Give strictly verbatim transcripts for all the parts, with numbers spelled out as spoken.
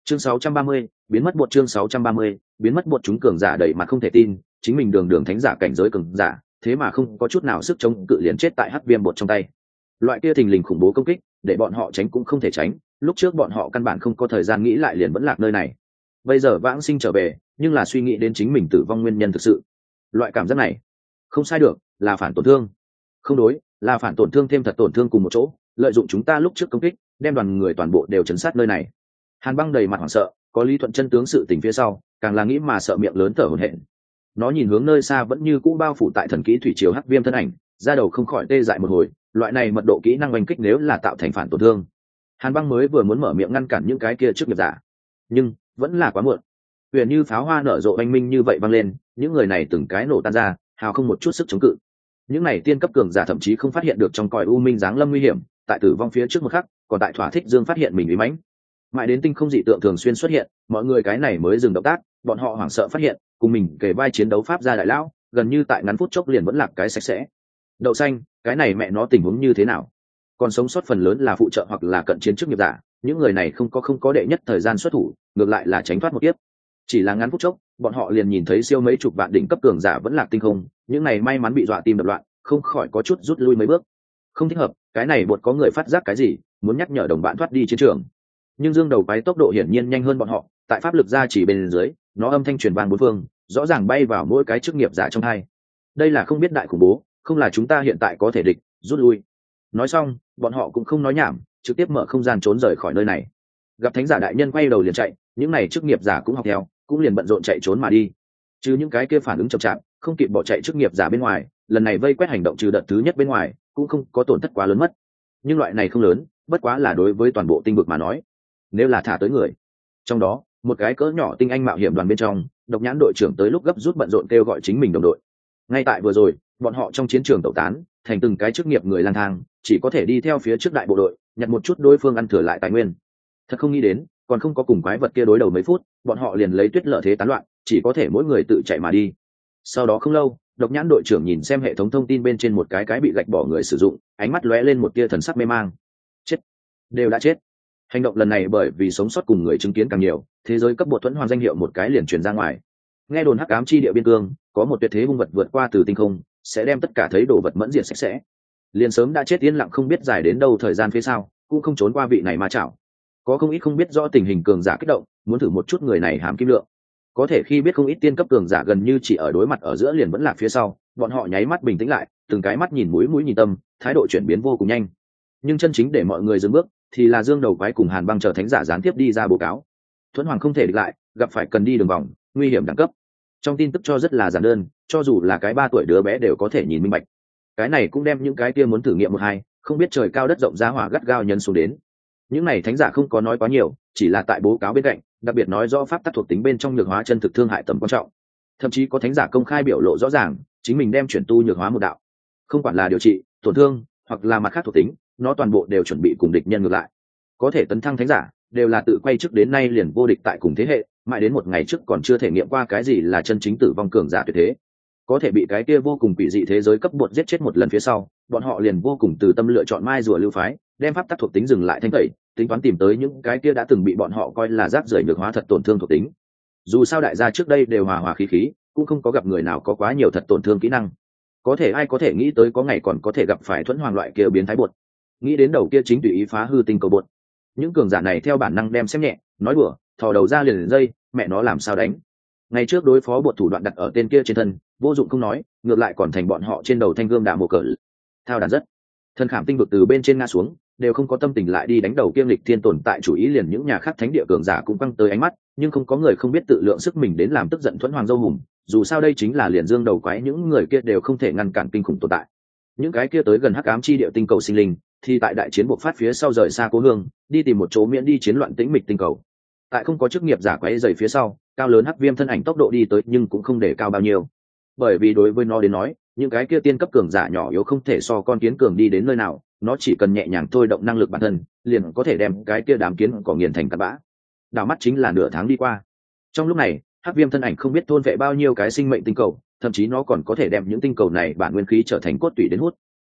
Chương sáu trăm ba mươi, biến mất bột chương sáu trăm ba mươi, biến mất bột chúng cường giả đầy mặt không thể tin, chính mình đường đường thánh giả cảnh giới cường giả, thế mà không có chút nào sức chống cự liền chết tại hắc viêm bột trong tay. Loại kia thình lình khủng bố công kích, để bọn họ tránh cũng không thể tránh, lúc trước bọn họ căn bản không có thời gian nghĩ lại liền vẫn lạc nơi này. Bây giờ vãng sinh trở về, nhưng là suy nghĩ đến chính mình tử vong nguyên nhân thực sự. Loại cảm giác này, không sai được, là phản tổn thương. Không đối, là phản tổn thương thêm thật tổn thương cùng một chỗ, lợi dụng chúng ta lúc trước công kích, đem đoàn người toàn bộ đều chấn sát nơi này. Hàn Băng đầy mặt hoảng sợ, có Lý Thuận chân tướng sự tình phía sau, càng là nghĩ mà sợ miệng lớn thở hổn hển. Nó nhìn hướng nơi xa vẫn như cũ bao phủ tại thần kỹ thủy triều hắc viêm thân ảnh, da đầu không khỏi tê dại một hồi, loại này mật độ kỹ năng oanh kích nếu là tạo thành phản tổn thương. Hàn Băng mới vừa muốn mở miệng ngăn cản những cái kia trước nghiệp giả, nhưng vẫn là quá muộn. Huyền như pháo hoa nở rộ oanh minh như vậy vang lên, những người này từng cái nổ tan ra, hào không một chút sức chống cự. Những này tiên cấp cường giả thậm chí không phát hiện được trong cõi u minh giáng lâm nguy hiểm, tại tử vong phía trước một khắc, còn tại thỏa thích dương phát hiện mình bí mãnh. Mãi đến tinh không dị tượng thường xuyên xuất hiện, mọi người cái này mới dừng động tác, bọn họ hoảng sợ phát hiện, cùng mình kề vai chiến đấu pháp gia đại lão, gần như tại ngắn phút chốc liền vẫn lạc cái sạch sẽ. Đậu xanh, cái này mẹ nó tình huống như thế nào? Còn sống sót phần lớn là phụ trợ hoặc là cận chiến trước nghiệp giả, những người này không có không có đệ nhất thời gian xuất thủ, ngược lại là tránh thoát một kiếp. Chỉ là ngắn phút chốc, bọn họ liền nhìn thấy siêu mấy chục vạn đỉnh cấp cường giả vẫn lạc tinh không, những này may mắn bị dọa tim đập loạn, không khỏi có chút rút lui mấy bước. Không thích hợp, cái này buộc có người phát giác cái gì, muốn nhắc nhở đồng bạn thoát đi chiến trường. Nhưng dương đầu quái tốc độ hiển nhiên nhanh hơn bọn họ, tại pháp lực ra chỉ bên dưới, nó âm thanh truyền vang bốn phương, rõ ràng bay vào mỗi cái chức nghiệp giả trong hai. Đây là không biết đại khủng bố, không là chúng ta hiện tại có thể địch, rút lui. Nói xong, bọn họ cũng không nói nhảm, trực tiếp mở không gian trốn rời khỏi nơi này. Gặp thánh giả đại nhân quay đầu liền chạy, những này chức nghiệp giả cũng học theo, cũng liền bận rộn chạy trốn mà đi. Chứ những cái kia phản ứng chậm chạp, không kịp bỏ chạy chức nghiệp giả bên ngoài, lần này vây quét hành động trừ đợt thứ nhất bên ngoài, cũng không có tổn thất quá lớn mất. Nhưng loại này không lớn, bất quá là đối với toàn bộ tinh vực mà nói. Nếu là thả tới người, trong đó một cái cỡ nhỏ tinh anh mạo hiểm đoàn bên trong, độc nhãn đội trưởng tới lúc gấp rút bận rộn kêu gọi chính mình đồng đội. Ngay tại vừa rồi, bọn họ trong chiến trường tẩu tán, thành từng cái chức nghiệp người lang thang, chỉ có thể đi theo phía trước đại bộ đội, nhặt một chút đối phương ăn thừa lại tài nguyên. Thật không nghĩ đến, còn không có cùng quái vật kia đối đầu mấy phút, bọn họ liền lấy tuyết lợi thế tán loạn, chỉ có thể mỗi người tự chạy mà đi. Sau đó không lâu, độc nhãn đội trưởng nhìn xem hệ thống thông tin bên trên một cái cái bị gạch bỏ người sử dụng, ánh mắt lóe lên một tia thần sắc mê mang. Chết, đều đã chết. Hành động lần này bởi vì sống sót cùng người chứng kiến càng nhiều, thế giới cấp bột thuẫn hoàn danh hiệu một cái liền truyền ra ngoài. Nghe đồn hắc ám chi địa biên cương có một tuyệt thế hung vật vượt qua từ tinh không, sẽ đem tất cả thấy đồ vật mẫn diệt sạch sẽ. Liền sớm đã chết yên lặng không biết dài đến đâu thời gian phía sau, cũng không trốn qua vị này mà chảo. Có không ít không biết rõ tình hình cường giả kích động, muốn thử một chút người này hàm kim lượng. Có thể khi biết không ít tiên cấp cường giả gần như chỉ ở đối mặt ở giữa liền vẫn lạc phía sau, bọn họ nháy mắt bình tĩnh lại, từng cái mắt nhìn mũi mũi nhìn tâm, thái độ chuyển biến vô cùng nhanh. Nhưng chân chính để mọi người dừng bước, thì là dương đầu quái cùng Hàn Băng chờ thánh giả gián tiếp đi ra báo cáo. Thuẫn Hoàng không thể địch lại, gặp phải cần đi đường vòng, nguy hiểm đẳng cấp. Trong tin tức cho rất là giản đơn, cho dù là cái ba tuổi đứa bé đều có thể nhìn minh bạch. Cái này cũng đem những cái kia muốn thử nghiệm một hai, không biết trời cao đất rộng ra hỏa gắt gao nhân xuống đến. Những này thánh giả không có nói quá nhiều, chỉ là tại báo cáo bên cạnh, đặc biệt nói rõ pháp tắc thuộc tính bên trong nhược hóa chân thực thương hại tầm quan trọng. Thậm chí có thánh giả công khai biểu lộ rõ ràng, chính mình đem chuyển tu nhược hóa một đạo. Không quản là điều trị, tổn thương, hoặc là mặt khác thuộc tính, nó toàn bộ đều chuẩn bị cùng địch nhân ngược lại. Có thể tấn thăng thánh giả, đều là tự quay trước đến nay liền vô địch tại cùng thế hệ, mãi đến một ngày trước còn chưa thể nghiệm qua cái gì là chân chính tử vong cường giả tuyệt thế. Có thể bị cái kia vô cùng quỷ dị thế giới cấp bột giết chết một lần phía sau, bọn họ liền vô cùng từ tâm lựa chọn mai rùa lưu phái, đem pháp tắc thuộc tính dừng lại thanh tẩy, tính toán tìm tới những cái kia đã từng bị bọn họ coi là rác rưởi nhược hóa thật tổn thương thuộc tính. Dù sao đại gia trước đây đều hòa hòa khí khí, cũng không có gặp người nào có quá nhiều thật tổn thương kỹ năng. Có thể ai có thể nghĩ tới có ngày còn có thể gặp phải Thuẫn Hoàng loại kia biến thái bột. Nghĩ đến đầu kia chính tùy ý phá hư tinh cầu bột. Những cường giả này theo bản năng đem xem nhẹ, nói đùa, thò đầu ra liền liền dây, mẹ nó làm sao đánh. Ngày trước đối phó bột thủ đoạn đặt ở tên kia trên thân, vô dụng không nói, ngược lại còn thành bọn họ trên đầu thanh gươm đả một cờ. Thao đàn rất. Thân khảm tinh vực từ bên trên ngã xuống, đều không có tâm tình lại đi đánh đầu kiêm lịch thiên tồn tại chủ ý liền những nhà khác thánh địa cường giả cũng căng tới ánh mắt, nhưng không có người không biết tự lượng sức mình đến làm tức giận Thuẫn Hoàng dâu hùng, dù sao đây chính là liền dương đầu quái, những người kia đều không thể ngăn cản kinh khủng tồn tại. Những cái kia tới gần hắc ám chi địa tinh cầu sinh linh, thì tại đại chiến bộc phát phía sau rời xa cố hương, đi tìm một chỗ miễn đi chiến loạn tĩnh mịch tinh cầu. Tại không có chức nghiệp giả quái dày phía sau, cao lớn hắc viêm thân ảnh tốc độ đi tới nhưng cũng không để cao bao nhiêu. Bởi vì đối với nó đến nói, những cái kia tiên cấp cường giả nhỏ yếu không thể so con kiến cường đi đến nơi nào, nó chỉ cần nhẹ nhàng thôi động năng lực bản thân, liền có thể đem cái kia đám kiến cỏ nghiền thành cát bã. Đảo mắt chính là nửa tháng đi qua. Trong lúc này, hắc viêm thân ảnh không biết thôn vệ bao nhiêu cái sinh mệnh tinh cầu, thậm chí nó còn có thể đem những tinh cầu này bản nguyên khí trở thành cốt tủy đến hút.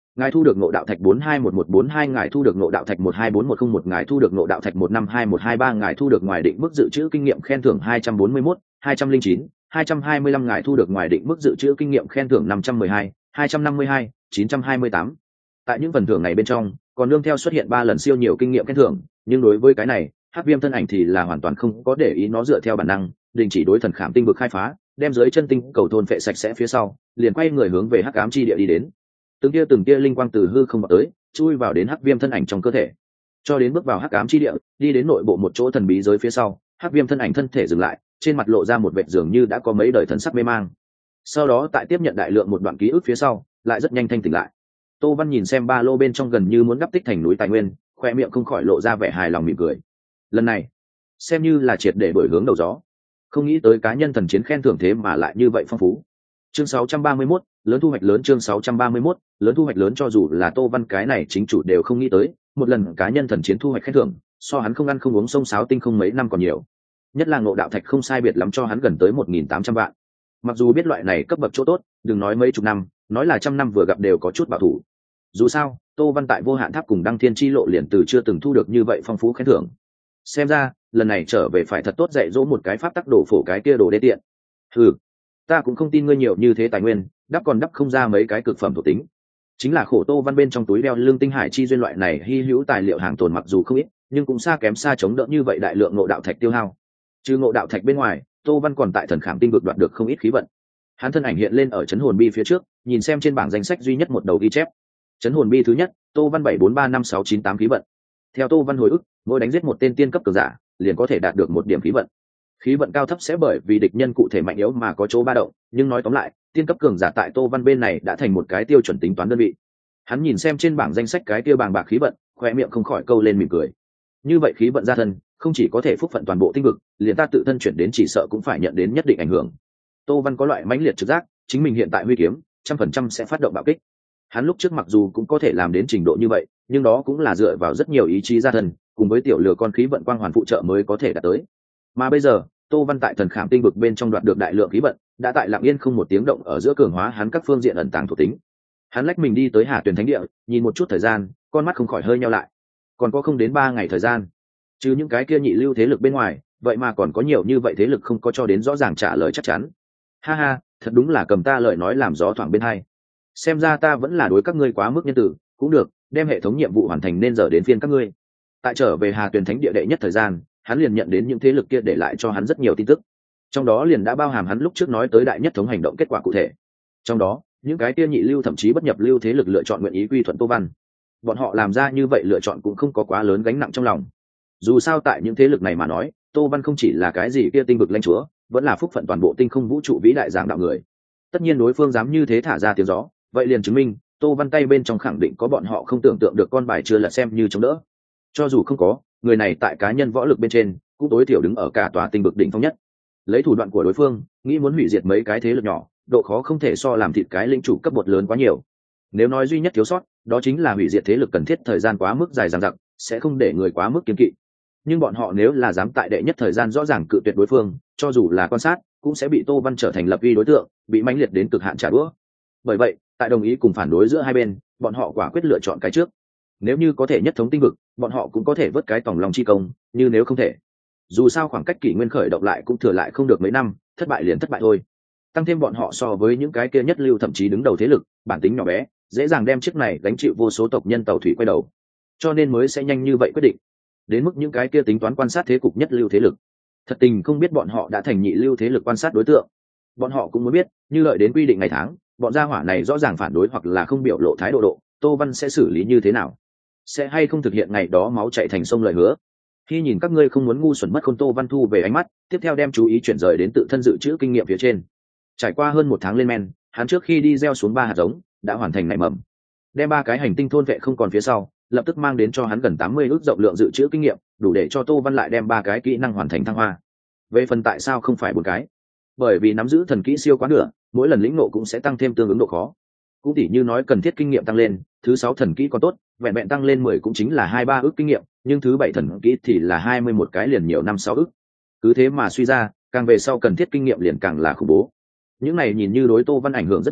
Ngài thu được ngộ đạo thạch bốn hai một một bốn hai, ngài thu được ngộ đạo thạch một hai bốn một không một, ngài thu được ngộ đạo thạch một năm hai một hai ba, ngài thu được ngoài định mức dự trữ kinh nghiệm khen thưởng hai trăm bốn mươi mốt, hai trăm linh chín, hai trăm hai mươi lăm, ngài thu được ngoài định mức dự trữ kinh nghiệm khen thưởng năm trăm mười hai, hai trăm năm mươi hai, chín trăm hai mươi tám. Tại những phần thưởng này bên trong, còn nương theo xuất hiện ba lần siêu nhiều kinh nghiệm khen thưởng, nhưng đối với cái này, Hắc Viêm thân ảnh thì là hoàn toàn không có để ý nó, dựa theo bản năng, đình chỉ đối thần khảm tinh vực khai phá, đem dưới chân tinh cầu thôn phệ sạch sẽ phía sau, liền quay người hướng về Hắc Ám chi địa đi đến. Từng tia từng tia linh quang từ hư không vào tới, chui vào đến Hắc Viêm thân ảnh trong cơ thể. Cho đến bước vào Hắc Ám chi địa, đi đến nội bộ một chỗ thần bí giới phía sau, Hắc Viêm thân ảnh thân thể dừng lại, trên mặt lộ ra một vệt dường như đã có mấy đời thần sắc mê mang. Sau đó tại tiếp nhận đại lượng một đoạn ký ức phía sau, lại rất nhanh thanh tỉnh lại. Tô Văn nhìn xem ba lô bên trong gần như muốn đắp tích thành núi tài nguyên, khoe miệng không khỏi lộ ra vẻ hài lòng mỉm cười. Lần này, xem như là triệt để đổi hướng đầu gió. Không nghĩ tới cá nhân thần chiến khen thưởng thế mà lại như vậy phong phú. Chương sáu trăm ba mươi mốt, lớn thu hoạch lớn. Chương sáu trăm ba mươi mốt, lớn thu hoạch lớn. Cho dù là Tô Văn cái này chính chủ đều không nghĩ tới, một lần cá nhân thần chiến thu hoạch khen thưởng, so hắn không ăn không uống sông sáo tinh không mấy năm còn nhiều. Nhất là ngộ đạo thạch không sai biệt lắm cho hắn gần tới một nghìn tám trăm vạn. Mặc dù biết loại này cấp bậc chỗ tốt, đừng nói mấy chục năm, nói là trăm năm vừa gặp đều có chút bảo thủ. Dù sao, Tô Văn tại Vô Hạn Tháp cùng Đăng Thiên Chi Lộ liền từ chưa từng thu được như vậy phong phú khen thưởng. Xem ra, lần này trở về phải thật tốt dạy dỗ một cái pháp tắc đổ phổ cái kia đồ đê tiện. Ừ, ta cũng không tin ngươi nhiều như thế tài nguyên, đắp còn đắp không ra mấy cái cực phẩm thuộc tính. Chính là khổ Tô Văn bên trong túi đeo lương tinh hải chi duyên loại này hy hữu tài liệu hàng tồn mặc dù không ít, nhưng cũng xa kém xa chống đỡ như vậy đại lượng ngộ đạo thạch tiêu hao. Trừ ngộ đạo thạch bên ngoài, Tô Văn còn tại thần khảm tinh vực đoạt được không ít khí vận. Hắn thân ảnh hiện lên ở chấn hồn bi phía trước, nhìn xem trên bảng danh sách duy nhất một đầu ghi chép. Chấn hồn bi thứ nhất, Tô Văn bảy bốn ba năm sáu chín tám khí vận. Theo Tô Văn hồi ức, mỗi đánh giết một tên tiên cấp cường giả, liền có thể đạt được một điểm khí vận. Khí vận cao thấp sẽ bởi vì địch nhân cụ thể mạnh yếu mà có chỗ ba động, nhưng nói tóm lại, tiên cấp cường giả tại Tô Văn bên này đã thành một cái tiêu chuẩn tính toán đơn vị. Hắn nhìn xem trên bảng danh sách cái tiêu bảng bạc khí vận, khoe miệng không khỏi câu lên mỉm cười. Như vậy khí vận gia thân, không chỉ có thể phúc phận toàn bộ tinh vực, liền ta tự thân chuyển đến chỉ sợ cũng phải nhận đến nhất định ảnh hưởng. Tô Văn có loại mãnh liệt trực giác, chính mình hiện tại huy kiếm, trăm phần trăm sẽ phát động bạo kích. Hắn lúc trước mặc dù cũng có thể làm đến trình độ như vậy, nhưng đó cũng là dựa vào rất nhiều ý chí gia thân, cùng với tiểu lừa con khí vận quang hoàn phụ trợ mới có thể đạt tới. Mà bây giờ, Tô Văn tại thần khảm tinh vực bên trong đoạt được đại lượng khí vận, đã tại lặng yên không một tiếng động ở giữa cường hóa hắn các phương diện ẩn tàng thuộc tính. Hắn lách mình đi tới Hà Tuyền Thánh Địa, nhìn một chút thời gian, con mắt không khỏi hơi nheo lại. Còn có không đến ba ngày thời gian. Chứ những cái kia nhị lưu thế lực bên ngoài, vậy mà còn có nhiều như vậy thế lực không có cho đến rõ ràng trả lời chắc chắn. Ha ha, thật đúng là cầm ta lời nói làm gió thoảng bên hai. Xem ra ta vẫn là đối các ngươi quá mức nhân tử, cũng được, đem hệ thống nhiệm vụ hoàn thành nên giờ đến phiên các ngươi. Tại trở về Hà Tuyền Thánh Địa đệ nhất thời gian, hắn liền nhận đến những thế lực kia để lại cho hắn rất nhiều tin tức. Trong đó liền đã bao hàm hắn lúc trước nói tới đại nhất thống hành động kết quả cụ thể. Trong đó, những cái kia nhị lưu thậm chí bất nhập lưu thế lực lựa chọn nguyện ý quy thuận Tô Văn. Bọn họ làm ra như vậy lựa chọn cũng không có quá lớn gánh nặng trong lòng. Dù sao tại những thế lực này mà nói, Tô Văn không chỉ là cái gì kia tinh vực lãnh chúa, vẫn là phúc phận toàn bộ tinh không vũ trụ vĩ đại giảng đạo người. Tất nhiên đối phương dám như thế thả ra tiếng gió, vậy liền chứng minh Tô Văn tay bên trong khẳng định có bọn họ không tưởng tượng được con bài chưa lật xem như chống đỡ. Cho dù không có, người này tại cá nhân võ lực bên trên cũng tối thiểu đứng ở cả tòa tinh vực đỉnh phong nhất. Lấy thủ đoạn của đối phương, nghĩ muốn hủy diệt mấy cái thế lực nhỏ, độ khó không thể so làm thịt cái lĩnh chủ cấp bột lớn quá nhiều. Nếu nói duy nhất thiếu sót, đó chính là hủy diệt thế lực cần thiết thời gian quá mức dài dằng dặc, sẽ không để người quá mức kiêng kỵ. Nhưng bọn họ nếu là dám tại đệ nhất thời gian rõ ràng cự tuyệt đối phương, cho dù là quan sát, cũng sẽ bị Tô Văn trở thành lập uy đối tượng, bị mãnh liệt đến cực hạn trả đũa. Bởi vậy, tại đồng ý cùng phản đối giữa hai bên, bọn họ quả quyết lựa chọn cái trước. Nếu như có thể nhất thống tinh vực, bọn họ cũng có thể vớt cái tòng lòng chi công, như nếu không thể, dù sao khoảng cách kỷ nguyên khởi động lại cũng thừa lại không được mấy năm, thất bại liền thất bại thôi. Tăng thêm bọn họ so với những cái kia nhất lưu thậm chí đứng đầu thế lực, bản tính nhỏ bé, dễ dàng đem chiếc này gánh chịu vô số tộc nhân tàu thủy quay đầu, cho nên mới sẽ nhanh như vậy quyết định. Đến mức những cái kia tính toán quan sát thế cục nhất lưu thế lực, thật tình không biết bọn họ đã thành nhị lưu thế lực quan sát đối tượng. Bọn họ cũng muốn biết, như lợi đến quy định ngày tháng, bọn gia hỏa này rõ ràng phản đối hoặc là không biểu lộ thái độ độ, Tô Văn sẽ xử lý như thế nào? Sẽ hay không thực hiện ngày đó máu chảy thành sông lời hứa? Khi nhìn các ngươi không muốn ngu xuẩn mất khôn, Tô Văn thu về ánh mắt, tiếp theo đem chú ý chuyển rời đến tự thân dự trữ kinh nghiệm phía trên. Trải qua hơn một tháng lên men, hắn trước khi đi gieo xuống ba hạt giống, đã hoàn thành nảy mầm. Đem ba cái hành tinh thôn vệ không còn phía sau, lập tức mang đến cho hắn gần tám mươi ước rộng lượng dự trữ kinh nghiệm, đủ để cho Tô Văn lại đem ba cái kỹ năng hoàn thành thăng hoa. Về phần tại sao không phải bốn cái? Bởi vì nắm giữ thần kỹ siêu quá nửa, mỗi lần lĩnh ngộ cũng sẽ tăng thêm tương ứng độ khó. Cũng tỉ như nói cần thiết kinh nghiệm tăng lên, thứ sáu thần kỹ còn tốt, vẹn vẹn tăng lên mười cũng chính là hai ba ước kinh nghiệm, nhưng thứ bảy thần kỹ thì là hai mươi một cái liền nhiều năm sáu ước. Cứ thế mà suy ra, càng về sau cần thiết kinh nghiệm liền càng là khủng bố. Những này nhìn như đối Tô Văn ảnh hưởng rất nhỏ,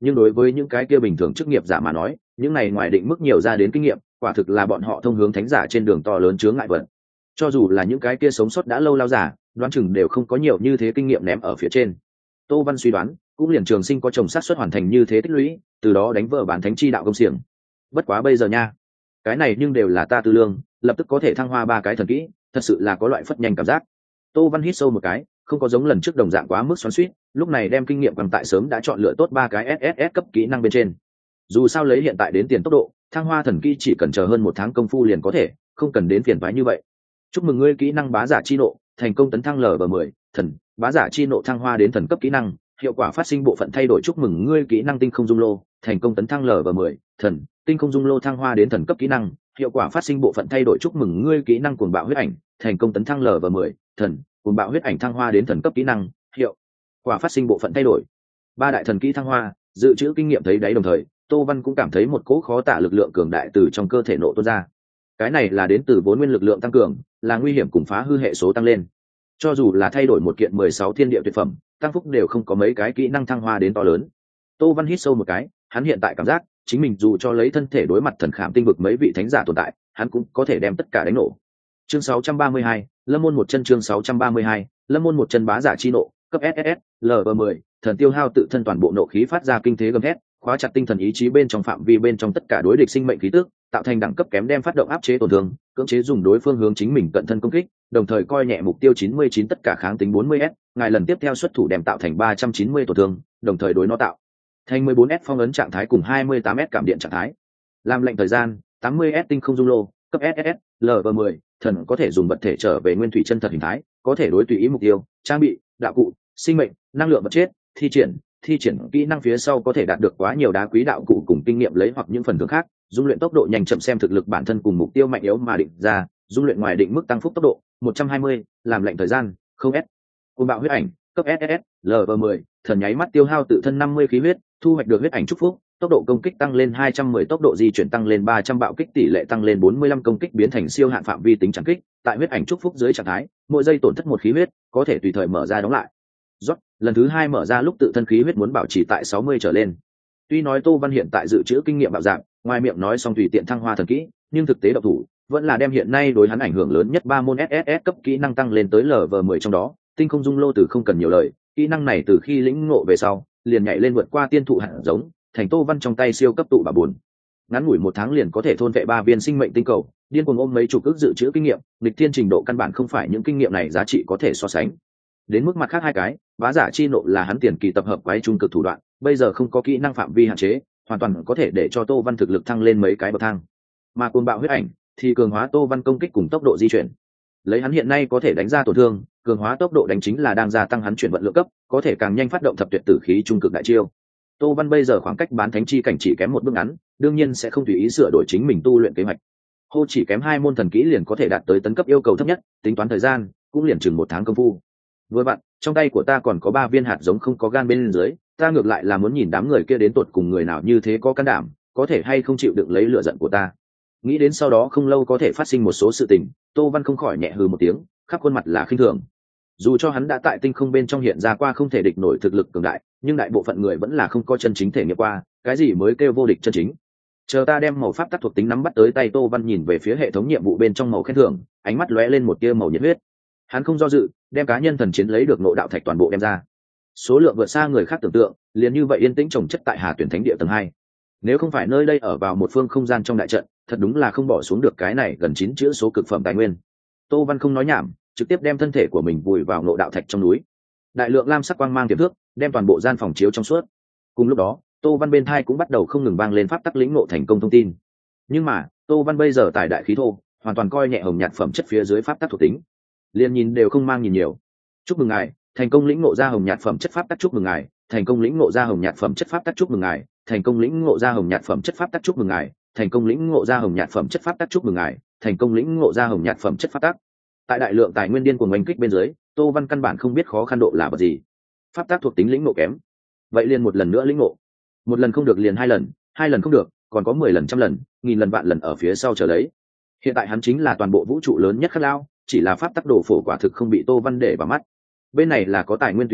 nhưng đối với những cái kia bình thường chức nghiệp giả mà nói, những này ngoài định mức nhiều ra đến kinh nghiệm, quả thực là bọn họ thông hướng thánh giả trên đường to lớn chướng ngại vật. Cho dù là những cái kia sống sót đã lâu lao giả, đoán chừng đều không có nhiều như thế kinh nghiệm ném ở phía trên. Tô Văn suy đoán, cũng liền trường sinh có chồng sát xuất hoàn thành như thế tích lũy, từ đó đánh vỡ bản thánh chi đạo công xiềng. Bất quá bây giờ nha, cái này nhưng đều là ta tư lương, lập tức có thể thăng hoa ba cái thần kỹ, thật sự là có loại phất nhanh cảm giác. Tô Văn hít sâu một cái, không có giống lần trước đồng dạng quá mức xoắn xuýt, lúc này đem kinh nghiệm bằng tại sớm đã chọn lựa tốt ba cái ét ét ét cấp kỹ năng bên trên. Dù sao lấy hiện tại đến tiền tốc độ, thăng hoa thần kỹ chỉ cần chờ hơn một tháng công phu liền có thể, không cần đến phiền toái như vậy. Chúc mừng ngươi kỹ năng bá giả chi nộ, thành công tấn thăng L V mười, thần, bá giả chi nộ thăng hoa đến thần cấp kỹ năng, hiệu quả phát sinh bộ phận thay đổi. Chúc mừng ngươi kỹ năng tinh không dung lô, thành công tấn thăng L V mười, thần, tinh không dung lô thăng hoa đến thần cấp kỹ năng, hiệu quả phát sinh bộ phận thay đổi. Chúc mừng ngươi kỹ năng cuồng bạo huyết ảnh, thành công tấn thăng L V mười, thần, cuồng bạo huyết ảnh thăng hoa đến thần cấp kỹ năng, hiệu quả phát sinh bộ phận thay đổi. Ba đại thần kỹ thăng hoa, dự trữ kinh nghiệm thấy đáy, đồng thời Tô Văn cũng cảm thấy một cỗ khó tả lực lượng cường đại từ trong cơ thể nộ tuôn ra. Cái này là đến từ vốn nguyên lực lượng tăng cường, là nguy hiểm cùng phá hư hệ số tăng lên. Cho dù là thay đổi một kiện mười sáu thiên địa tuyệt phẩm, tăng phúc đều không có mấy cái kỹ năng thăng hoa đến to lớn. Tô Văn hít sâu một cái, hắn hiện tại cảm giác chính mình dù cho lấy thân thể đối mặt thần khảm tinh vực mấy vị thánh giả tồn tại, hắn cũng có thể đem tất cả đánh nổ. Chương sáu trăm ba mươi hai, Lâm môn một chân. Chương sáu trăm ba mươi hai, Lâm môn một chân bá giả chi nộ, cấp ét ét ét, L V mười, thần tiêu hao tự thân toàn bộ nộ khí phát ra kinh thế gầm thét, khóa chặt tinh thần ý chí bên trong phạm vi bên trong tất cả đối địch sinh mệnh khí tức, tạo thành đẳng cấp kém đem phát động áp chế tổn thương, cưỡng chế dùng đối phương hướng chính mình cận thân công kích, đồng thời coi nhẹ mục tiêu chín mươi chín tất cả kháng tính bốn mươi S, ngài lần tiếp theo xuất thủ đem tạo thành ba trăm chín mươi tổn thương, đồng thời đối nó tạo thành mười bốn S phong ấn trạng thái cùng hai mươi tám S cảm điện trạng thái. Làm lệnh thời gian, tám mươi S tinh không dung lô, cấp ét ét ét, L V mười, thần có thể dùng vật thể trở về nguyên thủy chân thật hình thái, có thể đối tùy ý mục tiêu, trang bị, đạo cụ, sinh mệnh, năng lượng vật chất, thi triển, thi triển kỹ năng phía sau có thể đạt được quá nhiều đá quý đạo cụ cùng kinh nghiệm lấy hoặc những phần thưởng khác. Dung luyện tốc độ nhanh chậm xem thực lực bản thân cùng mục tiêu mạnh yếu mà định ra, dung luyện ngoài định mức tăng phúc tốc độ một trăm hai mươi, làm lệnh thời gian không S. Cuồng bạo huyết ảnh, cấp ét ét ét, L V mười, thần nháy mắt tiêu hao tự thân năm mươi khí huyết, thu hoạch được huyết ảnh chúc phúc, tốc độ công kích tăng lên hai trăm mười, tốc độ di chuyển tăng lên ba trăm, bạo kích tỷ lệ tăng lên bốn mươi lăm, công kích biến thành siêu hạn phạm vi tính chẳng kích, tại huyết ảnh chúc phúc dưới trạng thái, mỗi giây tổn thất một khí huyết, có thể tùy thời mở ra đóng lại. Rốt, lần thứ hai mở ra lúc tự thân khí huyết muốn bảo trì tại sáu mươi trở lên. Tuy nói Tô Văn hiện tại dự trữ kinh nghiệm bạo dạng, ngoài miệng nói xong tùy tiện thăng hoa thần kỹ, nhưng thực tế độc thủ vẫn là đem hiện nay đối hắn ảnh hưởng lớn nhất ba môn ét ét ét cấp kỹ năng tăng lên tới L V mười, trong đó tinh không dung lô từ không cần nhiều lời, kỹ năng này từ khi lĩnh ngộ về sau liền nhảy lên vượt qua tiên thụ hạt giống, thành Tô Văn trong tay siêu cấp tụ bà buồn. Ngắn ngủi một tháng liền có thể thôn vệ ba viên sinh mệnh tinh cầu, điên cuồng ôm mấy chục ức dự trữ kinh nghiệm, nghịch thiên trình độ căn bản không phải những kinh nghiệm này giá trị có thể so sánh. Đến mức mặt khác hai cái, bá giả chi nộ là hắn tiền kỳ tập hợp quái trung cực thủ đoạn, bây giờ không có kỹ năng phạm vi hạn chế, hoàn toàn có thể để cho Tô Văn thực lực thăng lên mấy cái bậc thang. Mà cuồng bạo huyết ảnh thì cường hóa Tô Văn công kích cùng tốc độ di chuyển. Lấy hắn hiện nay có thể đánh ra tổn thương, cường hóa tốc độ đánh chính là đang gia tăng hắn chuyển vận lượng cấp, có thể càng nhanh phát động thập tuyệt tử khí trung cực đại chiêu. Tô Văn bây giờ khoảng cách bán thánh chi cảnh chỉ kém một bước ngắn, đương nhiên sẽ không tùy ý sửa đổi chính mình tu luyện kế hoạch. Hô chỉ kém hai môn thần kỹ liền có thể đạt tới tấn cấp yêu cầu thấp nhất, tính toán thời gian cũng liền chừng một tháng công phu. Với bạn, trong tay của ta còn có ba viên hạt giống không có gan bên dưới, ta ngược lại là muốn nhìn đám người kia đến tột cùng người nào như thế có can đảm, có thể hay không chịu đựng lấy lửa giận của ta. Nghĩ đến sau đó không lâu có thể phát sinh một số sự tình, Tô Văn không khỏi nhẹ hừ một tiếng, khắp khuôn mặt là khinh thường. Dù cho hắn đã tại tinh không bên trong hiện ra qua không thể địch nổi thực lực cường đại, nhưng đại bộ phận người vẫn là không có chân chính thể nghiệm qua, cái gì mới kêu vô địch chân chính. Chờ ta đem màu pháp tắc thuộc tính nắm bắt tới tay, Tô Văn nhìn về phía hệ thống nhiệm vụ bên trong màu khen thưởng, ánh mắt lóe lên một tia màu nhiệt huyết. Hắn không do dự, đem cá nhân thần chiến lấy được ngộ đạo thạch toàn bộ đem ra. Số lượng vượt xa người khác tưởng tượng, liền như vậy yên tĩnh trồng chất tại Hà Tuyển Thánh địa tầng hai. Nếu không phải nơi đây ở vào một phương không gian trong đại trận, thật đúng là không bỏ xuống được cái này gần chín chữ số cực phẩm tài nguyên. Tô Văn không nói nhảm, trực tiếp đem thân thể của mình vùi vào ngộ đạo thạch trong núi. Đại lượng lam sắc quang mang tiềm thước, đem toàn bộ gian phòng chiếu trong suốt. Cùng lúc đó, Tô Văn bên thai cũng bắt đầu không ngừng vang lên pháp tắc lĩnh ngộ thành công thông tin. Nhưng mà, Tô Văn bây giờ tài đại khí thô, hoàn toàn coi nhẹ hồng nhạt phẩm chất phía dưới pháp tắc thuộc tính. Liên nhìn đều không mang nhìn nhiều. Chúc mừng ngài, thành công lĩnh ngộ ra hồng nhạt phẩm chất pháp tắc. Chúc mừng ngài, thành công lĩnh ngộ ra hồng nhạt phẩm chất pháp tắc. Chúc mừng ngài, thành công lĩnh ngộ ra hồng nhạt phẩm chất pháp tắc. Chúc mừng ngài, thành công lĩnh ngộ ra hồng nhạt phẩm chất pháp tắc. Chúc mừng ngài, thành công lĩnh ngộ ra hồng nhạt phẩm chất pháp tắc. Tại đại lượng tài nguyên điên cuồng oanh kích bên dưới, Tô Văn căn bản không biết khó khăn độ là vật gì. Pháp tắc thuộc tính lĩnh ngộ kém, vậy liền một lần nữa lĩnh ngộ. Một lần không được liền hai lần, hai lần không được còn có mười lần, trăm lần, nghìn lần, vạn lần ở phía sau chờ đấy. Hiện tại hắn chính là toàn bộ vũ trụ lớn nhất khát lao, chỉ là pháp tắc đồ phổ quả thực không bị Tô Văn để vào mắt. Bên này là có tài nguyên tùy hứng,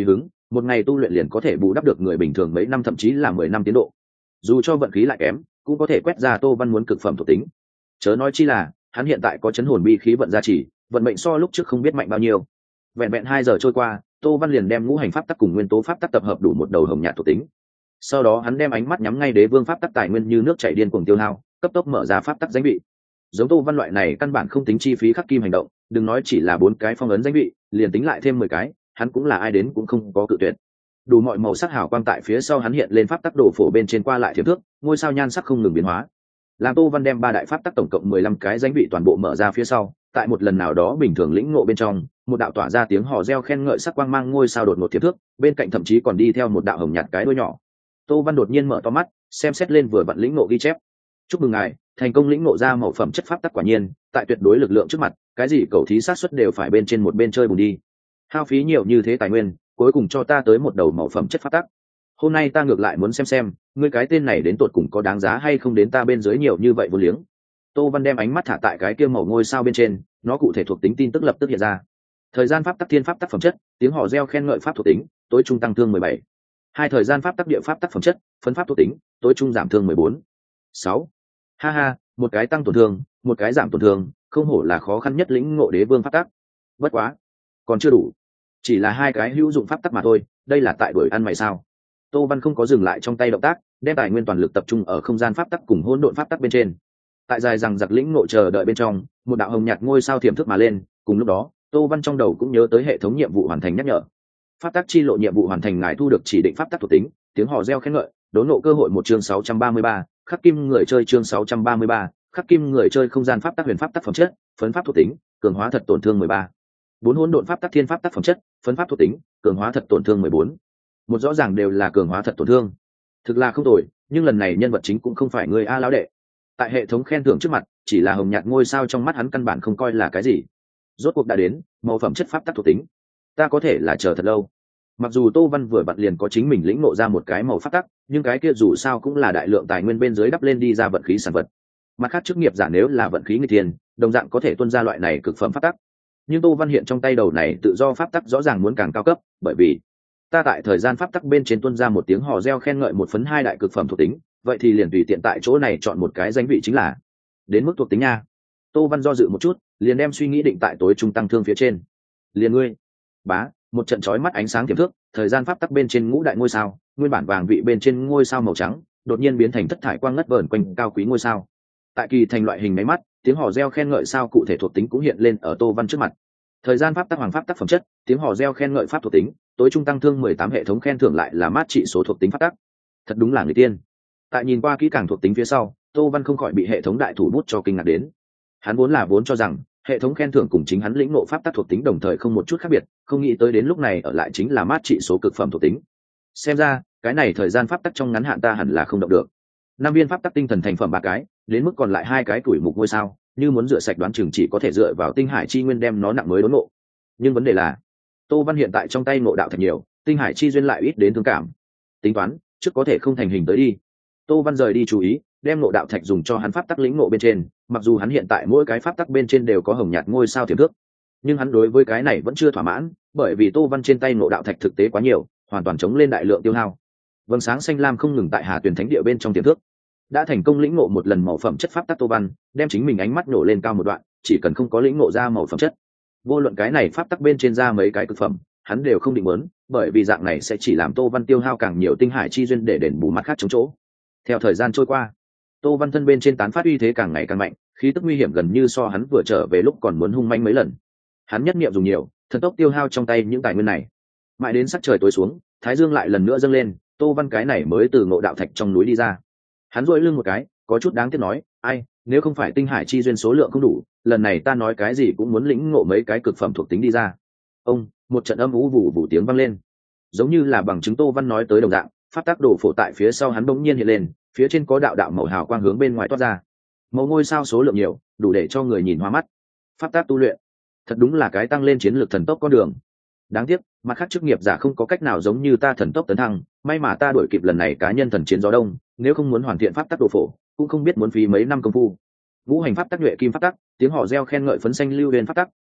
một ngày tu luyện liền có thể bù đắp được người bình thường mấy năm thậm chí là mười năm tiến độ. Dù cho vận khí lại kém cũng có thể quét ra Tô Văn muốn cực phẩm thuộc tính. Chớ nói chi là hắn hiện tại có chấn hồn bi khí vận gia trì, vận mệnh so lúc trước không biết mạnh bao nhiêu. Vẹn vẹn hai giờ trôi qua, Tô Văn liền đem ngũ hành pháp tắc cùng nguyên tố pháp tắc tập hợp đủ một đầu hồng nhạt thuộc tính. Sau đó hắn đem ánh mắt nhắm ngay đế vương pháp tắc tài nguyên như nước chảy điên cuồng tiêu hao, cấp tốc mở ra pháp tắc danh vị. Giống Tô Văn loại này căn bản không tính chi phí khắc kim hành động, đừng nói chỉ là bốn cái phong ấn danh vị, liền tính lại thêm mười cái, hắn cũng là ai đến cũng không có cự tuyệt. Đủ mọi màu sắc hào quang tại phía sau hắn hiện lên pháp tắc đồ phổ bên trên qua lại thiểm thước, ngôi sao nhan sắc không ngừng biến hóa. Làm Tô Văn đem ba đại pháp tắc tổng cộng mười lăm cái danh vị toàn bộ mở ra phía sau, tại một lần nào đó bình thường lĩnh ngộ bên trong, một đạo tỏa ra tiếng hò reo khen ngợi sắc quang mang ngôi sao đột ngột thiểm thước, bên cạnh thậm chí còn đi theo một đạo hồng nhạt cái đuôi nhỏ. Tô Văn đột nhiên mở to mắt, xem xét lên vừa vặn lĩnh ngộ ghi chép. Chúc mừng ngài, thành công lĩnh ngộ ra màu phẩm chất pháp tắc quả nhiên, tại tuyệt đối lực lượng trước mặt, cái gì cầu thí sát suất đều phải bên trên một bên chơi bùn đi. Hao phí nhiều như thế tài nguyên, cuối cùng cho ta tới một đầu màu phẩm chất pháp tắc. Hôm nay ta ngược lại muốn xem xem, ngươi cái tên này đến tột cùng có đáng giá hay không đến ta bên dưới nhiều như vậy vô liếng. Tô Văn đem ánh mắt thả tại cái kia màu ngôi sao bên trên, nó cụ thể thuộc tính tin tức lập tức hiện ra. Thời gian pháp tắc thiên pháp tắc phẩm chất, tiếng hò reo khen ngợi pháp thuộc tính, tối trung tăng thương mười bảy. Hai thời gian pháp tắc địa pháp tắc phẩm chất, phân pháp thuộc tính, tối trung giảm thương mười bốn. Sáu. Ha ha, một cái tăng tổn thương, một cái giảm tổn thương, không hổ là khó khăn nhất lĩnh ngộ đế vương pháp tắc. Bất quá, còn chưa đủ. Chỉ là hai cái hữu dụng pháp tắc mà thôi, đây là tại đuổi ăn mày sao? Tô Văn không có dừng lại trong tay động tác, đem tài nguyên toàn lực tập trung ở không gian pháp tắc cùng hỗn độn pháp tắc bên trên. Tại dài rằng giặc lĩnh ngộ chờ đợi bên trong, một đạo hồng nhạt ngôi sao thiểm thức mà lên, cùng lúc đó, Tô Văn trong đầu cũng nhớ tới hệ thống nhiệm vụ hoàn thành nhắc nhở. Pháp tắc chi lộ nhiệm vụ hoàn thành, ngài thu được chỉ định pháp tắc thuộc tính, tiếng hò reo khen ngợi, đốn nộ cơ hội một chương sáu trăm ba mươi ba, khắc kim người chơi chương sáu trăm ba mươi ba, khắc kim người chơi không gian pháp tắc huyền pháp tắc phẩm chất, phấn pháp thuộc tính, cường hóa thật tổn thương mười ba. Bốn hỗn độn pháp tắc thiên pháp tắc phẩm chất, phấn pháp thuộc tính, cường hóa thật tổn thương mười bốn. Một rõ ràng đều là cường hóa thật tổn thương. Thực là không tồi, nhưng lần này nhân vật chính cũng không phải người a lão đệ. Tại hệ thống khen thưởng trước mặt, chỉ là hồng nhạt ngôi sao trong mắt hắn căn bản không coi là cái gì. Rốt cuộc đã đến, màu phẩm chất pháp tắc thuộc tính. Ta có thể là chờ thật lâu. Mặc dù Tô Văn vừa vặn liền có chính mình lĩnh ngộ ra một cái màu pháp tắc, nhưng cái kia dù sao cũng là đại lượng tài nguyên bên dưới đắp lên đi ra vận khí sản vật. Mặt khác chức nghiệp giả nếu là vận khí người tiền, đồng dạng có thể tuân ra loại này cực phẩm pháp tắc. Nhưng Tô Văn hiện trong tay đầu này tự do pháp tắc rõ ràng muốn càng cao cấp, bởi vì ta tại thời gian pháp tắc bên trên tuân ra một tiếng hò reo khen ngợi một phấn hai đại cực phẩm thuộc tính, vậy thì liền tùy tiện tại chỗ này chọn một cái danh vị chính là. Đến mức thuộc tính nha. Tô Văn do dự một chút, liền đem suy nghĩ định tại tối trung tăng thương phía trên. Liền ngươi. Bá, một trận chói mắt ánh sáng tiềm thước, thời gian pháp tắc bên trên ngũ đại ngôi sao, nguyên bản vàng vị bên trên ngôi sao màu trắng, đột nhiên biến thành thất thải quang ngất vờn quanh cao quý ngôi sao. Tại kỳ thành loại hình máy mắt, tiếng hò reo khen ngợi sao cụ thể thuộc tính cũng hiện lên ở Tô Văn trước mặt. Thời gian pháp tắc hoàng pháp tắc phẩm chất, tiếng hò reo khen ngợi pháp thuộc tính, tối trung tăng thương mười tám, hệ thống khen thưởng lại là mát trị số thuộc tính pháp tắc. Thật đúng là người tiên. Tại nhìn qua kỹ càng thuộc tính phía sau, Tô Văn không khỏi bị hệ thống đại thủ bút cho kinh ngạc đến. Hắn vốn là vốn cho rằng hệ thống khen thưởng cùng chính hắn lĩnh ngộ pháp tắc thuộc tính đồng thời không một chút khác biệt, không nghĩ tới đến lúc này ở lại chính là mát trị số cực phẩm thuộc tính. Xem ra cái này thời gian pháp tắc trong ngắn hạn ta hẳn là không động được. Năm viên pháp tắc tinh thần thành phẩm ba cái, đến mức còn lại hai cái tuổi mục ngôi sao, như muốn rửa sạch đoán chừng chỉ có thể dựa vào tinh hải chi nguyên đem nó nặng mới đốn ngộ. Nhưng vấn đề là Tô Văn hiện tại trong tay ngộ đạo thật nhiều, tinh hải chi duyên lại ít đến thương cảm. Tính toán trước có thể không thành hình tới đi. Tô Văn rời đi chú ý, đem ngộ đạo thạch dùng cho hắn pháp tắc lĩnh ngộ bên trên, mặc dù hắn hiện tại mỗi cái pháp tắc bên trên đều có hồng nhạt ngôi sao thiểm thước, nhưng hắn đối với cái này vẫn chưa thỏa mãn, bởi vì Tô Văn trên tay ngộ đạo thạch thực tế quá nhiều, hoàn toàn chống lên đại lượng tiêu hao. Vầng sáng xanh lam không ngừng tại Hà Tuyền Thánh địa bên trong tiềm thước. Đã thành công lĩnh ngộ một lần màu phẩm chất pháp tắc Tô Văn, đem chính mình ánh mắt nổ lên cao một đoạn, chỉ cần không có lĩnh ngộ ra màu phẩm chất, vô luận cái này pháp tắc bên trên ra mấy cái cực phẩm, hắn đều không định muốn, bởi vì dạng này sẽ chỉ làm Tô Văn tiêu hao càng nhiều tinh hải chi duyên để đền bù mặt khác chống chỗ. Theo thời gian trôi qua, Tô Văn thân bên trên tán phát uy thế càng ngày càng mạnh, khí tức nguy hiểm gần như so hắn vừa trở về lúc còn muốn hung manh mấy lần. Hắn nhất niệm dùng nhiều, thần tốc tiêu hao trong tay những tài nguyên này. Mãi đến sắc trời tối xuống, thái dương lại lần nữa dâng lên, Tô Văn cái này mới từ ngộ đạo thạch trong núi đi ra. Hắn duỗi lưng một cái, có chút đáng tiếc nói, ai, nếu không phải tinh hải chi duyên số lượng không đủ, lần này ta nói cái gì cũng muốn lĩnh ngộ mấy cái cực phẩm thuộc tính đi ra. Ông, một trận âm ú vù vù tiếng vang lên, giống như là bằng chứng Tô Văn nói tới đồng dạng, pháp tắc đồ phổ tại phía sau hắn bỗng nhiên hiện lên, phía trên có đạo đạo màu hào quang hướng bên ngoài toát ra. Màu ngôi sao số lượng nhiều, đủ để cho người nhìn hoa mắt. Pháp tắc tu luyện, thật đúng là cái tăng lên chiến lược thần tốc con đường. Đáng tiếc, mặt khác chức nghiệp giả không có cách nào giống như ta thần tốc tấn thăng, may mà ta đuổi kịp lần này cá nhân thần chiến gió đông, nếu không muốn hoàn thiện pháp tắc đồ phổ, cũng không biết muốn phí mấy năm công phu. Ngũ hành pháp tắc nhuệ kim pháp tắc, tiếng họ reo khen ngợi phấn xanh lưu huyền pháp tắc,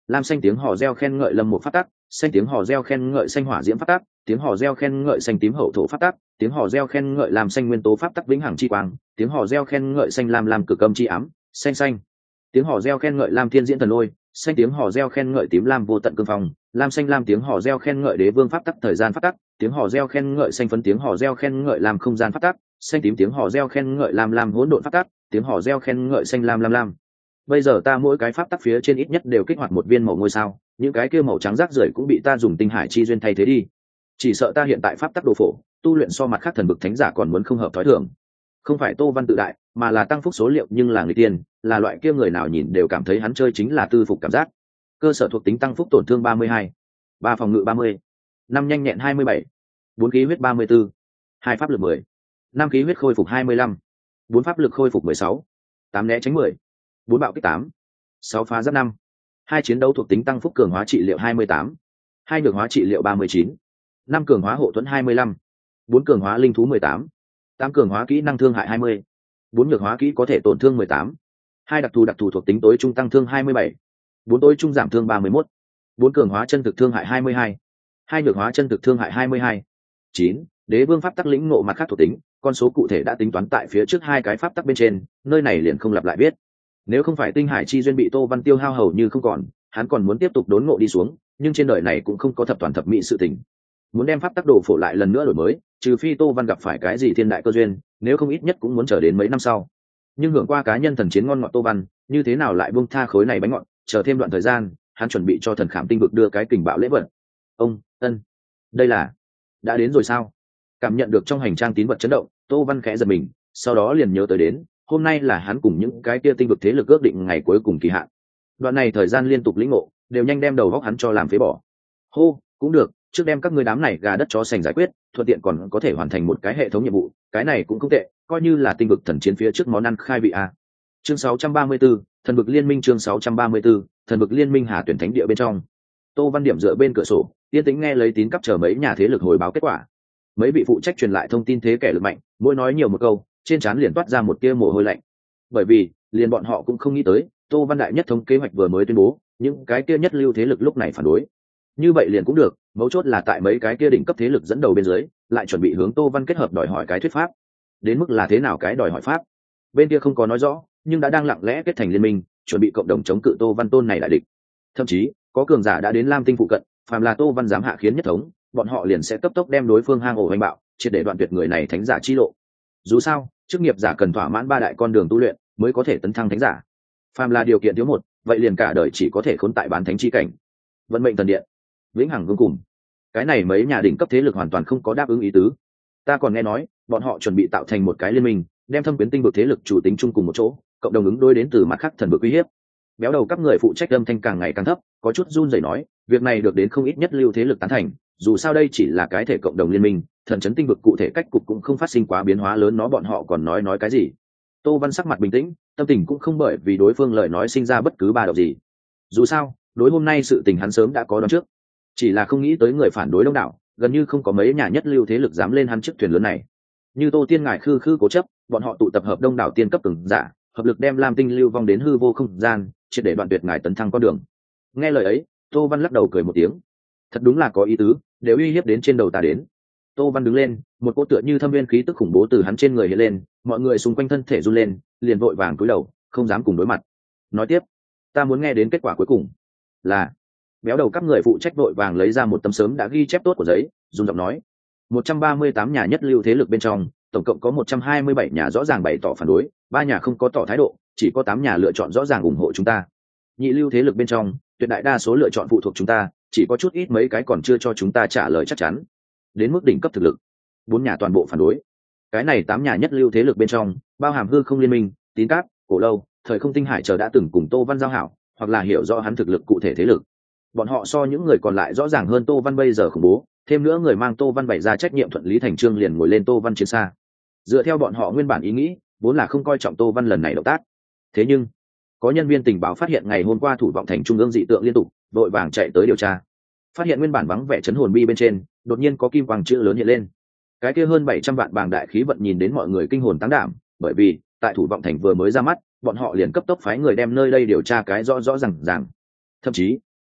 lam xanh tiếng hò reo khen ngợi lâm một pháp tắc, xanh tiếng hò reo khen ngợi xanh hỏa diễm pháp tắc, tiếng hò reo khen ngợi xanh tím hậu thổ pháp tắc, tiếng hò reo khen ngợi lam xanh nguyên tố pháp tắc vĩnh hằng chi quang, tiếng hò reo khen ngợi xanh lam lam cực âm chi ám, xanh xanh tiếng hò reo khen ngợi lam thiên diễn thần lôi, xanh tiếng hò reo khen ngợi tím lam vô tận cương phong, lam xanh lam tiếng hò reo khen ngợi đế vương pháp tắc thời gian pháp tắc, tiếng hò reo khen ngợi xanh phấn tiếng hò reo khen ngợi lam không gian pháp tắc, xanh tím tiếng hò reo khen ngợi lam lam hỗn độn pháp tắc, tiếng hò reo khen ngợi xanh lam lam lam. Bây giờ ta mỗi cái pháp tắc phía trên ít nhất đều kích hoạt một viên màu ngôi sao, những cái kia màu trắng rác rưởi cũng bị ta dùng tinh hải chi duyên thay thế đi. Chỉ sợ ta hiện tại pháp tắc đồ phổ, tu luyện so mặt khác thần bực thánh giả còn muốn không hợp thói thường. Không phải Tô Văn tự đại, mà là tăng phúc số liệu nhưng là người tiên, là loại kia người nào nhìn đều cảm thấy hắn chơi chính là tư phục cảm giác. Cơ sở thuộc tính tăng phúc tổn thương ba mươi hai, ba phòng ngự ba mươi, năm nhanh nhẹn hai mươi bảy, bốn khí huyết ba mươi bốn, hai pháp lực mười, năm khí huyết khôi phục hai mươi lăm, bốn pháp lực khôi phục mười sáu, tám né tránh mười, bốn bạo kích tám, sáu phá giáp năm, hai chiến đấu thuộc tính tăng phúc cường hóa trị liệu hai mươi tám, hai nhược hóa trị liệu ba mươi chín, năm cường hóa hộ thuẫn hai mươi lăm, bốn cường hóa linh thú mười tám, tám cường hóa kỹ năng thương hại hai mươi, bốn nhược hóa kỹ có thể tổn thương mười tám, hai đặc thù đặc thù thuộc tính tối trung tăng thương hai mươi bảy, bốn tối trung giảm thương ba mươi mốt, bốn cường hóa chân thực thương hại hai mươi hai, hai nhược hóa chân thực thương hại hai mươi hai, chín đế vương pháp tắc lĩnh ngộ mặt khác thuộc tính, con số cụ thể đã tính toán tại phía trước hai cái pháp tắc bên trên, nơi này liền không lặp lại biết. Nếu không phải tinh hải chi duyên bị Tô Văn tiêu hao hầu như không còn, hắn còn muốn tiếp tục đốn ngộ đi xuống, nhưng trên đời này cũng không có thập toàn thập mỹ sự tình. Muốn đem pháp tắc đồ phổ lại lần nữa đổi mới, trừ phi Tô Văn gặp phải cái gì thiên đại cơ duyên, nếu không ít nhất cũng muốn chờ đến mấy năm sau. Nhưng hưởng qua cá nhân thần chiến ngon ngọt Tô Văn, như thế nào lại buông tha khối này bánh ngọt, chờ thêm đoạn thời gian, hắn chuẩn bị cho thần khảm tinh vực đưa cái kình bạo lễ vật. Ông, ân, đây là đã đến rồi sao? Cảm nhận được trong hành trang tín vật chấn động, Tô Văn khẽ giật mình, sau đó liền nhớ tới đến, hôm nay là hắn cùng những cái kia tinh vực thế lực ước định ngày cuối cùng kỳ hạn. Đoạn này thời gian liên tục lĩnh ngộ, đều nhanh đem đầu góc hắn cho làm phế bỏ. Hô, cũng được, trước đem các ngươi đám này gà đất chó sành giải quyết, thuận tiện còn có thể hoàn thành một cái hệ thống nhiệm vụ, cái này cũng không tệ, coi như là tinh vực thần chiến phía trước món ăn khai vị a. Chương sáu trăm ba mươi tư, thần vực liên minh chương sáu trăm ba mươi tư, thần vực liên minh Hà Tuyển Thánh địa bên trong. Tô Văn điểm dựa bên cửa sổ, yên tĩnh nghe lấy tín cấp chờ mấy nhà thế lực hồi báo kết quả. Mấy vị phụ trách truyền lại thông tin thế kẻ lực mạnh, mỗi nói nhiều một câu, trên trán liền toát ra một tia mồ hôi lạnh. Bởi vì, liền bọn họ cũng không nghĩ tới, Tô Văn đại nhất thống kế hoạch vừa mới tuyên bố, những cái kia nhất lưu thế lực lúc này phản đối. Như vậy liền cũng được, mấu chốt là tại mấy cái kia đỉnh cấp thế lực dẫn đầu bên dưới, lại chuẩn bị hướng Tô Văn kết hợp đòi hỏi cái thuyết pháp. Đến mức là thế nào cái đòi hỏi pháp? Bên kia không có nói rõ, nhưng đã đang lặng lẽ kết thành liên minh, chuẩn bị cộng đồng chống cự Tô Văn tôn này đại địch. Thậm chí, có cường giả đã đến Lam Tinh phụ cận, phàm là Tô Văn dám hạ khiến nhất thống, bọn họ liền sẽ cấp tốc đem đối phương hang ổ hành bạo, triệt để đoạn tuyệt người này thánh giả chi lộ. Dù sao, chức nghiệp giả cần thỏa mãn ba đại con đường tu luyện, mới có thể tấn thăng thánh giả. Phàm là điều kiện thiếu một, vậy liền cả đời chỉ có thể khốn tại bán thánh chi cảnh. Vận mệnh thần điện, vĩnh hằng vương cùng. Cái này mấy nhà đỉnh cấp thế lực hoàn toàn không có đáp ứng ý tứ. Ta còn nghe nói, bọn họ chuẩn bị tạo thành một cái liên minh, đem thâm quyến tinh vực thế lực chủ tính chung cùng một chỗ, cộng đồng ứng đối đến từ mặt khác thần vực uy hiếp. Béo đầu các người phụ trách âm thanh càng ngày càng thấp, có chút run rẩy nói, việc này được đến không ít nhất lưu thế lực tán thành, dù sao đây chỉ là cái thể cộng đồng liên minh, thần chấn tinh vực cụ thể cách cục cũng không phát sinh quá biến hóa lớn, nó bọn họ còn nói nói cái gì. Tô Văn sắc mặt bình tĩnh, tâm tình cũng không bởi vì đối phương lời nói sinh ra bất cứ ba động gì. Dù sao, đối hôm nay sự tình hắn sớm đã có đoán trước, chỉ là không nghĩ tới người phản đối đông đảo, gần như không có mấy nhà nhất lưu thế lực dám lên hắn chiếc thuyền lớn này. Như Tô Tiên ngài khư khư cố chấp, bọn họ tụ tập hợp đông đảo tiên cấp cường giả, hợp lực đem Lam Tinh lưu vong đến hư vô không gian, triệt để đoạn tuyệt ngài tấn thăng con đường. Nghe lời ấy, Tô Văn lắc đầu cười một tiếng. Thật đúng là có ý tứ, đều uy hiếp đến trên đầu ta đến. Tô Văn đứng lên, một cỗ tựa như thâm viên khí tức khủng bố từ hắn trên người hiện lên, mọi người xung quanh thân thể run lên, liền vội vàng cúi đầu, không dám cùng đối mặt. Nói tiếp, ta muốn nghe đến kết quả cuối cùng. Là, béo đầu các người phụ trách vội vàng lấy ra một tấm sớm đã ghi chép tốt của giấy, dùng giọng nói. một trăm ba mươi tám nhà nhất lưu thế lực bên trong, tổng cộng có một trăm hai mươi bảy nhà rõ ràng bày tỏ phản đối, ba nhà không có tỏ thái độ, chỉ có tám nhà lựa chọn rõ ràng ủng hộ chúng ta. Nhị lưu thế lực bên trong, tuyệt đại đa số lựa chọn phụ thuộc chúng ta, chỉ có chút ít mấy cái còn chưa cho chúng ta trả lời chắc chắn. Đến mức đỉnh cấp thực lực, bốn nhà toàn bộ phản đối. Cái này tám nhà nhất lưu thế lực bên trong, bao hàm hư không liên minh, tín cáp, cổ lâu, thời không tinh hải chờ đã từng cùng Tô Văn giao hảo, hoặc là hiểu rõ hắn thực lực cụ thể thế lực. Bọn họ so những người còn lại rõ ràng hơn Tô Văn bây giờ khủng bố, thêm nữa người mang Tô Văn bày ra trách nhiệm thuận lý thành chương liền ngồi lên Tô Văn chiến xa. Dựa theo bọn họ nguyên bản ý nghĩ, vốn là không coi trọng Tô Văn lần này động tác. Thế nhưng, có nhân viên tình báo phát hiện ngày hôm qua thủ vọng thành trung ương dị tượng liên tục, đội vàng chạy tới điều tra. Phát hiện nguyên bản vắng vẻ chấn hồn bi bên trên, đột nhiên có kim quang chữ lớn hiện lên. Cái kia hơn bảy trăm vạn bàng đại khí vận nhìn đến mọi người kinh hồn táng đảm, bởi vì tại thủ vọng thành vừa mới ra mắt, bọn họ liền cấp tốc phái người đem nơi đây điều tra cái rõ rõ ràng ràng. Thậm chí,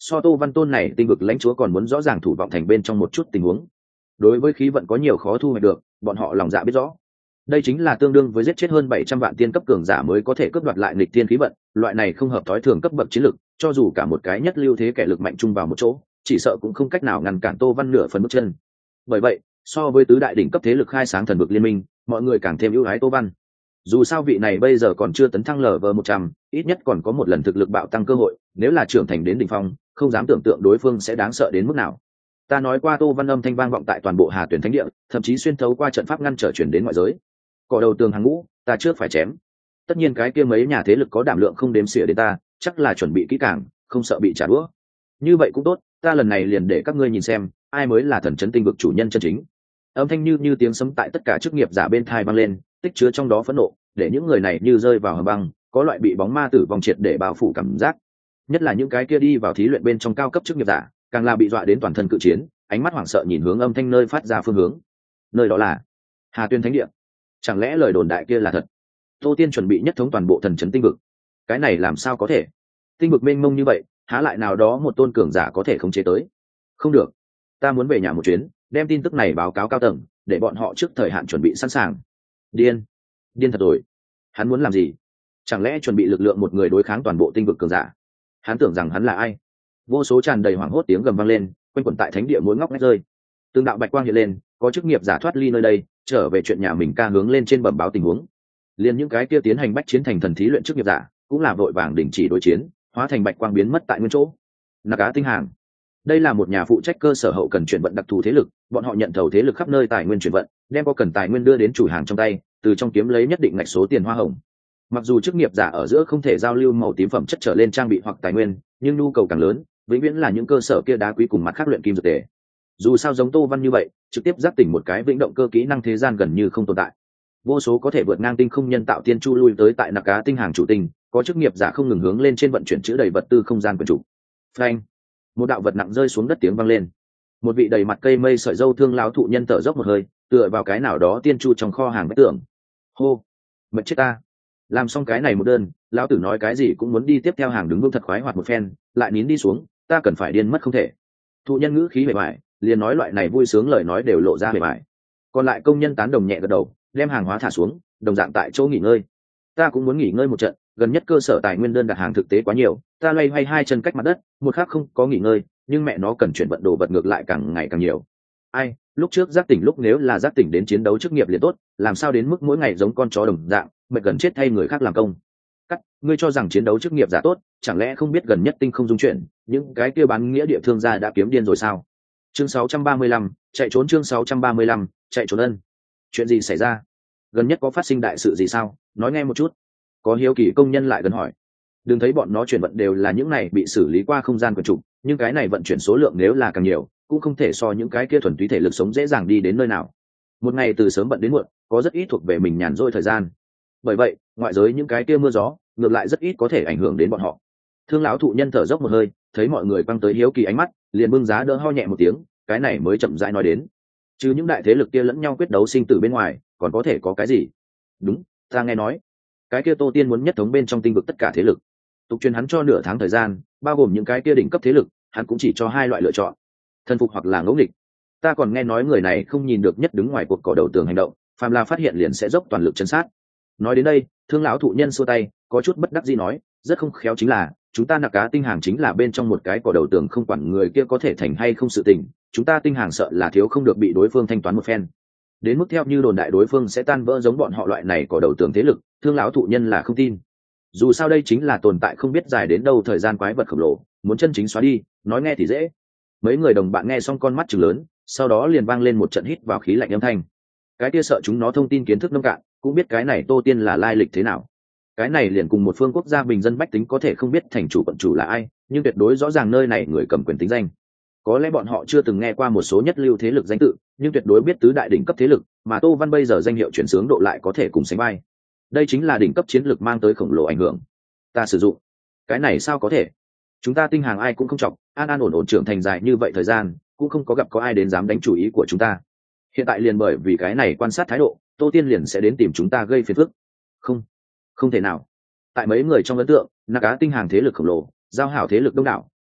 so Tô Văn Tôn này tinh vực lãnh chúa còn muốn rõ ràng thủ vọng thành bên trong một chút tình huống. Đối với khí vận có nhiều khó thu hoạch được, bọn họ lòng dạ biết rõ. Đây chính là tương đương với giết chết hơn bảy trăm vạn tiên cấp cường giả mới có thể cướp đoạt lại nghịch tiên khí vận, loại này không hợp thói thường cấp bậc chiến lực, cho dù cả một cái nhất lưu thế kẻ lực mạnh chung vào một chỗ, chỉ sợ cũng không cách nào ngăn cản Tô Văn nửa phần bước chân. Bởi vậy, so với tứ đại đỉnh cấp thế lực khai sáng thần vực liên minh, mọi người càng thêm ưu ái Tô Văn. Dù sao vị này bây giờ còn chưa tấn thăng lv một trăm, ít nhất còn có một lần thực lực bạo tăng cơ hội, nếu là trưởng thành đến đỉnh phong, không dám tưởng tượng đối phương sẽ đáng sợ đến mức nào. Ta nói qua Tô Văn âm thanh vang vọng tại toàn bộ Hà Tuyển Thánh Địa, thậm chí xuyên thấu qua trận pháp ngăn trở chuyển đến ngoại giới. Cỏ đầu tường hàng ngũ, ta trước phải chém. Tất nhiên cái kia mấy nhà thế lực có đảm lượng không đếm xỉa đến ta, chắc là chuẩn bị kỹ càng, không sợ bị trả đũa. Như vậy cũng tốt, ta lần này liền để các ngươi nhìn xem, ai mới là thần chấn tinh vực chủ nhân chân chính. Âm thanh như như tiếng sấm tại tất cả chức nghiệp giả bên thai vang lên, tích chứa trong đó phẫn nộ, để những người này như rơi vào hầm băng, có loại bị bóng ma tử vong triệt để bao phủ cảm giác. Nhất là những cái kia đi vào thí luyện bên trong cao cấp chức nghiệp giả, càng là bị dọa đến toàn thân cự chiến, ánh mắt hoảng sợ nhìn hướng âm thanh nơi phát ra phương hướng. Nơi đó là Hà Tuyên Thánh Địa. Chẳng lẽ lời đồn đại kia là thật? Tô Tiên chuẩn bị nhất thống toàn bộ thần chấn tinh vực. Cái này làm sao có thể? Tinh vực mênh mông như vậy, há lại nào đó một tôn cường giả có thể khống chế tới? Không được, ta muốn về nhà một chuyến, đem tin tức này báo cáo cao tầng, để bọn họ trước thời hạn chuẩn bị sẵn sàng. Điên, điên thật rồi. Hắn muốn làm gì? Chẳng lẽ chuẩn bị lực lượng một người đối kháng toàn bộ tinh vực cường giả? Hắn tưởng rằng hắn là ai? Vô số tràn đầy hoảng hốt tiếng gầm vang lên, quanh quẩn tại thánh địa mỗi ngóc ngách rơi. Từng đạo bạch quang hiện lên, có chức nghiệp giả thoát ly nơi đây, trở về chuyện nhà mình ca hướng lên trên bẩm báo tình huống. Liên những cái kia tiến hành bách chiến thành thần thí luyện chức nghiệp giả, cũng là vội vàng đình chỉ đối chiến, hóa thành bạch quang biến mất tại nguyên chỗ. Nạc Á Tinh Hàng, đây là một nhà phụ trách cơ sở hậu cần chuyển vận đặc thù thế lực, bọn họ nhận thầu thế lực khắp nơi tài nguyên chuyển vận, đem có cần tài nguyên đưa đến chủ hàng trong tay, từ trong kiếm lấy nhất định ngạch số tiền hoa hồng. Mặc dù chức nghiệp giả ở giữa không thể giao lưu màu tím phẩm chất trở lên trang bị hoặc tài nguyên, nhưng nhu cầu càng lớn, vĩnh viễn là những cơ sở kia đá quý cùng mặt khác luyện kim dược tề. Dù sao giống Tô Văn như vậy, trực tiếp giác tỉnh một cái vĩnh động cơ kỹ năng thế gian gần như không tồn tại. Vô số có thể vượt ngang tinh không nhân tạo tiên chu lui tới tại Nạc Á Tinh Hàng chủ tinh, có chức nghiệp giả không ngừng hướng lên trên vận chuyển chữ đầy vật tư không gian quyền chủ. Phanh, một đạo vật nặng rơi xuống đất tiếng vang lên. Một vị đầy mặt cây mây sợi râu thương lão thụ nhân thở dốc một hơi, tựa vào cái nào đó tiên chu trong kho hàng vách tường. Hô, mệt chết ta. Làm xong cái này một đơn, lão tử nói cái gì cũng muốn đi tiếp theo hàng đứng vững thật khoái hoạt một phen, lại nín đi xuống, ta cần phải điên mất không thể. Thụ nhân ngữ khí bề bại, liền nói loại này vui sướng lời nói đều lộ ra bề bại. Còn lại công nhân tán đồng nhẹ gật đầu, đem hàng hóa thả xuống, đồng dạng tại chỗ nghỉ ngơi. Ta cũng muốn nghỉ ngơi một trận, gần nhất cơ sở tài nguyên đơn đặt hàng thực tế quá nhiều, ta loay hoay hai chân cách mặt đất, một khắc không có nghỉ ngơi, nhưng mẹ nó cần chuyển vận đồ vật ngược lại càng ngày càng nhiều. Ai, lúc trước giác tỉnh lúc nếu là giác tỉnh đến chiến đấu chức nghiệp liền tốt, làm sao đến mức mỗi ngày giống con chó đồng dạng, mệt gần chết thay người khác làm công. Cắt, ngươi cho rằng chiến đấu chức nghiệp giả tốt, chẳng lẽ không biết gần nhất tinh không dung chuyển, những cái kia bán nghĩa địa thương gia đã kiếm điên rồi sao? Chương sáu trăm ba mươi lăm, chạy trốn chương sáu trăm ba mươi lăm, chạy trốn ân. Chuyện gì xảy ra? Gần nhất có phát sinh đại sự gì sao? Nói nghe một chút. Có hiếu kỳ công nhân lại gần hỏi. Đừng thấy bọn nó chuyển vận đều là những này bị xử lý qua không gian quần trục, nhưng cái này vận chuyển số lượng nếu là càng nhiều, cũng không thể so những cái kia thuần túy thể lực sống dễ dàng đi đến nơi nào. Một ngày từ sớm bận đến muộn, có rất ít thuộc về mình nhàn rỗi thời gian. Bởi vậy, ngoại giới những cái kia mưa gió, ngược lại rất ít có thể ảnh hưởng đến bọn họ. Thương lão thụ nhân thở dốc một hơi, thấy mọi người quăng tới hiếu kỳ ánh mắt, liền bưng giá đỡ ho nhẹ một tiếng, cái này mới chậm rãi nói đến. Chứ những đại thế lực kia lẫn nhau quyết đấu sinh tử bên ngoài, còn có thể có cái gì? Đúng, ta nghe nói, cái kia Tô Tiên muốn nhất thống bên trong tinh vực tất cả thế lực. Tục truyền hắn cho nửa tháng thời gian, bao gồm những cái kia đỉnh cấp thế lực, hắn cũng chỉ cho hai loại lựa chọn: thần phục hoặc là ngẫu nghịch. Ta còn nghe nói người này không nhìn được nhất đứng ngoài cuộc cỏ đầu tường hành động, phàm là phát hiện liền sẽ dốc toàn lực chân sát. Nói đến đây, thương lão thụ nhân xua tay, có chút bất đắc dĩ nói, rất không khéo chính là chúng ta Nạc Á Tinh Hàng chính là bên trong một cái cỏ đầu tường, không quản người kia có thể thành hay không sự tình, chúng ta Tinh Hàng sợ là thiếu không được bị đối phương thanh toán một phen. Đến mức theo như đồn đại đối phương sẽ tan vỡ giống bọn họ loại này cỏ đầu tường thế lực, thương lão thụ nhân là không tin. Dù sao đây chính là tồn tại không biết dài đến đâu thời gian quái vật khổng lồ, muốn chân chính xóa đi, nói nghe thì dễ. Mấy người đồng bạn nghe xong con mắt trừng lớn, sau đó liền vang lên một trận hít vào khí lạnh âm thanh. Cái kia sợ chúng nó thông tin kiến thức nông cạn, cũng biết cái này Tô Tiên là lai lịch thế nào. Cái này liền cùng một phương quốc gia bình dân bách tính có thể không biết thành chủ quận chủ là ai, nhưng tuyệt đối rõ ràng nơi này người cầm quyền tính danh. Có lẽ bọn họ chưa từng nghe qua một số nhất lưu thế lực danh tự, nhưng tuyệt đối biết tứ đại đỉnh cấp thế lực, mà Tô Văn bây giờ danh hiệu chuyển sướng độ lại có thể cùng sánh vai. Đây chính là đỉnh cấp chiến lược mang tới khổng lồ ảnh hưởng. Ta sử dụng cái này sao có thể? Chúng ta Tinh Hàng ai cũng không chọc, an an ổn ổn trưởng thành dài như vậy thời gian, cũng không có gặp có ai đến dám đánh chủ ý của chúng ta. Hiện tại liền bởi vì cái này quan sát thái độ, Tô Tiên liền sẽ đến tìm chúng ta gây phiền phức. Không, không thể nào. Tại mấy người trong ấn tượng, Nạc Á Tinh Hàng thế lực khổng lồ, giao hảo thế lực đông đảo,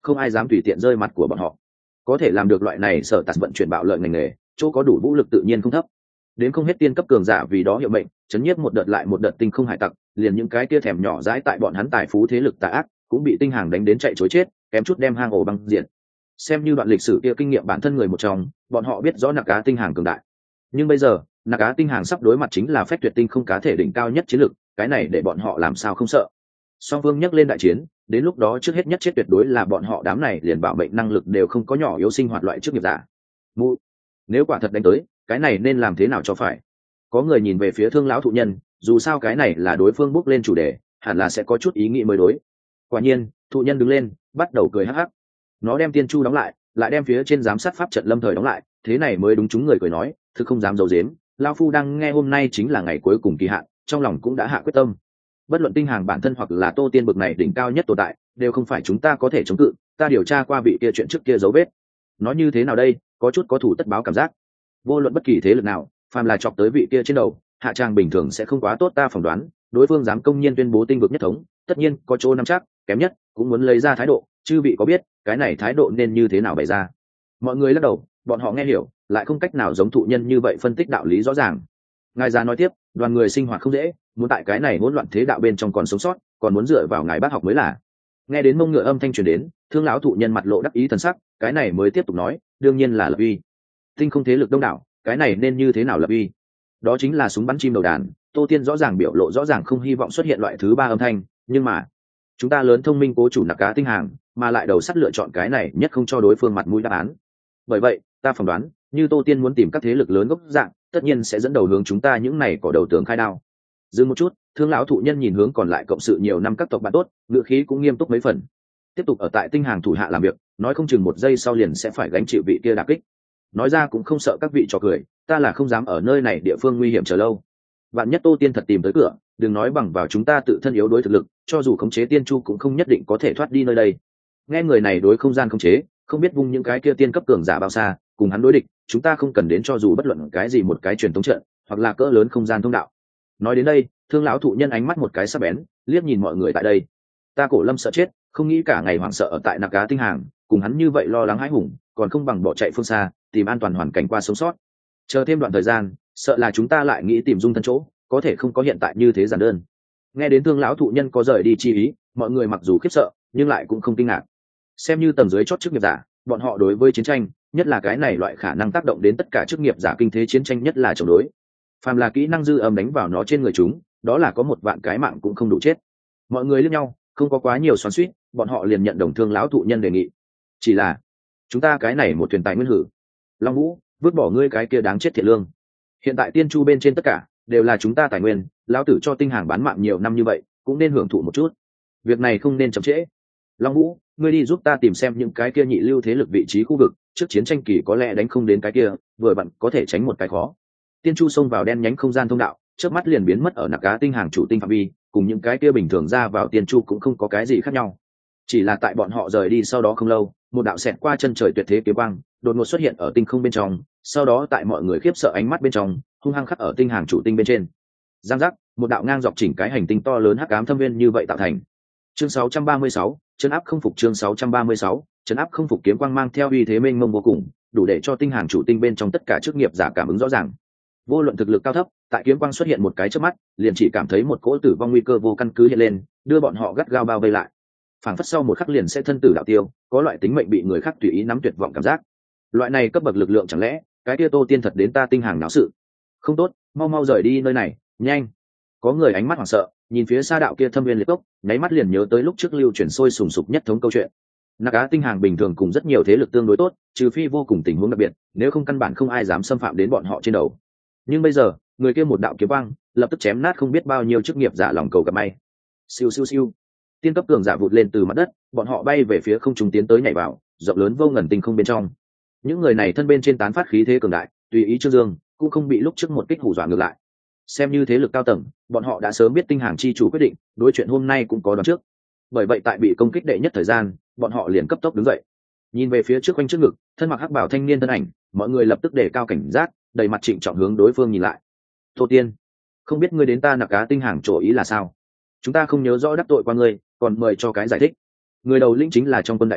không ai dám tùy tiện rơi mặt của bọn họ. Có thể làm được loại này sở tạt vận chuyển bạo lợi ngành nghề, chỗ có đủ vũ lực tự nhiên không thấp. Đến không hết tiên cấp cường giả vì đó hiệu mệnh, chấn nhiếp một đợt lại một đợt tinh không hải tặc, liền những cái tia thèm nhỏ dãi tại bọn hắn tài phú thế lực tà ác cũng bị tinh hàng đánh đến chạy chối chết, kém chút đem hang ổ băng diện. Xem như đoạn lịch sử kia kinh nghiệm bản thân người một trong, bọn họ biết rõ nặc cá tinh hàng cường đại. Nhưng bây giờ nặc cá tinh hàng sắp đối mặt chính là phách tuyệt tinh không cá thể đỉnh cao nhất chiến lực, cái này để bọn họ làm sao không sợ. Song phương nhắc lên đại chiến, đến lúc đó trước hết nhất chết tuyệt đối là bọn họ đám này liền bảo mệnh năng lực đều không có nhỏ yếu sinh hoạt loại chức nghiệp giả. Mu, nếu quả thật đánh tới, cái này nên làm thế nào cho phải? Có người nhìn về phía Thương lão thụ nhân, dù sao cái này là đối phương bước lên chủ đề, hẳn là sẽ có chút ý nghĩ mới đối. Quả nhiên, thụ nhân đứng lên, bắt đầu cười hắc hắc. Nó đem tiên chu đóng lại, lại đem phía trên giám sát pháp trận lâm thời đóng lại, thế này mới đúng chúng người cười nói, thực không dám giấu giếm, lão phu đang nghe hôm nay chính là ngày cuối cùng kỳ hạn, trong lòng cũng đã hạ quyết tâm. Bất luận tinh hàng bản thân hoặc là Tô Tiên bực này đỉnh cao nhất tồn tại, đều không phải chúng ta có thể chống cự, ta điều tra qua vị kia chuyện trước kia dấu vết. Nói như thế nào đây, có chút có thủ tất báo cảm giác. Vô luận bất kỳ thế lực nào, phàm là chọc tới vị kia trên đầu, hạ trang bình thường sẽ không quá tốt, ta phỏng đoán, đối phương dám công nhiên tuyên bố tinh vực nhất thống, tất nhiên có chỗ nắm chắc, kém nhất cũng muốn lấy ra thái độ, chư vị có biết, cái này thái độ nên như thế nào bày ra? Mọi người lắc đầu, bọn họ nghe hiểu, lại không cách nào giống thụ nhân như vậy phân tích đạo lý rõ ràng. Ngài già nói tiếp, đoàn người sinh hoạt không dễ, muốn tại cái này hỗn loạn thế đạo bên trong còn sống sót, còn muốn dựa vào ngài bác học mới là. Nghe đến mông ngựa âm thanh truyền đến, Thương lão thụ nhân mặt lộ đắc ý thần sắc, cái này mới tiếp tục nói, đương nhiên là lập uy. Tinh không thế lực đông đảo, cái này nên như thế nào lập uy? Đó chính là súng bắn chim đầu đàn. Tô Tiên rõ ràng biểu lộ rõ ràng không hy vọng xuất hiện loại thứ ba âm thanh, nhưng mà chúng ta lớn thông minh cố chủ nặc cá tinh hàng, mà lại đầu sắt lựa chọn cái này nhất không cho đối phương mặt mũi đáp án. Bởi vậy, ta phỏng đoán, như Tô Tiên muốn tìm các thế lực lớn gốc dạng, tất nhiên sẽ dẫn đầu hướng chúng ta những này có đầu tường khai đao. Dừng một chút, Thương lão thụ nhân nhìn hướng còn lại cộng sự nhiều năm các tộc bạn tốt, ngữ khí cũng nghiêm túc mấy phần. Tiếp tục ở tại tinh hàng thủ hạ làm việc, nói không chừng một giây sau liền sẽ phải gánh chịu vị kia đả kích. Nói ra cũng không sợ các vị trò cười, ta là không dám ở nơi này địa phương nguy hiểm chờ lâu. Vạn nhất Tô Tiên thật tìm tới cửa, đừng nói bằng vào chúng ta tự thân yếu đối thực lực, cho dù khống chế tiên chu cũng không nhất định có thể thoát đi nơi đây. Nghe người này đối không gian khống chế, không biết vung những cái kia tiên cấp cường giả bao xa, cùng hắn đối địch, chúng ta không cần đến cho dù bất luận cái gì một cái truyền thống trận, hoặc là cỡ lớn không gian thông đạo. Nói đến đây, Thương lão thụ nhân ánh mắt một cái sắc bén, liếc nhìn mọi người tại đây. Ta Cổ Lâm sợ chết, không nghĩ cả ngày hoảng sợ ở tại nặc cá tinh hàng, cùng hắn như vậy lo lắng hãi hùng, còn không bằng bỏ chạy phương xa, tìm an toàn hoàn cảnh qua sống sót. Chờ thêm đoạn thời gian, sợ là chúng ta lại nghĩ tìm dung thân chỗ, có thể không có hiện tại như thế giản đơn. Nghe đến Thương lão thụ nhân có rời đi chi ý, mọi người mặc dù khiếp sợ, nhưng lại cũng không kinh ngạc. Xem như tầng dưới chót chức nghiệp giả, bọn họ đối với chiến tranh, nhất là cái này loại khả năng tác động đến tất cả chức nghiệp giả kinh thế chiến tranh nhất là chống đối. Phàm là kỹ năng dư âm đánh vào nó trên người chúng, đó là có một vạn cái mạng cũng không đủ chết. Mọi người liếc nhau, không có quá nhiều xoắn xuýt, bọn họ liền nhận đồng Thương lão thụ nhân đề nghị. Chỉ là, chúng ta cái này một thuyền tài nguyên hử. Long Vũ, vứt bỏ ngươi cái kia đáng chết thiệt lương. Hiện tại tiên chu bên trên tất cả đều là chúng ta tài nguyên, lão tử cho tinh hàng bán mạng nhiều năm như vậy, cũng nên hưởng thụ một chút. Việc này không nên chậm trễ. Long Vũ, ngươi đi giúp ta tìm xem những cái kia nhị lưu thế lực vị trí khu vực, trước chiến tranh kỳ có lẽ đánh không đến cái kia, vừa vặn có thể tránh một cái khó. Tiên chu xông vào đen nhánh không gian thông đạo, trước mắt liền biến mất ở nặc cá tinh hàng chủ tinh phạm vi, cùng những cái kia bình thường ra vào tiên chu cũng không có cái gì khác nhau. Chỉ là tại bọn họ rời đi sau đó không lâu, một đạo xẹt qua chân trời tuyệt thế kiếm quang đột ngột xuất hiện ở tinh không bên trong, sau đó tại mọi người khiếp sợ ánh mắt bên trong hung hăng khắc ở tinh hàng chủ tinh bên trên. Giang giác, một đạo ngang dọc chỉnh cái hành tinh to lớn hắc ám thâm viên như vậy tạo thành. Chương sáu trăm ba mươi sáu, trấn áp không phục. Chương sáu trăm ba mươi sáu, trấn áp không phục. Kiếm quang mang theo uy thế mênh mông vô cùng, đủ để cho tinh hàng chủ tinh bên trong tất cả chức nghiệp giả cảm ứng rõ ràng. Vô luận thực lực cao thấp, tại kiếm quang xuất hiện một cái chớp mắt, liền chỉ cảm thấy một cỗ tử vong nguy cơ vô căn cứ hiện lên, đưa bọn họ gắt gao bao vây lại. Phảng phất sau một khắc liền sẽ thân tử đạo tiêu, có loại tính mệnh bị người khác tùy ý nắm tuyệt vọng cảm giác. Loại này cấp bậc lực lượng chẳng lẽ cái kia Tô Tiên thật đến ta tinh hàng náo sự? Không tốt, mau mau rời đi nơi này, nhanh! Có người ánh mắt hoảng sợ, nhìn phía xa đạo kia thâm viên liệt cốc, nháy mắt liền nhớ tới lúc trước lưu truyền sôi sùng sục nhất thống câu chuyện. Nặc cá tinh hàng bình thường cùng rất nhiều thế lực tương đối tốt, trừ phi vô cùng tình huống đặc biệt, nếu không căn bản không ai dám xâm phạm đến bọn họ trên đầu. Nhưng bây giờ, người kia một đạo kiếm quang, lập tức chém nát không biết bao nhiêu chức nghiệp giả lòng cầu gặp may. Siêu siêu siêu. Tiên cấp cường giả vụt lên từ mặt đất, bọn họ bay về phía không trung tiến tới nhảy vào, rộng lớn vô ngần tinh không bên trong. Những người này thân bên trên tán phát khí thế cường đại, tùy ý trương dương, cũng không bị lúc trước một kích hù dọa ngược lại. Xem như thế lực cao tầng, bọn họ đã sớm biết tinh hàng chi chủ quyết định, đối chuyện hôm nay cũng có đoán trước. Bởi vậy tại bị công kích đệ nhất thời gian, bọn họ liền cấp tốc đứng dậy. Nhìn về phía trước quanh trước ngực, thân mặc hắc bảo thanh niên thân ảnh, mọi người lập tức đề cao cảnh giác, đầy mặt trịnh trọng hướng đối phương nhìn lại. Tô Tiên, không biết ngươi đến ta nặc cá tinh hàng chỗ ý là sao? Chúng ta không nhớ rõ đắc tội qua ngươi, còn mời cho cái giải thích. Người đầu lĩnh chính là trong quân đại lão,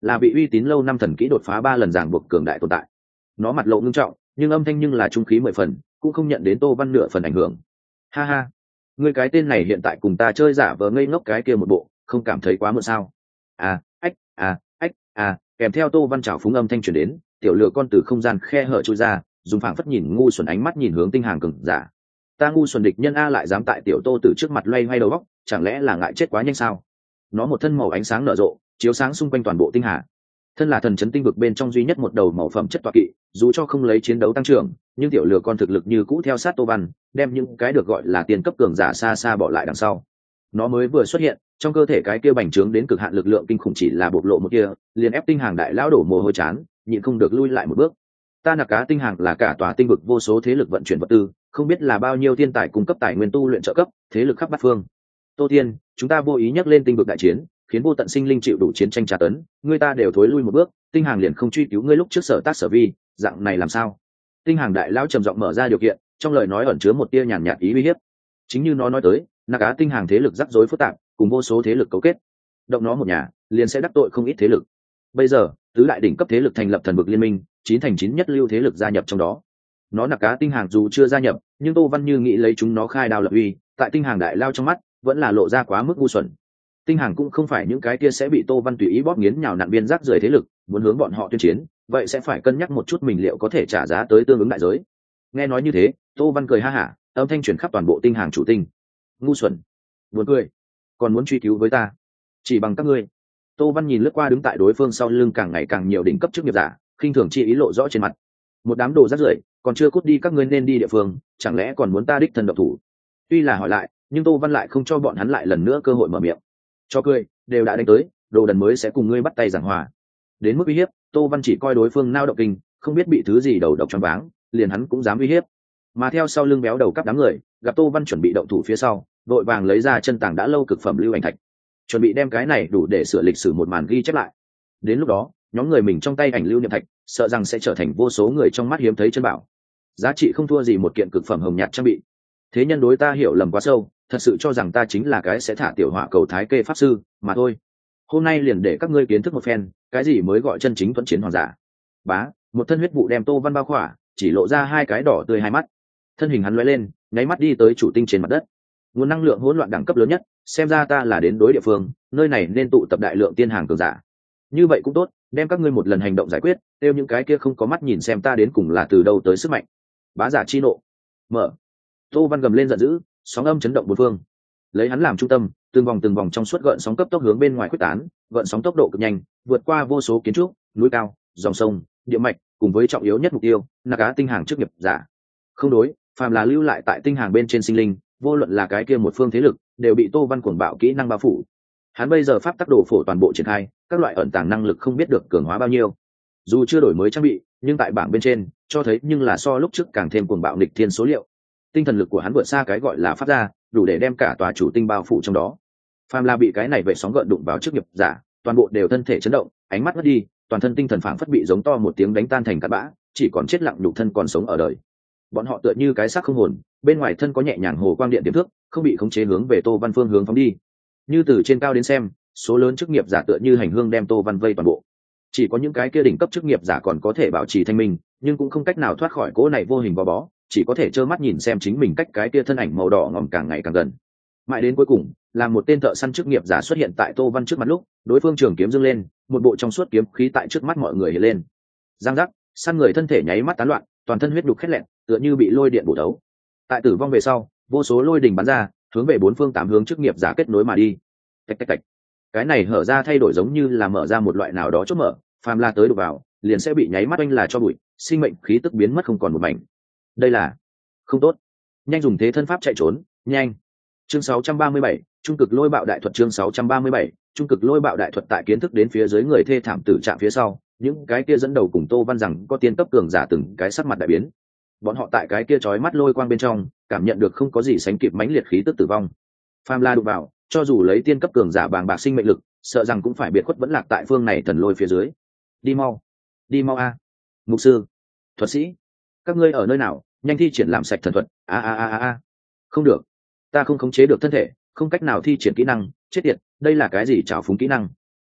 là bị uy tín lâu năm thần kỹ đột phá ba lần ràng buộc cường đại tồn tại. Nó mặt lộ ngưng trọng nhưng âm thanh nhưng là trung khí mười phần, cũng không nhận đến Tô Văn nửa phần ảnh hưởng. Ha ha, ngươi cái tên này hiện tại cùng ta chơi giả vờ ngây ngốc cái kia một bộ, không cảm thấy quá muộn sao? À, ách, à, ách, à, kèm theo Tô Văn trào phúng âm thanh truyền đến, tiểu lửa con từ không gian khe hở chui ra, dùng phảng phất nhìn ngu xuẩn ánh mắt nhìn hướng tinh hàng cường giả. Ta ngu xuẩn địch nhân a lại dám tại tiểu Tô Tử trước mặt loay hoay đầu óc, chẳng lẽ là ngại chết quá nhanh sao? Nó một thân màu ánh sáng nở rộ, chiếu sáng xung quanh toàn bộ tinh hà. Thân là thần chấn tinh vực bên trong duy nhất một đầu màu phẩm chất tọa kỵ, dù cho không lấy chiến đấu tăng trưởng, nhưng tiểu lửa con thực lực như cũ theo sát Tô Văn, đem những cái được gọi là tiền cấp cường giả xa xa bỏ lại đằng sau. Nó mới vừa xuất hiện, trong cơ thể cái kia bành trướng đến cực hạn lực lượng kinh khủng chỉ là bộc lộ một kia, liền ép tinh hàng đại lão đổ mồ hôi chán, nhịn không được lui lại một bước. Ta nặc cá tinh hàng là cả tòa tinh vực vô số thế lực vận chuyển vật tư, không biết là bao nhiêu thiên tài cung cấp tài nguyên tu luyện trợ cấp, thế lực khắp bát phương. Tô Thiên, chúng ta vô ý nhắc lên tinh vực đại chiến, khiến vô tận sinh linh chịu đủ chiến tranh tra tấn, người ta đều thối lui một bước, tinh hàng liền không truy cứu ngươi lúc trước sở tác sở vi, dạng này làm sao? Tinh hàng đại lão trầm giọng mở ra điều kiện, trong lời nói ẩn chứa một tia nhàn nhạt ý uy hiếp. Chính như nó nói tới, nặc cá tinh hàng thế lực rắc rối phức tạp, cùng vô số thế lực cấu kết, động nó một nhà liền sẽ đắc tội không ít thế lực. Bây giờ tứ đại đỉnh cấp thế lực thành lập thần vực liên minh, chín thành chín nhất lưu thế lực gia nhập trong đó. Nó nặc cá tinh hàng dù chưa gia nhập, nhưng Tô Văn Như nghĩ lấy chúng nó khai đao lập uy, tại tinh hàng đại lao trong mắt vẫn là lộ ra quá mức ngu xuẩn. Tinh hàng cũng không phải những cái kia sẽ bị Tô Văn tùy ý bóp nghiến nhào nặn biên rác rưởi thế lực, muốn hướng bọn họ tuyên chiến, vậy sẽ phải cân nhắc một chút mình liệu có thể trả giá tới tương ứng đại giới. Nghe nói như thế, Tô Văn cười ha hả, âm thanh truyền khắp toàn bộ tinh hàng chủ tinh. Ngu xuẩn, buồn cười, còn muốn truy cứu với ta, chỉ bằng các ngươi. Tô Văn nhìn lướt qua đứng tại đối phương sau lưng càng ngày càng nhiều đỉnh cấp chức nghiệp giả, khinh thường chi ý lộ rõ trên mặt. Một đám đồ rác rưởi, còn chưa cút đi các ngươi nên đi địa phương, chẳng lẽ còn muốn ta đích thân độc thủ? Tuy là hỏi lại, nhưng Tô Văn lại không cho bọn hắn lại lần nữa cơ hội mở miệng. Cho cười, đều đã đánh tới, đồ đần mới sẽ cùng ngươi bắt tay giảng hòa. Đến mức uy hiếp, Tô Văn chỉ coi đối phương nao động kinh, không biết bị thứ gì đầu độc choáng váng, liền hắn cũng dám uy hiếp. Mà theo sau lưng béo đầu cắp đám người, gặp Tô Văn chuẩn bị động thủ phía sau, vội vàng lấy ra chân tàng đã lâu cực phẩm lưu ảnh thạch, chuẩn bị đem cái này đủ để sửa lịch sử một màn ghi chép lại. Đến lúc đó, nhóm người mình trong tay ảnh lưu niệm thạch, sợ rằng sẽ trở thành vô số người trong mắt hiếm thấy chân bảo, giá trị không thua gì một kiện cực phẩm hồng nhạt trang bị. Thế nhân đối ta hiểu lầm quá sâu, thật sự cho rằng ta chính là cái sẽ thả tiểu họa cầu thái kê pháp sư mà thôi. Hôm nay liền để các ngươi kiến thức một phen, cái gì mới gọi chân chính thuận chiến hoàng giả. Bá, một thân huyết vụ đem Tô Văn bao khỏa, chỉ lộ ra hai cái đỏ tươi hai mắt. Thân hình hắn lóe lên, nháy mắt đi tới chủ tinh trên mặt đất. Nguồn năng lượng hỗn loạn đẳng cấp lớn nhất, xem ra ta là đến đối địa phương, nơi này nên tụ tập đại lượng tiên hàng cường giả. Như vậy cũng tốt, đem các ngươi một lần hành động giải quyết, tiêu những cái kia không có mắt nhìn xem ta đến cùng là từ đâu tới sức mạnh. Bá giả chi nộ. Mở. Tô Văn gầm lên giận dữ, sóng âm chấn động bốn phương. Lấy hắn làm trung tâm, từng vòng từng vòng trong suốt gợn sóng cấp tốc hướng bên ngoài quyết tán, gợn sóng tốc độ cực nhanh, vượt qua vô số kiến trúc, núi cao, dòng sông, địa mạch, cùng với trọng yếu nhất mục tiêu, là cá tinh hàng trước nghiệp giả. Không đối, phàm là lưu lại tại tinh hàng bên trên sinh linh, vô luận là cái kia một phương thế lực, đều bị Tô Văn cuồng bạo kỹ năng bao phủ. Hắn bây giờ pháp tắc đồ phổ toàn bộ triển khai, các loại ẩn tàng năng lực không biết được cường hóa bao nhiêu. Dù chưa đổi mới trang bị, nhưng tại bảng bên trên cho thấy nhưng là so lúc trước càng thêm cuồng bạo nghịch thiên số liệu. Tinh thần lực của hắn vượt xa cái gọi là pháp gia, đủ để đem cả tòa chủ tinh bao phủ trong đó. Phàm là bị cái này vệ sóng gợn đụng vào trước nghiệp giả, toàn bộ đều thân thể chấn động, ánh mắt mất đi, toàn thân tinh thần phảng phất bị giống to một tiếng đánh tan thành cát bã, chỉ còn chết lặng nhục thân còn sống ở đời. Bọn họ tựa như cái xác không hồn, bên ngoài thân có nhẹ nhàng hồ quang điện tiềm thước, không bị khống chế hướng về Tô Văn phương hướng phóng đi. Như từ trên cao đến xem, số lớn chức nghiệp giả tựa như hành hương đem Tô Văn vây toàn bộ. Chỉ có những cái kia đỉnh cấp chức nghiệp giả còn có thể bảo trì thanh minh, nhưng cũng không cách nào thoát khỏi cỗ này vô hình bó bó, chỉ có thể trơ mắt nhìn xem chính mình cách cái kia thân ảnh màu đỏ ngòm càng ngày càng gần. Mãi đến cuối cùng, là một tên thợ săn chức nghiệp giả xuất hiện tại Tô Văn trước mặt lúc, đối phương trường kiếm dâng lên, một bộ trong suốt kiếm khí tại trước mắt mọi người hiện lên. Giang giác, săn người thân thể nháy mắt tán loạn, toàn thân huyết đục khét lẹn, tựa như bị lôi điện bổ thấu. Tại tử vong về sau, vô số lôi đình bắn ra, hướng về bốn phương tám hướng chức nghiệp giả kết nối mà đi. Tạch tạch tạch. Cái này hở ra thay đổi giống như là mở ra một loại nào đó chốt mở, phàm la tới đụng vào, liền sẽ bị nháy mắt oanh là cho bụi, sinh mệnh khí tức biến mất không còn một mảnh. Đây là không tốt. Nhanh dùng thế thân pháp chạy trốn, nhanh. Chương sáu trăm ba mươi bảy, trung cực lôi bạo đại thuật. Chương sáu trăm ba mươi bảy, trung cực lôi bạo đại thuật. Tại kiến thức đến phía dưới người thê thảm tử trạng phía sau, những cái kia dẫn đầu cùng Tô Văn rằng có tiên cấp cường giả từng cái sắc mặt đại biến. Bọn họ tại cái kia chói mắt lôi quang bên trong, cảm nhận được không có gì sánh kịp mãnh liệt khí tức tử vong. Phàm la đụng vào, cho dù lấy tiên cấp cường giả bàng bạc sinh mệnh lực, sợ rằng cũng phải biệt khuất vẫn lạc tại phương này thần lôi phía dưới. Đi mau, đi mau a. Mục sư, thuật sĩ, các ngươi ở nơi nào? Nhanh thi triển làm sạch thần thuật. A a a a a. Không được, ta không khống chế được thân thể, không cách nào thi triển kỹ năng, chết tiệt, đây là cái gì trào phúng kỹ năng?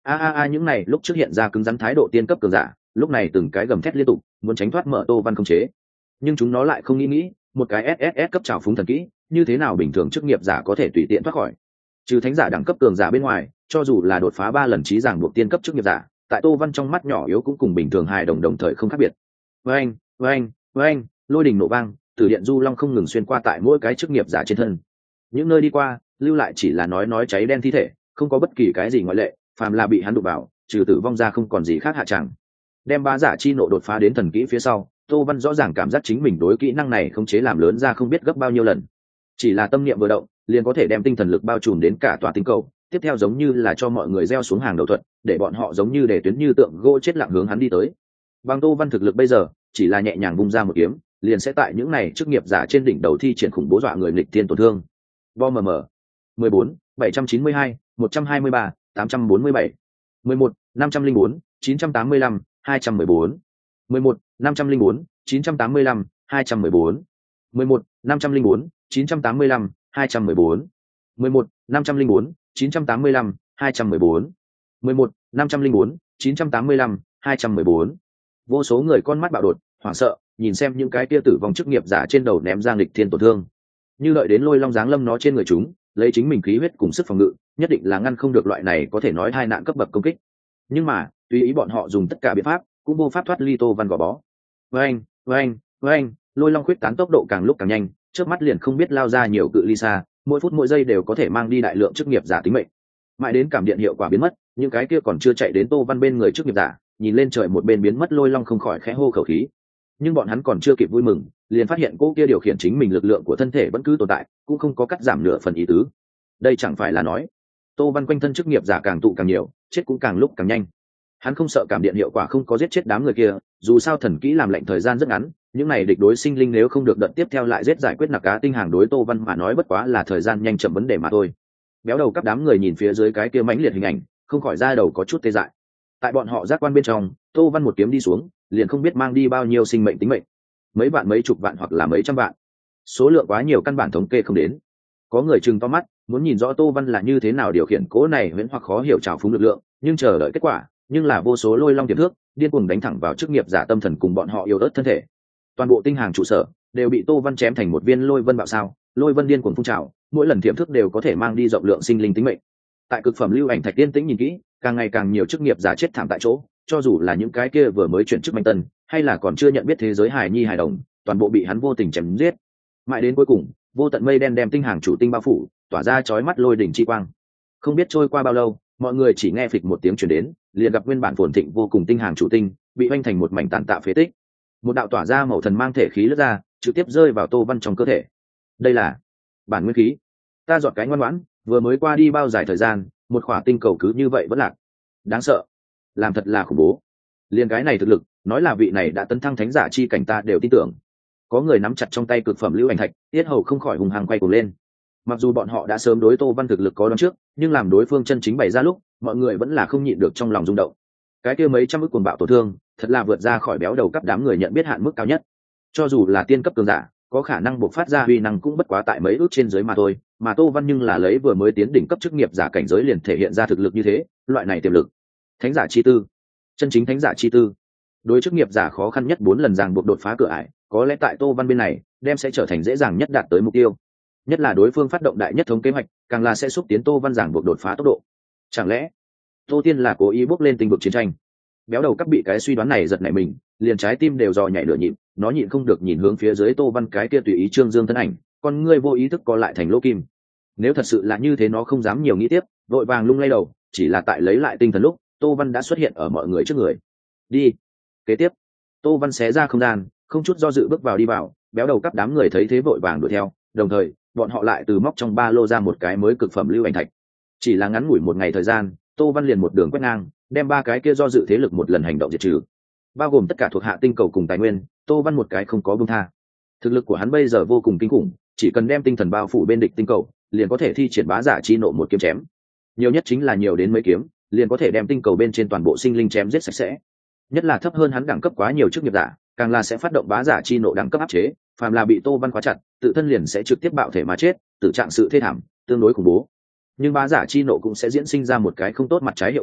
a a a những này lúc trước hiện ra cứng rắn thái độ tiên cấp cường giả lúc này từng cái gầm thét liên tục muốn tránh thoát mở Tô Văn không chế, nhưng chúng nó lại không nghĩ nghĩ một cái ét ét ét cấp trào phúng thần kỹ như thế nào bình thường chức nghiệp giả có thể tùy tiện thoát khỏi. Trừ thánh giả đẳng cấp cường giả bên ngoài, cho dù là đột phá ba lần trí giảng buộc tiên cấp chức nghiệp giả, tại Tô Văn trong mắt nhỏ yếu cũng cùng bình thường hài đồng đồng thời không khác biệt. Vâng, vâng, vâng, lôi đình nổ vang, tử điện du long không ngừng xuyên qua tại mỗi cái chức nghiệp giả trên thân. Những nơi đi qua, lưu lại chỉ là nói nói cháy đen thi thể, không có bất kỳ cái gì ngoại lệ, phàm là bị hắn đụng vào, trừ tử vong ra không còn gì khác hạ chẳng. Đem bá giả chi nộ đột phá đến thần kỹ phía sau, Tô Văn rõ ràng cảm giác chính mình đối kỹ năng này khống chế làm lớn ra không biết gấp bao nhiêu lần. Chỉ là tâm niệm vừa động, liền có thể đem tinh thần lực bao trùm đến cả tòa tinh cầu, tiếp theo giống như là cho mọi người gieo xuống hàng đầu thuật, để bọn họ giống như để tuyến như tượng gỗ chết lặng hướng hắn đi tới. Bằng Tô Văn thực lực bây giờ, chỉ là nhẹ nhàng vung ra một kiếm, liền sẽ tại những này chức nghiệp giả trên đỉnh đầu thi triển khủng bố dọa người nghịch thiên tổn thương. Bom mm mười bốn bảy trăm chín mươi hai một trăm hai mươi ba tám trăm bốn mươi bảy mười một năm trăm linh bốn chín trăm tám mươi lăm hai trăm mười bốn mười một năm trăm linh bốn chín trăm tám mươi lăm hai trăm mười bốn mười một năm trăm linh bốn chín trăm tám mươi lăm hai trăm mười bốn mười một năm trăm linh bốn chín trăm tám mươi lăm hai trăm mười bốn mười một năm trăm linh bốn chín trăm tám mươi lăm hai trăm mười bốn. Vô số người con mắt bạo đột hoảng sợ nhìn xem những cái tia tử vong chức nghiệp giả trên đầu ném ra nghịch thiên tổn thương, như đợi đến lôi long giáng lâm nó trên người chúng, lấy chính mình khí huyết cùng sức phòng ngự nhất định là ngăn không được loại này có thể nói hai nạn cấp bậc công kích. Nhưng mà tùy ý bọn họ dùng tất cả biện pháp cũng vô pháp thoát ly Tô Văn gò bó. Vâng, vâng, vâng, lôi long khuyết tán tốc độ càng lúc càng nhanh, trước mắt liền không biết lao ra nhiều cự ly xa, mỗi phút mỗi giây đều có thể mang đi đại lượng chức nghiệp giả tính mệnh. Mãi đến cảm điện hiệu quả biến mất, những cái kia còn chưa chạy đến Tô Văn bên người chức nghiệp giả nhìn lên trời một bên biến mất lôi long không khỏi khẽ hô khẩu khí. Nhưng bọn hắn còn chưa kịp vui mừng, liền phát hiện cô kia điều khiển chính mình lực lượng của thân thể vẫn cứ tồn tại, cũng không có cắt giảm nửa phần ý tứ. Đây chẳng phải là nói Tô Văn quanh thân chức nghiệp giả càng tụ càng nhiều, chết cũng càng lúc càng nhanh. Hắn không sợ cảm điện hiệu quả không có giết chết đám người kia, dù sao thần kỹ làm lệnh thời gian rất ngắn, những này địch đối sinh linh nếu không được đợt tiếp theo lại giết giải quyết nặc cá tinh hàng đối Tô Văn mà nói bất quá là thời gian nhanh chậm vấn đề mà thôi. Béo đầu các đám người nhìn phía dưới cái kia mãnh liệt hình ảnh, không khỏi ra đầu có chút tê dại. Tại bọn họ giác quan bên trong, Tô Văn một kiếm đi xuống, liền không biết mang đi bao nhiêu sinh mệnh tính mệnh, mấy vạn mấy chục vạn hoặc là mấy trăm vạn, số lượng quá nhiều căn bản thống kê không đến. Có người trừng to mắt muốn nhìn rõ Tô Văn là như thế nào điều khiển cỗ này huyễn hoặc khó hiểu trào phúng lực lượng, nhưng chờ đợi kết quả nhưng là vô số lôi long tiềm thước điên cuồng đánh thẳng vào chức nghiệp giả tâm thần cùng bọn họ yêu ớt thân thể. Toàn bộ tinh hàng trụ sở đều bị Tô Văn chém thành một viên lôi vân bạo sao, lôi vân điên cuồng phun trào, mỗi lần tiềm thức đều có thể mang đi rộng lượng sinh linh tính mệnh. Tại cực phẩm lưu ảnh thạch tiên tĩnh nhìn kỹ, càng ngày càng nhiều chức nghiệp giả chết thảm tại chỗ, cho dù là những cái kia vừa mới chuyển chức manh tân hay là còn chưa nhận biết thế giới hài nhi hài đồng, toàn bộ bị hắn vô tình chém giết. Mãi đến cuối cùng vô tận mây đen đem tinh hàng chủ tinh bao phủ, tỏa ra chói mắt lôi đỉnh chi quang. Không biết trôi qua bao lâu, mọi người chỉ nghe phịch một tiếng truyền đến, liền gặp nguyên bản phồn thịnh vô cùng tinh hàng chủ tinh bị oanh thành một mảnh tàn tạ phế tích. Một đạo tỏa ra màu thần mang thể khí lướt ra, trực tiếp rơi vào Tô Văn trong cơ thể. Đây là bản nguyên khí. Ta dọn cái ngoan ngoãn, vừa mới qua đi bao dài thời gian, một khỏa tinh cầu cứ như vậy vẫn lạc. Đáng sợ, làm thật là khủng bố. Liên cái này thực lực, nói là vị này đã tấn thăng thánh giả chi cảnh ta đều tin tưởng. Có người nắm chặt trong tay cực phẩm lưu ảnh thạch, tiết hầu không khỏi hùng hăng quay cuồng lên. Mặc dù bọn họ đã sớm đối Tô Văn thực lực có đoán trước, nhưng làm đối phương chân chính bày ra lúc, mọi người vẫn là không nhịn được trong lòng rung động. Cái kia mấy trăm ức cuồng bạo tổn thương, thật là vượt ra khỏi béo đầu cấp đám người nhận biết hạn mức cao nhất. Cho dù là tiên cấp cường giả, có khả năng bộc phát ra uy năng cũng bất quá tại mấy ước trên dưới mà thôi, mà Tô Văn nhưng là lấy vừa mới tiến đỉnh cấp chức nghiệp giả cảnh giới liền thể hiện ra thực lực như thế, loại này tiềm lực. Thánh giả chi tư, chân chính thánh giả chi tư. Đối chức nghiệp giả khó khăn nhất bốn lần ràng buộc đột phá cửa ải, có lẽ tại Tô Văn bên này, đem sẽ trở thành dễ dàng nhất đạt tới mục tiêu. Nhất là đối phương phát động đại nhất thống kế hoạch, càng là sẽ xúc tiến Tô Văn ràng buộc đột phá tốc độ. Chẳng lẽ Tô Tiên là cố ý bước lên tinh vực chiến tranh? Béo đầu cấp bị cái suy đoán này giật nảy mình, liền trái tim đều dò nhảy nửa nhịp, nó nhịn không được nhìn hướng phía dưới Tô Văn cái kia tùy ý trương dương thân ảnh, con ngươi vô ý thức co lại thành lỗ kim. Nếu thật sự là như thế nó không dám nhiều nghĩ tiếp, vội vàng lung lay đầu, chỉ là tại lấy lại tinh thần lúc, Tô Văn đã xuất hiện ở mọi người trước người. Đi. Kế tiếp, Tô Văn xé ra không gian, không chút do dự bước vào đi vào, béo đầu cấp đám người thấy thế vội vàng đuổi theo, đồng thời, bọn họ lại từ móc trong ba lô ra một cái mới cực phẩm lưu ảnh thạch. Chỉ là ngắn ngủi một ngày thời gian, Tô Văn liền một đường quét ngang, đem ba cái kia do dự thế lực một lần hành động diệt trừ, bao gồm tất cả thuộc hạ tinh cầu cùng tài nguyên. Tô Văn một cái không có buông tha. Thực lực của hắn bây giờ vô cùng kinh khủng, chỉ cần đem tinh thần bao phủ bên địch tinh cầu, liền có thể thi triển bá giả chi nộ một kiếm chém. Nhiều nhất chính là nhiều đến mấy kiếm, liền có thể đem tinh cầu bên trên toàn bộ sinh linh chém giết sạch sẽ. Nhất là thấp hơn hắn đẳng cấp quá nhiều chức nghiệp giả, càng là sẽ phát động bá giả chi nộ đẳng cấp áp chế, phàm là bị Tô Văn khóa chặt, tự thân liền sẽ trực tiếp bạo thể mà chết, tử trạng sự thê thảm, tương đối khủng bố. Nhưng bá giả chi nộ cũng sẽ diễn sinh ra một cái không tốt mặt trái hiệu quả,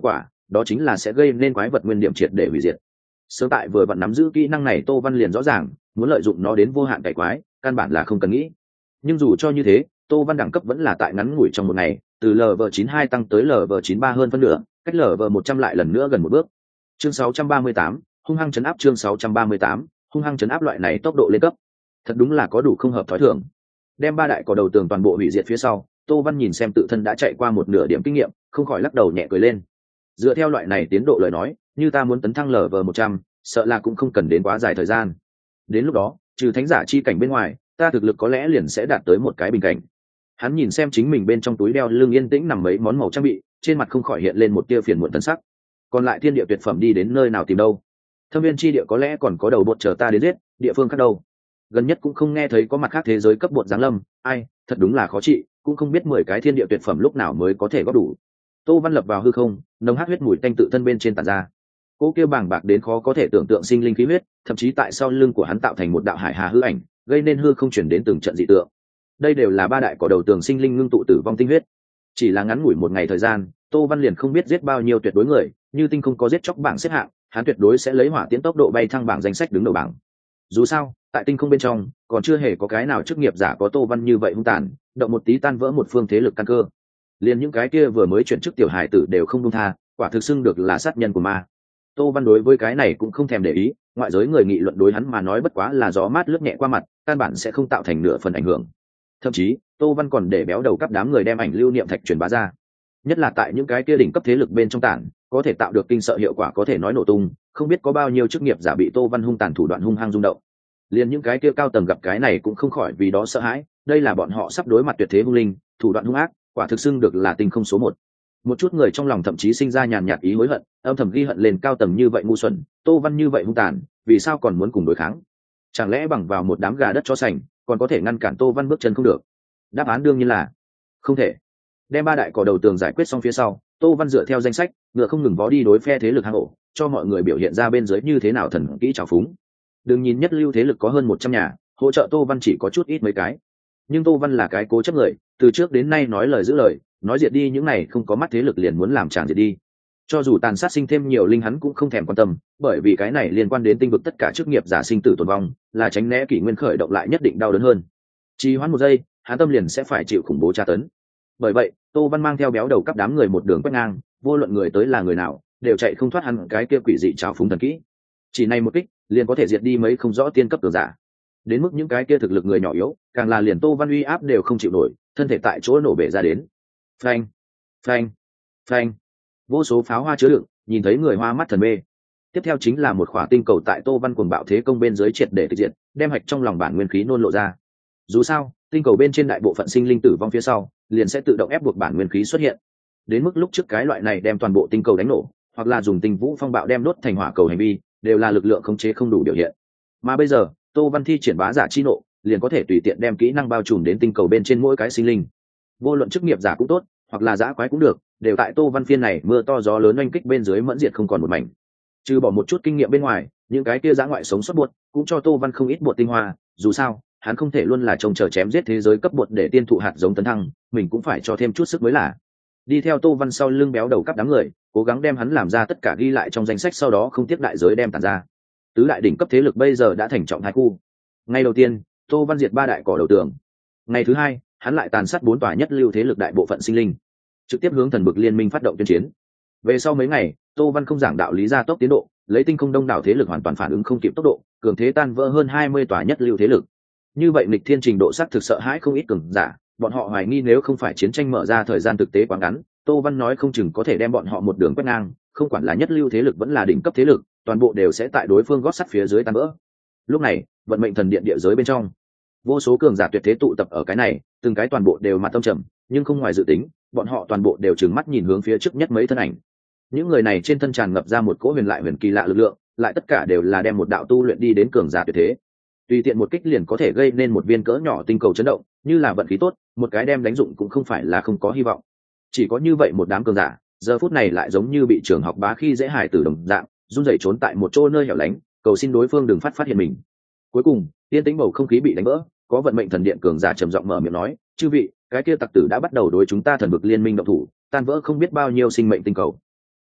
đó chính là sẽ gây nên quái vật nguyên điểm triệt để hủy diệt. Sớm tại vừa vặn nắm giữ kỹ năng này, Tô Văn liền rõ ràng muốn lợi dụng nó đến vô hạn cải quái căn bản là không cần nghĩ. Nhưng dù cho như thế, Tô Văn đẳng cấp vẫn là tại ngắn ngủi trong một ngày từ lv chín hai tăng tới lv chín ba hơn phân nửa, cách lv một trăm lại lần nữa gần một bước. Chương sáu trăm ba mươi tám, hung hăng chấn áp. Chương sáu trăm ba mươi tám, hung hăng chấn áp. Loại này tốc độ lên cấp thật đúng là có đủ không hợp thói thường. Đem ba đại cỏ đầu tường toàn bộ hủy diệt phía sau, Tô Văn nhìn xem tự thân đã chạy qua một nửa điểm kinh nghiệm, không khỏi lắc đầu nhẹ cười lên. Dựa theo loại này tiến độ lời nói, như ta muốn tấn thăng lv một trăm, sợ là cũng không cần đến quá dài thời gian. Đến lúc đó, trừ thánh giả chi cảnh bên ngoài, ta thực lực có lẽ liền sẽ đạt tới một cái bình cảnh. Hắn nhìn xem chính mình bên trong túi đeo lưng yên tĩnh nằm mấy món màu trang bị, trên mặt không khỏi hiện lên một tia phiền muộn tân sắc. Còn lại thiên địa tuyệt phẩm đi đến nơi nào tìm đâu? Thâm viên chi địa có lẽ còn có đầu bột chờ ta đến giết, địa phương khác đâu? Gần nhất cũng không nghe thấy có mặt khác thế giới cấp bột giáng lâm, ai, thật đúng là khó trị, cũng không biết mười cái thiên địa tuyệt phẩm lúc nào mới có thể góp đủ. Tô Văn lập vào hư không, nồng hắc huyết mùi tanh tự thân bên trên tản ra. Cô kia bàng bạc đến khó có thể tưởng tượng sinh linh khí huyết, thậm chí tại sau lưng của hắn tạo thành một đạo hải hà hư ảnh, gây nên hư không chuyển đến từng trận dị tượng. Đây đều là ba đại cỏ đầu tường sinh linh ngưng tụ tử vong tinh huyết. Chỉ là ngắn ngủi một ngày thời gian, Tô Văn liền không biết giết bao nhiêu tuyệt đối người, như tinh không có giết chóc bảng xếp hạng, hắn tuyệt đối sẽ lấy hỏa tiễn tốc độ bay thăng bảng danh sách đứng đầu bảng. Dù sao, tại tinh không bên trong, còn chưa hề có cái nào chức nghiệp giả có Tô Văn như vậy hung tàn, động một tí tan vỡ một phương thế lực căn cơ. Liền những cái kia vừa mới chuyển chức tiểu hải tử đều không buông tha, quả thực xưng được là sát nhân của ma. Tô Văn đối với cái này cũng không thèm để ý, ngoại giới người nghị luận đối hắn mà nói bất quá là gió mát lướt nhẹ qua mặt, căn bản sẽ không tạo thành nửa phần ảnh hưởng. Thậm chí, Tô Văn còn để béo đầu cấp đám người đem ảnh lưu niệm thạch truyền bá ra. Nhất là tại những cái kia đỉnh cấp thế lực bên trong tản, có thể tạo được kinh sợ hiệu quả có thể nói nổ tung, không biết có bao nhiêu chức nghiệp giả bị Tô Văn hung tàn thủ đoạn hung hăng rung động. Liền những cái kia cao tầng gặp cái này cũng không khỏi vì đó sợ hãi, đây là bọn họ sắp đối mặt tuyệt thế hung linh, thủ đoạn hung ác, quả thực xưng được là tinh không số một. Một chút người trong lòng thậm chí sinh ra nhàn nhạt ý hối hận, âm thầm ghi hận lên cao tầng như vậy ngu xuẩn, Tô Văn như vậy hung tàn, vì sao còn muốn cùng đối kháng? Chẳng lẽ bằng vào một đám gà đất chó sành, còn có thể ngăn cản Tô Văn bước chân không được? Đáp án đương nhiên là không thể. Đem ba đại cỏ đầu tường giải quyết xong phía sau, Tô Văn dựa theo danh sách, ngựa không ngừng vó đi đối phe thế lực hang ổ, cho mọi người biểu hiện ra bên dưới như thế nào thần kỹ trào phúng. Đừng nhìn nhất lưu thế lực có hơn một trăm nhà, hỗ trợ Tô Văn chỉ có chút ít mấy cái. Nhưng Tô Văn là cái cố chấp người, từ trước đến nay nói lời giữ lời, nói diệt đi những này không có mắt thế lực liền muốn làm chàng diệt đi. Cho dù tàn sát sinh thêm nhiều linh hắn cũng không thèm quan tâm, bởi vì cái này liên quan đến tinh vực tất cả chức nghiệp giả sinh tử tồn vong, là tránh né kỷ nguyên khởi động lại nhất định đau đớn hơn. Chỉ hoãn một giây, hắn tâm liền sẽ phải chịu khủng bố tra tấn. Bởi vậy, Tô Văn mang theo béo đầu cấp đám người một đường quét ngang, vô luận người tới là người nào, đều chạy không thoát hắn cái kia quỷ dị trào phúng thần kỹ. Chỉ này một kích, liền có thể diệt đi mấy không rõ tiên cấp cường giả. Đến mức những cái kia thực lực người nhỏ yếu, càng là liền Tô Văn uy áp đều không chịu nổi, thân thể tại chỗ nổ bể ra đến. Phanh, phanh, phanh. Vô số pháo hoa chứa đựng, nhìn thấy người hoa mắt thần mê. Tiếp theo chính là một khỏa tinh cầu tại Tô Văn cuồng bạo thế công bên dưới triệt để thực diện, đem hạch trong lòng bản nguyên khí nôn lộ ra. Dù sao, tinh cầu bên trên đại bộ phận sinh linh tử vong phía sau, liền sẽ tự động ép buộc bản nguyên khí xuất hiện. Đến mức lúc trước cái loại này đem toàn bộ tinh cầu đánh nổ, hoặc là dùng tinh vũ phong bạo đem đốt thành hỏa cầu hành vi, đều là lực lượng khống chế không đủ biểu hiện. Mà bây giờ, Tô Văn thi triển bá giả chi nộ, liền có thể tùy tiện đem kỹ năng bao trùm đến tinh cầu bên trên mỗi cái sinh linh. Vô luận chức nghiệp giả cũng tốt, hoặc là dã quái cũng được, đều tại Tô Văn phiên này mưa to gió lớn oanh kích bên dưới mẫn diệt không còn một mảnh. Trừ bỏ một chút kinh nghiệm bên ngoài, những cái kia dã ngoại sống sót buột, cũng cho Tô Văn không ít bột tinh hoa, dù sao, hắn không thể luôn là trông chờ chém giết thế giới cấp bột để tiên thụ hạt giống tấn thăng, mình cũng phải cho thêm chút sức mới là. Đi theo Tô Văn sau lưng béo đầu cấp đám người, cố gắng đem hắn làm ra tất cả ghi lại trong danh sách, sau đó không tiếc đại giới đem tản ra. Tứ đại đỉnh cấp thế lực bây giờ đã thành trọng hai khu. Ngày đầu tiên, Tô Văn diệt ba đại cỏ đầu tường. Ngày thứ hai, hắn lại tàn sát bốn tòa nhất lưu thế lực đại bộ phận sinh linh, trực tiếp hướng thần bực liên minh phát động tuyên chiến. Về sau mấy ngày, Tô Văn không giảng đạo lý gia tốc tiến độ, lấy tinh không đông đảo thế lực hoàn toàn phản ứng không kịp tốc độ, cường thế tan vỡ hơn hai mươi tòa nhất lưu thế lực. Như vậy nghịch thiên trình độ sắc thực sợ hãi không ít cường giả, bọn họ hoài nghi nếu không phải chiến tranh mở ra thời gian thực tế quá ngắn, Tô Văn nói không chừng có thể đem bọn họ một đường quét ngang, không quản là nhất lưu thế lực vẫn là đỉnh cấp thế lực, toàn bộ đều sẽ tại đối phương gót sắt phía dưới tan vỡ. Lúc này, vận mệnh thần điện địa giới bên trong, vô số cường giả tuyệt thế tụ tập ở cái này, từng cái toàn bộ đều mặt tâm trầm, nhưng không ngoài dự tính, bọn họ toàn bộ đều trừng mắt nhìn hướng phía trước nhất mấy thân ảnh. Những người này trên thân tràn ngập ra một cỗ huyền lại huyền kỳ lạ lực lượng, lại tất cả đều là đem một đạo tu luyện đi đến cường giả tuyệt thế. Tùy tiện một kích liền có thể gây nên một viên cỡ nhỏ tinh cầu chấn động, như là vận khí tốt, một cái đem đánh dụng cũng không phải là không có hy vọng. Chỉ có như vậy một đám cường giả, giờ phút này lại giống như bị trường học bá khi dễ hại từ đồng dạng, run rẩy trốn tại một chỗ nơi hẻo lánh, cầu xin đối phương đừng phát phát hiện mình. Cuối cùng, yên tĩnh bầu không khí bị đánh vỡ, có vận mệnh thần điện cường giả trầm giọng mở miệng nói, chư vị, cái kia tặc tử đã bắt đầu đối chúng ta thần vực liên minh động thủ, tan vỡ không biết bao nhiêu sinh mệnh tinh cầu.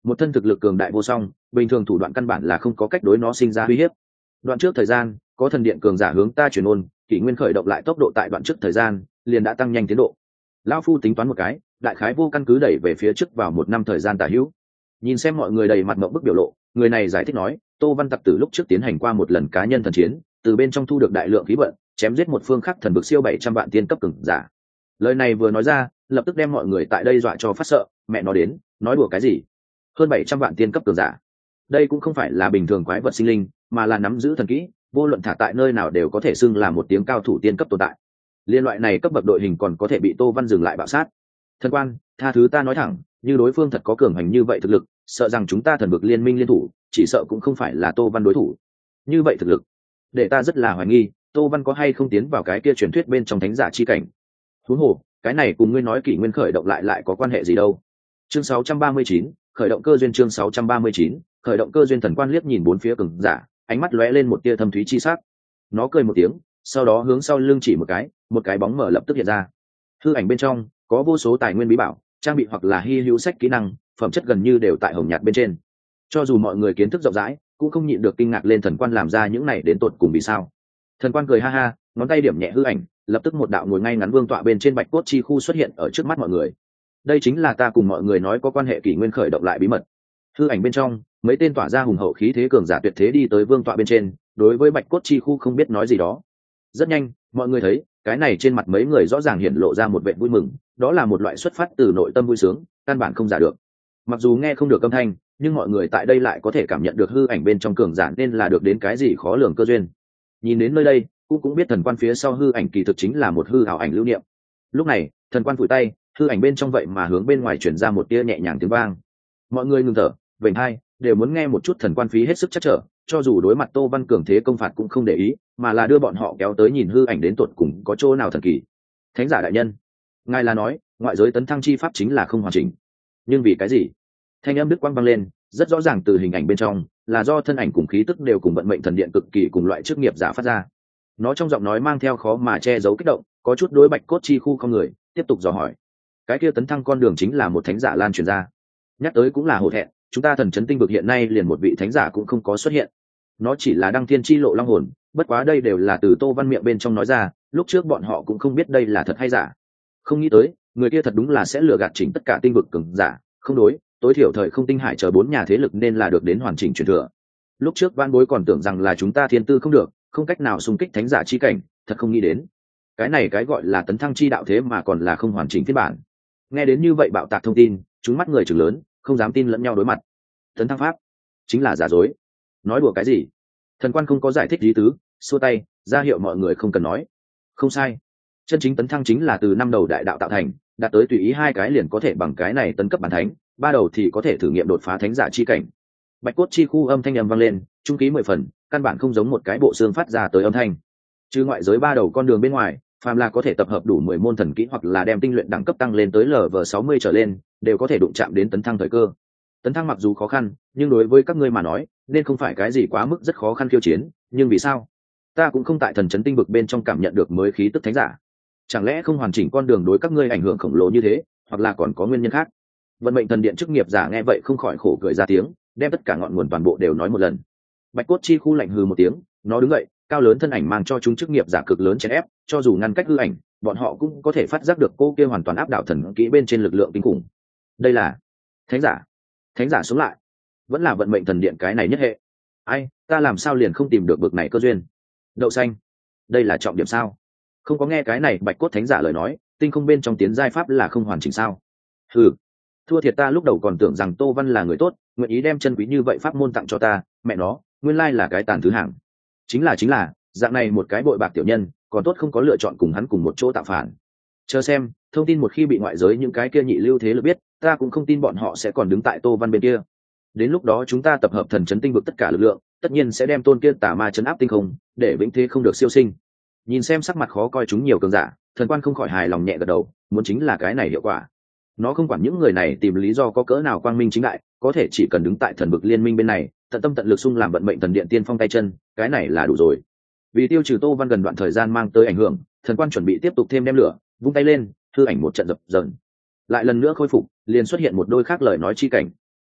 một thân thực lực cường đại vô song, bình thường thủ đoạn căn bản là không có cách đối nó sinh ra uy hiếp. Đoạn trước thời gian có thần điện cường giả hướng ta truyền ôn, kỷ nguyên khởi động lại tốc độ tại đoạn trước thời gian liền đã tăng nhanh tiến độ. Lão phu tính toán một cái, đại khái vô căn cứ đẩy về phía trước vào một năm thời gian tả hữu. Nhìn xem mọi người đầy mặt mộng bức biểu lộ, người này giải thích nói, Tô Văn Tặc từ lúc trước tiến hành qua một lần cá nhân thần chiến, từ bên trong thu được đại lượng khí vận, chém giết một phương khắc thần vực siêu bảy trăm vạn tiên cấp cường giả. Lời này vừa nói ra, lập tức đem mọi người tại đây dọa cho phát sợ, mẹ nó đến, nói đùa cái gì? Hơn bảy trăm vạn tiên cấp cường giả. Đây cũng không phải là bình thường quái vật sinh linh, mà là nắm giữ thần kỹ, vô luận thả tại nơi nào đều có thể xưng là một tiếng cao thủ tiên cấp tồn tại. Liên loại này cấp bậc đội hình còn có thể bị Tô Văn dừng lại bạo sát. Thần quan, tha thứ ta nói thẳng, như đối phương thật có cường hành như vậy thực lực, sợ rằng chúng ta thần vực liên minh liên thủ, chỉ sợ cũng không phải là Tô Văn đối thủ. Như vậy thực lực, để ta rất là hoài nghi, Tô Văn có hay không tiến vào cái kia truyền thuyết bên trong thánh giả chi cảnh. Huống hồ, cái này cùng ngươi nói kỷ nguyên khởi động lại lại có quan hệ gì đâu? Chương sáu trăm ba mươi chín, khởi động cơ duyên. Chương sáu trăm ba mươi chín, khởi động cơ duyên. Thần quan liếc nhìn bốn phía cường giả, ánh mắt lóe lên một tia thâm thúy chi sắc. Nó cười một tiếng, sau đó hướng sau lưng chỉ một cái, một cái bóng mở lập tức hiện ra. Hư ảnh bên trong có vô số tài nguyên bí bảo, trang bị hoặc là hy hữu sách kỹ năng, phẩm chất gần như đều tại hồng nhạt bên trên. Cho dù mọi người kiến thức rộng rãi, cũng không nhịn được kinh ngạc lên thần quan làm ra những này đến tột cùng vì sao. Thần quan cười ha ha, ngón tay điểm nhẹ hư ảnh, lập tức một đạo ngồi ngay ngắn vương tọa bên trên bạch cốt chi khu xuất hiện ở trước mắt mọi người. Đây chính là ta cùng mọi người nói có quan hệ kỷ nguyên khởi động lại bí mật. Hư ảnh bên trong mấy tên tỏa ra hùng hậu khí thế cường giả tuyệt thế đi tới vương tọa bên trên, đối với bạch cốt chi khu không biết nói gì đó. Rất nhanh mọi người thấy cái này trên mặt mấy người rõ ràng hiện lộ ra một vẻ vui mừng, đó là một loại xuất phát từ nội tâm vui sướng, căn bản không giả được. Mặc dù nghe không được âm thanh, nhưng mọi người tại đây lại có thể cảm nhận được hư ảnh bên trong cường giả nên là được đến cái gì khó lường cơ duyên. Nhìn đến nơi đây cũng cũng biết thần quan phía sau hư ảnh kỳ thực chính là một hư ảo ảnh lưu niệm. Lúc này thần quan phủi tay, hư ảnh bên trong vậy mà hướng bên ngoài chuyển ra một tia nhẹ nhàng tiếng vang. Mọi người ngừng thở, vểnh hai đều muốn nghe một chút thần quan phí hết sức chắc trở, cho dù đối mặt Tô Văn cường thế công phạt cũng không để ý, mà là đưa bọn họ kéo tới nhìn hư ảnh đến tột cùng có chỗ nào thần kỳ. Thánh giả đại nhân, ngài là nói ngoại giới tấn thăng chi pháp chính là không hoàn chỉnh, nhưng vì cái gì? Thanh âm đức quang vang lên, rất rõ ràng từ hình ảnh bên trong là do thân ảnh cùng khí tức đều cùng vận mệnh thần điện cực kỳ cùng loại chức nghiệp giả phát ra. Nó trong giọng nói mang theo khó mà che giấu kích động, có chút đối bạch cốt chi khu không người tiếp tục dò hỏi, cái kia tấn thăng con đường chính là một thánh giả lan truyền ra. Nhắc tới cũng là hổ thẹn, chúng ta thần chấn tinh vực hiện nay liền một vị thánh giả cũng không có xuất hiện. Nó chỉ là đăng thiên chi lộ long hồn, bất quá đây đều là từ Tô Văn miệng bên trong nói ra, lúc trước bọn họ cũng không biết đây là thật hay giả. Không nghĩ tới người kia thật đúng là sẽ lừa gạt chỉnh tất cả tinh vực cường giả, không đối, tối thiểu thời không tinh hải chờ bốn nhà thế lực nên là được đến hoàn chỉnh truyền thừa. Lúc trước van bối còn tưởng rằng là chúng ta thiên tư không được, không cách nào xung kích thánh giả chi cảnh, thật không nghĩ đến cái này cái gọi là tấn thăng chi đạo thế mà còn là không hoàn chỉnh phiên bản. Nghe đến như vậy bạo tạc thông tin, chúng mắt người chừng lớn, không dám tin lẫn nhau đối mặt. Tấn thăng pháp chính là giả dối, nói đùa cái gì? Thần quan không có giải thích lý tứ, xua tay ra hiệu mọi người không cần nói. Không sai, chân chính tấn thăng chính là từ năm đầu đại đạo tạo thành, đạt tới tùy ý hai cái liền có thể bằng cái này tấn cấp bản thánh, ba đầu thì có thể thử nghiệm đột phá thánh giả chi cảnh. Bạch cốt chi khu âm thanh âm vang lên, trung ký mười phần, căn bản không giống một cái bộ xương phát ra tới âm thanh. Chứ ngoại giới ba đầu con đường bên ngoài, phàm là có thể tập hợp đủ mười môn thần kỹ hoặc là đem tinh luyện đẳng cấp tăng lên tới Level sáu mươi trở lên, đều có thể đụng chạm đến tấn thăng thời cơ. Tấn thăng mặc dù khó khăn, nhưng đối với các ngươi mà nói, nên không phải cái gì quá mức rất khó khăn khiêu chiến, nhưng vì sao? Ta cũng không tại thần chấn tinh vực bên trong cảm nhận được mới khí tức thánh giả. Chẳng lẽ không hoàn chỉnh con đường đối các ngươi ảnh hưởng khổng lồ như thế, hoặc là còn có nguyên nhân khác? Vận mệnh thần điện chức nghiệp giả nghe vậy không khỏi khổ cười ra tiếng, đem tất cả ngọn nguồn toàn bộ đều nói một lần. Bạch cốt chi khu lạnh hừ một tiếng, nó đứng dậy, cao lớn thân ảnh mang cho chúng chức nghiệp giả cực lớn chèn ép, cho dù ngăn cách hư ảnh, bọn họ cũng có thể phát giác được cô kia hoàn toàn áp đảo thần kỹ bên trên lực lượng kinh khủng. Đây là thánh giả, thánh giả xuống lại, vẫn là vận mệnh thần điện cái này nhất hệ. Ai, ta làm sao liền không tìm được bực này cơ duyên? Đậu xanh, đây là trọng điểm sao? Không có nghe cái này bạch cốt thánh giả lời nói, tinh không bên trong tiến giai pháp là không hoàn chỉnh sao? Hừ, thua thiệt ta lúc đầu còn tưởng rằng Tô Văn là người tốt, nguyện ý đem chân quý như vậy pháp môn tặng cho ta, mẹ nó, nguyên lai là cái tàn thứ hạng. Chính là chính là, dạng này một cái bội bạc tiểu nhân, còn tốt không có lựa chọn cùng hắn cùng một chỗ tạo phản. Chờ xem, thông tin một khi bị ngoại giới những cái kia nhị lưu thế lực biết, ta cũng không tin bọn họ sẽ còn đứng tại Tô Văn bên kia. Đến lúc đó chúng ta tập hợp thần chấn tinh vực tất cả lực lượng, tất nhiên sẽ đem tôn kia tà ma chấn áp tinh không, để vĩnh thế không được siêu sinh. Nhìn xem sắc mặt khó coi chúng nhiều cường giả, thần quan không khỏi hài lòng nhẹ gật đầu, muốn chính là cái này hiệu quả. Nó không quản những người này tìm lý do có cỡ nào quang minh chính đại, có thể chỉ cần đứng tại thần vực liên minh bên này, tận tâm tận lực xung làm vận mệnh thần điện tiên phong tay chân, cái này là đủ rồi. Vì tiêu trừ Tô Văn gần đoạn thời gian mang tới ảnh hưởng, thần quan chuẩn bị tiếp tục thêm đem lửa, vung tay lên, hư ảnh một trận dập dờn, lại lần nữa khôi phục, liền xuất hiện một đôi khác lời nói chi cảnh.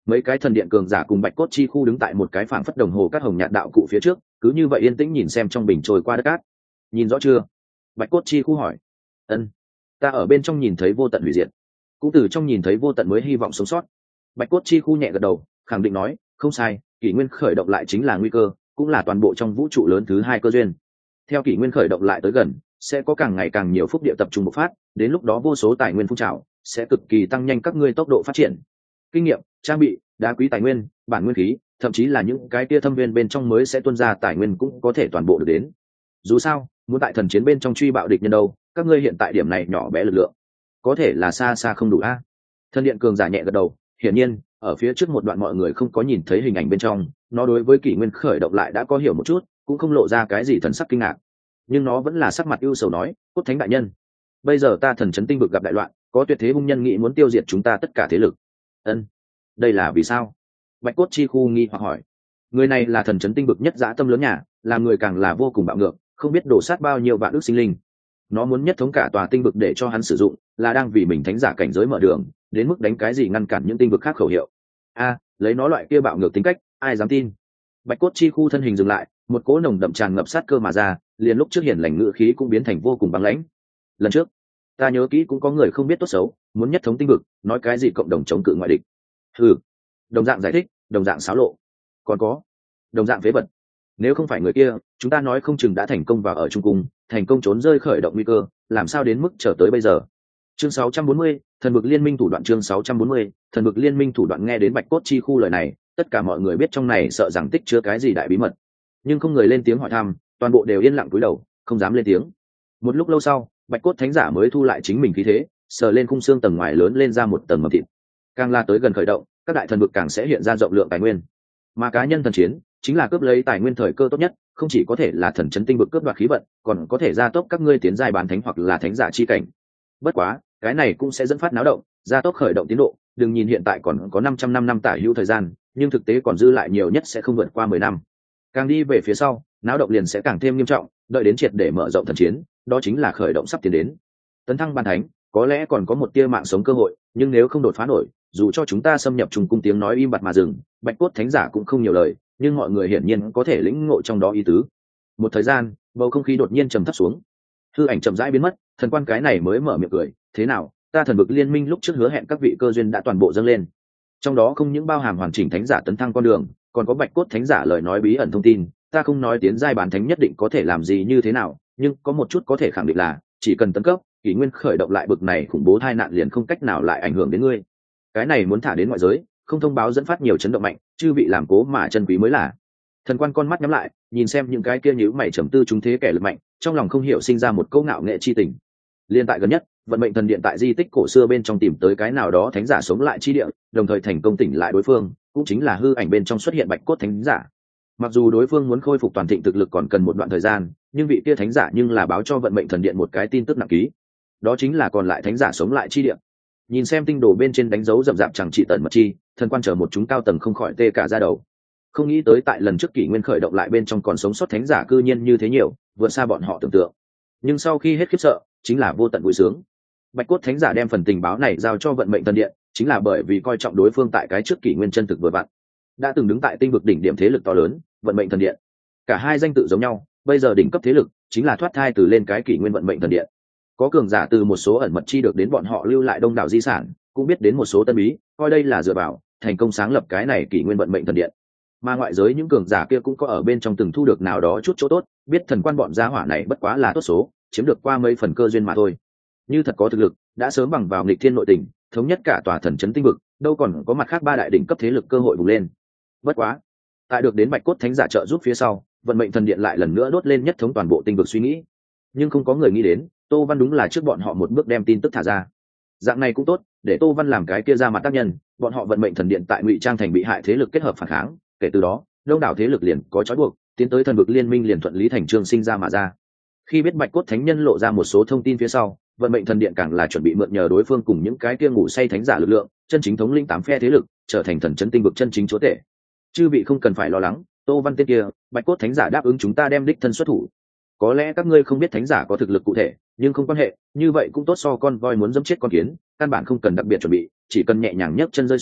Mấy cái thần điện cường giả cùng bạch cốt chi khu đứng tại một cái phảng phất đồng hồ các hồng nhạt đạo cụ phía trước, cứ như vậy yên tĩnh nhìn xem trong bình trôi qua đất cát. Nhìn rõ chưa? Bạch cốt chi khu hỏi. Ân, ta ở bên trong nhìn thấy vô tận hủy diệt, cũng từ trong nhìn thấy vô tận mới hy vọng sống sót. Bạch cốt chi khu nhẹ gật đầu, khẳng định nói, không sai, kỷ nguyên khởi động lại chính là nguy cơ, cũng là toàn bộ trong vũ trụ lớn thứ hai cơ duyên. Theo kỷ nguyên khởi động lại tới gần, sẽ có càng ngày càng nhiều phúc địa tập trung bộc phát, đến lúc đó vô số tài nguyên phun trào, sẽ cực kỳ tăng nhanh các ngươi tốc độ phát triển. Kinh nghiệm, trang bị, đá quý tài nguyên, bản nguyên khí, thậm chí là những cái kia thâm viên bên trong mới sẽ tuôn ra tài nguyên cũng có thể toàn bộ được đến. Dù sao, muốn tại thần chiến bên trong truy bạo địch nhân đâu, các ngươi hiện tại điểm này nhỏ bé lực lượng, có thể là xa xa không đủ a. Thần điện cường giả nhẹ gật đầu, hiển nhiên, ở phía trước một đoạn mọi người không có nhìn thấy hình ảnh bên trong, nó đối với kỷ nguyên khởi động lại đã có hiểu một chút, cũng không lộ ra cái gì thần sắc kinh ngạc, nhưng nó vẫn là sắc mặt ưu sầu nói, cốt thánh đại nhân, bây giờ ta thần chấn tinh vực gặp đại loạn, có tuyệt thế hung nhân nghĩ muốn tiêu diệt chúng ta tất cả thế lực. Ân, đây là vì sao? Bạch cốt chi khu nghi hoặc hỏi. Người này là thần chấn tinh vực nhất dã tâm lớn nhà, làm người càng là vô cùng bạo ngược, không biết đổ sát bao nhiêu vạn ước sinh linh. Nó muốn nhất thống cả tòa tinh vực để cho hắn sử dụng, là đang vì mình thánh giả cảnh giới mở đường, đến mức đánh cái gì ngăn cản những tinh vực khác khẩu hiệu. A, lấy nó loại kia bạo ngược tính cách, ai dám tin? Bạch cốt chi khu thân hình dừng lại, một cỗ nồng đậm tràn ngập sát cơ mà ra, liền lúc trước hiển lành ngự khí cũng biến thành vô cùng băng lãnh. Lần trước, ta nhớ kỹ cũng có người không biết tốt xấu, muốn nhất thống tinh vực, nói cái gì cộng đồng chống cự ngoại địch. Ừ, đồng dạng giải thích, đồng dạng xáo lộ, còn có đồng dạng phế vật. Nếu không phải người kia, chúng ta nói không chừng đã thành công vào ở trung cung, thành công trốn rơi khởi động nguy cơ, làm sao đến mức trở tới bây giờ. Chương sáu trăm bốn mươi, thần vực liên minh thủ đoạn. Chương sáu trăm bốn mươi, thần vực liên minh thủ đoạn. Nghe đến bạch cốt chi khu lời này, tất cả mọi người biết trong này sợ rằng tích chứa cái gì đại bí mật, nhưng không người lên tiếng hỏi thăm, toàn bộ đều yên lặng cúi đầu, không dám lên tiếng. Một lúc lâu sau, bạch cốt thánh giả mới thu lại chính mình khí thế, sờ lên khung xương tầng ngoài lớn lên ra một tầng mầm thịt. Càng la tới gần khởi động, các đại thần vực càng sẽ hiện ra rộng lượng tài nguyên, mà cá nhân thần chiến chính là cướp lấy tài nguyên thời cơ tốt nhất, không chỉ có thể là thần chấn tinh vực cướp đoạt khí vận, còn có thể gia tốc các ngươi tiến giai bán thánh hoặc là thánh giả chi cảnh. Bất quá, cái này cũng sẽ dẫn phát náo động, gia tốc khởi động tiến độ. Đừng nhìn hiện tại còn có năm trăm năm năm tả hữu thời gian, nhưng thực tế còn dư lại nhiều nhất sẽ không vượt qua mười năm. Càng đi về phía sau, náo động liền sẽ càng thêm nghiêm trọng, đợi đến triệt để mở rộng thần chiến, đó chính là khởi động sắp tiến đến. Tấn thăng ban thánh, có lẽ còn có một tia mạng sống cơ hội, nhưng nếu không đột phá nổi, dù cho chúng ta xâm nhập trùng cung tiếng nói im bặt mà dừng, bạch cốt thánh giả cũng không nhiều lời, nhưng mọi người hiển nhiên có thể lĩnh ngộ trong đó ý tứ. Một thời gian, bầu không khí đột nhiên trầm thấp xuống, hư ảnh chậm rãi biến mất, thần quan cái này mới mở miệng cười, thế nào, ta thần vực liên minh lúc trước hứa hẹn các vị cơ duyên đã toàn bộ dâng lên, trong đó không những bao hàm hoàn chỉnh thánh giả tấn thăng con đường, còn có bạch cốt thánh giả lời nói bí ẩn thông tin. Ta không nói tiến giai bản thánh nhất định có thể làm gì như thế nào, nhưng có một chút có thể khẳng định là chỉ cần tấn cấp, kỷ nguyên khởi động lại bực này khủng bố tai nạn liền không cách nào lại ảnh hưởng đến ngươi. Cái này muốn thả đến ngoại giới, không thông báo dẫn phát nhiều chấn động mạnh, chư vị làm cố mà chân quý mới là. Thần quan con mắt nhắm lại, nhìn xem những cái kia nhíu mày trầm tư chúng thế kẻ lực mạnh, trong lòng không hiểu sinh ra một câu ngạo nghệ chi tình. Liên tại gần nhất, vận mệnh thần điện tại di tích cổ xưa bên trong tìm tới cái nào đó thánh giả sống lại chi địa, đồng thời thành công tỉnh lại đối phương, cũng chính là hư ảnh bên trong xuất hiện bạch cốt thánh giả. Mặc dù đối phương muốn khôi phục toàn thịnh thực lực còn cần một đoạn thời gian, nhưng vị kia thánh giả nhưng là báo cho vận mệnh thần điện một cái tin tức nặng ký, đó chính là còn lại thánh giả sống lại chi địa. Nhìn xem tinh đồ bên trên đánh dấu rậm rạp chẳng trị tận mật chi, thần quan chờ một chúng cao tầng không khỏi tê cả da đầu. Không nghĩ tới tại lần trước kỷ nguyên khởi động lại bên trong còn sống sót thánh giả cư nhiên như thế nhiều, vượt xa bọn họ tưởng tượng. Nhưng sau khi hết khiếp sợ, chính là vô tận vui sướng. Bạch cốt thánh giả đem phần tình báo này giao cho vận mệnh thần điện, chính là bởi vì coi trọng đối phương tại cái trước kỷ nguyên chân thực vừa vặn đã từng đứng tại tinh vực đỉnh điểm thế lực to lớn, vận mệnh thần điện. Cả hai danh tự giống nhau, bây giờ đỉnh cấp thế lực chính là thoát thai từ lên cái kỷ nguyên vận mệnh thần điện. Có cường giả từ một số ẩn mật chi được đến bọn họ lưu lại đông đảo di sản, cũng biết đến một số tân bí, coi đây là dựa vào thành công sáng lập cái này kỷ nguyên vận mệnh thần điện. Mà ngoại giới những cường giả kia cũng có ở bên trong từng thu được nào đó chút chỗ tốt, biết thần quan bọn gia hỏa này bất quá là tốt số, chiếm được qua mấy phần cơ duyên mà thôi. Như thật có thực lực, đã sớm bằng vào nghịch thiên nội tình, thống nhất cả tòa thần chấn tinh vực, đâu còn có mặt khác ba đại đỉnh cấp thế lực cơ hội bùng lên. Bất quá, tại được đến bạch cốt thánh giả trợ giúp phía sau, vận mệnh thần điện lại lần nữa đốt lên nhất thống toàn bộ tinh vực suy nghĩ. Nhưng không có người nghĩ đến, Tô Văn đúng là trước bọn họ một bước đem tin tức thả ra. Dạng này cũng tốt, để Tô Văn làm cái kia ra mặt tác nhân, bọn họ vận mệnh thần điện tại ngụy trang thành bị hại thế lực kết hợp phản kháng, kể từ đó, đông đảo thế lực liền có trói buộc, tiến tới thần vực liên minh liền thuận lý thành chương sinh ra mà ra. Khi biết bạch cốt thánh nhân lộ ra một số thông tin phía sau, vận mệnh thần điện càng là chuẩn bị mượn nhờ đối phương cùng những cái kia ngủ say thánh giả lực lượng, chân chính thống lĩnh tám phe thế lực, trở thành thần chấn tinh vực chân chính chúa tể. Chư vị không cần phải lo lắng, Tô Văn tên kia, bạch cốt thánh giả đáp ứng chúng ta đem đích thân xuất thủ. Có lẽ các ngươi không biết thánh giả có thực lực cụ thể, nhưng không quan hệ, như vậy cũng tốt so con voi muốn dẫm chết con kiến, căn bản không cần đặc biệt chuẩn bị, chỉ cần nhẹ nhàng nhấc chân rơi xuống,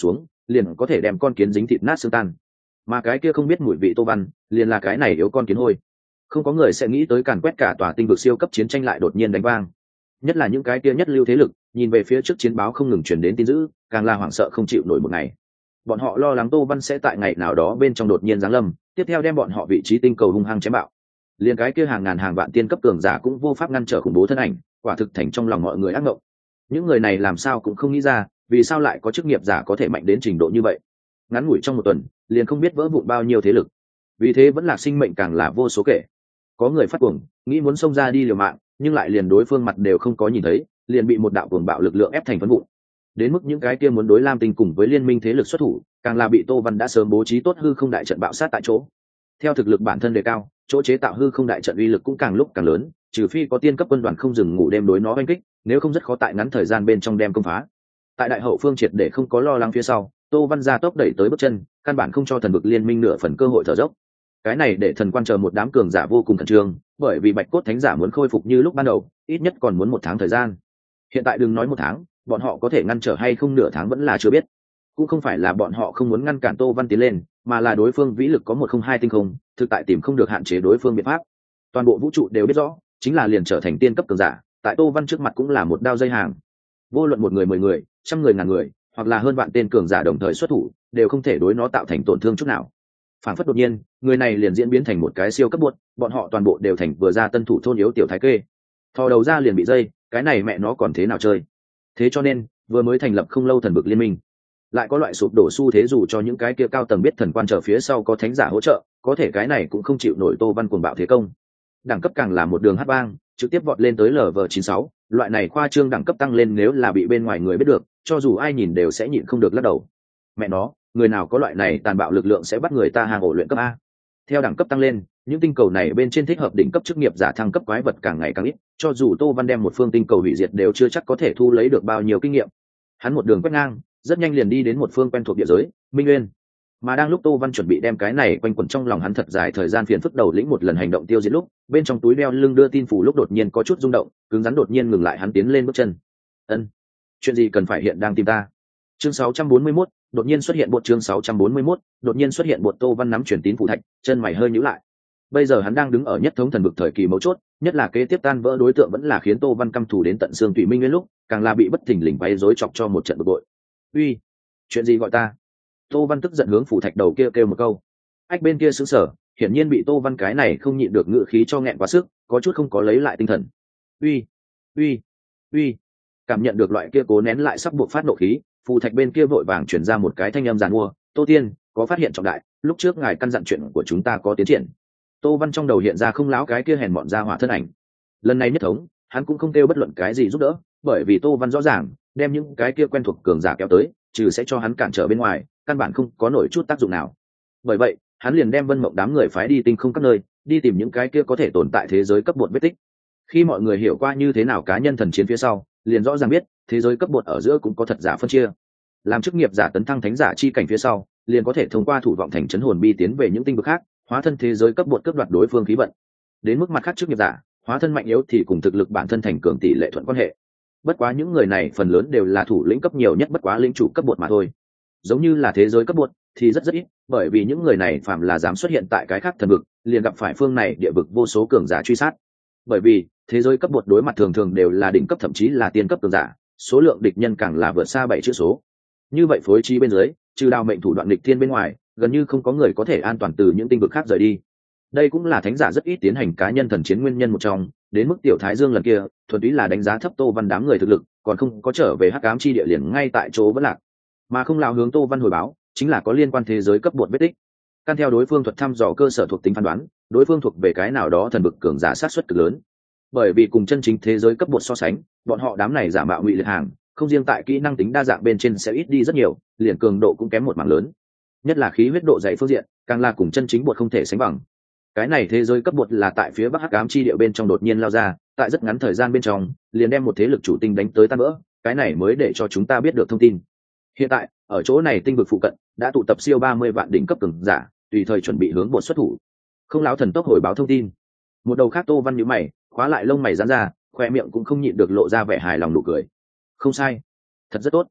liền có thể đem con kiến dính thịt nát xương tan. Mà cái kia không biết mùi vị Tô Văn liền là cái này yếu con kiến hôi. Không có người sẽ nghĩ tới càn quét cả tòa tinh vực siêu cấp chiến tranh lại đột nhiên đánh vang, nhất là những cái kia nhất lưu thế lực nhìn về phía trước chiến báo không ngừng truyền đến tin dữ, càng là hoảng sợ không chịu nổi một ngày. Bọn họ lo lắng Tô Văn sẽ tại ngày nào đó bên trong đột nhiên giáng lâm, tiếp theo đem bọn họ vị trí tinh cầu hung hăng chém bạo. Liên cái kia hàng ngàn hàng vạn tiên cấp cường giả cũng vô pháp ngăn trở khủng bố thân ảnh, quả thực thành trong lòng mọi người ác mộng. Những người này làm sao cũng không nghĩ ra, vì sao lại có chức nghiệp giả có thể mạnh đến trình độ như vậy. Ngắn ngủi trong một tuần, liền không biết vỡ vụn bao nhiêu thế lực. Vì thế vẫn là sinh mệnh càng là vô số kể. Có người phát cuồng, nghĩ muốn xông ra đi liều mạng, nhưng lại liền đối phương mặt đều không có nhìn thấy, liền bị một đạo cuồng bạo lực lượng ép thành phấn vụn. Đến mức những cái kia muốn đối Lam Tinh cùng với liên minh thế lực xuất thủ, càng là bị Tô Văn đã sớm bố trí tốt hư không đại trận bạo sát tại chỗ. Theo thực lực bản thân đề cao, chỗ chế tạo hư không đại trận uy lực cũng càng lúc càng lớn, trừ phi có tiên cấp quân đoàn không dừng ngủ đêm đối nó oanh kích, nếu không rất khó tại ngắn thời gian bên trong đem công phá. Tại đại hậu phương triệt để không có lo lắng phía sau, Tô Văn ra tốc đẩy tới bước chân, căn bản không cho thần vực liên minh nửa phần cơ hội thở dốc. Cái này để thần quan chờ một đám cường giả vô cùng khẩn trương, bởi vì bạch cốt thánh giả muốn khôi phục như lúc ban đầu, ít nhất còn muốn một tháng thời gian. Hiện tại đừng nói một tháng, bọn họ có thể ngăn trở hay không nửa tháng vẫn là chưa biết. Cũng không phải là bọn họ không muốn ngăn cản Tô Văn tiến lên, mà là đối phương vĩ lực có một không hai tinh không, thực tại tìm không được hạn chế đối phương biện pháp. Toàn bộ vũ trụ đều biết rõ, chính là liền trở thành tiên cấp cường giả, tại Tô Văn trước mặt cũng là một đao dây hàng. Vô luận một người mười người, trăm người ngàn người, hoặc là hơn vạn tên cường giả đồng thời xuất thủ, đều không thể đối nó tạo thành tổn thương chút nào. Phản phất đột nhiên, người này liền diễn biến thành một cái siêu cấp buột, bọn họ toàn bộ đều thành vừa ra tân thủ thôn yếu tiểu thái kê. Thò đầu ra liền bị dây, cái này mẹ nó còn thế nào chơi. Thế cho nên, vừa mới thành lập không lâu thần vực liên minh, lại có loại sụp đổ xu thế, dù cho những cái kia cao tầng biết thần quan trở phía sau có thánh giả hỗ trợ, có thể cái này cũng không chịu nổi Tô Văn cuồng bạo thế công. Đẳng cấp càng là một đường hát vang, trực tiếp vọt lên tới Level chín sáu, loại này khoa trương đẳng cấp tăng lên nếu là bị bên ngoài người biết được, cho dù ai nhìn đều sẽ nhịn không được lắc đầu. Mẹ nó, người nào có loại này tàn bạo lực lượng sẽ bắt người ta hàng ổ luyện cấp a. Theo đẳng cấp tăng lên, những tinh cầu này bên trên thích hợp đỉnh cấp chức nghiệp giả thăng cấp quái vật càng ngày càng ít, cho dù Tô Văn đem một phương tinh cầu hủy diệt đều chưa chắc có thể thu lấy được bao nhiêu kinh nghiệm. Hắn một đường quét ngang, rất nhanh liền đi đến một phương quen thuộc địa giới, Minh Nguyên. Mà đang lúc Tô Văn chuẩn bị đem cái này quanh quẩn trong lòng hắn thật dài thời gian phiền phức đầu lĩnh một lần hành động tiêu diệt lúc, bên trong túi đeo lưng đưa tin phủ lúc đột nhiên có chút rung động, cứng rắn đột nhiên ngừng lại hắn tiến lên bước chân. Ân, chuyện gì cần phải hiện đang tìm ta? Chương sáu trăm bốn mươi mốt, đột nhiên xuất hiện bột chương sáu trăm bốn mươi mốt, đột nhiên xuất hiện bột. Tô Văn nắm truyền tín phụ thạch, chân mày hơi nhíu lại. Bây giờ hắn đang đứng ở nhất thống thần vực thời kỳ mấu chốt, nhất là kế tiếp tan vỡ đối tượng vẫn là khiến Tô Văn căm thù đến tận xương tủy Minh Nguyên lúc, càng là bị bất thình lình quấy rối chọc cho một trận bực bội. Uy, chuyện gì gọi ta? Tô Văn tức giận hướng phủ thạch đầu kia kêu, kêu một câu. Ách bên kia sững sờ, hiển nhiên bị Tô Văn cái này không nhịn được ngự khí cho nghẹn quá sức, có chút không có lấy lại tinh thần. Uy, uy, uy, cảm nhận được loại kia cố nén lại sắp buộc phát nộ khí, phù thạch bên kia vội vàng chuyển ra một cái thanh âm giàn mua. Tô Tiên, có phát hiện trọng đại, lúc trước ngài căn dặn chuyện của chúng ta có tiến triển. Tô Văn trong đầu hiện ra không láo cái kia hèn mọn ra hỏa thân ảnh. Lần này nhất thống, hắn cũng không kêu bất luận cái gì giúp đỡ, bởi vì Tô Văn rõ ràng đem những cái kia quen thuộc cường giả kéo tới, trừ sẽ cho hắn cản trở bên ngoài, căn bản không có nổi chút tác dụng nào. Bởi vậy, hắn liền đem Vân Mộng đám người phái đi tinh không các nơi, đi tìm những cái kia có thể tồn tại thế giới cấp bột vết tích. Khi mọi người hiểu qua như thế nào cá nhân thần chiến phía sau, liền rõ ràng biết thế giới cấp bột ở giữa cũng có thật giả phân chia. Làm chức nghiệp giả tấn thăng thánh giả chi cảnh phía sau, liền có thể thông qua thủ vọng thành trấn hồn bi tiến về những tinh vực khác, hóa thân thế giới cấp bột cướp đoạt đối phương khí vận. Đến mức mặt khác chức nghiệp giả, hóa thân mạnh yếu thì cùng thực lực bản thân thành cường tỷ lệ thuận quan hệ. Bất quá những người này phần lớn đều là thủ lĩnh cấp nhiều nhất, bất quá lĩnh chủ cấp bột mà thôi. Giống như là thế giới cấp bột thì rất rất ít, bởi vì những người này phạm là dám xuất hiện tại cái khác thần vực, liền gặp phải phương này địa vực vô số cường giả truy sát. Bởi vì thế giới cấp bột đối mặt thường thường đều là đỉnh cấp thậm chí là tiên cấp cường giả, số lượng địch nhân càng là vượt xa bảy chữ số. Như vậy phối trí bên dưới, trừ đào mệnh thủ đoạn địch thiên bên ngoài, gần như không có người có thể an toàn từ những tinh vực khác rời đi. Đây cũng là thánh giả rất ít tiến hành cá nhân thần chiến nguyên nhân một trong. Đến mức tiểu thái dương lần kia thuần túy là đánh giá thấp Tô Văn đám người thực lực, còn không có trở về hắc ám chi địa liền ngay tại chỗ vẫn lạc. Mà không lao hướng Tô Văn hồi báo chính là có liên quan thế giới cấp bột vết tích. Căn theo đối phương thuật thăm dò cơ sở thuộc tính phán đoán, đối phương thuộc về cái nào đó thần vực cường giả sát xuất cực lớn. Bởi vì cùng chân chính thế giới cấp bột so sánh, bọn họ đám này giả mạo ngụy liệt hàng, không riêng tại kỹ năng tính đa dạng bên trên sẽ ít đi rất nhiều, liền cường độ cũng kém một mảng lớn. Nhất là khí huyết độ dày phương diện, càng là cùng chân chính bột không thể sánh bằng. Cái này thế giới cấp bột là tại phía bắc hắc ám chi địa bên trong đột nhiên lao ra, tại rất ngắn thời gian bên trong liền đem một thế lực chủ tinh đánh tới tan vỡ, cái này mới để cho chúng ta biết được thông tin. Hiện tại ở chỗ này tinh vực phụ cận đã tụ tập siêu ba mươi vạn đỉnh cấp cường giả, tùy thời chuẩn bị hướng bột xuất thủ. Không láo thần tốc hồi báo thông tin. Một đầu khác Tô Văn nhíu mày, khóa lại lông mày giãn ra, khoe miệng cũng không nhịn được lộ ra vẻ hài lòng nụ cười. Không sai, thật rất tốt.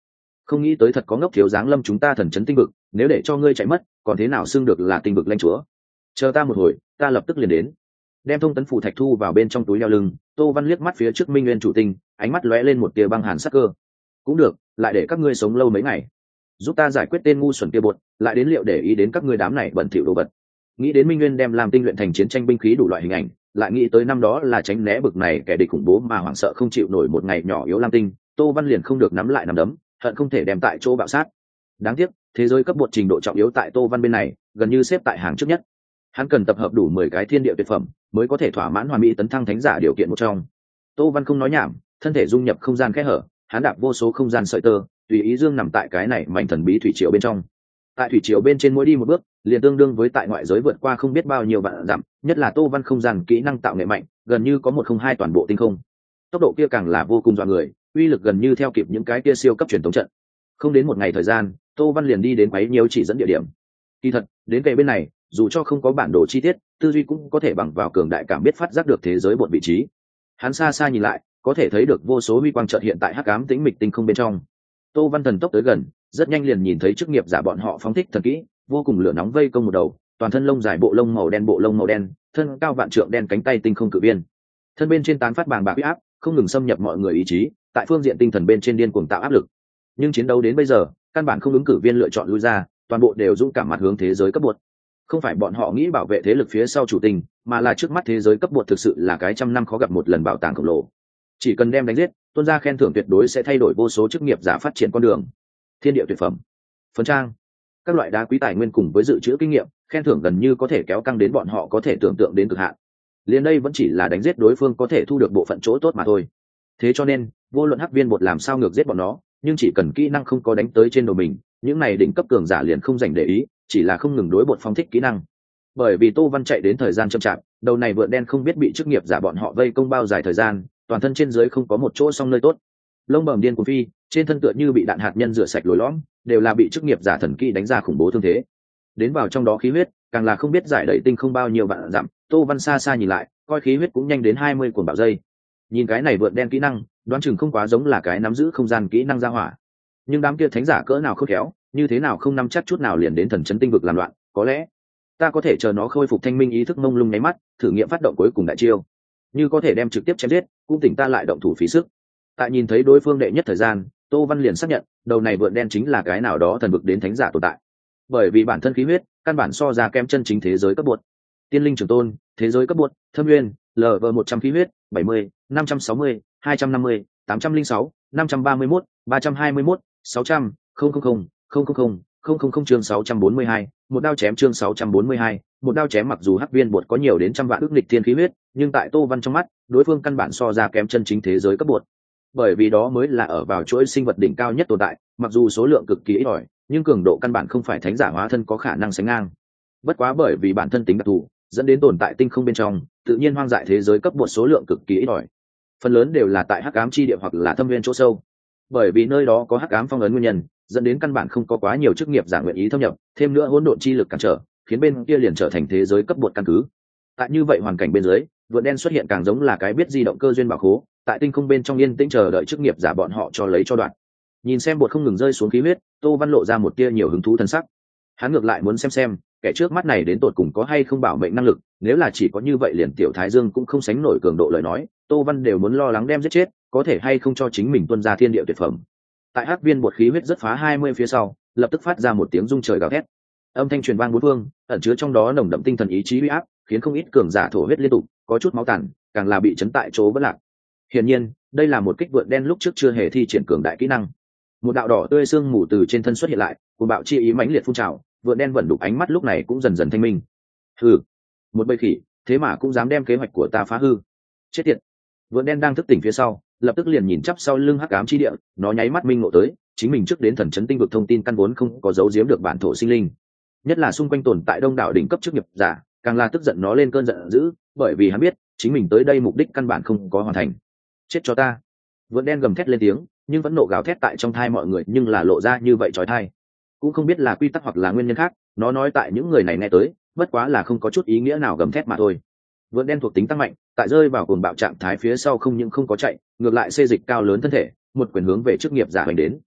không nghĩ tới thật có ngốc thiếu giáng lâm chúng ta thần chấn tinh vực, nếu để cho ngươi chạy mất còn thế nào xưng được là tinh vực lãnh chúa. Chờ ta một hồi, ta lập tức liền đến. Đem thông tấn phù thạch thu vào bên trong túi đeo lưng, Tô Văn liếc mắt phía trước Minh Nguyên chủ tinh, ánh mắt lóe lên một tia băng hàn sắc cơ. Cũng được, lại để các ngươi sống lâu mấy ngày, giúp ta giải quyết tên ngu xuẩn kia bột, lại đến liệu để ý đến các ngươi đám này bẩn thỉu đồ vật. Nghĩ đến Minh Nguyên đem làm tinh luyện thành chiến tranh binh khí đủ loại hình ảnh, lại nghĩ tới năm đó là tránh né bực này kẻ địch khủng bố mà hoảng sợ không chịu nổi một ngày nhỏ yếu lam tinh, Tô Văn liền không được nắm lại nắm đấm, hận không thể đem tại chỗ bạo sát. Đáng tiếc, thế giới cấp bột trình độ trọng yếu tại Tô Văn bên này, gần như xếp tại hàng trước nhất. Hắn cần tập hợp đủ mười cái thiên địa tuyệt phẩm, mới có thể thỏa mãn hoàn mỹ tấn thăng thánh giả điều kiện một trong. Tô Văn không nói nhảm, thân thể dung nhập không gian kẽ hở, hắn đạp vô số không gian sợi tơ, tùy ý dương nằm tại cái này mảnh thần bí thủy triều bên trong. Tại thủy triều bên trên mỗi đi một bước, liền tương đương với tại ngoại giới vượt qua không biết bao nhiêu vạn dặm, nhất là Tô Văn không gian kỹ năng tạo nghệ mạnh, gần như có một không hai toàn bộ tinh không. Tốc độ kia càng là vô cùng dọa người, uy lực gần như theo kịp những cái kia siêu cấp truyền thống trận. Không đến một ngày thời gian, Tô Văn liền đi đến quấy nhiều chỉ dẫn địa điểm. Kỳ thật, đến cây bên này, dù cho không có bản đồ chi tiết, tư duy cũng có thể bằng vào cường đại cảm biết phát giác được thế giới bột vị trí. Hắn xa xa nhìn lại, có thể thấy được vô số huy quang chợt hiện tại hắc ám tĩnh mịch tinh không bên trong. Tô Văn thần tốc tới gần, rất nhanh liền nhìn thấy chức nghiệp giả bọn họ phóng thích thần kỹ, vô cùng lửa nóng vây công một đầu, toàn thân lông dài bộ lông màu đen bộ lông màu đen, thân cao vạn trượng đen cánh tay tinh không cự viên. Thân bên trên tán phát bàng bạc uy áp, không ngừng xâm nhập mọi người ý chí, tại phương diện tinh thần bên trên điên cuồng tạo áp lực. Nhưng chiến đấu đến bây giờ, căn bản không ứng cử viên lựa chọn lui ra, toàn bộ đều dũng cảm mặt hướng thế giới cấp bột. Không phải bọn họ nghĩ bảo vệ thế lực phía sau chủ tình, mà là trước mắt thế giới cấp bột thực sự là cái trăm năm khó gặp một lần bảo tàng khổng lồ. Chỉ cần đem đánh giết, tuân ra khen thưởng tuyệt đối sẽ thay đổi vô số chức nghiệp giả phát triển con đường. Thiên địa tuyệt phẩm, phấn trang, các loại đá quý tài nguyên cùng với dự trữ kinh nghiệm, khen thưởng gần như có thể kéo căng đến bọn họ có thể tưởng tượng đến cực hạn. Liên đây vẫn chỉ là đánh giết đối phương có thể thu được bộ phận chỗ tốt mà thôi. Thế cho nên, vô luận hắc viên bột làm sao ngược giết bọn nó, nhưng chỉ cần kỹ năng không có đánh tới trên đầu mình, những này đỉnh cấp cường giả liền không dành để ý, chỉ là không ngừng đối bột phóng thích kỹ năng. Bởi vì Tô Văn chạy đến thời gian chậm chạp, đầu này vượn đen không biết bị chức nghiệp giả bọn họ vây công bao dài thời gian, toàn thân trên dưới không có một chỗ song nơi tốt. Lông bầm điên cuồng phi, trên thân tựa như bị đạn hạt nhân rửa sạch lồi lõm, đều là bị chức nghiệp giả thần kỹ đánh ra khủng bố thương thế. Đến vào trong đó khí huyết, càng là không biết giải đẩy tinh không bao nhiêu vạn dặm, Tô Văn xa xa nhìn lại, coi khí huyết cũng nhanh đến hai mươi cuồng bạo dây. Nhìn cái này vượn đen kỹ năng, đoán chừng không quá giống là cái nắm giữ không gian kỹ năng ra hỏa. Nhưng đám kia thánh giả cỡ nào khôn khéo, như thế nào không nắm chắc chút nào liền đến thần chấn tinh vực làm loạn, có lẽ ta có thể chờ nó khôi phục thanh minh ý thức mông lung nháy mắt, thử nghiệm phát động cuối cùng đại chiêu. Như có thể đem trực tiếp chém giết, cũng tỉnh ta lại động thủ phí sức. Tại nhìn thấy đối phương đệ nhất thời gian, Tô Văn liền xác nhận, đầu này vượn đen chính là cái nào đó thần vực đến thánh giả tồn tại. Bởi vì bản thân khí huyết, căn bản so ra kém chân chính thế giới cấp bột. Tiên linh trường tôn, thế giới cấp bột, thâm nguyên, lờ vờ một trăm khí huyết, bảy mươi, năm trăm sáu mươi, hai trăm năm mươi, tám trăm linh sáu, năm trăm ba mươi mốt, ba trăm hai mươi mốt, sáu trăm, không không không, không không không, không không không chương sáu trăm bốn mươi hai, một đao chém chương sáu trăm bốn mươi hai, một đao chém. Mặc dù hắc viên bột có nhiều đến trăm vạn ước nghịch thiên khí huyết, nhưng tại Tô Văn trong mắt, đối phương căn bản so ra kém chân chính thế giới cấp bột. Bởi vì đó mới là ở vào chuỗi sinh vật đỉnh cao nhất tồn tại, mặc dù số lượng cực kỳ ít ỏi, nhưng cường độ căn bản không phải thánh giả hóa thân có khả năng sánh ngang. Bất quá bởi vì bản thân tính đặc thù, dẫn đến tồn tại tinh không bên trong, tự nhiên hoang dại thế giới cấp bột số lượng cực kỳ ít ỏi. Phần lớn đều là tại hắc ám chi địa hoặc là thâm viên chỗ sâu. Bởi vì nơi đó có hắc ám phong ấn nguyên nhân, dẫn đến căn bản không có quá nhiều chức nghiệp giả nguyện ý thâm nhập, thêm nữa hỗn độn chi lực cản trở, khiến bên kia liền trở thành thế giới cấp bột căn cứ. Tại như vậy hoàn cảnh bên dưới, vượn đen xuất hiện càng giống là cái biết di động cơ duyên bảo khố, tại tinh không bên trong yên tĩnh chờ đợi chức nghiệp giả bọn họ cho lấy cho đoạn. Nhìn xem bột không ngừng rơi xuống khí huyết, Tô Văn lộ ra một tia nhiều hứng thú thân sắc. Hắn ngược lại muốn xem xem, kẻ trước mắt này đến tột cùng có hay không bảo mệnh năng lực, nếu là chỉ có như vậy liền tiểu Thái Dương cũng không sánh nổi cường độ lời nói, Tô Văn đều muốn lo lắng đem giết chết, có thể hay không cho chính mình tuân ra thiên địa tuyệt phẩm. Tại hắc viên bột khí huyết rất phá hai mươi phía sau, lập tức phát ra một tiếng rung trời gào thét. Âm thanh truyền vang bốn phương, ẩn chứa trong đó nồng đậm tinh thần ý chí uy áp, khiến không ít cường giả thổ huyết liên tục, có chút máu tàn, càng là bị chấn tại chỗ bất lạc. Hiển nhiên, đây là một kích vượn đen lúc trước chưa hề thi triển cường đại kỹ năng. Một đạo đỏ tươi sương mù từ trên thân xuất hiện lại, cùng bạo chi ý mãnh liệt phun trào, vượn đen vẫn đục ánh mắt lúc này cũng dần dần thanh minh. Hừ, một bầy khỉ, thế mà cũng dám đem kế hoạch của ta phá hư. Chết tiệt. Vượn đen đang thức tỉnh phía sau, lập tức liền nhìn chắp sau lưng hắc ám chi địa, nó nháy mắt minh ngộ tới, chính mình trước đến thần chấn tinh vực thông tin căn vốn không có giấu giếm được bản thổ sinh linh. Nhất là xung quanh tồn tại đông đảo đỉnh cấp chức nghiệp giả, càng là tức giận nó lên cơn giận dữ, bởi vì hắn biết, chính mình tới đây mục đích căn bản không có hoàn thành. Chết cho ta. Vượn đen gầm thét lên tiếng, nhưng vẫn nộ gào thét tại trong thai mọi người, nhưng là lộ ra như vậy chói tai. Cũng không biết là quy tắc hoặc là nguyên nhân khác, nó nói tại những người này nghe tới, bất quá là không có chút ý nghĩa nào gầm thét mà thôi. Vượn đen thuộc tính tăng mạnh, tại rơi vào cuồng bạo trạng thái phía sau không những không có chạy, ngược lại xê dịch cao lớn thân thể, một quyền hướng về chức nghiệp giả hành đến.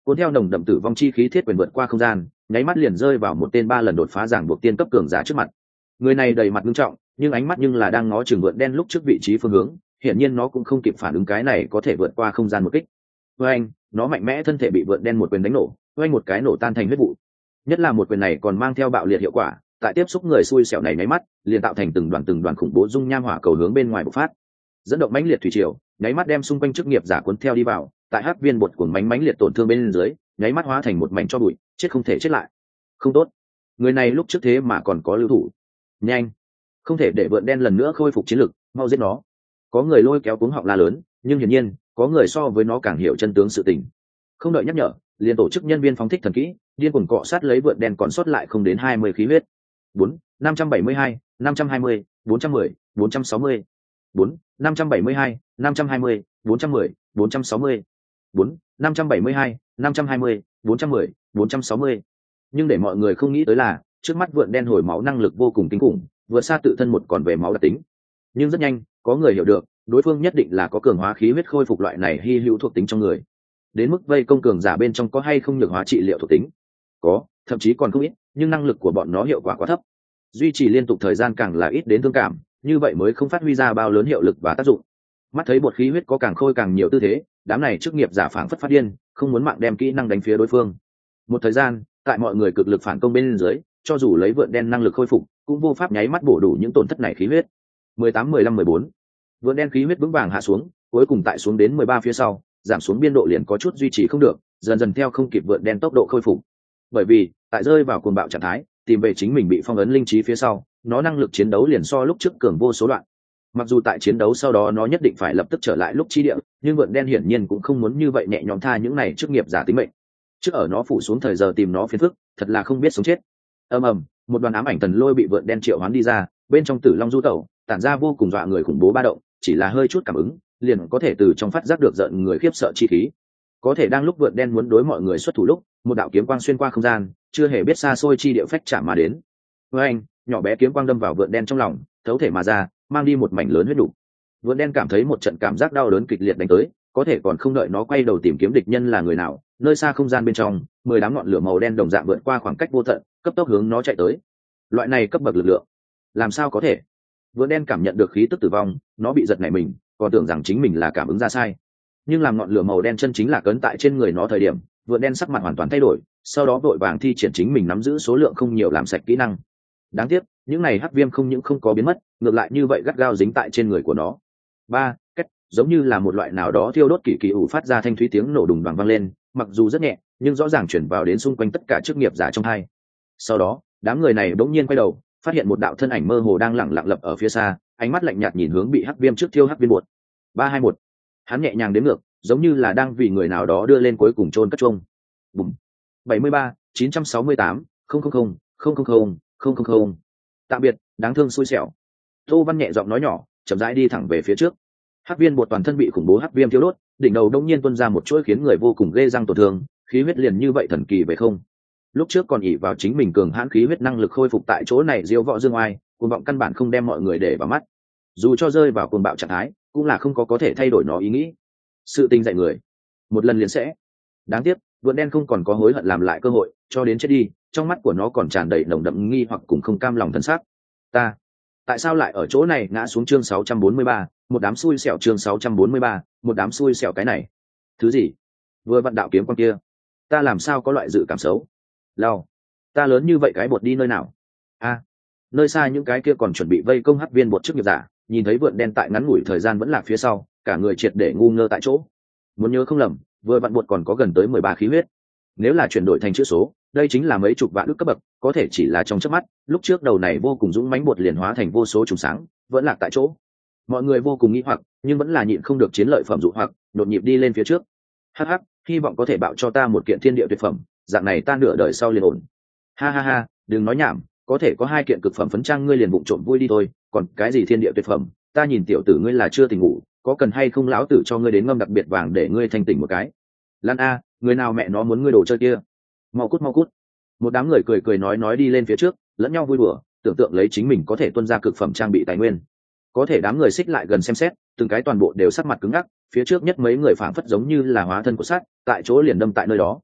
cuốn theo nồng đậm tử vong chi khí thiết quyền vượt qua không gian, nháy mắt liền rơi vào một tên ba lần đột phá giảng buộc tiên cấp cường giả trước mặt. Người này đầy mặt nghiêm trọng, nhưng ánh mắt nhưng là đang ngó chừng vượn đen lúc trước vị trí phương hướng, hiển nhiên nó cũng không kịp phản ứng cái này có thể vượt qua không gian một kích. Với anh, nó mạnh mẽ thân thể bị vượn đen một quyền đánh nổ, với anh một cái nổ tan thành huyết vụ. Nhất là một quyền này còn mang theo bạo liệt hiệu quả, tại tiếp xúc người xui xẻo này nháy mắt, liền tạo thành từng đoàn từng đoàn khủng bố dung nham hỏa cầu hướng bên ngoài bộc phát, dẫn động mãnh liệt thủy triều, nháy mắt đem xung quanh chức nghiệp giả cuốn theo đi vào, tại hắc viên bột cuồng mánh mãnh liệt tổn thương bên dưới, nháy mắt hóa thành một mảnh cho bụi, chết không thể chết lại. Không tốt, người này lúc trước thế mà còn có lưu thủ. Nhanh, không thể để vượn đen lần nữa khôi phục chiến lực, mau giết nó. Có người lôi kéo cuống họng la lớn, nhưng hiển nhiên có người so với nó càng hiểu chân tướng sự tình. Không đợi nhắc nhở, liền tổ chức nhân viên phóng thích thần kỹ, điên cuồng cọ sát lấy vượn đen còn sót lại không đến hai mươi khí huyết. Bốn, năm trăm bảy mươi hai, năm trăm hai mươi, bốn trăm mười, bốn trăm sáu mươi. Bốn, năm trăm bảy mươi hai, năm trăm hai mươi, bốn trăm mười, bốn trăm sáu mươi. Bốn, năm trăm bảy mươi hai, năm trăm hai mươi, bốn trăm mười, bốn trăm sáu mươi. Nhưng để mọi người không nghĩ tới là, trước mắt vượn đen hồi máu năng lực vô cùng kinh khủng, vượt xa tự thân một còn về máu đặc tính. Nhưng rất nhanh, có người hiểu được, đối phương nhất định là có cường hóa khí huyết khôi phục loại này hy hữu thuộc tính trong người. Đến mức vây công cường giả bên trong có hay không nhược hóa trị liệu thuộc tính? Có, thậm chí còn không ít, nhưng năng lực của bọn nó hiệu quả quá thấp. Duy trì liên tục thời gian càng là ít đến thương cảm, như vậy mới không phát huy ra bao lớn hiệu lực và tác dụng. Mắt thấy bột khí huyết có càng khôi càng nhiều tư thế, đám này chức nghiệp giả phảng phất phát điên, không muốn mạng đem kỹ năng đánh phía đối phương. Một thời gian, tại mọi người cực lực phản công bên dưới, cho dù lấy vượn đen năng lực khôi phục, cũng vô pháp nháy mắt bổ đủ những tổn thất này khí huyết. mười tám, mười lăm, mười bốn. Vượn đen khí huyết vững vàng hạ xuống, cuối cùng tại xuống đến mười ba phía sau, giảm xuống biên độ liền có chút duy trì không được, dần dần theo không kịp vượn đen tốc độ khôi phục. Bởi vì, tại rơi vào cuồng bạo trạng thái, tìm về chính mình bị phong ấn linh trí phía sau, nó năng lực chiến đấu liền so lúc trước cường vô số đoạn. Mặc dù tại chiến đấu sau đó nó nhất định phải lập tức trở lại lúc chi địa, nhưng vượn đen hiển nhiên cũng không muốn như vậy nhẹ nhõm tha những này chức nghiệp giả tính mệnh. Trước ở nó phủ xuống thời giờ tìm nó phiền phức, thật là không biết sống chết. Ầm ầm, một đoàn ám ảnh thần lôi bị vượn đen triệu hoán đi ra, bên trong Tử Long du tẩu, tản ra vô cùng dọa người khủng bố ba động, chỉ là hơi chút cảm ứng, liền có thể từ trong phát giác được giận người khiếp sợ chi khí. Có thể đang lúc vượn đen muốn đối mọi người xuất thủ lúc, một đạo kiếm quang xuyên qua không gian, chưa hề biết xa xôi chi địa phách chạm mà đến. Với anh, nhỏ bé kiếm quang đâm vào vượn đen trong lòng, thấu thể mà ra, mang đi một mảnh lớn huyết đủ. Vượn đen cảm thấy một trận cảm giác đau đớn kịch liệt đánh tới, có thể còn không đợi nó quay đầu tìm kiếm địch nhân là người nào, nơi xa không gian bên trong, mười đám ngọn lửa màu đen đồng dạng vượt qua khoảng cách vô tận, cấp tốc hướng nó chạy tới. Loại này cấp bậc lực lượng, làm sao có thể? Vượn đen cảm nhận được khí tức tử vong, nó bị giật nảy mình, còn tưởng rằng chính mình là cảm ứng ra sai. Nhưng làm ngọn lửa màu đen chân chính là cấn tại trên người nó thời điểm, vượn đen sắc mặt hoàn toàn thay đổi, sau đó vội vàng thi triển chính mình nắm giữ số lượng không nhiều làm sạch kỹ năng. Đáng tiếc, những này hắc viêm không những không có biến mất, ngược lại như vậy gắt gao dính tại trên người của nó. Ba, cách, giống như là một loại nào đó thiêu đốt kỳ kỳ ủ phát ra thanh thúy tiếng nổ đùng đoàng vang lên, mặc dù rất nhẹ, nhưng rõ ràng chuyển vào đến xung quanh tất cả chức nghiệp giả trong hai. Sau đó, đám người này bỗng nhiên quay đầu, phát hiện một đạo thân ảnh mơ hồ đang lẳng lặng lập ở phía xa, ánh mắt lạnh nhạt nhìn hướng bị hắc viêm trước thiêu hắc viên bột. Ba hai một. Hắn nhẹ nhàng đếm ngược, giống như là đang vì người nào đó đưa lên cuối cùng chôn cất chuông. Bùm. bảy mươi ba, chín trăm sáu mươi tám, không không không, không không không, không không không. Tạm biệt, đáng thương xui xẻo. Tô Văn nhẹ giọng nói nhỏ, chậm rãi đi thẳng về phía trước. Hắc viên bột toàn thân bị khủng bố hắc viêm thiêu đốt, đỉnh đầu đông nhiên tuôn ra một chuỗi khiến người vô cùng ghê răng tổn thương, khí huyết liền như vậy thần kỳ về không. Lúc trước còn ỷ vào chính mình cường hãn khí huyết năng lực khôi phục tại chỗ này diêu võ dương oai, cuồng vọng căn bản không đem mọi người để vào mắt. Dù cho rơi vào cuồng bạo trạng thái, cũng là không có có thể thay đổi nó ý nghĩ. Sự tình dạy người, một lần liền sẽ. Đáng tiếc, vượn đen không còn có hối hận làm lại cơ hội, cho đến chết đi, trong mắt của nó còn tràn đầy nồng đậm nghi hoặc cùng không cam lòng thân xác. Ta, tại sao lại ở chỗ này? Ngã xuống chương sáu trăm bốn mươi ba, một đám xui xẻo. Chương sáu trăm bốn mươi ba, một đám xui xẻo. Cái này, thứ gì? Vừa vặn đạo kiếm con kia, ta làm sao có loại dự cảm xấu? Lao, ta lớn như vậy cái bột đi nơi nào? A, à, nơi xa những cái kia còn chuẩn bị vây công hắc viên bột trước nghiệp giả, nhìn thấy vượn đen tại ngắn ngủi thời gian vẫn lạc phía sau, cả người triệt để ngu ngơ tại chỗ. Muốn nhớ không lầm, vừa vặn bột còn có gần tới mười ba khí huyết. Nếu là chuyển đổi thành chữ số, đây chính là mấy chục vạn ức cấp bậc, có thể chỉ là trong chớp mắt, lúc trước đầu này vô cùng dũng mãnh bột liền hóa thành vô số trùng sáng, vẫn lạc tại chỗ. Mọi người vô cùng nghi hoặc, nhưng vẫn là nhịn không được chiến lợi phẩm dụ hoặc, đột nhịp đi lên phía trước. Hắc hắc, hy vọng có thể bạo cho ta một kiện thiên địa tuyệt phẩm, dạng này ta nửa đời sau liền ổn. Ha ha ha, đừng nói nhảm, có thể có hai kiện cực phẩm phấn trang ngươi liền vụng trộm vui đi thôi, còn cái gì thiên địa tuyệt phẩm, ta nhìn tiểu tử ngươi là chưa tỉnh ngủ, có cần hay không lão tử cho ngươi đến ngâm đặc biệt vàng để ngươi thanh tỉnh một cái. Lan a, người nào mẹ nó muốn ngươi đồ chơi kia? Mau cút mau cút. Một đám người cười cười nói nói đi lên phía trước, lẫn nhau vui đùa, tưởng tượng lấy chính mình có thể tuân ra cực phẩm trang bị tài nguyên. Có thể đám người xích lại gần xem xét, từng cái toàn bộ đều sắc mặt cứng ngắc, phía trước nhất mấy người phảng phất giống như là hóa thân của sắt, tại chỗ liền đâm tại nơi đó.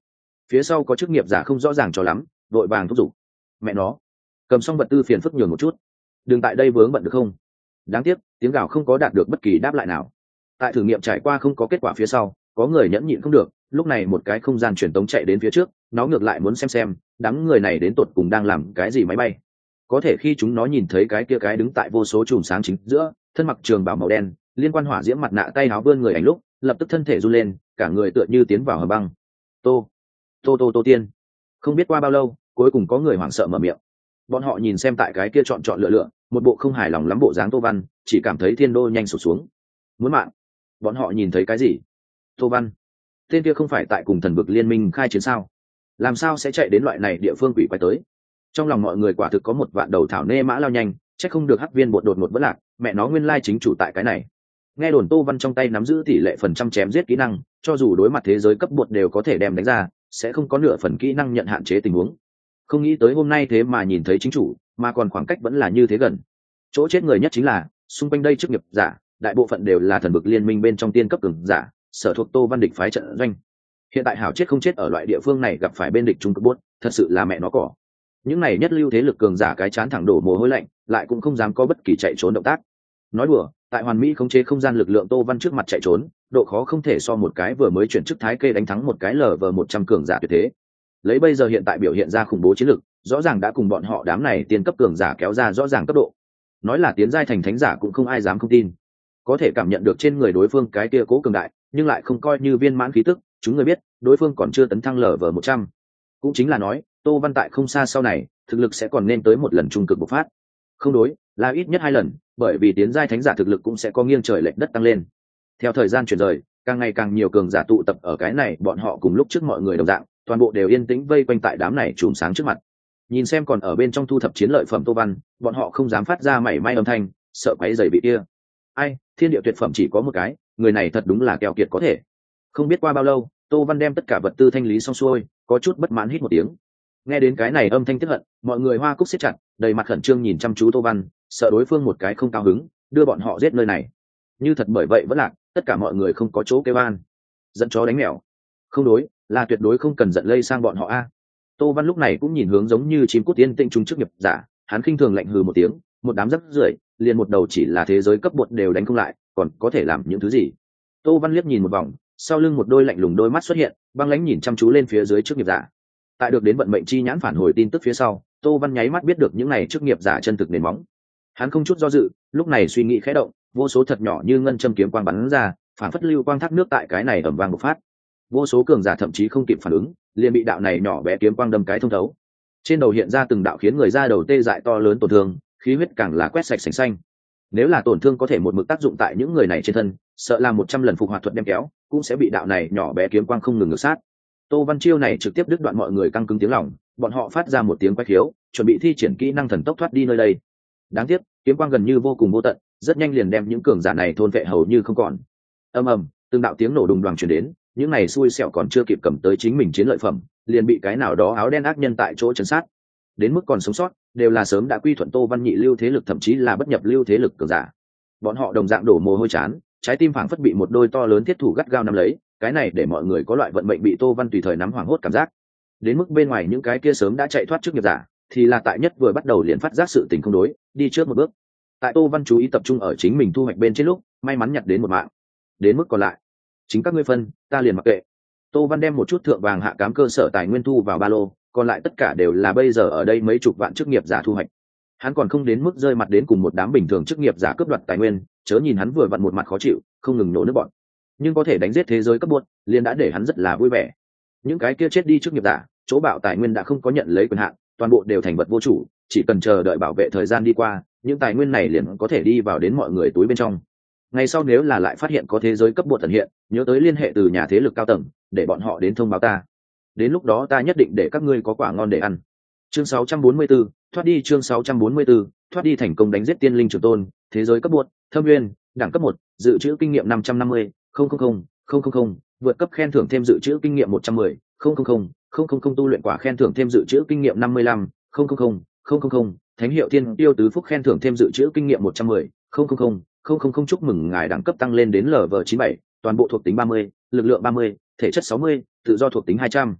phía sau có chức nghiệp giả không rõ ràng cho lắm, vội vàng thúc giục. Mẹ nó, cầm xong vật tư phiền phức nhường một chút, đừng tại đây vướng bận được không? Đáng tiếc tiếng gào không có đạt được bất kỳ đáp lại nào. Tại thử nghiệm trải qua không có kết quả phía sau, có người nhẫn nhịn không được, lúc này một cái không gian truyền tống chạy đến phía trước, nó ngược lại muốn xem xem đám người này đến tột cùng đang làm cái gì máy bay. Có thể khi chúng nó nhìn thấy cái kia cái đứng tại vô số chùm sáng chính giữa, thân mặc trường bào màu đen, liên quan hỏa diễm mặt nạ tay áo vươn người ảnh lúc, lập tức thân thể run lên, cả người tựa như tiến vào hầm băng. Tô, tô tô tô tiên. Không biết qua bao lâu, cuối cùng có người hoảng sợ mở miệng. Bọn họ nhìn xem tại cái kia chọn chọn lựa lựa, một bộ không hài lòng lắm bộ dáng Tô Văn, chỉ cảm thấy thiên đô nhanh sụp xuống. Muốn mạng. Bọn họ nhìn thấy cái gì? Tô Văn, tên kia không phải tại cùng thần vực liên minh khai chiến sao? Làm sao sẽ chạy đến loại này địa phương quỷ quái tới? Trong lòng mọi người quả thực có một vạn đầu thảo nê mã lao nhanh, chắc không được hắc viên bột đột ngột vỡ lạc, mẹ nó nguyên lai chính chủ tại cái này. Nghe đồn Tô Văn trong tay nắm giữ tỷ lệ phần trăm chém giết kỹ năng, cho dù đối mặt thế giới cấp bột đều có thể đem đánh ra, sẽ không có nửa phần kỹ năng nhận hạn chế tình huống. Không nghĩ tới hôm nay thế mà nhìn thấy chính chủ, mà còn khoảng cách vẫn là như thế gần. Chỗ chết người nhất chính là xung quanh đây chức nghiệp giả, đại bộ phận đều là thần vực liên minh bên trong tiên cấp cường giả, sở thuộc Tô Văn địch phái trận doanh. Hiện tại hảo chết không chết ở loại địa phương này gặp phải bên địch trung cấp bốt, thật sự là mẹ nó cỏ. Những này nhất lưu thế lực cường giả cái chán thẳng đổ mồ hôi lạnh, lại cũng không dám có bất kỳ chạy trốn động tác. Nói đùa, tại hoàn mỹ khống chế không gian lực lượng Tô Văn trước mặt chạy trốn, độ khó không thể so một cái vừa mới chuyển chức thái kê đánh thắng một cái lờ vờ một trăm cường giả tuyệt thế. Lấy bây giờ hiện tại biểu hiện ra khủng bố chiến lực, rõ ràng đã cùng bọn họ đám này tiên cấp cường giả kéo ra rõ ràng cấp độ. Nói là tiến giai thành thánh giả cũng không ai dám không tin. Có thể cảm nhận được trên người đối phương cái kia cố cường đại, nhưng lại không coi như viên mãn khí tức, chúng người biết, đối phương còn chưa tấn thăng lờ vờ một trăm. Cũng chính là nói, Tô Văn tại không xa sau này, thực lực sẽ còn nên tới một lần trung cực bộc phát. Không đối, là ít nhất hai lần, bởi vì tiến giai thánh giả thực lực cũng sẽ có nghiêng trời lệch đất tăng lên. Theo thời gian chuyển rời, càng ngày càng nhiều cường giả tụ tập ở cái này, bọn họ cùng lúc trước mọi người đồng dạng, toàn bộ đều yên tĩnh vây quanh tại đám này chùm sáng trước mặt. Nhìn xem còn ở bên trong thu thập chiến lợi phẩm Tô Văn, bọn họ không dám phát ra mảy may âm thanh, sợ quấy rầy vị kia. Ai, thiên địa tuyệt phẩm chỉ có một cái, người này thật đúng là keo kiệt có thể. Không biết qua bao lâu, Tô Văn đem tất cả vật tư thanh lý xong xuôi, có chút bất mãn hít một tiếng. Nghe đến cái này âm thanh tức hận, mọi người hoa cúc siết chặt, đầy mặt khẩn trương nhìn chăm chú Tô Văn, sợ đối phương một cái không cao hứng, đưa bọn họ giết nơi này. Như thật bởi vậy vẫn lạc, tất cả mọi người không có chỗ kêu an. Giận chó đánh mèo. Không đối, là tuyệt đối không cần giận lây sang bọn họ a. Tô Văn lúc này cũng nhìn hướng giống như chim cút tiên tinh trung trước nghiệp giả, hắn khinh thường lạnh hừ một tiếng, một đám rắc rưởi, liền một đầu chỉ là thế giới cấp bột đều đánh không lại, còn có thể làm những thứ gì? Tô Văn liếc nhìn một vòng, sau lưng một đôi lạnh lùng đôi mắt xuất hiện, băng lãnh nhìn chăm chú lên phía dưới trước nghiệp giả. Tại được đến vận mệnh chi nhãn phản hồi tin tức phía sau, Tô Văn nháy mắt biết được những này trước nghiệp giả chân thực nền móng. Hắn không chút do dự, lúc này suy nghĩ khẽ động, vô số thật nhỏ như ngân châm kiếm quang bắn ra, phản phất lưu quang thác nước tại cái này ầm vang bộc phát. Vô số cường giả thậm chí không kịp phản ứng, liền bị đạo này nhỏ bé kiếm quang đâm cái thông thấu. Trên đầu hiện ra từng đạo khiến người ra đầu tê dại to lớn tổn thương, khí huyết càng là quét sạch sành xanh. Nếu là tổn thương có thể một mực tác dụng tại những người này trên thân, sợ là một trăm lần phục hoạt thuật đem kéo, cũng sẽ bị đạo này nhỏ bé kiếm quang không ngừng ngược sát. Tô Văn chiêu này trực tiếp đứt đoạn mọi người căng cứng tiếng lòng, bọn họ phát ra một tiếng quái khiếu, chuẩn bị thi triển kỹ năng thần tốc thoát đi nơi đây. Đáng tiếc, kiếm quang gần như vô cùng vô tận, rất nhanh liền đem những cường giả này thôn vệ hầu như không còn. Ầm ầm, từng đạo tiếng nổ đùng đoàng truyền đến, những này xui xẻo còn chưa kịp cầm tới chính mình chiến lợi phẩm, liền bị cái nào đó áo đen ác nhân tại chỗ chấn sát. Đến mức còn sống sót, đều là sớm đã quy thuận Tô Văn nhị lưu thế lực, thậm chí là bất nhập lưu thế lực cường giả. Bọn họ đồng dạng đổ mồ hôi chán, trái tim phảng phất bị một đôi to lớn thiết thủ gắt gao nắm lấy, cái này để mọi người có loại vận mệnh bị Tô Văn tùy thời nắm hoảng hốt cảm giác. Đến mức bên ngoài những cái kia sớm đã chạy thoát trước nghiệp giả, thì là tại nhất vừa bắt đầu liền phát giác sự tình không đối, đi trước một bước. Tại Tô Văn chú ý tập trung ở chính mình thu hoạch bên trên lúc, may mắn nhặt đến một mạng. Đến mức còn lại, chính các ngươi phân, ta liền mặc kệ. Tô Văn đem một chút thượng vàng hạ cám cơ sở tài nguyên thu vào ba lô, còn lại tất cả đều là bây giờ ở đây mấy chục vạn chức nghiệp giả thu hoạch. Hắn còn không đến mức rơi mặt đến cùng một đám bình thường chức nghiệp giả cướp đoạt tài nguyên, chớ nhìn hắn vừa vặn một mặt khó chịu, không ngừng nổ nước bọn. Nhưng có thể đánh giết thế giới cấp buốt, liền đã để hắn rất là vui vẻ. Những cái kia chết đi chức nghiệp giả, chỗ bảo tài nguyên đã không có nhận lấy quyền hạn, toàn bộ đều thành vật vô chủ, chỉ cần chờ đợi bảo vệ thời gian đi qua, những tài nguyên này liền có thể đi vào đến mọi người túi bên trong. Ngày sau nếu là lại phát hiện có thế giới cấp buốt ẩn hiện, nhớ tới liên hệ từ nhà thế lực cao tầng, để bọn họ đến thông báo ta. Đến lúc đó ta nhất định để các ngươi có quả ngon để ăn. Chương sáu trăm bốn mươi tư, thoát đi. Chương sáu trăm bốn mươi tư, thoát đi. Thành công đánh giết tiên linh trường tôn, thế giới cấp buốt, thâm nguyên, đẳng cấp một, dự trữ kinh nghiệm năm trăm năm mươi, không không không, không không không, vượt cấp khen thưởng thêm dự trữ kinh nghiệm một trăm mười, không không không, không không không tu luyện quả khen thưởng thêm dự trữ kinh nghiệm năm mươi lăm, không không không, không không không, thánh hiệu tiên tiêu tứ phúc khen thưởng thêm dự trữ kinh nghiệm một trăm mười, không không không, không không không chúc mừng ngài đẳng cấp tăng lên đến lv chín bảy, toàn bộ thuộc tính ba mươi, lực lượng ba mươi, thể chất sáu mươi, tự do thuộc tính hai trăm.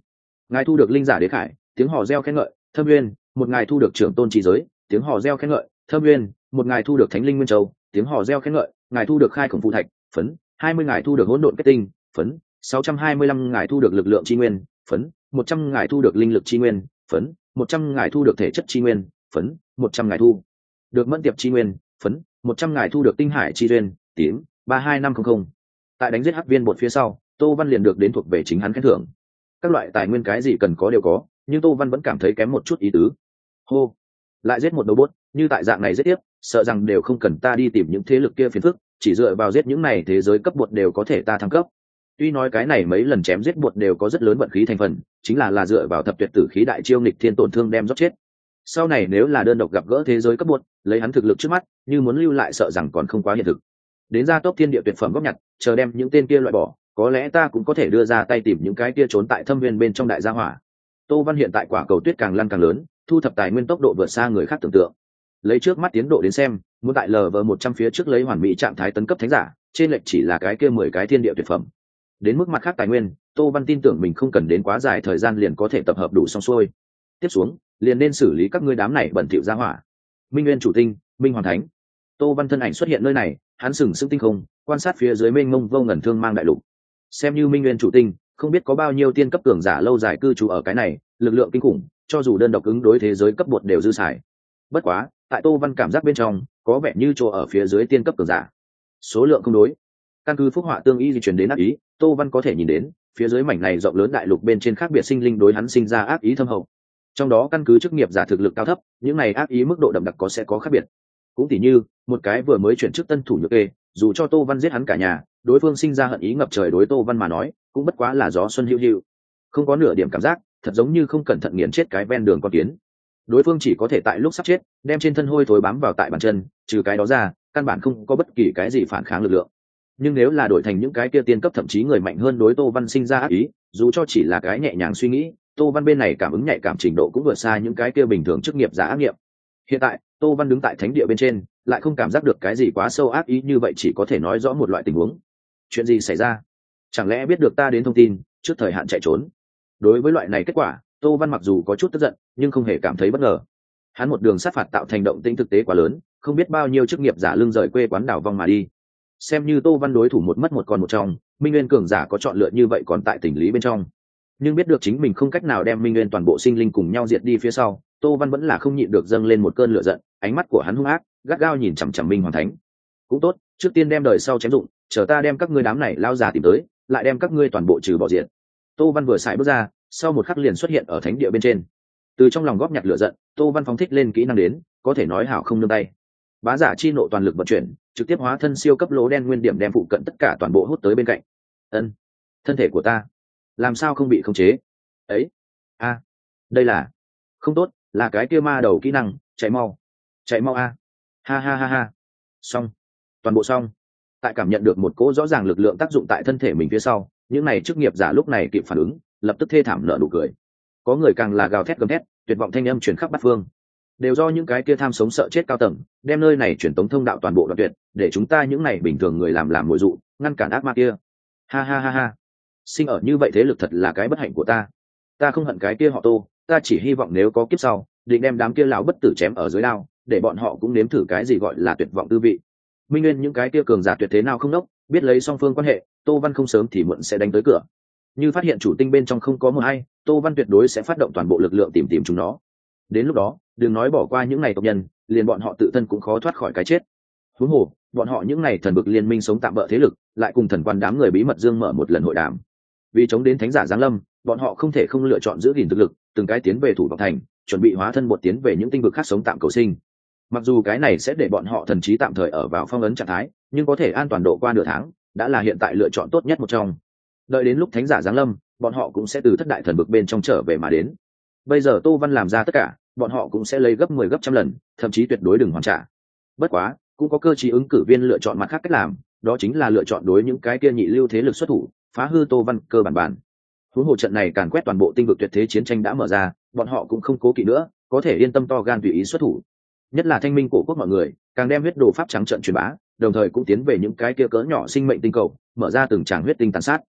Ngài thu được linh giả đế khải, tiếng hò reo khen ngợi. Thâm Nguyên, một ngài thu được trưởng tôn trí giới, tiếng hò reo khen ngợi. Thâm Nguyên, một ngài thu được thánh linh nguyên châu, tiếng hò reo khen ngợi. Ngài thu được khai khổng phù thạch, phấn. Hai mươi ngài thu được hỗn độn kết tinh, phấn. Sáu trăm hai mươi lăm ngài thu được lực lượng chi nguyên, phấn. Một trăm ngài thu được linh lực chi nguyên, phấn. Một trăm ngài thu được thể chất chi nguyên, phấn. Một trăm ngài thu được mẫn tiệp chi nguyên, phấn. Một trăm ngài thu được tinh hải chi duyên, tím. Ba hai năm không không. Tại đánh giết hắc viên bột phía sau, Tô Văn liền được đến thuộc về chính hắn khen thưởng. Các loại tài nguyên cái gì cần có đều có, nhưng Tô Văn vẫn cảm thấy kém một chút ý tứ. Hô, lại giết một đầu bốt, như tại dạng này giết tiếp, sợ rằng đều không cần ta đi tìm những thế lực kia phiền phức, chỉ dựa vào giết những này thế giới cấp bột đều có thể ta thăng cấp. Tuy nói cái này mấy lần chém giết bột đều có rất lớn vận khí thành phần, chính là là dựa vào thập tuyệt tử khí đại chiêu nghịch thiên tổn thương đem rót chết. Sau này nếu là đơn độc gặp gỡ thế giới cấp bột, lấy hắn thực lực trước mắt, như muốn lưu lại sợ rằng còn không quá hiện thực. Đến ra tốc thiên địa tuyệt phẩm góp nhặt, chờ đem những tên kia loại bỏ, có lẽ ta cũng có thể đưa ra tay tìm những cái kia trốn tại thâm viên bên trong đại gia hỏa. Tô Văn hiện tại quả cầu tuyết càng lăn càng lớn, thu thập tài nguyên tốc độ vượt xa người khác tưởng tượng. Lấy trước mắt tiến độ đến xem, muốn tại lv một trăm phía trước lấy hoàn mỹ trạng thái tấn cấp thánh giả, trên lệch chỉ là cái kia mười cái thiên địa tuyệt phẩm. Đến mức mặt khác tài nguyên, Tô Văn tin tưởng mình không cần đến quá dài thời gian liền có thể tập hợp đủ xong xuôi. Tiếp xuống, liền nên xử lý các ngươi đám này bẩn thỉu gia hỏa. Minh Nguyên chủ tinh, Minh Hoàng Thánh. Tô Văn thân ảnh xuất hiện nơi này, hắn sừng sững tinh không, quan sát phía dưới mênh mông vô ngần thương mang đại lục. Xem như Minh Nguyên chủ tinh, không biết có bao nhiêu tiên cấp cường giả lâu dài cư trú ở cái này, lực lượng kinh khủng, cho dù đơn độc ứng đối thế giới cấp bột đều dư xài. Bất quá, tại Tô Văn cảm giác bên trong, có vẻ như chỗ ở phía dưới tiên cấp cường giả. Số lượng không đối. Căn cứ phúc họa tương y di chuyển đến ác ý, Tô Văn có thể nhìn đến, phía dưới mảnh này rộng lớn đại lục bên trên khác biệt sinh linh đối hắn sinh ra ác ý thâm hậu. Trong đó căn cứ chức nghiệp giả thực lực cao thấp, những này ác ý mức độ đậm đặc có sẽ có khác biệt. Cũng tỉ như, một cái vừa mới chuyển chức tân thủ nhược kê, dù cho Tô Văn giết hắn cả nhà, đối phương sinh ra hận ý ngập trời đối Tô Văn mà nói, cũng bất quá là gió xuân hữu hữu, không có nửa điểm cảm giác, thật giống như không cẩn thận nghiền chết cái ven đường con kiến. Đối phương chỉ có thể tại lúc sắp chết, đem trên thân hôi thối bám vào tại bàn chân, trừ cái đó ra, căn bản không có bất kỳ cái gì phản kháng lực lượng. Nhưng nếu là đổi thành những cái kia tiên cấp thậm chí người mạnh hơn đối Tô Văn sinh ra ác ý, dù cho chỉ là cái nhẹ nhàng suy nghĩ, Tô Văn bên này cảm ứng nhạy cảm trình độ cũng vượt xa những cái kia bình thường chức nghiệp giả ác nghiệm. Hiện tại, Tô Văn đứng tại thánh địa bên trên, lại không cảm giác được cái gì quá sâu ác ý như vậy, chỉ có thể nói rõ một loại tình huống. Chuyện gì xảy ra? Chẳng lẽ biết được ta đến thông tin, trước thời hạn chạy trốn? Đối với loại này kết quả, Tô Văn mặc dù có chút tức giận, nhưng không hề cảm thấy bất ngờ. Hắn một đường sát phạt tạo thành động tĩnh thực tế quá lớn, không biết bao nhiêu chức nghiệp giả lưng rời quê quán đảo vong mà đi. Xem như Tô Văn đối thủ một mất một còn một trong, Minh Nguyên cường giả có chọn lựa như vậy còn tại tình lý bên trong. Nhưng biết được chính mình không cách nào đem Minh Nguyên toàn bộ sinh linh cùng nhau diệt đi phía sau, Tô Văn vẫn là không nhịn được dâng lên một cơn lửa giận, ánh mắt của hắn hung ác, gắt gao nhìn chằm chằm Minh Hoàng Thánh. Cũng tốt, trước tiên đem đời sau chém dụng, chờ ta đem các ngươi đám này lao già tìm tới, lại đem các ngươi toàn bộ trừ bỏ diện. Tô Văn vừa xài bước ra, sau một khắc liền xuất hiện ở thánh địa bên trên. Từ trong lòng góp nhặt lửa giận, Tô Văn phóng thích lên kỹ năng đến, có thể nói hảo không nương tay. Bá giả chi nộ toàn lực vận chuyển, trực tiếp hóa thân siêu cấp lỗ đen nguyên điểm đem phụ cận tất cả toàn bộ hút tới bên cạnh. Ân, thân thể của ta làm sao không bị khống chế? Ấy, a, đây là không tốt, là cái kia ma đầu kỹ năng, chạy mau, chạy mau a, ha ha ha ha, xong, toàn bộ xong. Tại cảm nhận được một cỗ rõ ràng lực lượng tác dụng tại thân thể mình phía sau, những này chức nghiệp giả lúc này kịp phản ứng, lập tức thê thảm nở nụ cười. Có người càng là gào thét gầm thét, tuyệt vọng thanh âm truyền khắp bát phương. Đều do những cái kia tham sống sợ chết cao tầng, đem nơi này truyền tống thông đạo toàn bộ đoạn tuyệt, để chúng ta những này bình thường người làm làm mồi dụ, ngăn cản ác ma kia. Ha ha ha ha. Sinh ở như vậy thế lực thật là cái bất hạnh của ta. Ta không hận cái kia họ Tô, ta chỉ hy vọng nếu có kiếp sau, định đem đám kia lão bất tử chém ở dưới đao, để bọn họ cũng nếm thử cái gì gọi là tuyệt vọng tư vị. Minh Nguyên những cái kia cường giả tuyệt thế nào không đốc, biết lấy song phương quan hệ, Tô Văn không sớm thì muộn sẽ đánh tới cửa. Như phát hiện chủ tinh bên trong không có một ai, Tô Văn tuyệt đối sẽ phát động toàn bộ lực lượng tìm tìm chúng nó. Đến lúc đó, đừng nói bỏ qua những này tộc nhân, liền bọn họ tự thân cũng khó thoát khỏi cái chết. Huống hồ, bọn họ những này thần bực liên minh sống tạm bỡ thế lực, lại cùng thần quan đám người bí mật dương mở một lần hội đàm. Vì chống đến thánh giả giáng lâm, bọn họ không thể không lựa chọn giữ gìn thực lực, từng cái tiến về thủ vọng thành, chuẩn bị hóa thân một tiến về những tinh vực khác sống tạm cầu sinh. Mặc dù cái này sẽ để bọn họ thần trí tạm thời ở vào phong ấn trạng thái, nhưng có thể an toàn độ qua nửa tháng, đã là hiện tại lựa chọn tốt nhất một trong. Đợi đến lúc thánh giả giáng lâm, bọn họ cũng sẽ từ thất đại thần bực bên trong trở về mà đến. Bây giờ Tô Văn làm ra tất cả, bọn họ cũng sẽ lấy gấp mười gấp trăm lần, thậm chí tuyệt đối đừng hoàn trả. Bất quá, cũng có cơ chí ứng cử viên lựa chọn mặt khác cách làm, đó chính là lựa chọn đối những cái kia nhị lưu thế lực xuất thủ, phá hư Tô Văn cơ bản bản. Huống hồ trận này càn quét toàn bộ tinh vực tuyệt thế chiến tranh đã mở ra, bọn họ cũng không cố kỵ nữa, có thể yên tâm to gan tùy ý xuất thủ. Nhất là Thanh Minh cổ quốc mọi người, càng đem huyết đồ pháp trắng trận truyền bá, đồng thời cũng tiến về những cái kia cỡ nhỏ sinh mệnh tinh cầu, mở ra từng tràng huyết tinh tàn sát.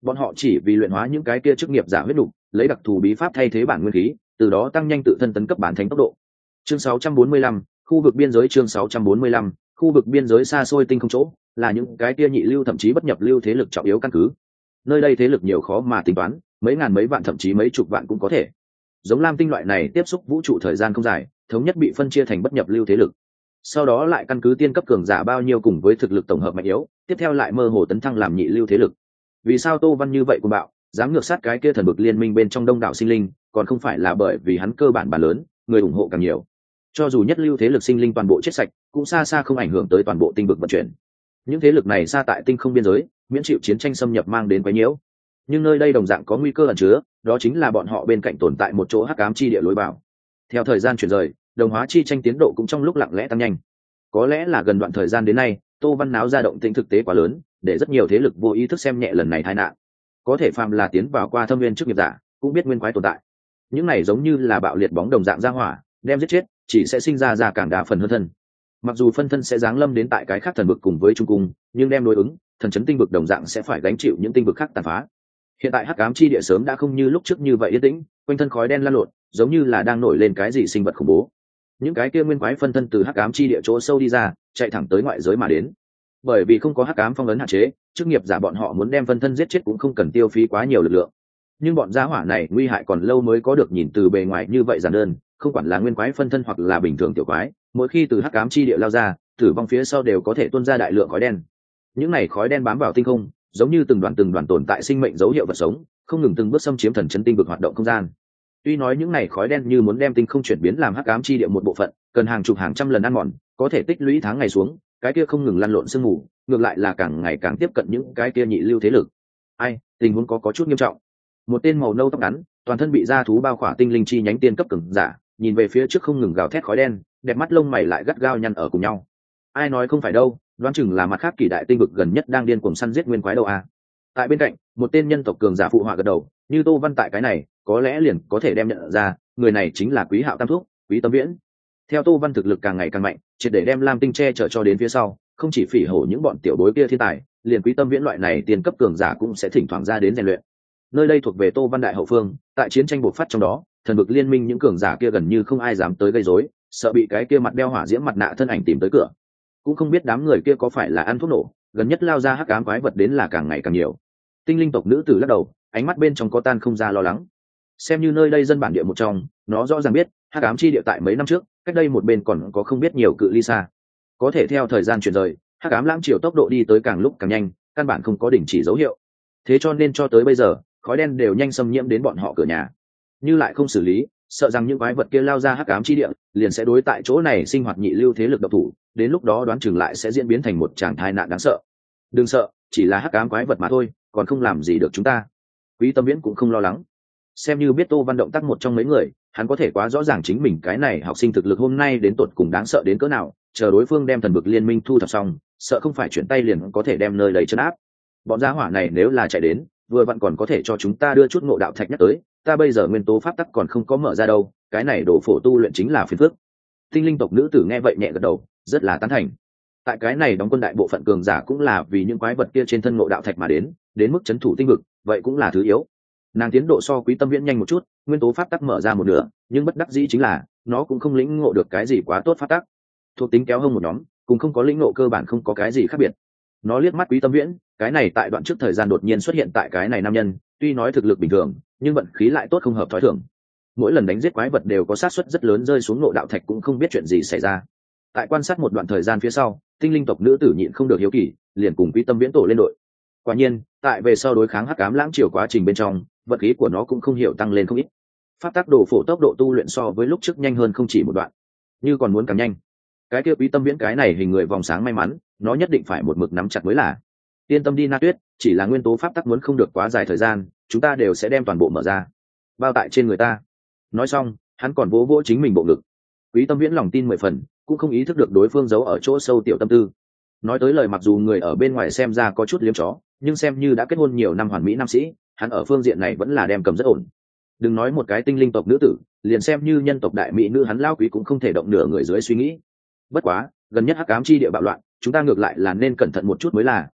Bọn họ chỉ vì luyện hóa những cái kia chức nghiệp giả huyết đục, lấy đặc thù bí pháp thay thế bản nguyên khí, từ đó tăng nhanh tự thân tấn cấp bản thánh tốc độ. Chương sáu trăm bốn mươi lăm, khu vực biên giới. Chương sáu trăm bốn mươi lăm, khu vực biên giới xa xôi tinh không chỗ, là những cái kia nhị lưu thậm chí bất nhập lưu thế lực trọng yếu căn cứ. Nơi đây thế lực nhiều khó mà tính toán, mấy ngàn mấy vạn thậm chí mấy chục vạn cũng có thể. Giống Lam Tinh loại này tiếp xúc vũ trụ thời gian không dài, thống nhất bị phân chia thành bất nhập lưu thế lực. Sau đó lại căn cứ tiên cấp cường giả bao nhiêu cùng với thực lực tổng hợp mạnh yếu, tiếp theo lại mơ hồ tấn thăng làm nhị lưu thế lực. Vì sao Tô Văn như vậy cuồng bạo, dám ngược sát cái kia thần bực liên minh bên trong đông đảo sinh linh, còn không phải là bởi vì hắn cơ bản bản lớn, người ủng hộ càng nhiều. Cho dù nhất lưu thế lực sinh linh toàn bộ chết sạch, cũng xa xa không ảnh hưởng tới toàn bộ tinh vực vận chuyển. Những thế lực này xa tại tinh không biên giới, miễn chịu chiến tranh xâm nhập mang đến quấy nhiễu. Nhưng nơi đây đồng dạng có nguy cơ ẩn chứa, đó chính là bọn họ bên cạnh tồn tại một chỗ hắc ám chi địa lối vào. Theo thời gian chuyển rời, đồng hóa chi tranh tiến độ cũng trong lúc lặng lẽ tăng nhanh. Có lẽ là gần đoạn thời gian đến nay, Tô Văn náo ra động tĩnh thực tế quá lớn, để rất nhiều thế lực vô ý thức xem nhẹ lần này tai nạn. Có thể phàm là tiến vào qua thâm viên trước nghiệp giả, cũng biết nguyên quái tồn tại. Những này giống như là bạo liệt bóng đồng dạng ra hỏa, đem giết chết, chỉ sẽ sinh ra ra càng đa phần hơn thân. Mặc dù phân thân sẽ giáng lâm đến tại cái khác thần vực cùng với trung cung, nhưng đem đối ứng, thần chấn tinh vực đồng dạng sẽ phải gánh chịu những tinh vực khác tàn phá. Hiện tại hắc ám chi địa sớm đã không như lúc trước như vậy yên tĩnh, quanh thân khói đen lan lộn, giống như là đang nổi lên cái gì sinh vật khủng bố. Những cái kia nguyên quái phân thân từ hắc ám chi địa chỗ sâu đi ra, chạy thẳng tới ngoại giới mà đến. Bởi vì không có hắc ám phong ấn hạn chế, chức nghiệp giả bọn họ muốn đem phân thân giết chết cũng không cần tiêu phí quá nhiều lực lượng. Nhưng bọn gia hỏa này nguy hại còn lâu mới có được nhìn từ bề ngoài như vậy giản đơn, không quản là nguyên quái phân thân hoặc là bình thường tiểu quái, mỗi khi từ hắc ám chi địa lao ra, tử vong phía sau đều có thể tuôn ra đại lượng khói đen. Những này khói đen bám vào tinh không, giống như từng đoàn từng đoàn tồn tại sinh mệnh dấu hiệu vật sống, không ngừng từng bước xâm chiếm thần chấn tinh vực hoạt động không gian. Tuy nói những này khói đen như muốn đem tinh không chuyển biến làm hắc ám chi địa một bộ phận, cần hàng chục hàng trăm lần ăn mòn, có thể tích lũy tháng ngày xuống, cái kia không ngừng lăn lộn sương mù, ngược lại là càng ngày càng tiếp cận những cái kia nhị lưu thế lực. Ai, tình huống có có chút nghiêm trọng. Một tên màu nâu tóc ngắn, toàn thân bị da thú bao khỏa tinh linh chi nhánh tiên cấp cường giả, nhìn về phía trước không ngừng gào thét khói đen, đẹp mắt lông mày lại gắt gao nhăn ở cùng nhau. Ai nói không phải đâu, đoán chừng là mặt khác kỳ đại tinh vực gần nhất đang điên cuồng săn giết nguyên quái đâu à. Tại bên cạnh, một tên nhân tộc cường giả phụ họa gật đầu, như Tô Văn tại cái này, có lẽ liền có thể đem nhận ra, người này chính là Quý Hạo Tam Thúc, Quý Tâm Viễn. Theo Tô Văn thực lực càng ngày càng mạnh, triệt để đem Lam Tinh che chở cho đến phía sau, không chỉ phỉ hổ những bọn tiểu bối kia thiên tài, liền Quý Tâm Viễn loại này tiền cấp cường giả cũng sẽ thỉnh thoảng ra đến rèn luyện. Nơi đây thuộc về Tô Văn đại hậu phương, tại chiến tranh bộc phát trong đó, thần vực liên minh những cường giả kia gần như không ai dám tới gây rối, sợ bị cái kia mặt đeo hỏa diễm mặt nạ thân ảnh tìm tới cửa. Cũng không biết đám người kia có phải là ăn thuốc nổ, gần nhất lao ra hắc ám quái vật đến là càng ngày càng nhiều. Tinh linh tộc nữ tử lắc đầu, ánh mắt bên trong có tan không ra lo lắng. Xem như nơi đây dân bản địa một trong, nó rõ ràng biết hắc ám chi địa tại mấy năm trước, cách đây một bên còn có không biết nhiều cự ly xa. Có thể theo thời gian chuyển rời, hắc ám lãng chiều tốc độ đi tới càng lúc càng nhanh, căn bản không có đình chỉ dấu hiệu. Thế cho nên cho tới bây giờ, khói đen đều nhanh xâm nhiễm đến bọn họ cửa nhà. Như lại không xử lý, sợ rằng những quái vật kia lao ra hắc ám chi địa, liền sẽ đối tại chỗ này sinh hoạt nhị lưu thế lực độc thủ, đến lúc đó đoán chừng lại sẽ diễn biến thành một tràng tai nạn đáng sợ. Đừng sợ, chỉ là hắc ám quái vật mà thôi, còn không làm gì được chúng ta. Quý Tâm Viễn cũng không lo lắng. Xem như biết Tô Văn động tác một trong mấy người, hắn có thể quá rõ ràng chính mình cái này học sinh thực lực hôm nay đến tột cùng đáng sợ đến cỡ nào, chờ đối phương đem thần vực liên minh thu thập xong, sợ không phải chuyển tay liền có thể đem nơi lấy chân áp. Bọn gia hỏa này nếu là chạy đến, vừa vặn còn có thể cho chúng ta đưa chút ngộ đạo thạch nhắc tới, ta bây giờ nguyên tố pháp tắc còn không có mở ra đâu, cái này đổ phổ tu luyện chính là phiền phức. Tinh linh tộc nữ tử nghe vậy nhẹ gật đầu, rất là tán thành. Tại cái này đóng quân đại bộ phận cường giả cũng là vì những quái vật kia trên thân ngộ đạo thạch mà đến, đến mức chấn thủ tinh vực, vậy cũng là thứ yếu. Nàng tiến độ so Quý Tâm Viễn nhanh một chút, nguyên tố pháp tắc mở ra một nửa, nhưng bất đắc dĩ chính là nó cũng không lĩnh ngộ được cái gì quá tốt pháp tắc. Thuộc tính kéo hơn một nhóm, cùng không có lĩnh ngộ cơ bản không có cái gì khác biệt. Nó liếc mắt Quý Tâm Viễn, cái này tại đoạn trước thời gian đột nhiên xuất hiện tại cái này nam nhân, tuy nói thực lực bình thường, nhưng vận khí lại tốt không hợp thói thường. Mỗi lần đánh giết quái vật đều có xác suất rất lớn rơi xuống ngộ đạo thạch cũng không biết chuyện gì xảy ra. Tại quan sát một đoạn thời gian phía sau, tinh linh tộc nữ tử nhịn không được hiếu kỳ, liền cùng Quý Tâm Viễn tổ lên đội. Quả nhiên, tại về sau đối kháng hắc ám lãng chiều quá trình bên trong, vận khí của nó cũng không hiểu tăng lên không ít. Pháp tắc đồ phổ tốc độ tu luyện so với lúc trước nhanh hơn không chỉ một đoạn, như còn muốn càng nhanh. Cái kia Quý Tâm Viễn cái này hình người vòng sáng may mắn, nó nhất định phải một mực nắm chặt mới là. Yên tâm đi Na Tuyết, chỉ là nguyên tố pháp tắc muốn không được quá dài thời gian, chúng ta đều sẽ đem toàn bộ mở ra, bao tại trên người ta. Nói xong, hắn còn vỗ vỗ chính mình bộ ngực. Quý Tâm Viễn lòng tin mười phần, cũng không ý thức được đối phương giấu ở chỗ sâu tiểu tâm tư. Nói tới lời mặc dù người ở bên ngoài xem ra có chút liếm chó, nhưng xem như đã kết hôn nhiều năm hoàn mỹ nam sĩ, hắn ở phương diện này vẫn là đem cầm rất ổn. Đừng nói một cái tinh linh tộc nữ tử, liền xem như nhân tộc đại mỹ nữ hắn lao quý cũng không thể động nửa người dưới suy nghĩ. Bất quá, gần nhất hắc ám chi địa bạo loạn, chúng ta ngược lại là nên cẩn thận một chút mới là,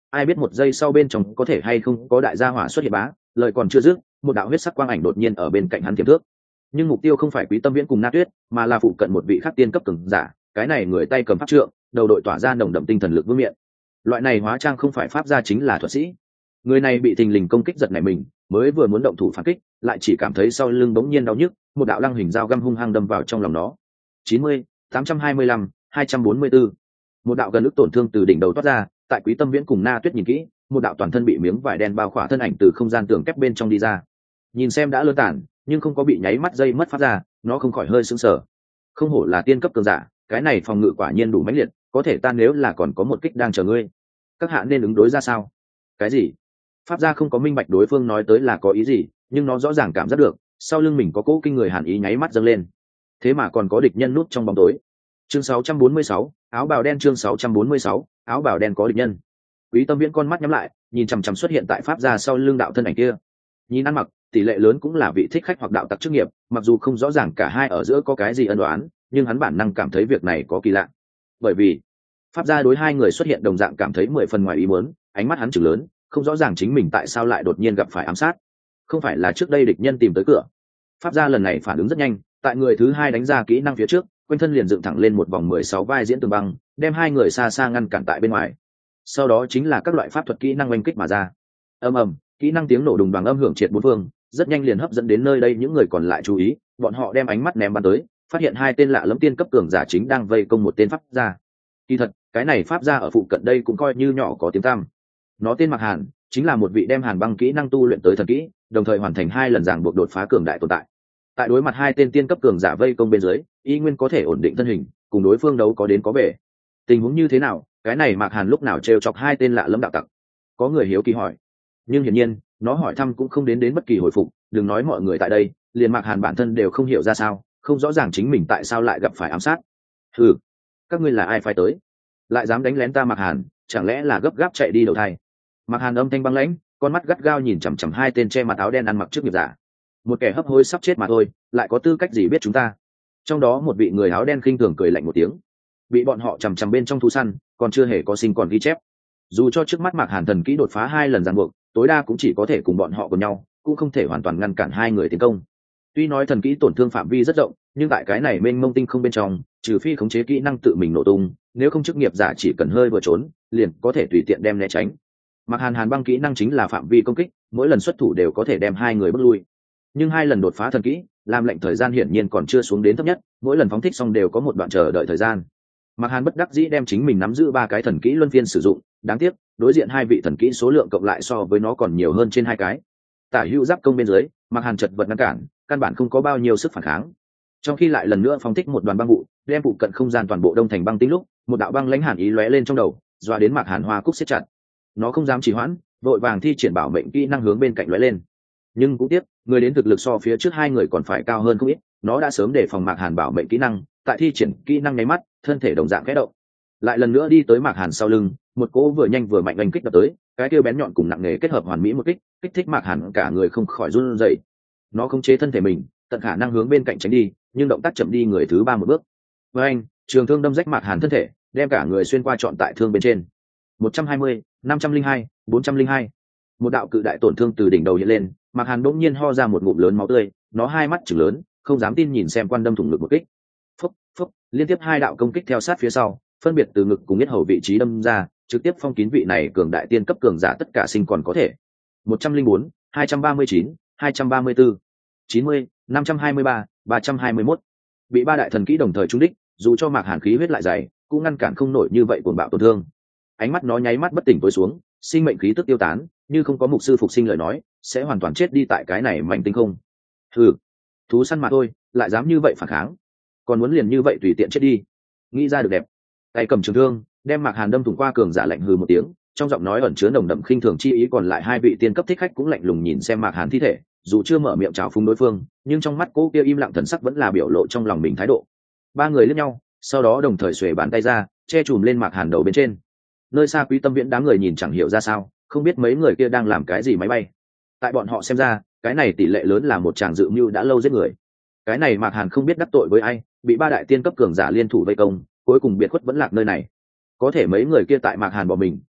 ai biết một giây sau bên trong có thể hay không có đại gia hỏa xuất hiện bá, lời còn chưa dứt, một đạo huyết sắc quang ảnh đột nhiên ở bên cạnh hắn tiềm thước. Nhưng mục tiêu không phải Quý Tâm Viễn cùng Na Tuyết, mà là phụ cận một vị khắc tiên cấp cường giả, cái này người tay cầm pháp trượng, đầu đội tỏa ra nồng đậm tinh thần lực vương miện. Loại này hóa trang không phải pháp gia chính là thuật sĩ. Người này bị thình lình công kích giật nảy mình, mới vừa muốn động thủ phản kích, lại chỉ cảm thấy sau lưng bỗng nhiên đau nhức, một đạo lăng hình dao găm hung hăng đâm vào trong lòng nó. chín mươi, tám trăm hai mươi lăm, hai trăm bốn mươi tư. Một đạo gần ức tổn thương từ đỉnh đầu toát ra, tại Quý Tâm Viễn cùng Na Tuyết nhìn kỹ, một đạo toàn thân bị miếng vải đen bao khỏa thân ảnh từ không gian tường kép bên trong đi ra. Nhìn xem đã lơ tản, nhưng không có bị nháy mắt dây mất phát ra, nó không khỏi hơi sững sờ. Không hổ là tiên cấp cường giả, cái này phòng ngự quả nhiên đủ mãnh liệt, có thể ta nếu là còn có một kích đang chờ ngươi, các hạ nên ứng đối ra sao? Cái gì? Pháp gia không có minh bạch đối phương nói tới là có ý gì, nhưng nó rõ ràng cảm giác được, sau lưng mình có cỗ kinh người hàn ý nháy mắt dâng lên. Thế mà còn có địch nhân núp trong bóng tối. Chương sáu trăm bốn mươi sáu, áo bào đen. Chương sáu trăm bốn mươi sáu, áo bào đen có địch nhân. Quý Tâm Viễn con mắt nhắm lại, nhìn chằm chằm xuất hiện tại pháp gia sau lưng đạo thân ảnh kia. Nhìn ăn mặc, tỷ lệ lớn cũng là vị thích khách hoặc đạo tặc chức nghiệp, mặc dù không rõ ràng cả hai ở giữa có cái gì ân oán, nhưng hắn bản năng cảm thấy việc này có kỳ lạ. Bởi vì pháp gia đối hai người xuất hiện đồng dạng cảm thấy mười phần ngoài ý muốn, ánh mắt hắn trừng lớn, không rõ ràng chính mình tại sao lại đột nhiên gặp phải ám sát. Không phải là trước đây địch nhân tìm tới cửa. Pháp gia lần này phản ứng rất nhanh, tại người thứ hai đánh ra kỹ năng phía trước, quanh thân liền dựng thẳng lên một vòng mười sáu vai diễn tường băng, đem hai người xa xa ngăn cản tại bên ngoài. Sau đó chính là các loại pháp thuật kỹ năng oanh kích mà ra. Ầm ầm, kỹ năng tiếng nổ đùng đoàng âm hưởng triệt bốn phương, rất nhanh liền hấp dẫn đến nơi đây những người còn lại chú ý, bọn họ đem ánh mắt ném bắn tới, phát hiện hai tên lạ lẫm tiên cấp cường giả chính đang vây công một tên pháp gia. Kỳ thật, cái này pháp gia ở phụ cận đây cũng coi như nhỏ có tiếng tăm. Nó tên Mạc Hàn, chính là một vị đem hàn băng kỹ năng tu luyện tới thần kỹ, đồng thời hoàn thành hai lần ràng buộc đột phá cường đại tồn tại. Tại đối mặt hai tên tiên cấp cường giả vây công bên dưới, y nguyên có thể ổn định thân hình, cùng đối phương đấu có đến có về. Tình huống như thế nào, cái này Mạc Hàn lúc nào trêu chọc hai tên lạ lẫm đạo tặc? Có người hiếu kỳ hỏi. Nhưng hiển nhiên, nó hỏi thăm cũng không đến đến bất kỳ hồi phục, đừng nói mọi người tại đây, liền Mạc Hàn bản thân đều không hiểu ra sao, không rõ ràng chính mình tại sao lại gặp phải ám sát. Hừ, các ngươi là ai phái tới? Lại dám đánh lén ta Mạc Hàn, chẳng lẽ là gấp gáp chạy đi đầu thai? Mạc Hàn âm thanh băng lãnh, con mắt gắt gao nhìn chằm chằm hai tên che mặt áo đen ăn mặc trước nghiệp giả. Một kẻ hấp hối sắp chết mà thôi, lại có tư cách gì biết chúng ta? Trong đó một vị người áo đen khinh thường cười lạnh một tiếng. Bị bọn họ chằm chằm bên trong thú săn, còn chưa hề có sinh còn ghi chép. Dù cho trước mắt Mạc Hàn thần kỹ đột phá hai lần ràng buộc, tối đa cũng chỉ có thể cùng bọn họ cùng nhau, cũng không thể hoàn toàn ngăn cản hai người tiến công. Tuy nói thần kỹ tổn thương phạm vi rất rộng, nhưng tại cái này mênh mông tinh không bên trong, trừ phi khống chế kỹ năng tự mình nổ tung, nếu không chức nghiệp giả chỉ cần hơi vừa trốn, liền có thể tùy tiện đem né tránh. Mạc Hàn hàn băng kỹ năng chính là phạm vi công kích, mỗi lần xuất thủ đều có thể đem hai người bước lui. Nhưng hai lần đột phá thần kỹ, làm lệnh thời gian hiển nhiên còn chưa xuống đến thấp nhất, mỗi lần phóng thích xong đều có một đoạn chờ đợi thời gian. Mạc Hàn bất đắc dĩ đem chính mình nắm giữ ba cái thần kỹ luân phiên sử dụng, đáng tiếc, đối diện hai vị thần kỹ số lượng cộng lại so với nó còn nhiều hơn trên hai cái. Tả hữu giáp công bên dưới, Mạc Hàn chật vật ngăn cản, căn bản không có bao nhiêu sức phản kháng. Trong khi lại lần nữa phóng thích một đoàn băng vụ, đem phụ cận không gian toàn bộ đông thành băng tinh lúc, một đạo băng lãnh hàn ý lóe lên trong đầu, dọa đến Mạc Hàn hoa cúc siết chặt. Nó không dám trì hoãn, vội vàng thi triển bảo mệnh kỹ năng hướng bên cạnh lóe lên. Nhưng cũng tiếc, người đến thực lực so phía trước hai người còn phải cao hơn không ít, nó đã sớm để phòng Mạc Hàn bảo mệnh kỹ năng, tại thi triển kỹ năng nháy mắt, thân thể đồng dạng khẽ động. Lại lần nữa đi tới Mạc Hàn sau lưng, một cỗ vừa nhanh vừa mạnh đánh kích đập tới, cái tiêu bén nhọn cùng nặng nề kết hợp hoàn mỹ một kích, kích thích Mạc Hàn cả người không khỏi run rẩy. Nó khống chế thân thể mình, tận khả năng hướng bên cạnh tránh đi, nhưng động tác chậm đi người thứ ba một bước. Với anh, trường thương đâm rách Mạc Hàn thân thể, đem cả người xuyên qua trọn tại thương bên trên. một trăm hai mươi, năm trăm linh hai, bốn trăm linh hai. Một đạo cự đại tổn thương từ đỉnh đầu hiện lên, Mạc Hàn bỗng nhiên ho ra một ngụm lớn máu tươi, nó hai mắt trừng lớn, không dám tin nhìn xem quan đâm thủng ngực một kích. Phốc, phốc, liên tiếp hai đạo công kích theo sát phía sau, phân biệt từ ngực cùng yết hầu vị trí đâm ra, trực tiếp phong kín vị này cường đại tiên cấp cường giả tất cả sinh còn có thể. một trăm linh bốn, hai trăm ba mươi chín, hai trăm ba mươi tư, chín mươi, năm trăm hai mươi ba, ba trăm hai mươi mốt. Bị ba đại thần kỹ đồng thời trúng đích, dù cho Mạc Hàn khí huyết lại dày, cũng ngăn cản không nổi như vậy cuồng bạo tổn thương. Ánh mắt nó nháy mắt bất tỉnh tối xuống, sinh mệnh khí tức tiêu tán, như không có mục sư phục sinh lời nói, sẽ hoàn toàn chết đi tại cái này mảnh tinh không. Hừ, thú săn mà thôi, lại dám như vậy phản kháng, còn muốn liền như vậy tùy tiện chết đi. Nghĩ ra được đẹp. Tay cầm trường thương, đem Mạc Hàn đâm thủng qua cường giả lạnh hừ một tiếng, trong giọng nói ẩn chứa nồng đậm khinh thường chi ý. Còn lại hai vị tiên cấp thích khách cũng lạnh lùng nhìn xem Mạc Hàn thi thể, dù chưa mở miệng chào phúng đối phương, nhưng trong mắt cô kia im lặng thần sắc vẫn là biểu lộ trong lòng mình thái độ. Ba người liếc nhau, sau đó đồng thời xuề bàn tay ra, che chùm lên Mạc Hàn đầu bên trên. Nơi xa Quý Tâm Viễn đám người nhìn chẳng hiểu ra sao, không biết mấy người kia đang làm cái gì máy bay. Tại bọn họ xem ra, cái này tỷ lệ lớn là một tràng dự mưu đã lâu giết người. Cái này Mạc Hàn không biết đắc tội với ai, bị ba đại tiên cấp cường giả liên thủ vây công, cuối cùng biệt khuất vẫn lạc nơi này. Có thể mấy người kia tại Mạc Hàn bỏ mình,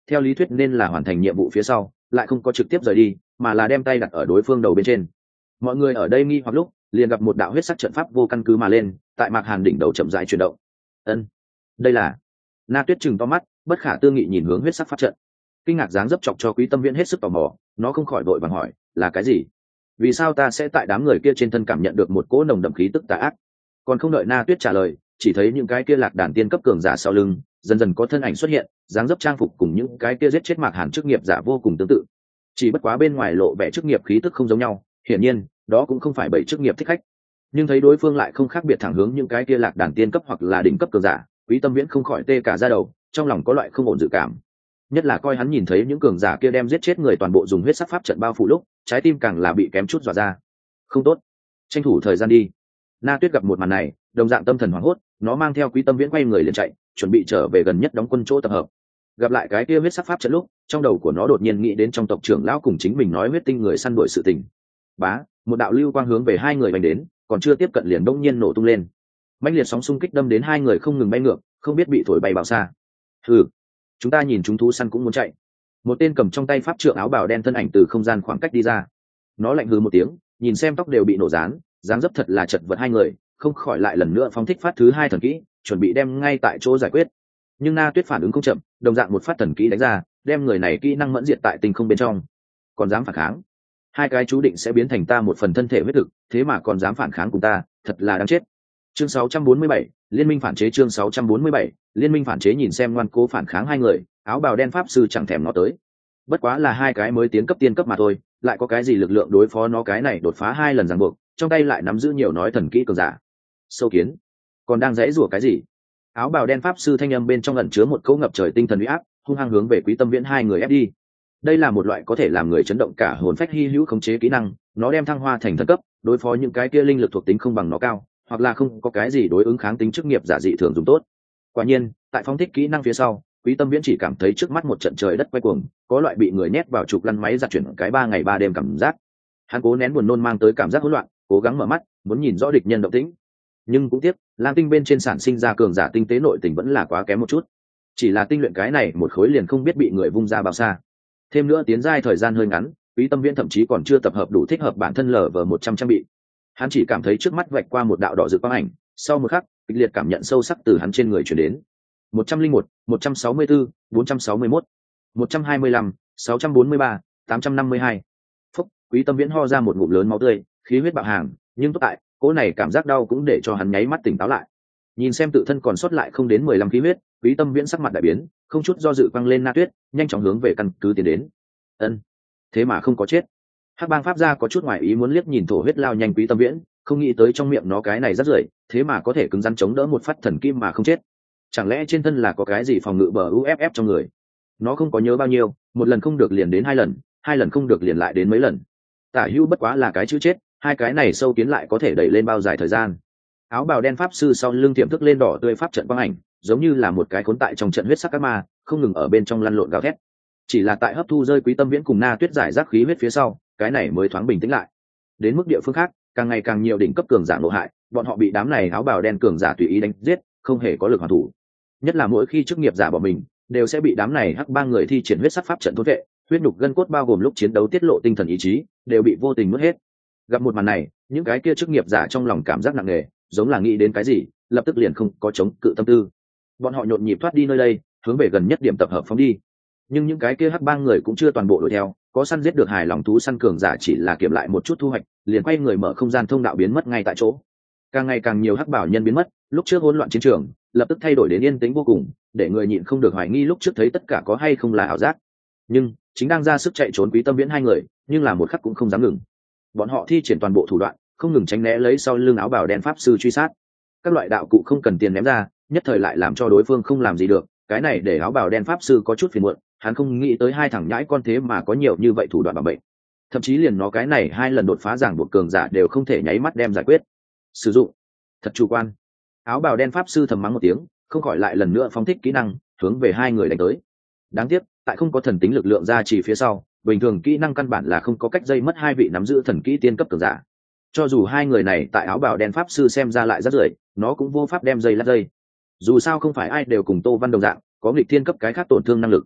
theo lý thuyết nên là hoàn thành nhiệm vụ phía sau lại không có trực tiếp rời đi mà là đem tay đặt ở đối phương đầu bên trên. Mọi người ở đây nghi hoặc lúc liền gặp một đạo huyết sắc trận pháp vô căn cứ mà lên tại Mạc Hàn đỉnh đầu chậm rãi chuyển động. Ân, đây là... Na Tuyết chừng to mắt bất khả tư nghị nhìn hướng huyết sắc pháp trận, kinh ngạc dáng dấp chọc cho Quý Tâm Viễn hết sức tò mò. Nó không khỏi vội vàng hỏi, là cái gì? Vì sao ta sẽ tại đám người kia trên thân cảm nhận được một cỗ nồng đậm khí tức tà ác? Còn không đợi Na Tuyết trả lời, chỉ thấy những cái kia lạc đàn tiên cấp cường giả sau lưng dần dần có thân ảnh xuất hiện, dáng dấp trang phục cùng những cái kia giết chết Mạc Hàn chức nghiệp giả vô cùng tương tự, chỉ bất quá bên ngoài lộ vẻ chức nghiệp khí tức không giống nhau. Hiển nhiên đó cũng không phải bảy chức nghiệp thích khách, nhưng thấy đối phương lại không khác biệt thẳng hướng những cái kia lạc đàn tiên cấp hoặc là đỉnh cấp cường giả, Quý Tâm Viễn không khỏi tê cả da đầu, trong lòng có loại không ổn dự cảm. Nhất là coi hắn nhìn thấy những cường giả kia đem giết chết người toàn bộ dùng huyết sắc pháp trận bao phủ lúc, trái tim càng là bị kém chút dọa ra. Không tốt, tranh thủ thời gian đi. Na Tuyết gặp một màn này đồng dạng tâm thần hoảng hốt, nó mang theo Quý Tâm Viễn quay người liền chạy, chuẩn bị trở về gần nhất đóng quân chỗ tập hợp. Gặp lại cái kia huyết sắc pháp trận lúc, trong đầu của nó đột nhiên nghĩ đến trong tộc trưởng lão cùng chính mình nói huyết tinh người săn đuổi sự tình. Bá, một đạo lưu quang hướng về hai người đánh đến, còn chưa tiếp cận liền bỗng nhiên nổ tung lên. Mãnh liệt sóng xung kích đâm đến hai người không ngừng bay ngược, không biết bị thổi bay bao xa. Hừ, chúng ta nhìn chúng thú săn cũng muốn chạy. Một tên cầm trong tay pháp trượng áo bào đen thân ảnh từ không gian khoảng cách đi ra. Nó lạnh hừ một tiếng, nhìn xem tóc đều bị nổ rán, dáng dấp thật là chật vật hai người, không khỏi lại lần nữa phóng thích phát thứ hai thần kỹ, chuẩn bị đem ngay tại chỗ giải quyết. Nhưng Na Tuyết phản ứng không chậm, đồng dạng một phát thần kỹ đánh ra, đem người này kỹ năng mẫn diệt tại tinh không bên trong. Còn dám phản kháng? Hai cái chú định sẽ biến thành ta một phần thân thể huyết thực, thế mà còn dám phản kháng cùng ta, thật là đáng chết. Chương sáu trăm bốn mươi bảy, Liên minh phản chế. Chương sáu trăm bốn mươi bảy, Liên minh phản chế. Nhìn xem ngoan cố phản kháng hai người, áo bào đen pháp sư chẳng thèm nó tới. Bất quá là hai cái mới tiến cấp tiên cấp mà thôi, lại có cái gì lực lượng đối phó nó, cái này đột phá hai lần ràng buộc, trong tay lại nắm giữ nhiều nói thần kỹ cường giả. Sâu kiến, còn đang dãy rủa cái gì? Áo bào đen pháp sư thanh âm bên trong ẩn chứa một cỗ ngập trời tinh thần uy áp, hung hăng hướng về Quý Tâm Viễn hai người ép đi. Đây là một loại có thể làm người chấn động cả hồn phách hy hữu khống chế kỹ năng, nó đem thăng hoa thành thần cấp, đối phó những cái kia linh lực thuộc tính không bằng nó cao, hoặc là không có cái gì đối ứng kháng tính chức nghiệp giả dị thường dùng tốt. Quả nhiên, tại phóng thích kỹ năng phía sau, Quý Tâm Viễn chỉ cảm thấy trước mắt một trận trời đất quay cuồng, có loại bị người nhét vào trục lăn máy giặt chuyển cái ba ngày ba đêm cảm giác. Hắn cố nén buồn nôn mang tới cảm giác hỗn loạn, cố gắng mở mắt, muốn nhìn rõ địch nhân động tĩnh. Nhưng cũng tiếc, Lam Tinh bên trên sản sinh ra cường giả tinh tế nội tình vẫn là quá kém một chút. Chỉ là tinh luyện cái này một khối liền không biết bị người vung ra bao xa. Thêm nữa tiến giai thời gian hơi ngắn, Quý Tâm Viễn thậm chí còn chưa tập hợp đủ thích hợp bản thân lở vờ một trăm trang bị. Hắn chỉ cảm thấy trước mắt vạch qua một đạo đỏ rực quang ảnh, sau một khắc, kịch liệt cảm nhận sâu sắc từ hắn trên người truyền đến. một trăm linh một, một trăm sáu mươi tư, bốn trăm sáu mươi mốt, một trăm hai mươi lăm, sáu trăm bốn mươi ba, tám trăm năm mươi hai. Phúc, Quý Tâm Viễn ho ra một ngụm lớn máu tươi, khí huyết bạo hàng, nhưng tốt tại, cỗ này cảm giác đau cũng để cho hắn nháy mắt tỉnh táo lại. Nhìn xem tự thân còn sót lại không đến mười lăm khí huyết, Quý Tâm Viễn sắc mặt đại biến, không chút do dự quăng lên Na Tuyết, nhanh chóng hướng về căn cứ tiến đến. Ân, thế mà không có chết. Hắc bang pháp gia có chút ngoài ý muốn liếc nhìn thổ huyết lao nhanh Quý Tâm Viễn, không nghĩ tới trong miệng nó cái này rất rưởi, thế mà có thể cứng rắn chống đỡ một phát thần kim mà không chết. Chẳng lẽ trên thân là có cái gì phòng ngự bờ u ép ép trong người? Nó không có nhớ bao nhiêu, một lần không được liền đến hai lần, hai lần không được liền lại đến mấy lần. Tả hữu bất quá là cái chữ chết, hai cái này sâu kiến lại có thể đẩy lên bao dài thời gian. Áo bào đen pháp sư sau lưng tiềm thức lên đỏ tươi pháp trận quang ảnh, giống như là một cái khốn tại trong trận huyết sắc các ma, không ngừng ở bên trong lăn lộn gào thét. Chỉ là tại hấp thu rơi Quý Tâm Viễn cùng Na Tuyết giải rác khí huyết phía sau, cái này mới thoáng bình tĩnh lại. Đến mức địa phương khác, càng ngày càng nhiều đỉnh cấp cường giả ngộ hại, bọn họ bị đám này áo bào đen cường giả tùy ý đánh giết, không hề có lực hoàn thủ. Nhất là mỗi khi chức nghiệp giả bỏ mình, đều sẽ bị đám này hắc ba người thi triển huyết sắc pháp trận thôn vệ, huyết nhục gân cốt bao gồm lúc chiến đấu tiết lộ tinh thần ý chí, đều bị vô tình nuốt hết. Gặp một màn này, những cái kia chức nghiệp giả trong lòng cảm giác nặng nề, giống là nghĩ đến cái gì, lập tức liền không có chống cự tâm tư. Bọn họ nhộn nhịp thoát đi nơi đây, hướng về gần nhất điểm tập hợp phóng đi. Nhưng những cái kia hắc bang người cũng chưa toàn bộ đuổi theo, có săn giết được hài lòng thú săn cường giả chỉ là kiểm lại một chút thu hoạch, liền quay người mở không gian thông đạo biến mất ngay tại chỗ. Càng ngày càng nhiều hắc bảo nhân biến mất, lúc trước hỗn loạn chiến trường, lập tức thay đổi đến yên tĩnh vô cùng, để người nhịn không được hoài nghi lúc trước thấy tất cả có hay không là ảo giác. Nhưng chính đang ra sức chạy trốn Quý Tâm Viễn hai người, nhưng là một khắc cũng không dám ngừng. Bọn họ thi triển toàn bộ thủ đoạn, không ngừng tránh né lấy sau lưng áo bào đen pháp sư truy sát. Các loại đạo cụ không cần tiền ném ra, nhất thời lại làm cho đối phương không làm gì được, cái này để áo bào đen pháp sư có chút phiền muộn, hắn không nghĩ tới hai thằng nhãi con thế mà có nhiều như vậy thủ đoạn bảo bệnh. Thậm chí liền nó cái này hai lần đột phá giảng buộc cường giả đều không thể nháy mắt đem giải quyết. Sử dụng, thật chủ quan. Áo bào đen pháp sư thầm mắng một tiếng, không khỏi lại lần nữa phóng thích kỹ năng, hướng về hai người đánh tới. Đáng tiếc, tại không có thần tính lực lượng ra chỉ phía sau, bình thường kỹ năng căn bản là không có cách dây mất hai vị nắm giữ thần kỹ tiên cấp cường giả. Cho dù hai người này tại áo bào đen pháp sư xem ra lại rất rưởi, nó cũng vô pháp đem dây lát dây. Dù sao không phải ai đều cùng Tô Văn đồng dạng, có nghịch thiên cấp cái khác tổn thương năng lực.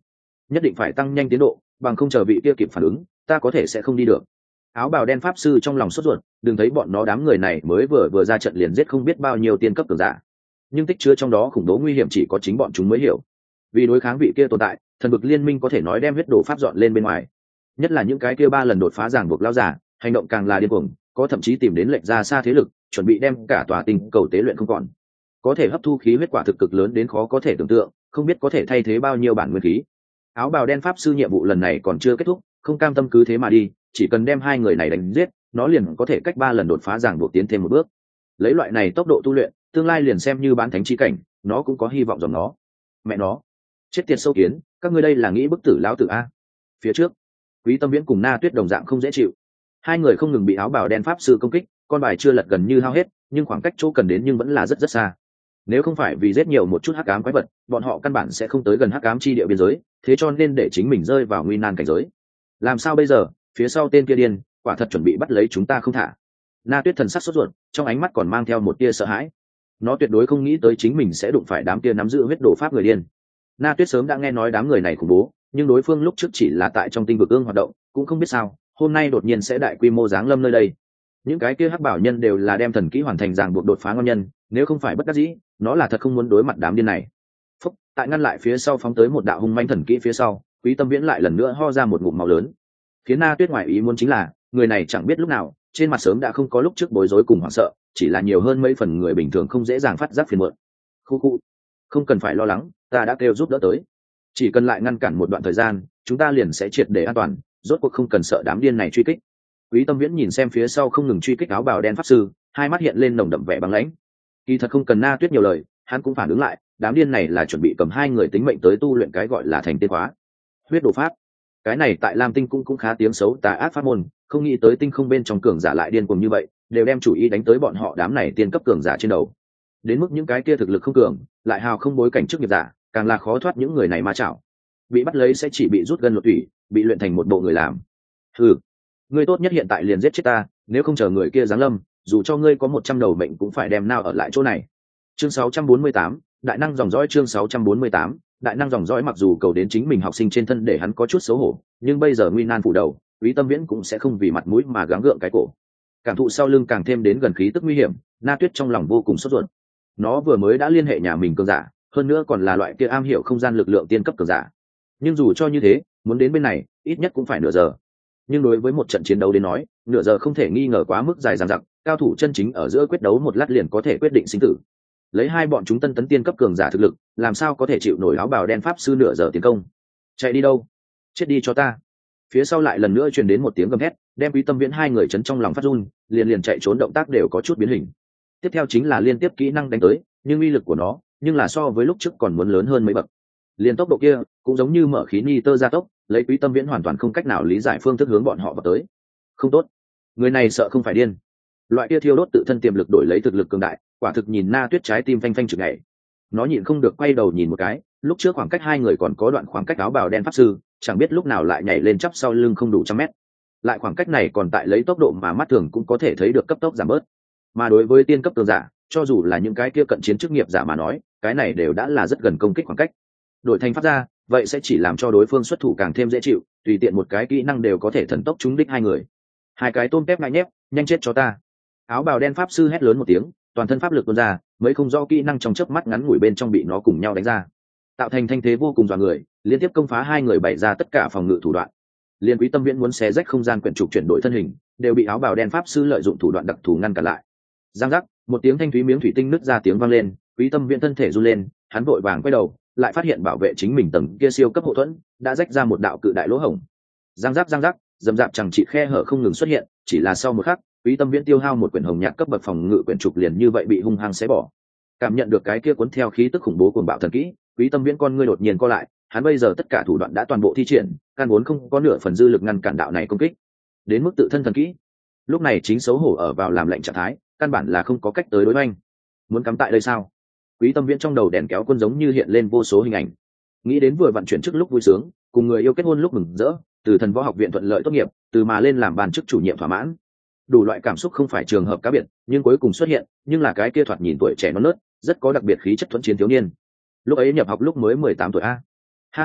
nhất định phải tăng nhanh tiến độ, bằng không chờ vị kia kịp phản ứng ta có thể sẽ không đi được. Áo bào đen pháp sư trong lòng sốt ruột, đừng thấy bọn nó đám người này mới vừa vừa ra trận liền giết không biết bao nhiêu tiên cấp cường giả, nhưng tích chứa trong đó khủng bố nguy hiểm chỉ có chính bọn chúng mới hiểu. Vì đối kháng vị kia tồn tại, thần vực liên minh có thể nói đem huyết đồ pháp dọn lên bên ngoài, nhất là những cái kia ba lần đột phá ràng buộc lao giả, hành động càng là điên cuồng, có thậm chí tìm đến lệnh ra xa thế lực, chuẩn bị đem cả tòa tinh cầu tế luyện không còn. Có thể hấp thu khí huyết quả thực cực lớn đến khó có thể tưởng tượng, không biết có thể thay thế bao nhiêu bản nguyên khí. Áo bào đen pháp sư nhiệm vụ lần này còn chưa kết thúc, không cam tâm cứ thế mà đi, chỉ cần đem hai người này đánh giết, nó liền có thể cách ba lần đột phá ràng buộc tiến thêm một bước. Lấy loại này tốc độ tu luyện, tương lai liền xem như bán thánh chi cảnh, nó cũng có hy vọng dòng nó. Mẹ nó, chết tiệt sâu kiến, các ngươi đây là nghĩ bức tử lão tử a? Phía trước, Quý Tâm Viễn cùng Na Tuyết đồng dạng không dễ chịu. Hai người không ngừng bị áo bào đen pháp sư công kích, con bài chưa lật gần như hao hết, nhưng khoảng cách chỗ cần đến nhưng vẫn là rất rất xa. Nếu không phải vì giết nhiều một chút hắc ám quái vật, bọn họ căn bản sẽ không tới gần hắc ám chi địa biên giới, thế cho nên để chính mình rơi vào nguy nan cảnh giới. Làm sao bây giờ? Phía sau tên kia điên, quả thật chuẩn bị bắt lấy chúng ta không thả. Na Tuyết thần sắc sốt ruột, trong ánh mắt còn mang theo một tia sợ hãi. Nó tuyệt đối không nghĩ tới chính mình sẽ đụng phải đám kia nắm giữ huyết đồ pháp người điên. Na Tuyết sớm đã nghe nói đám người này khủng bố, nhưng đối phương lúc trước chỉ là tại trong tinh vực ương hoạt động, cũng không biết sao hôm nay đột nhiên sẽ đại quy mô giáng lâm nơi đây. Những cái kia hắc bảo nhân đều là đem thần kỹ hoàn thành ràng buộc đột phá ngon nhân, nếu không phải bất đắc dĩ, nó là thật không muốn đối mặt đám điên này. Phúc, tại ngăn lại phía sau phóng tới một đạo hung manh thần kỹ phía sau, Quý Tâm Viễn lại lần nữa ho ra một ngụm máu lớn. Khiến Na Tuyết ngoài ý muốn chính là, người này chẳng biết lúc nào, trên mặt sớm đã không có lúc trước bối rối cùng hoảng sợ, chỉ là nhiều hơn mấy phần người bình thường không dễ dàng phát giác phiền muộn. Khu khu, không cần phải lo lắng, ta đã kêu giúp đỡ tới. Chỉ cần lại ngăn cản một đoạn thời gian, chúng ta liền sẽ triệt để an toàn, rốt cuộc không cần sợ đám điên này truy kích. Quý Tâm Viễn nhìn xem phía sau không ngừng truy kích áo bào đen pháp sư, hai mắt hiện lên nồng đậm vẻ băng lãnh. Kỳ thật không cần Na Tuyết nhiều lời, hắn cũng phản ứng lại, đám điên này là chuẩn bị cầm hai người tính mệnh tới tu luyện cái gọi là thành tiên hóa huyết đồ pháp. Cái này tại Lam Tinh cũng cũng khá tiếng xấu tà ác pháp môn, không nghĩ tới tinh không bên trong cường giả lại điên cuồng như vậy, đều đem chủ ý đánh tới bọn họ đám này tiên cấp cường giả trên đầu. Đến mức những cái kia thực lực không cường, lại hào không bối cảnh chức nghiệp giả, càng là khó thoát những người này ma chảo. Bị bắt lấy sẽ chỉ bị rút gân lột tủy, bị luyện thành một bộ người làm. Ừ, ngươi tốt nhất hiện tại liền giết chết ta, nếu không chờ người kia giáng lâm, dù cho ngươi có một trăm đầu mệnh cũng phải đem nao ở lại chỗ này. Chương sáu trăm bốn mươi tám, đại năng dòng dõi. Chương sáu trăm bốn mươi tám, đại năng dòng dõi. Mặc dù cầu đến chính mình học sinh trên thân để hắn có chút xấu hổ, nhưng bây giờ nguy nan phủ đầu, Quý Tâm Viễn cũng sẽ không vì mặt mũi mà gắng gượng cái cổ. Cảm thụ sau lưng càng thêm đến gần khí tức nguy hiểm, Na Tuyết trong lòng vô cùng sốt ruột. Nó vừa mới đã liên hệ nhà mình cường giả, hơn nữa còn là loại kia am hiểu không gian lực lượng tiên cấp cường giả. Nhưng dù cho như thế, muốn đến bên này, ít nhất cũng phải nửa giờ. Nhưng đối với một trận chiến đấu đến nói, nửa giờ không thể nghi ngờ quá mức dài dằng dặc, cao thủ chân chính ở giữa quyết đấu một lát liền có thể quyết định sinh tử. Lấy hai bọn chúng tân tấn tiên cấp cường giả thực lực, làm sao có thể chịu nổi áo bào đen pháp sư nửa giờ tiến công? Chạy đi đâu? Chết đi cho ta! Phía sau lại lần nữa truyền đến một tiếng gầm hét, đem Quý Tâm Viễn hai người chấn trong lòng phát run, liền liền chạy trốn động tác đều có chút biến hình. Tiếp theo chính là liên tiếp kỹ năng đánh tới, nhưng uy lực của nó, nhưng là so với lúc trước còn muốn lớn hơn mấy bậc. Liên tốc độ kia, cũng giống như mở khí nitơ gia tốc, lấy Quý Tâm Viễn hoàn toàn không cách nào lý giải phương thức hướng bọn họ vào tới. Không tốt, người này sợ không phải điên. Loại kia thiêu đốt tự thân tiềm lực đổi lấy thực lực cường đại, quả thực nhìn Na Tuyết trái tim phanh phanh chực nhảy. Nó nhịn không được quay đầu nhìn một cái, lúc trước khoảng cách hai người còn có đoạn khoảng cách áo bào đen pháp sư, chẳng biết lúc nào lại nhảy lên chắp sau lưng không đủ trăm mét. Lại khoảng cách này còn tại lấy tốc độ mà mắt thường cũng có thể thấy được cấp tốc giảm bớt. Mà đối với tiên cấp cường giả, cho dù là những cái kia cận chiến chức nghiệp giả mà nói, cái này đều đã là rất gần công kích khoảng cách. Đổi thành pháp ra, vậy sẽ chỉ làm cho đối phương xuất thủ càng thêm dễ chịu, tùy tiện một cái kỹ năng đều có thể thần tốc trúng đích hai người. Hai cái tôm tép ngay nhép, nhanh chết cho ta! Áo bào đen pháp sư hét lớn một tiếng, toàn thân pháp lực tuôn ra, mấy không rõ kỹ năng trong chớp mắt ngắn ngủi bên trong bị nó cùng nhau đánh ra, tạo thành thanh thế vô cùng dọa người, liên tiếp công phá hai người bày ra tất cả phòng ngự thủ đoạn. Liên Quý Tâm Viễn muốn xé rách không gian quyển trục chuyển đổi thân hình, đều bị áo bào đen pháp sư lợi dụng thủ đoạn đặc thù ngăn cản lại. Giang giác, một tiếng thanh thúy miếng thủy tinh nứt ra tiếng vang lên, Quý Tâm Viễn thân thể run lên, hắn vội vàng quay đầu, lại phát hiện bảo vệ chính mình tầng kia siêu cấp hộ thuẫn đã rách ra một đạo cự đại lỗ hổng. Giang giác giang giác, dầm dạp chẳng trị khe hở không ngừng xuất hiện, chỉ là sau một khắc, Quý Tâm Viễn tiêu hao một quyển hồng nhạt cấp bậc phòng ngự quyển trục liền như vậy bị hung hăng xé bỏ. Cảm nhận được cái kia cuốn theo khí tức khủng bố cuồng bạo thần kỹ, Quý Tâm Viễn con ngươi đột nhiên co lại, hắn bây giờ tất cả thủ đoạn đã toàn bộ thi triển, căn vốn không có nửa phần dư lực ngăn cản đạo này công kích. Đến mức tự thân thần kỹ, lúc này chính xấu hổ ở vào làm lệnh trạng thái, căn bản là không có cách tới đối oanh. Muốn cắm tại đây sao? Quý Tâm Viễn trong đầu đèn kéo quân giống như hiện lên vô số hình ảnh. Nghĩ đến vừa vận chuyển trước lúc vui sướng, cùng người yêu kết hôn lúc mừng rỡ, từ thần võ học viện thuận lợi tốt nghiệp, từ mà lên làm ban chức chủ nhiệm thỏa mãn. Đủ loại cảm xúc không phải trường hợp cá biệt, nhưng cuối cùng xuất hiện, nhưng là cái kia thoạt nhìn tuổi trẻ non nớt, rất có đặc biệt khí chất thuần chiến thiếu niên. Lúc ấy nhập học lúc mới mười tám tuổi a. Ha ha,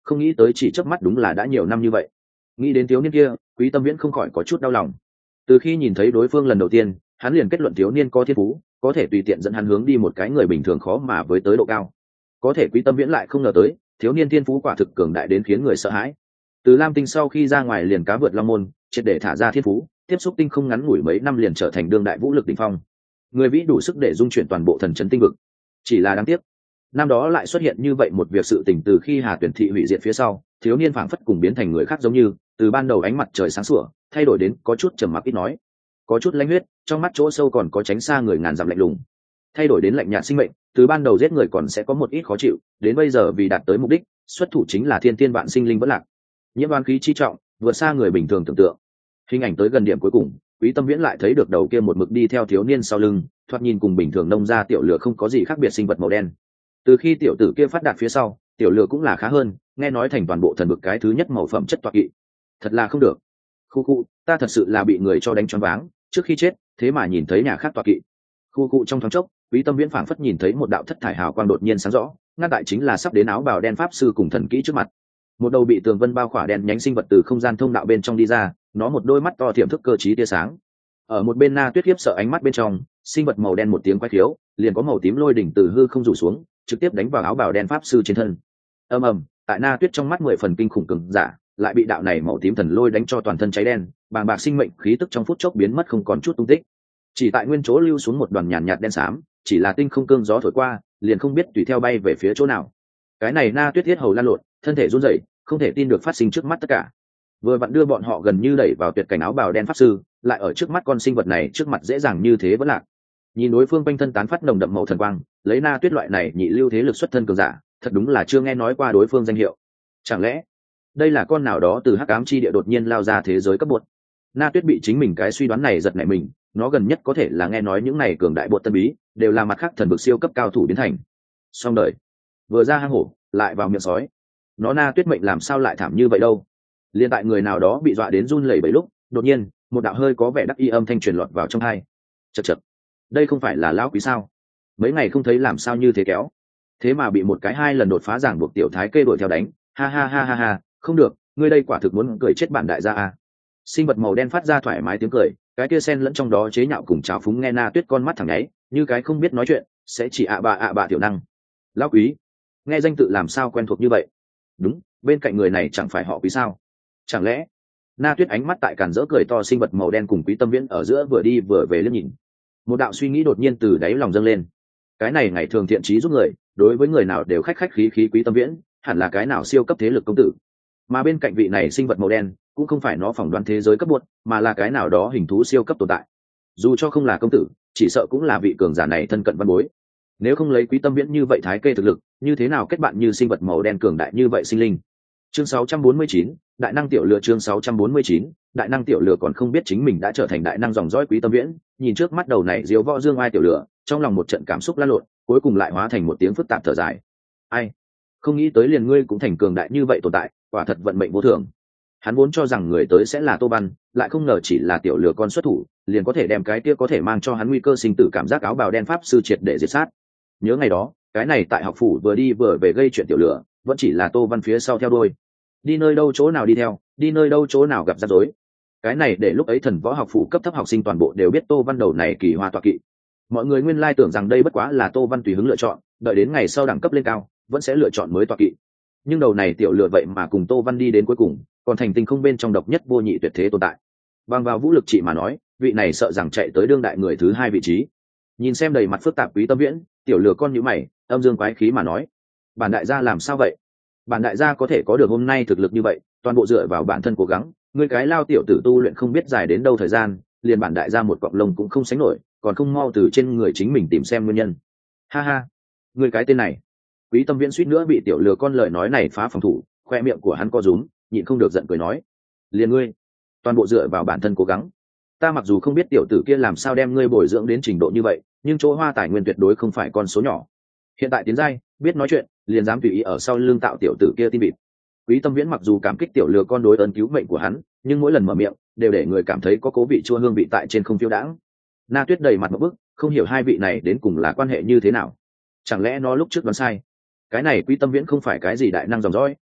không nghĩ tới chỉ chớp mắt đúng là đã nhiều năm như vậy. Nghĩ đến thiếu niên kia, Quý Tâm Viễn không khỏi có chút đau lòng. Từ khi nhìn thấy đối phương lần đầu tiên, hắn liền kết luận thiếu niên có thiên phú, có thể tùy tiện dẫn hắn hướng đi một cái người bình thường khó mà với tới độ cao. Có thể Quý Tâm Viễn lại không ngờ tới, thiếu niên thiên phú quả thực cường đại đến khiến người sợ hãi. Từ Lam Tinh sau khi ra ngoài liền cá vượt long môn, triệt để thả ra thiên phú, tiếp xúc tinh không ngắn ngủi mấy năm liền trở thành đương đại vũ lực đỉnh phong. Người vĩ đủ sức để dung chuyển toàn bộ thần trấn tinh vực. Chỉ là đáng tiếc, năm đó lại xuất hiện như vậy một việc sự tình, từ khi Hà Tuyển thị hủy diệt phía sau, thiếu niên phảng phất cùng biến thành người khác giống như, từ ban đầu ánh mặt trời sáng sủa, thay đổi đến có chút trầm mặc ít nói, có chút lãnh huyết, trong mắt chỗ sâu còn có tránh xa người ngàn dặm lạnh lùng, thay đổi đến lạnh nhạt sinh mệnh, từ ban đầu giết người còn sẽ có một ít khó chịu, đến bây giờ vì đạt tới mục đích, xuất thủ chính là thiên tiên vạn sinh linh vẫn lạc. Nhiễm oán khí chi trọng, vượt xa người bình thường tưởng tượng. Hình ảnh tới gần điểm cuối cùng, Quý Tâm Viễn lại thấy được đầu kia một mực đi theo thiếu niên sau lưng, thoạt nhìn cùng bình thường nông gia tiểu lửa không có gì khác biệt sinh vật màu đen. Từ khi tiểu tử kia phát đạt phía sau, tiểu lửa cũng là khá hơn, nghe nói thành toàn bộ thần vực cái thứ nhất màu phẩm chất toạc kỵ. Thật là không được. Khu khu, ta thật sự là bị người cho đánh choáng váng, trước khi chết, thế mà nhìn thấy nhà khác toạc kỵ. Khu khu, trong thoáng chốc, Quý Tâm Viễn phảng phất nhìn thấy một đạo thất thải hào quang đột nhiên sáng rõ, ngăn tại chính là sắp đến áo bào đen pháp sư cùng thần kỹ trước mặt. Một đầu bị tường vân bao khỏa đen nhánh sinh vật từ không gian thông đạo bên trong đi ra, nó một đôi mắt to thiểm thức cơ trí tia sáng. Ở một bên Na Tuyết khiếp sợ ánh mắt bên trong, sinh vật màu đen một tiếng quái khiếu, liền có màu tím lôi đỉnh từ hư không rủ xuống, trực tiếp đánh vào áo bào đen pháp sư trên thân. Ầm ầm, tại Na Tuyết trong mắt mười phần kinh khủng cường giả, lại bị đạo này màu tím thần lôi đánh cho toàn thân cháy đen, bàng bạc sinh mệnh khí tức trong phút chốc biến mất không còn chút tung tích. Chỉ tại nguyên chỗ lưu xuống một đoàn nhàn nhạt đen xám, chỉ là tinh không cương gió thổi qua, liền không biết tùy theo bay về phía chỗ nào. Cái này Na Tuyết thiết hầu lan lộn, thân thể run rẩy, không thể tin được phát sinh trước mắt tất cả. Vừa vặn đưa bọn họ gần như đẩy vào tuyệt cảnh áo bào đen pháp sư, lại ở trước mắt con sinh vật này trước mặt dễ dàng như thế vẫn lạc. Nhìn đối phương quanh thân tán phát nồng đậm màu thần quang, lấy Na Tuyết loại này nhị lưu thế lực xuất thân cường giả, thật đúng là chưa nghe nói qua đối phương danh hiệu. Chẳng lẽ đây là con nào đó từ hắc ám chi địa đột nhiên lao ra thế giới cấp bột? Na Tuyết bị chính mình cái suy đoán này giật nảy mình, nó gần nhất có thể là nghe nói những này cường đại bột tân bí đều là mặt khác thần vực siêu cấp cao thủ biến thành. Xong đời, vừa ra hang hổ lại vào miệng sói. Nó Na Tuyết mệnh làm sao lại thảm như vậy đâu? Liên tại người nào đó bị dọa đến run lẩy bẩy lúc, đột nhiên một đạo hơi có vẻ đắc ý âm thanh truyền lọt vào trong tai. Chậc chậc, đây không phải là lão quý sao? Mấy ngày không thấy làm sao như thế kéo, thế mà bị một cái hai lần đột phá giảng buộc tiểu thái kê đuổi theo đánh. Ha ha ha ha ha, không được, ngươi đây quả thực muốn cười chết bản đại gia à. Sinh vật màu đen phát ra thoải mái tiếng cười, cái kia sen lẫn trong đó chế nhạo cùng trào phúng, nghe Na Tuyết con mắt thẳng nháy, như cái không biết nói chuyện, sẽ chỉ ạ bà ạ bà tiểu năng. Lão quý, nghe danh tự làm sao quen thuộc như vậy? Đúng, bên cạnh người này chẳng phải họ Quý sao? Chẳng lẽ? Na Tuyết ánh mắt tại càn rỡ cười to sinh vật màu đen cùng Quý Tâm Viễn ở giữa vừa đi vừa về liếc nhìn. Một đạo suy nghĩ đột nhiên từ đáy lòng dâng lên. Cái này ngày thường thiện trí giúp người, đối với người nào đều khách khách khí khí Quý Tâm Viễn, hẳn là cái nào siêu cấp thế lực công tử. Mà bên cạnh vị này sinh vật màu đen, cũng không phải nó phỏng đoán thế giới cấp bột, mà là cái nào đó hình thú siêu cấp tồn tại. Dù cho không là công tử, chỉ sợ cũng là vị cường giả này thân cận văn bối. Nếu không lấy Quý Tâm Viễn như vậy thái kê thực lực, như thế nào kết bạn như sinh vật màu đen cường đại như vậy sinh linh? Chương sáu trăm bốn mươi chín, đại năng tiểu lừa. Chương sáu trăm bốn mươi chín, đại năng tiểu lừa còn không biết chính mình đã trở thành đại năng dòng dõi Quý Tâm Viễn, nhìn trước mắt đầu này diếu võ dương ai tiểu lừa, trong lòng một trận cảm xúc lăn lộn, cuối cùng lại hóa thành một tiếng phức tạp thở dài. Ai, không nghĩ tới liền ngươi cũng thành cường đại như vậy tồn tại, quả thật vận mệnh vô thường. Hắn vốn cho rằng người tới sẽ là Tô Văn, lại không ngờ chỉ là tiểu lừa con xuất thủ, liền có thể đem cái kia có thể mang cho hắn nguy cơ sinh tử cảm giác áo bào đen pháp sư triệt để diệt sát. Nhớ ngày đó, cái này tại học phủ vừa đi vừa về gây chuyện tiểu lừa, vẫn chỉ là Tô Văn phía sau theo đuôi. Đi nơi đâu chỗ nào đi theo, đi nơi đâu chỗ nào gặp rắc rối. Cái này để lúc ấy thần võ học phủ cấp thấp học sinh toàn bộ đều biết Tô Văn đầu này kỳ hoa tọa kỵ. Mọi người nguyên lai tưởng rằng đây bất quá là Tô Văn tùy hứng lựa chọn, đợi đến ngày sau đẳng cấp lên cao, vẫn sẽ lựa chọn mới tọa kỵ. Nhưng đầu này tiểu lừa vậy mà cùng Tô Văn đi đến cuối cùng, còn thành tinh không bên trong độc nhất vô nhị tuyệt thế tồn tại. Bằng vào vũ lực trị mà nói, vị này sợ rằng chạy tới đương đại người thứ hai vị trí. Nhìn xem đầy mặt phức tạp Quý Tâm Viễn, tiểu lừa con nhíu mày, âm dương quái khí mà nói: bản đại gia làm sao vậy? Bản đại gia có thể có được hôm nay thực lực như vậy, toàn bộ dựa vào bản thân cố gắng, ngươi cái lao tiểu tử tu luyện không biết dài đến đâu thời gian, liền bản đại gia một cọng lông cũng không sánh nổi, còn không mau từ trên người chính mình tìm xem nguyên nhân. Ha ha, ngươi cái tên này. Quý Tâm Viễn suýt nữa bị tiểu lừa con lời nói này phá phòng thủ, khoe miệng của hắn co rúm, nhịn không được giận cười nói: liền ngươi, toàn bộ dựa vào bản thân cố gắng. Ta mặc dù không biết tiểu tử kia làm sao đem ngươi bồi dưỡng đến trình độ như vậy, nhưng chỗ hoa tài nguyên tuyệt đối không phải con số nhỏ. Hiện tại tiến giai, biết nói chuyện, liền dám tùy ý ở sau lưng tạo tiểu tử kia tin vịt. Quý Tâm Viễn mặc dù cảm kích tiểu lừa con đối ơn cứu mệnh của hắn, nhưng mỗi lần mở miệng đều để người cảm thấy có cố vị chua hương vị tại trên không phiêu đãng. Na Tuyết đầy mặt một bức, không hiểu hai vị này đến cùng là quan hệ như thế nào. Chẳng lẽ nó lúc trước đoán sai? Cái này Quý Tâm Viễn không phải cái gì đại năng dòng dõi?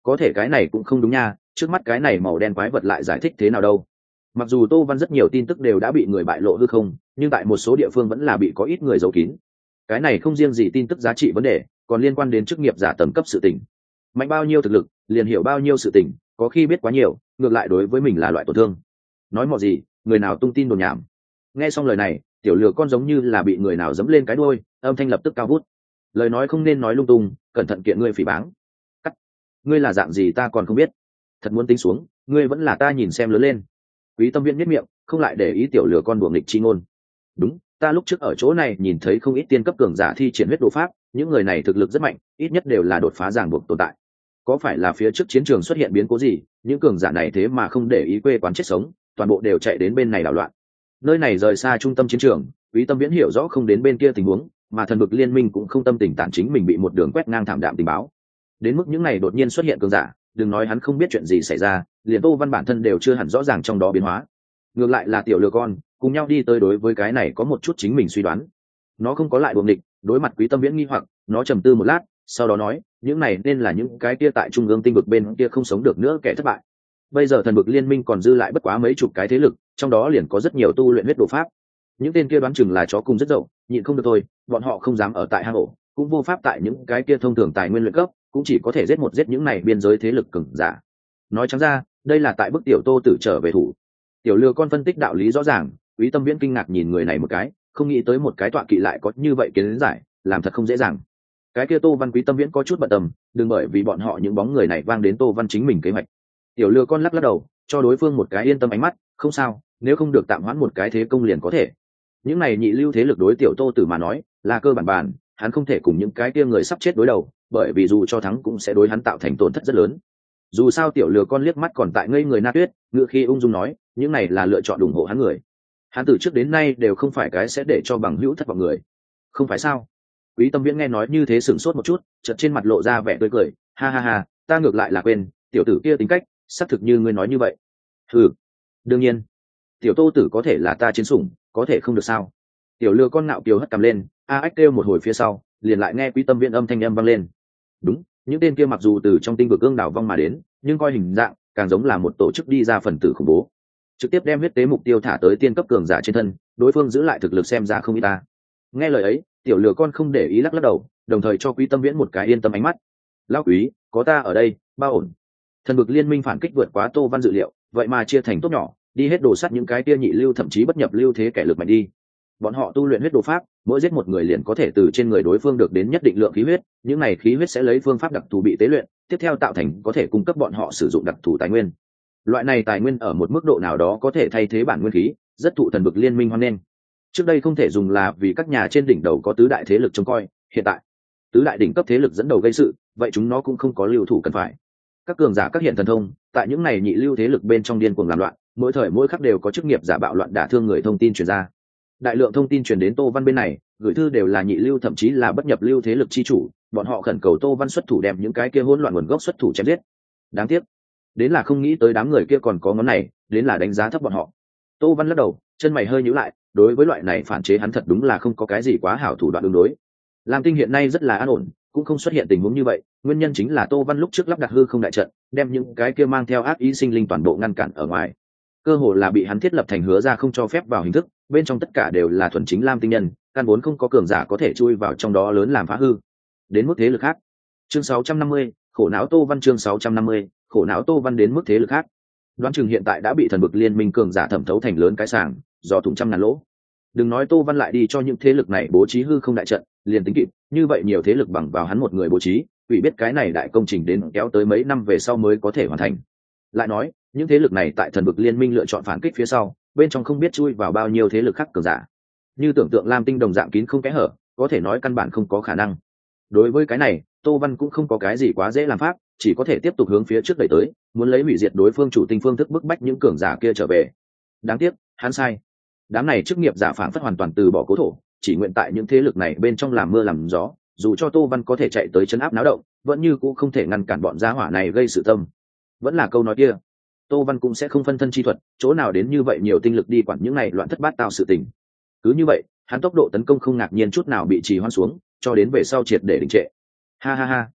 có thể cái này cũng không đúng nha, trước mắt cái này màu đen quái vật lại giải thích thế nào đâu. Mặc dù Tô Văn rất nhiều tin tức đều đã bị người bại lộ hư không, nhưng tại một số địa phương vẫn là bị có ít người giấu kín. Cái này không riêng gì tin tức giá trị vấn đề, còn liên quan đến chức nghiệp giả tầm cấp sự tình. Mạnh bao nhiêu thực lực, liền hiểu bao nhiêu sự tình, có khi biết quá nhiều, ngược lại đối với mình là loại tổn thương. Nói mọ gì, người nào tung tin đồn nhảm. Nghe xong lời này, tiểu lừa con giống như là bị người nào giẫm lên cái đuôi, âm thanh lập tức cao vút. Lời nói không nên nói lung tung, cẩn thận kiện ngươi phỉ báng. Cắt. Ngươi là dạng gì ta còn không biết. Thật muốn tính xuống, ngươi vẫn là ta nhìn xem lớn lên. Quý Tâm Viễn nhếch miệng, không lại để ý tiểu lừa con đùa nghịch chi ngôn. Đúng, ta lúc trước ở chỗ này nhìn thấy không ít tiên cấp cường giả thi triển huyết độ pháp, những người này thực lực rất mạnh, ít nhất đều là đột phá ràng buộc tồn tại. Có phải là phía trước chiến trường xuất hiện biến cố gì, những cường giả này thế mà không để ý quê quán chết sống, toàn bộ đều chạy đến bên này đảo loạn. Nơi này rời xa trung tâm chiến trường, Quý Tâm Viễn hiểu rõ không đến bên kia tình huống, mà thần vực liên minh cũng không tâm tình tản chính mình bị một đường quét ngang thảm đạm tình báo. Đến mức những này đột nhiên xuất hiện cường giả, đừng nói hắn không biết chuyện gì xảy ra, liền Tô Văn bản thân đều chưa hẳn rõ ràng trong đó biến hóa. Ngược lại là tiểu lừa con cùng nhau đi tới đối với cái này có một chút chính mình suy đoán. Nó không có lại buồng địch, đối mặt Quý Tâm Viễn nghi hoặc, nó trầm tư một lát, sau đó nói, những này nên là những cái kia tại trung ương tinh vực bên kia không sống được nữa kẻ thất bại. Bây giờ thần vực liên minh còn dư lại bất quá mấy chục cái thế lực, trong đó liền có rất nhiều tu luyện huyết độ pháp. Những tên kia đoán chừng là chó cùng rất dậu, nhịn không được thôi, bọn họ không dám ở tại hang ổ, cũng vô pháp tại những cái kia thông thường tài nguyên luyện cấp, cũng chỉ có thể giết một giết những này biên giới thế lực cường giả. Nói trắng ra, đây là tại bức tiểu Tô Tử trở về thủ. Tiểu lừa con phân tích đạo lý rõ ràng, Quý Tâm Viễn kinh ngạc nhìn người này một cái, không nghĩ tới một cái tọa kỵ lại có như vậy kiến giải, làm thật không dễ dàng. Cái kia Tô Văn Quý Tâm Viễn có chút bận tâm, đừng bởi vì bọn họ những bóng người này vang đến Tô Văn chính mình kế hoạch. Tiểu lừa con lắc lắc đầu, cho đối phương một cái yên tâm ánh mắt, không sao, nếu không được tạm hoãn một cái thế công liền có thể. Những này nhị lưu thế lực đối tiểu Tô Tử mà nói, là cơ bản bản, hắn không thể cùng những cái kia người sắp chết đối đầu, bởi vì dù cho thắng cũng sẽ đối hắn tạo thành tổn thất rất lớn. Dù sao tiểu lừa con liếc mắt còn tại ngây người Na Tuyết, ngựa khi ung dung nói, những này là lựa chọn ủng hộ hắn người. Hắn từ trước đến nay đều không phải cái sẽ để cho bằng hữu thất vọng người. Không phải sao? Quý Tâm Viễn nghe nói như thế sửng sốt một chút, chợt trên mặt lộ ra vẻ tươi cười, ha ha ha, ta ngược lại là quên, tiểu tử kia tính cách, xác thực như ngươi nói như vậy. Ừ, đương nhiên, tiểu Tô Tử có thể là ta chiến sủng, có thể không được sao? Tiểu lừa con ngạo kiều hất cằm lên, a ách kêu một hồi phía sau, liền lại nghe Quý Tâm Viễn âm thanh âm vang lên. Đúng, những tên kia mặc dù từ trong tinh vực cương đảo vong mà đến, nhưng coi hình dạng càng giống là một tổ chức đi ra phần tử khủng bố, trực tiếp đem huyết tế mục tiêu thả tới tiên cấp cường giả trên thân, đối phương giữ lại thực lực xem ra không ít ta. Nghe lời ấy, tiểu lừa con không để ý lắc lắc đầu, đồng thời cho Quý Tâm Viễn một cái yên tâm ánh mắt. Lão Quý, có ta ở đây, bao ổn. Thần vực liên minh phản kích vượt quá Tô Văn dự liệu, vậy mà chia thành tốt nhỏ, đi hết đồ sắt những cái tia nhị lưu thậm chí bất nhập lưu thế kẻ lực mạnh đi. Bọn họ tu luyện huyết đồ pháp, mỗi giết một người liền có thể từ trên người đối phương được đến nhất định lượng khí huyết, những này khí huyết sẽ lấy phương pháp đặc thù bị tế luyện, tiếp theo tạo thành có thể cung cấp bọn họ sử dụng đặc thù tài nguyên. Loại này tài nguyên ở một mức độ nào đó có thể thay thế bản nguyên khí, rất thụ thần vực liên minh hoan nghênh. Trước đây không thể dùng là vì các nhà trên đỉnh đầu có tứ đại thế lực trông coi, hiện tại tứ đại đỉnh cấp thế lực dẫn đầu gây sự, vậy chúng nó cũng không có lưu thủ cần phải. Các cường giả các hiện thần thông, tại những này nhị lưu thế lực bên trong điên cuồng làm loạn, mỗi thời mỗi khắc đều có chức nghiệp giả bạo loạn đả thương người thông tin truyền ra. Đại lượng thông tin truyền đến Tô Văn bên này, gửi thư đều là nhị lưu thậm chí là bất nhập lưu thế lực chi chủ, bọn họ khẩn cầu Tô Văn xuất thủ đem những cái kia hỗn loạn nguồn gốc xuất thủ chém giết. Đáng tiếc, đến là không nghĩ tới đám người kia còn có ngón này, đến là đánh giá thấp bọn họ. Tô Văn lắc đầu, chân mày hơi nhíu lại, đối với loại này phản chế hắn thật đúng là không có cái gì quá hảo thủ đoạn ứng đối. Lam Tinh hiện nay rất là an ổn, cũng không xuất hiện tình huống như vậy, nguyên nhân chính là Tô Văn lúc trước lắp đặt hư không đại trận, đem những cái kia mang theo ác ý sinh linh toàn bộ ngăn cản ở ngoài. Cơ hồ là bị hắn thiết lập thành hứa ra không cho phép vào hình thức, bên trong tất cả đều là thuần chính Lam Tinh nhân, căn vốn không có cường giả có thể chui vào trong đó lớn làm phá hư. Đến mức thế lực khác. Chương sáu trăm năm mươi, khổ não Tô Văn chương sáu trăm năm mươi, khổ não Tô Văn đến mức thế lực khác. Đoán chừng hiện tại đã bị thần vực liên minh cường giả thẩm thấu thành lớn cái sàng, do thủng trăm ngàn lỗ. Đừng nói Tô Văn lại đi cho những thế lực này bố trí hư không đại trận, liền tính kịp, như vậy nhiều thế lực bằng vào hắn một người bố trí, ủy biết cái này đại công trình đến kéo tới mấy năm về sau mới có thể hoàn thành. Lại nói, những thế lực này tại thần vực liên minh lựa chọn phản kích phía sau, bên trong không biết chui vào bao nhiêu thế lực khác cường giả. Như tưởng tượng Lam Tinh đồng dạng kín không kẽ hở, có thể nói căn bản không có khả năng. Đối với cái này, Tô Văn cũng không có cái gì quá dễ làm pháp, chỉ có thể tiếp tục hướng phía trước đẩy tới, muốn lấy hủy diệt đối phương chủ tinh phương thức bức bách những cường giả kia trở về. Đáng tiếc, hắn sai. Đám này chức nghiệp giả phản phất hoàn toàn từ bỏ cố thổ, chỉ nguyện tại những thế lực này bên trong làm mưa làm gió, dù cho Tô Văn có thể chạy tới chấn áp náo động, vẫn như cũ không thể ngăn cản bọn gia hỏa này gây sự tâm. Vẫn là câu nói kia, Tô Văn cũng sẽ không phân thân chi thuật, chỗ nào đến như vậy nhiều tinh lực đi quản những này loạn thất bát tao sự tình. Cứ như vậy, hắn tốc độ tấn công không ngạc nhiên chút nào bị trì hoãn xuống, cho đến về sau triệt để đình trệ. Ha ha ha.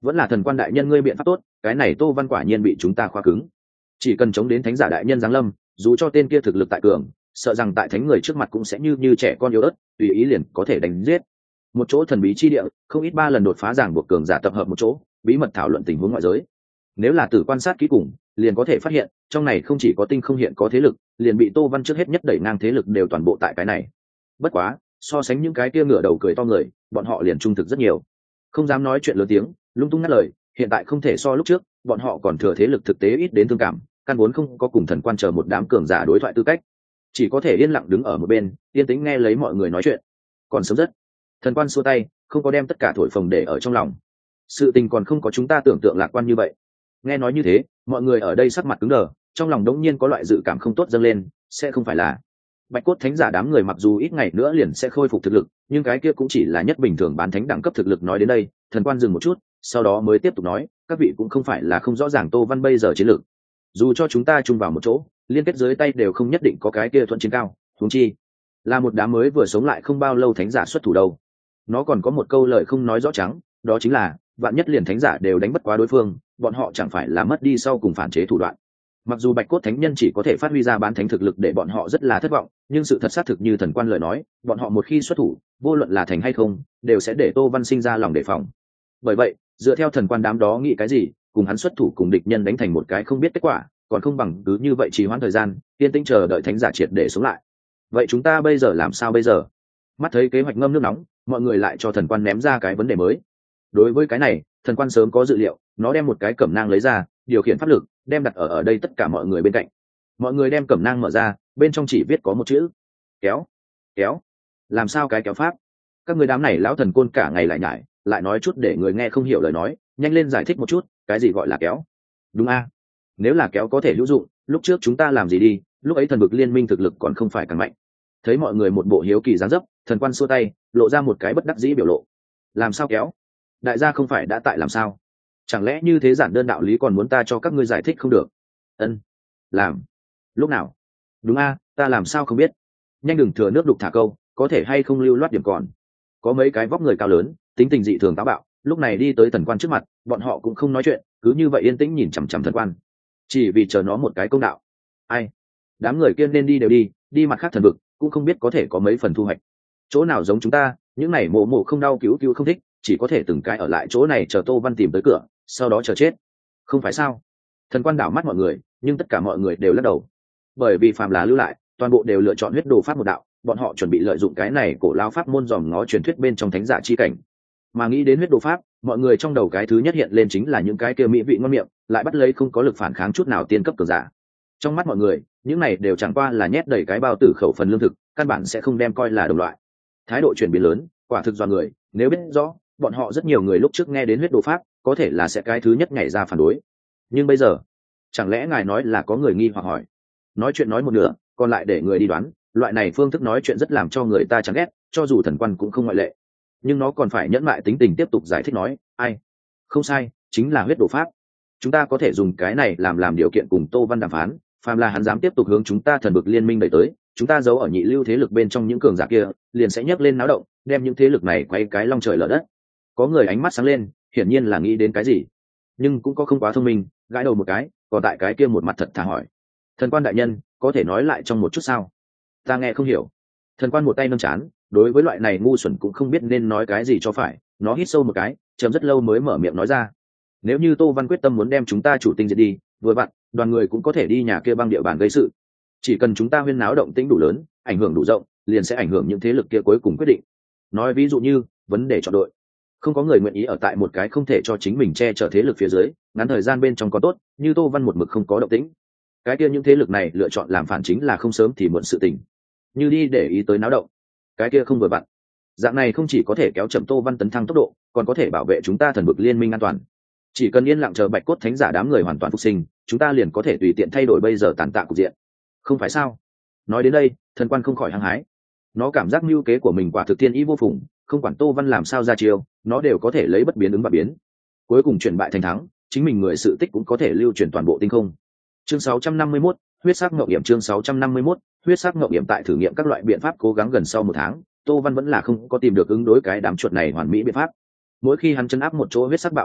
vẫn là thần quan đại nhân ngươi biện pháp tốt, cái này Tô Văn quả nhiên bị chúng ta khóa cứng. Chỉ cần chống đến thánh giả đại nhân giáng lâm, dù cho tên kia thực lực tại cường, sợ rằng tại thánh người trước mặt cũng sẽ như như trẻ con yếu ớt, tùy ý liền có thể đánh giết. Một chỗ thần bí chi địa, không ít ba lần đột phá giảng buộc cường giả tập hợp một chỗ, bí mật thảo luận tình huống ngoại giới. Nếu là tử quan sát kỹ cùng, liền có thể phát hiện, trong này không chỉ có tinh không hiện có thế lực, liền bị Tô Văn trước hết nhất đẩy ngang thế lực đều toàn bộ tại cái này. Bất quá, so sánh những cái kia ngửa đầu cười to người, bọn họ liền trung thực rất nhiều, không dám nói chuyện lớn tiếng, lung tung ngắt lời. Hiện tại không thể so lúc trước, bọn họ còn thừa thế lực thực tế ít đến thương cảm, căn vốn không có cùng thần quan chờ một đám cường giả đối thoại tư cách, chỉ có thể yên lặng đứng ở một bên, yên tĩnh nghe lấy mọi người nói chuyện. Còn sớm rất. Thần quan xua tay, không có đem tất cả thổi phồng để ở trong lòng. Sự tình còn không có chúng ta tưởng tượng lạc quan như vậy. Nghe nói như thế, mọi người ở đây sắc mặt cứng đờ, trong lòng đống nhiên có loại dự cảm không tốt dâng lên, sẽ không phải là Bạch cốt thánh giả đám người mặc dù ít ngày nữa liền sẽ khôi phục thực lực, nhưng cái kia cũng chỉ là nhất bình thường bán thánh đẳng cấp thực lực. Nói đến đây, thần quan dừng một chút, sau đó mới tiếp tục nói, các vị cũng không phải là không rõ ràng Tô Văn bây giờ chiến lược. Dù cho chúng ta chung vào một chỗ, liên kết dưới tay đều không nhất định có cái kia thuận chiến cao, huống chi là một đám mới vừa sống lại không bao lâu thánh giả xuất thủ đâu. Nó còn có một câu lời không nói rõ trắng, đó chính là vạn nhất liền thánh giả đều đánh bất quá đối phương, bọn họ chẳng phải là mất đi sau cùng phản chế thủ đoạn. Mặc dù Bạch cốt thánh nhân chỉ có thể phát huy ra bán thánh thực lực để bọn họ rất là thất vọng, nhưng sự thật xác thực như thần quan lời nói, bọn họ một khi xuất thủ, vô luận là thành hay không, đều sẽ để Tô Văn sinh ra lòng đề phòng. Bởi vậy, dựa theo thần quan đám đó nghĩ cái gì, cùng hắn xuất thủ cùng địch nhân đánh thành một cái không biết kết quả, còn không bằng cứ như vậy trì hoãn thời gian, yên tĩnh chờ đợi thánh giả triệt để sống lại. Vậy chúng ta bây giờ làm sao bây giờ? Mắt thấy kế hoạch ngâm nước nóng, mọi người lại cho thần quan ném ra cái vấn đề mới. Đối với cái này, thần quan sớm có dự liệu, nó đem một cái cẩm nang lấy ra, điều khiển pháp lực, đem đặt ở ở đây tất cả mọi người bên cạnh. Mọi người đem cẩm nang mở ra, bên trong chỉ viết có một chữ: kéo. Kéo? Làm sao cái kéo pháp? Các người đám này lão thần côn cả ngày lại nhải, lại nói chút để người nghe không hiểu lời nói, nhanh lên giải thích một chút, cái gì gọi là kéo? Đúng a? Nếu là kéo có thể hữu dụng, lúc trước chúng ta làm gì đi, lúc ấy thần vực liên minh thực lực còn không phải càng mạnh. Thấy mọi người một bộ hiếu kỳ dáng dấp, thần quan xua tay, lộ ra một cái bất đắc dĩ biểu lộ. Làm sao kéo? Đại gia không phải đã tại làm sao? Chẳng lẽ như thế giản đơn đạo lý còn muốn ta cho các ngươi giải thích không được? Ân, làm. Lúc nào? Đúng a, ta làm sao không biết? Nhanh đừng thừa nước đục thả câu, có thể hay không lưu loát điểm còn. Có mấy cái vóc người cao lớn, tính tình dị thường táo bạo, lúc này đi tới thần quan trước mặt, bọn họ cũng không nói chuyện, cứ như vậy yên tĩnh nhìn chằm chằm thần quan, chỉ vì chờ nó một cái công đạo. Ai? Đám người kia nên đi đều đi, đi mặt khác thần vực, cũng không biết có thể có mấy phần thu hoạch. Chỗ nào giống chúng ta, những này mộ mộ không đau cứu cứu không thích, chỉ có thể từng cái ở lại chỗ này chờ Tô Văn tìm tới cửa, sau đó chờ chết. Không phải sao? Thần quan đảo mắt mọi người, nhưng tất cả mọi người đều lắc đầu, bởi vì phàm là lưu lại, toàn bộ đều lựa chọn huyết đồ pháp một đạo, bọn họ chuẩn bị lợi dụng cái này cổ lao pháp môn dòm ngó truyền thuyết bên trong thánh giả chi cảnh. Mà nghĩ đến huyết đồ pháp, mọi người trong đầu cái thứ nhất hiện lên chính là những cái kia mỹ vị ngon miệng, lại bắt lấy không có lực phản kháng chút nào tiên cấp cường giả. Trong mắt mọi người, những này đều chẳng qua là nhét đầy cái bao tử khẩu phần lương thực, căn bản sẽ không đem coi là đồng loại. Thái độ chuyển biến lớn, quả thực do người, nếu biết rõ, bọn họ rất nhiều người lúc trước nghe đến huyết đồ pháp, có thể là sẽ cái thứ nhất nhảy ra phản đối. Nhưng bây giờ, chẳng lẽ ngài nói là có người nghi hoặc hỏi? Nói chuyện nói một nửa, còn lại để người đi đoán, loại này phương thức nói chuyện rất làm cho người ta chán ghét, cho dù thần quan cũng không ngoại lệ. Nhưng nó còn phải nhẫn mại tính tình tiếp tục giải thích nói, ai? Không sai, chính là huyết đồ pháp. Chúng ta có thể dùng cái này làm làm điều kiện cùng Tô Văn đàm phán, phàm là hắn dám tiếp tục hướng chúng ta thần vực liên minh đẩy tới, chúng ta giấu ở nhị lưu thế lực bên trong những cường giả kia, liền sẽ nhấc lên náo động, đem những thế lực này quay cái long trời lở đất. Có người ánh mắt sáng lên, hiển nhiên là nghĩ đến cái gì, nhưng cũng có không quá thông minh, gãi đầu một cái, còn tại cái kia một mặt thật thà hỏi: thần quan đại nhân, có thể nói lại trong một chút sao? Ta nghe không hiểu. Thần quan một tay nâng chán, đối với loại này ngu xuẩn cũng không biết nên nói cái gì cho phải, nó hít sâu một cái, chấm rất lâu mới mở miệng nói ra: nếu như Tô Văn quyết tâm muốn đem chúng ta chủ tinh diệt đi, vừa vặn đoàn người cũng có thể đi nhà kia băng địa bàn gây sự, chỉ cần chúng ta huyên náo động tĩnh đủ lớn, ảnh hưởng đủ rộng, liền sẽ ảnh hưởng những thế lực kia cuối cùng quyết định. Nói ví dụ như vấn đề chọn đội, không có người nguyện ý ở tại một cái không thể cho chính mình che chở thế lực phía dưới, ngắn thời gian bên trong có tốt, như Tô Văn một mực không có động tĩnh, cái kia những thế lực này lựa chọn làm phản chính là không sớm thì muộn sự tình. Như đi để ý tới náo động, cái kia không vừa vặn. Dạng này không chỉ có thể kéo chậm Tô Văn tấn thăng tốc độ, còn có thể bảo vệ chúng ta thần vực liên minh an toàn. Chỉ cần yên lặng chờ Bạch cốt thánh giả đám người hoàn toàn phục sinh, chúng ta liền có thể tùy tiện thay đổi bây giờ tàn tạ cục diện, không phải sao? Nói đến đây, thần quan không khỏi hăng hái. Nó cảm giác mưu kế của mình quả thực thiên ý vô phùng, không quản Tô Văn làm sao ra chiêu, nó đều có thể lấy bất biến ứng và biến, cuối cùng chuyển bại thành thắng, chính mình người sự tích cũng có thể lưu truyền toàn bộ tinh không. Chương sáu trăm năm mươi mốt, huyết sắc ngọc nghiệm. Chương sáu trăm năm mươi mốt, huyết sắc ngọc nghiệm. Tại thử nghiệm các loại biện pháp cố gắng gần sau một tháng, Tô Văn vẫn là không có tìm được ứng đối cái đám chuột này hoàn mỹ biện pháp. Mỗi khi hắn chấn áp một chỗ huyết sắc bạo loạn lúc,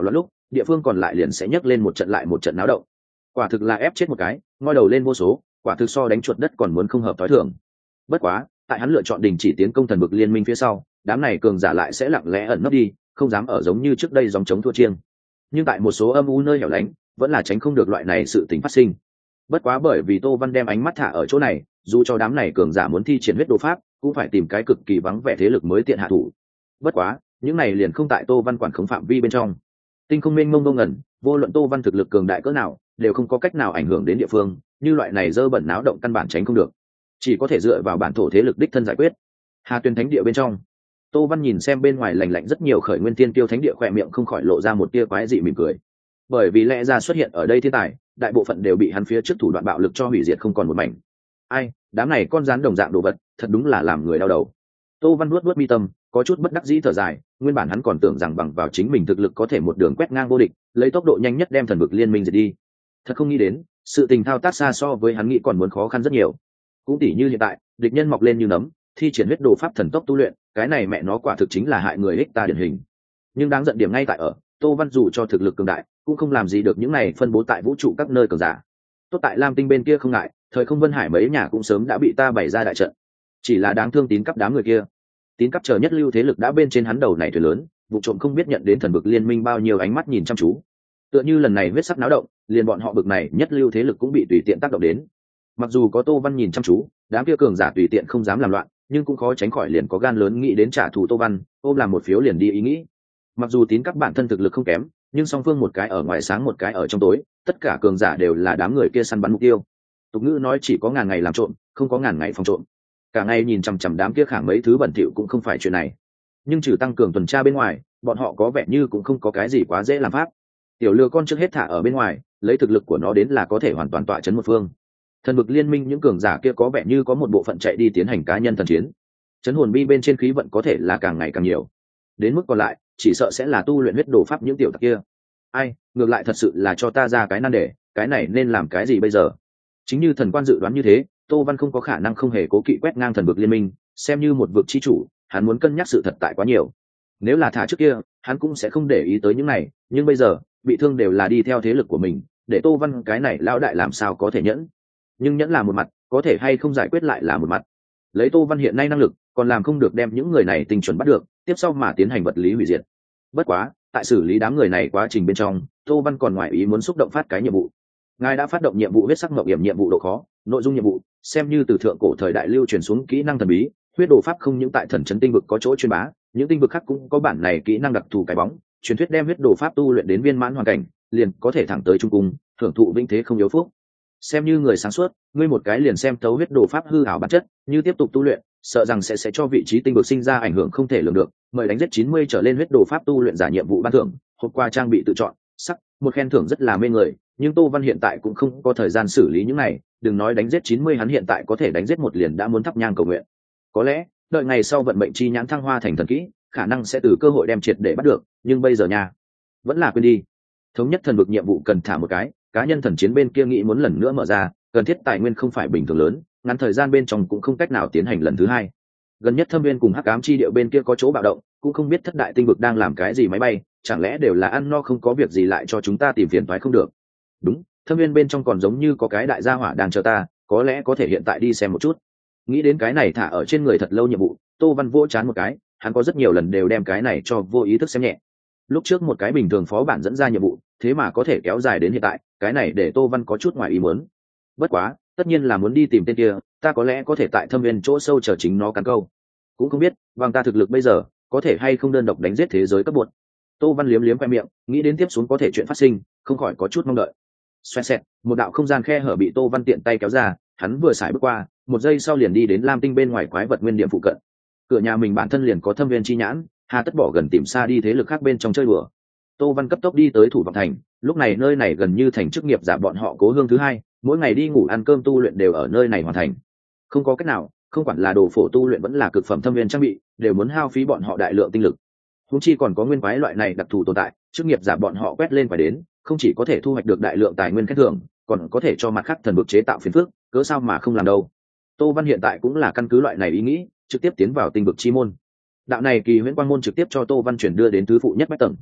địa phương còn lại liền sẽ nhấc lên một trận lại một trận náo động. Quả thực là ép chết một cái ngoi đầu lên vô số, quả thực so đánh chuột đất còn muốn không hợp tối thường. Bất quá tại hắn lựa chọn đình chỉ tiến công thần vực liên minh phía sau, đám này cường giả lại sẽ lặng lẽ ẩn nấp đi, không dám ở giống như trước đây dòng chống thua chiêng. Nhưng tại một số âm u nơi hẻo lánh vẫn là tránh không được loại này sự tình phát sinh. Bất quá bởi vì Tô Văn đem ánh mắt thả ở chỗ này, dù cho đám này cường giả muốn thi triển huyết đồ pháp cũng phải tìm cái cực kỳ vắng vẻ thế lực mới tiện hạ thủ. Bất quá những này liền không tại Tô Văn quản khống phạm vi bên trong. Tinh không mênh mông ngông ngẩn, vô luận Tô Văn thực lực cường đại cỡ nào đều không có cách nào ảnh hưởng đến địa phương, như loại này dơ bẩn náo động căn bản tránh không được, chỉ có thể dựa vào bản thổ thế lực đích thân giải quyết. Hà Tuyền thánh địa bên trong, Tô Văn nhìn xem bên ngoài lành lạnh rất nhiều khởi nguyên tiên tiêu thánh địa, khỏe miệng không khỏi lộ ra một tia quái dị mỉm cười. Bởi vì lẽ ra xuất hiện ở đây thiên tài, đại bộ phận đều bị hắn phía trước thủ đoạn bạo lực cho hủy diệt không còn một mảnh. Ai, đám này con rắn đồng dạng đồ vật, thật đúng là làm người đau đầu. Tô Văn nuốt nuốt mi tâm, có chút bất đắc dĩ thở dài, nguyên bản hắn còn tưởng rằng bằng vào chính mình thực lực có thể một đường quét ngang vô địch, lấy tốc độ nhanh nhất đem thần vực liên minh diệt đi. Thật không nghĩ đến, sự tình thao tác xa so với hắn nghĩ còn muốn khó khăn rất nhiều. Cũng tỉ như hiện tại, địch nhân mọc lên như nấm, thi triển huyết đồ pháp thần tốc tu luyện, cái này mẹ nó quả thực chính là hại người ích ta điển hình. Nhưng đáng giận điểm ngay tại ở, Tô Văn dù cho thực lực cường đại, cũng không làm gì được những này phân bố tại vũ trụ các nơi cường giả. Tốt tại Lam Tinh bên kia không ngại, thời không Vân Hải mấy nhà cũng sớm đã bị ta bày ra đại trận. Chỉ là đáng thương tín cấp đám người kia. Tín cấp chờ nhất lưu thế lực đã bên trên hắn đầu này thuyền lớn, vụ trộm không biết nhận đến thần vực liên minh bao nhiêu ánh mắt nhìn chăm chú. Tựa như lần này huyết sắc náo động, liền bọn họ bực này nhất lưu thế lực cũng bị tùy tiện tác động đến. Mặc dù có Tô Văn nhìn chăm chú, đám kia cường giả tùy tiện không dám làm loạn, nhưng cũng khó tránh khỏi liền có gan lớn nghĩ đến trả thù Tô Văn, ôm làm một phiếu liền đi ý nghĩ. Mặc dù tín các bản thân thực lực không kém, nhưng song phương một cái ở ngoài sáng một cái ở trong tối, tất cả cường giả đều là đám người kia săn bắn mục tiêu. Tục ngữ nói chỉ có ngàn ngày làm trộm, không có ngàn ngày phòng trộm. Cả ngày nhìn chằm chằm đám kia khảng mấy thứ bẩn thỉu cũng không phải chuyện này. Nhưng trừ tăng cường tuần tra bên ngoài, bọn họ có vẻ như cũng không có cái gì quá dễ làm pháp. Tiểu lừa con trước hết thả ở bên ngoài, lấy thực lực của nó đến là có thể hoàn toàn tọa chấn một phương. Thần vực liên minh những cường giả kia có vẻ như có một bộ phận chạy đi tiến hành cá nhân thần chiến. Chấn hồn bi bên trên khí vận có thể là càng ngày càng nhiều. Đến mức còn lại, chỉ sợ sẽ là tu luyện huyết đồ pháp những tiểu tặc kia. Ai, ngược lại thật sự là cho ta ra cái nan đề, cái này nên làm cái gì bây giờ? Chính như thần quan dự đoán như thế, Tô Văn không có khả năng không hề cố kỵ quét ngang thần vực liên minh, xem như một vực chi chủ, hắn muốn cân nhắc sự thật tại quá nhiều. Nếu là thả trước kia, hắn cũng sẽ không để ý tới những này, nhưng bây giờ, bị thương đều là đi theo thế lực của mình, để Tô Văn cái này lão đại làm sao có thể nhẫn? Nhưng nhẫn là một mặt, có thể hay không giải quyết lại là một mặt. Lấy Tô Văn hiện nay năng lực, còn làm không được đem những người này tinh chuẩn bắt được, tiếp sau mà tiến hành vật lý hủy diệt. Bất quá, tại xử lý đám người này quá trình bên trong, Tô Văn còn ngoài ý muốn xúc động phát cái nhiệm vụ. Ngài đã phát động nhiệm vụ huyết sắc ngọc điểm nhiệm vụ độ khó, nội dung nhiệm vụ xem như từ thượng cổ thời đại lưu truyền xuống kỹ năng thần bí, huyết đồ pháp không những tại thần trấn tinh vực có chỗ chuyên bá, những tinh vực khác cũng có bản này kỹ năng đặc thù cái bóng, truyền thuyết đem huyết đồ pháp tu luyện đến viên mãn hoàn cảnh, liền có thể thẳng tới trung cung, hưởng thụ vĩnh thế không yếu phúc. Xem như người sáng suốt, ngươi một cái liền xem thấu huyết đồ pháp hư ảo bản chất, như tiếp tục tu luyện, sợ rằng sẽ sẽ cho vị trí tinh vực sinh ra ảnh hưởng không thể lường được. Mời đánh giết chín mươi trở lên huyết đồ pháp tu luyện giả nhiệm vụ ban thưởng, hộp qua trang bị tự chọn, sắc, một khen thưởng rất là mê người, nhưng Tô Văn hiện tại cũng không có thời gian xử lý những này, đừng nói đánh giết chín mươi, hắn hiện tại có thể đánh giết một liền đã muốn thắp nhang cầu nguyện. Có lẽ, đợi ngày sau vận mệnh chi nhãn thăng hoa thành thần kỹ, khả năng sẽ từ cơ hội đem triệt để bắt được, nhưng bây giờ nha, vẫn là quên đi. Thống nhất thần vực nhiệm vụ cần thả một cái, cá nhân thần chiến bên kia nghĩ muốn lần nữa mở ra, cần thiết tài nguyên không phải bình thường lớn, ngắn thời gian bên trong cũng không cách nào tiến hành lần thứ hai. Gần nhất Thâm Viên cùng Hắc Ám chi điệu bên kia có chỗ bạo động, cũng không biết thất đại tinh vực đang làm cái gì máy bay, chẳng lẽ đều là ăn no không có việc gì lại cho chúng ta tìm phiền toái không được. Đúng, Thâm Viên bên trong còn giống như có cái đại gia hỏa đang chờ ta, có lẽ có thể hiện tại đi xem một chút. Nghĩ đến cái này thả ở trên người thật lâu nhiệm vụ, Tô Văn vỗ chán một cái, hắn có rất nhiều lần đều đem cái này cho vô ý thức xem nhẹ. Lúc trước một cái bình thường phó bản dẫn ra nhiệm vụ, thế mà có thể kéo dài đến hiện tại, cái này để Tô Văn có chút ngoài ý muốn. Bất quá, tất nhiên là muốn đi tìm tên kia, ta có lẽ có thể tại Thâm Viên chỗ sâu chờ chính nó cắn câu. Cũng không biết, bằng ta thực lực bây giờ, có thể hay không đơn độc đánh giết thế giới cấp bột. Tô Văn liếm liếm khoe miệng, nghĩ đến tiếp xuống có thể chuyện phát sinh, không khỏi có chút mong đợi. Xoẹt xẹt, một đạo không gian khe hở bị Tô Văn tiện tay kéo ra, hắn vừa xài bước qua, một giây sau liền đi đến Lam Tinh bên ngoài quái vật nguyên điểm phụ cận. Cửa nhà mình bản thân liền có Thâm Viên chi nhãn, hà tất bỏ gần tìm xa đi thế lực khác bên trong chơi đùa. Tô Văn cấp tốc đi tới Thủ Vọng Thành, lúc này nơi này gần như thành chức nghiệp giả bọn họ cố hương thứ hai, mỗi ngày đi ngủ ăn cơm tu luyện đều ở nơi này hoàn thành. Không có cách nào, không quản là đồ phổ tu luyện vẫn là cực phẩm thâm viên trang bị, đều muốn hao phí bọn họ đại lượng tinh lực. Huống chi còn có nguyên quái loại này đặc thù tồn tại, chức nghiệp giả bọn họ quét lên phải đến, không chỉ có thể thu hoạch được đại lượng tài nguyên khen thưởng, còn có thể cho mặt khác thần vực chế tạo phiền phức, cớ sao mà không làm đâu. Tô Văn hiện tại cũng là căn cứ loại này ý nghĩ, trực tiếp tiến vào tinh vực chi môn. Đạo này kỳ huyễn quang môn trực tiếp cho Tô Văn chuyển đưa đến tứ phụ nhất bách tầng.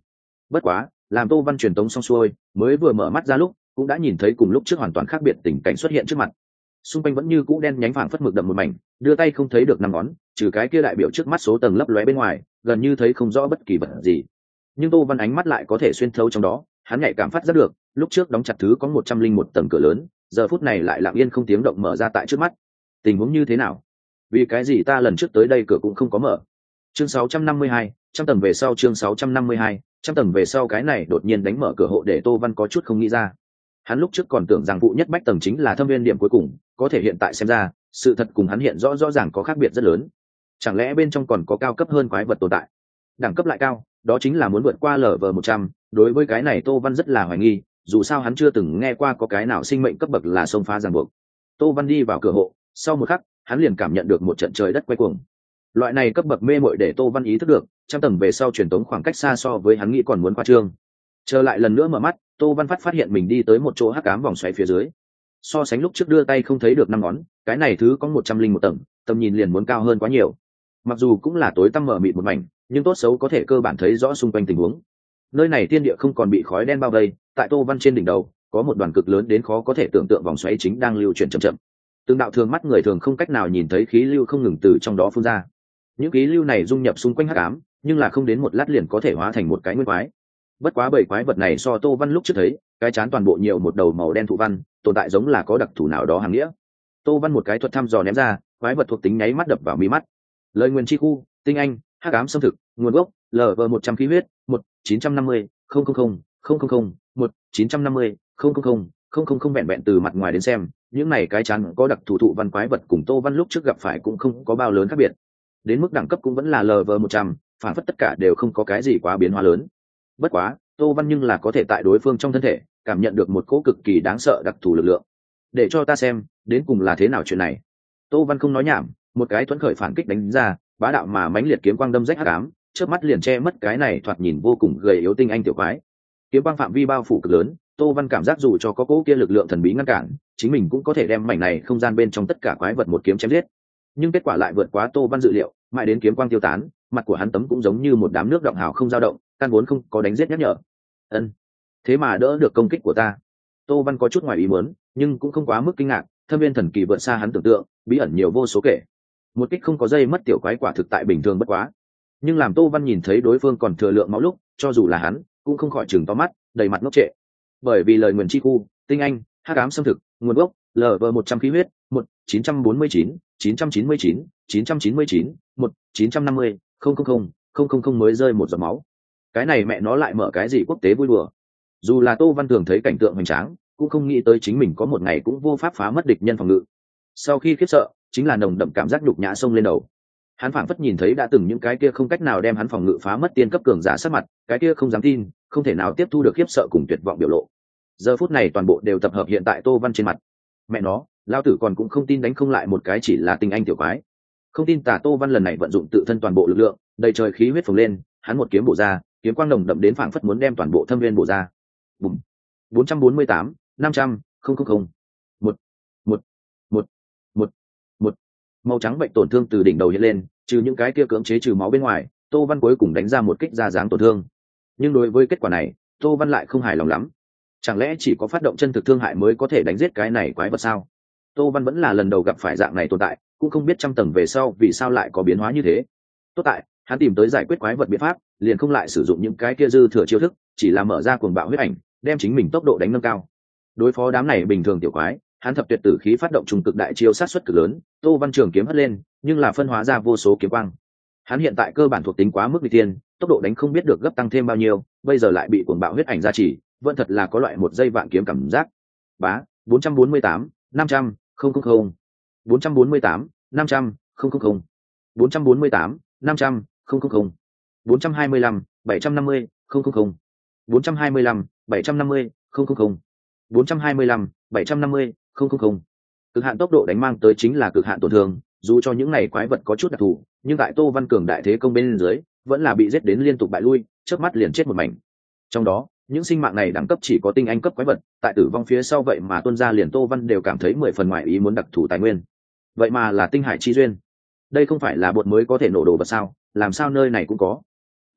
Bất quá làm Tô Văn truyền tống xong xuôi mới vừa mở mắt ra lúc cũng đã nhìn thấy cùng lúc trước hoàn toàn khác biệt tình cảnh xuất hiện trước mặt. Xung quanh vẫn như cũ đen nhánh phảng phất mực đậm một mảnh, đưa tay không thấy được năm ngón, trừ cái kia đại biểu trước mắt số tầng lấp lóe bên ngoài, gần như thấy không rõ bất kỳ vật gì. Nhưng Tô Văn ánh mắt lại có thể xuyên thấu trong đó, hắn nhạy cảm phát giác được, lúc trước đóng chặt thứ có một trăm linh một tầng cửa lớn, giờ phút này lại lặng yên không tiếng động mở ra tại trước mắt. Tình huống như thế nào? Vì cái gì ta lần trước tới đây cửa cũng không có mở? Chương sáu trăm năm mươi hai, trăm tầng về sau chương sáu trăm năm mươi hai, trăm tầng về sau cái này đột nhiên đánh mở cửa hộ để Tô Văn có chút không nghĩ ra. Hắn lúc trước còn tưởng rằng vụ nhất bách tầng chính là thâm viên điểm cuối cùng, có thể hiện tại xem ra, sự thật cùng hắn hiện rõ rõ ràng có khác biệt rất lớn. Chẳng lẽ bên trong còn có cao cấp hơn quái vật tồn tại? Đẳng cấp lại cao, đó chính là muốn vượt qua lở vờ một trăm, đối với cái này Tô Văn rất là hoài nghi, dù sao hắn chưa từng nghe qua có cái nào sinh mệnh cấp bậc là xông phá ràng buộc. Tô Văn đi vào cửa hộ, sau một khắc, hắn liền cảm nhận được một trận trời đất quay cuồng. Loại này cấp bậc mê mội để Tô Văn ý thức được, trăm tầng về sau truyền tống khoảng cách xa so với hắn nghĩ còn muốn qua trương. Trở lại lần nữa mở mắt, Tô Văn phát phát hiện mình đi tới một chỗ hắc ám vòng xoáy phía dưới. So sánh lúc trước đưa tay không thấy được năm ngón, cái này thứ có một trăm linh một tầng, tầm nhìn liền muốn cao hơn quá nhiều. Mặc dù cũng là tối tăm mờ mịt một mảnh, nhưng tốt xấu có thể cơ bản thấy rõ xung quanh tình huống. Nơi này tiên địa không còn bị khói đen bao vây, tại Tô Văn trên đỉnh đầu có một đoàn cực lớn đến khó có thể tưởng tượng vòng xoáy chính đang lưu chuyển chậm chậm. Từng đạo thường mắt người thường không cách nào nhìn thấy khí lưu không ngừng từ trong đó phun ra. Những khí lưu này dung nhập xung quanh hắc ám, nhưng là không đến một lát liền có thể hóa thành một cái nguyên quái. Bất quá bảy quái vật này so Tô Văn lúc trước thấy, cái chán toàn bộ nhiều một đầu màu đen thụ văn, tồn tại giống là có đặc thù nào đó hàng nghĩa. Tô Văn một cái thuật thăm dò ném ra, quái vật thuộc tính nháy mắt đập vào mí mắt. Lời nguyên chi khu, tinh anh, hắc ám xâm thực, nguồn gốc, lv một trăm khí huyết, một chín trăm năm mươi không không không không không không một chín trăm năm mươi không không không không không không vẹn vẹn từ mặt ngoài đến xem, những này cái chán có đặc thù thụ văn quái vật cùng Tô Văn lúc trước gặp phải cũng không có bao lớn khác biệt. Đến mức đẳng cấp cũng vẫn là lv một trăm, phản phất tất cả đều không có cái gì quá biến hóa lớn. Bất quá, Tô Văn nhưng là có thể tại đối phương trong thân thể cảm nhận được một cỗ cực kỳ đáng sợ đặc thù lực lượng. Để cho ta xem, đến cùng là thế nào chuyện này. Tô Văn không nói nhảm, một cái thuẫn khởi phản kích đánh ra, bá đạo mà mãnh liệt kiếm quang đâm rách hắc ám, chớp mắt liền che mất cái này thoạt nhìn vô cùng gầy yếu tinh anh tiểu quái. Kiếm quang phạm vi bao phủ cực lớn, Tô Văn cảm giác dù cho có cỗ kia lực lượng thần bí ngăn cản, chính mình cũng có thể đem mảnh này không gian bên trong tất cả quái vật một kiếm chém giết. Nhưng kết quả lại vượt quá Tô Văn dự liệu, mãi đến kiếm quang tiêu tán, mặt của hắn tấm cũng giống như một đám nước động hào không dao động, căn vốn không có đánh giết nhắc nhở. Ân, thế mà đỡ được công kích của ta. Tô Văn có chút ngoài ý muốn, nhưng cũng không quá mức kinh ngạc, thâm viên thần kỳ vượt xa hắn tưởng tượng, bí ẩn nhiều vô số kể. Một kích không có dây mất tiểu quái quả thực tại bình thường bất quá. Nhưng làm Tô Văn nhìn thấy đối phương còn thừa lượng máu lúc, cho dù là hắn, cũng không khỏi chừng to mắt, đầy mặt ngốc trệ. Bởi vì lời nguyền chi khu, tinh anh, hắc ám xâm thực, nguồn gốc, lv một trăm khí huyết, một chín trăm bốn mươi chín chín trăm chín mươi chín chín trăm chín mươi chín một chín trăm năm mươi không không không không không không mới rơi một giọt máu. Cái này mẹ nó lại mở cái gì quốc tế vui đùa. Dù là Tô Văn thường thấy cảnh tượng hoành tráng, cũng không nghĩ tới chính mình có một ngày cũng vô pháp phá mất địch nhân phòng ngự. Sau khi khiếp sợ, chính là nồng đậm cảm giác nhục nhã xông lên đầu. Hắn phảng phất nhìn thấy đã từng những cái kia không cách nào đem hắn phòng ngự phá mất tiên cấp cường giả sát mặt, cái kia không dám tin, không thể nào tiếp thu được khiếp sợ cùng tuyệt vọng biểu lộ. Giờ phút này toàn bộ đều tập hợp hiện tại Tô Văn trên mặt. Mẹ nó, lao tử còn cũng không tin đánh không lại một cái chỉ là tinh anh tiểu quái. Không tin tà Tô Văn lần này vận dụng tự thân toàn bộ lực lượng, đầy trời khí huyết phồng lên, hắn một kiếm bổ ra, kiếm quang nồng đậm đến phảng phất muốn đem toàn bộ thâm viên bổ ra. Bùm. bốn trăm bốn mươi tám, năm trăm, không không không. một, một, một, một, một. Màu trắng bệnh tổn thương từ đỉnh đầu hiện lên, trừ những cái kia cưỡng chế trừ máu bên ngoài, Tô Văn cuối cùng đánh ra một kích ra dáng tổn thương. Nhưng đối với kết quả này, Tô Văn lại không hài lòng lắm. Chẳng lẽ chỉ có phát động chân thực thương hại mới có thể đánh giết cái này quái vật sao? Tô Văn vẫn là lần đầu gặp phải dạng này tồn tại, cũng không biết trăm tầng về sau vì sao lại có biến hóa như thế. Tốt tại, hắn tìm tới giải quyết quái vật biện pháp, liền không lại sử dụng những cái kia dư thừa chiêu thức, chỉ là mở ra cuồng bạo huyết ảnh, đem chính mình tốc độ đánh nâng cao. Đối phó đám này bình thường tiểu quái, hắn thập tuyệt tử khí phát động trùng cực đại chiêu sát suất cực lớn, Tô Văn trường kiếm hất lên, nhưng là phân hóa ra vô số kiếm quang. Hắn hiện tại cơ bản thuộc tính quá mức nghịch thiên, tốc độ đánh không biết được gấp tăng thêm bao nhiêu, bây giờ lại bị cuồng bạo huyết ảnh gia trì, vẫn thật là có loại một giây vạn kiếm cảm giác. Bá, bốn trăm bốn mươi tám, năm trăm, không không không. bốn trăm bốn mươi tám, năm trăm, không không không. bốn trăm bốn mươi tám, năm trăm, không không không. bốn trăm hai mươi lăm, bảy trăm năm mươi, không không không. bốn trăm hai mươi lăm, bảy trăm năm mươi, không không không. bốn trăm hai mươi lăm, bảy trăm năm mươi, không không không. Cực hạn tốc độ đánh mang tới chính là cực hạn tổn thương, dù cho những này quái vật có chút đặc thù, nhưng tại Tô Văn cường đại thế công bên dưới, vẫn là bị giết đến liên tục bại lui, chớp mắt liền chết một mảnh. Trong đó, những sinh mạng này đẳng cấp chỉ có tinh anh cấp quái vật, tại tử vong phía sau vậy mà tuôn ra liền Tô Văn đều cảm thấy mười phần ngoại ý muốn đặc thù tài nguyên. Vậy mà là tinh hải chi duyên. Đây không phải là bột mới có thể nổ đồ vật sao, làm sao nơi này cũng có.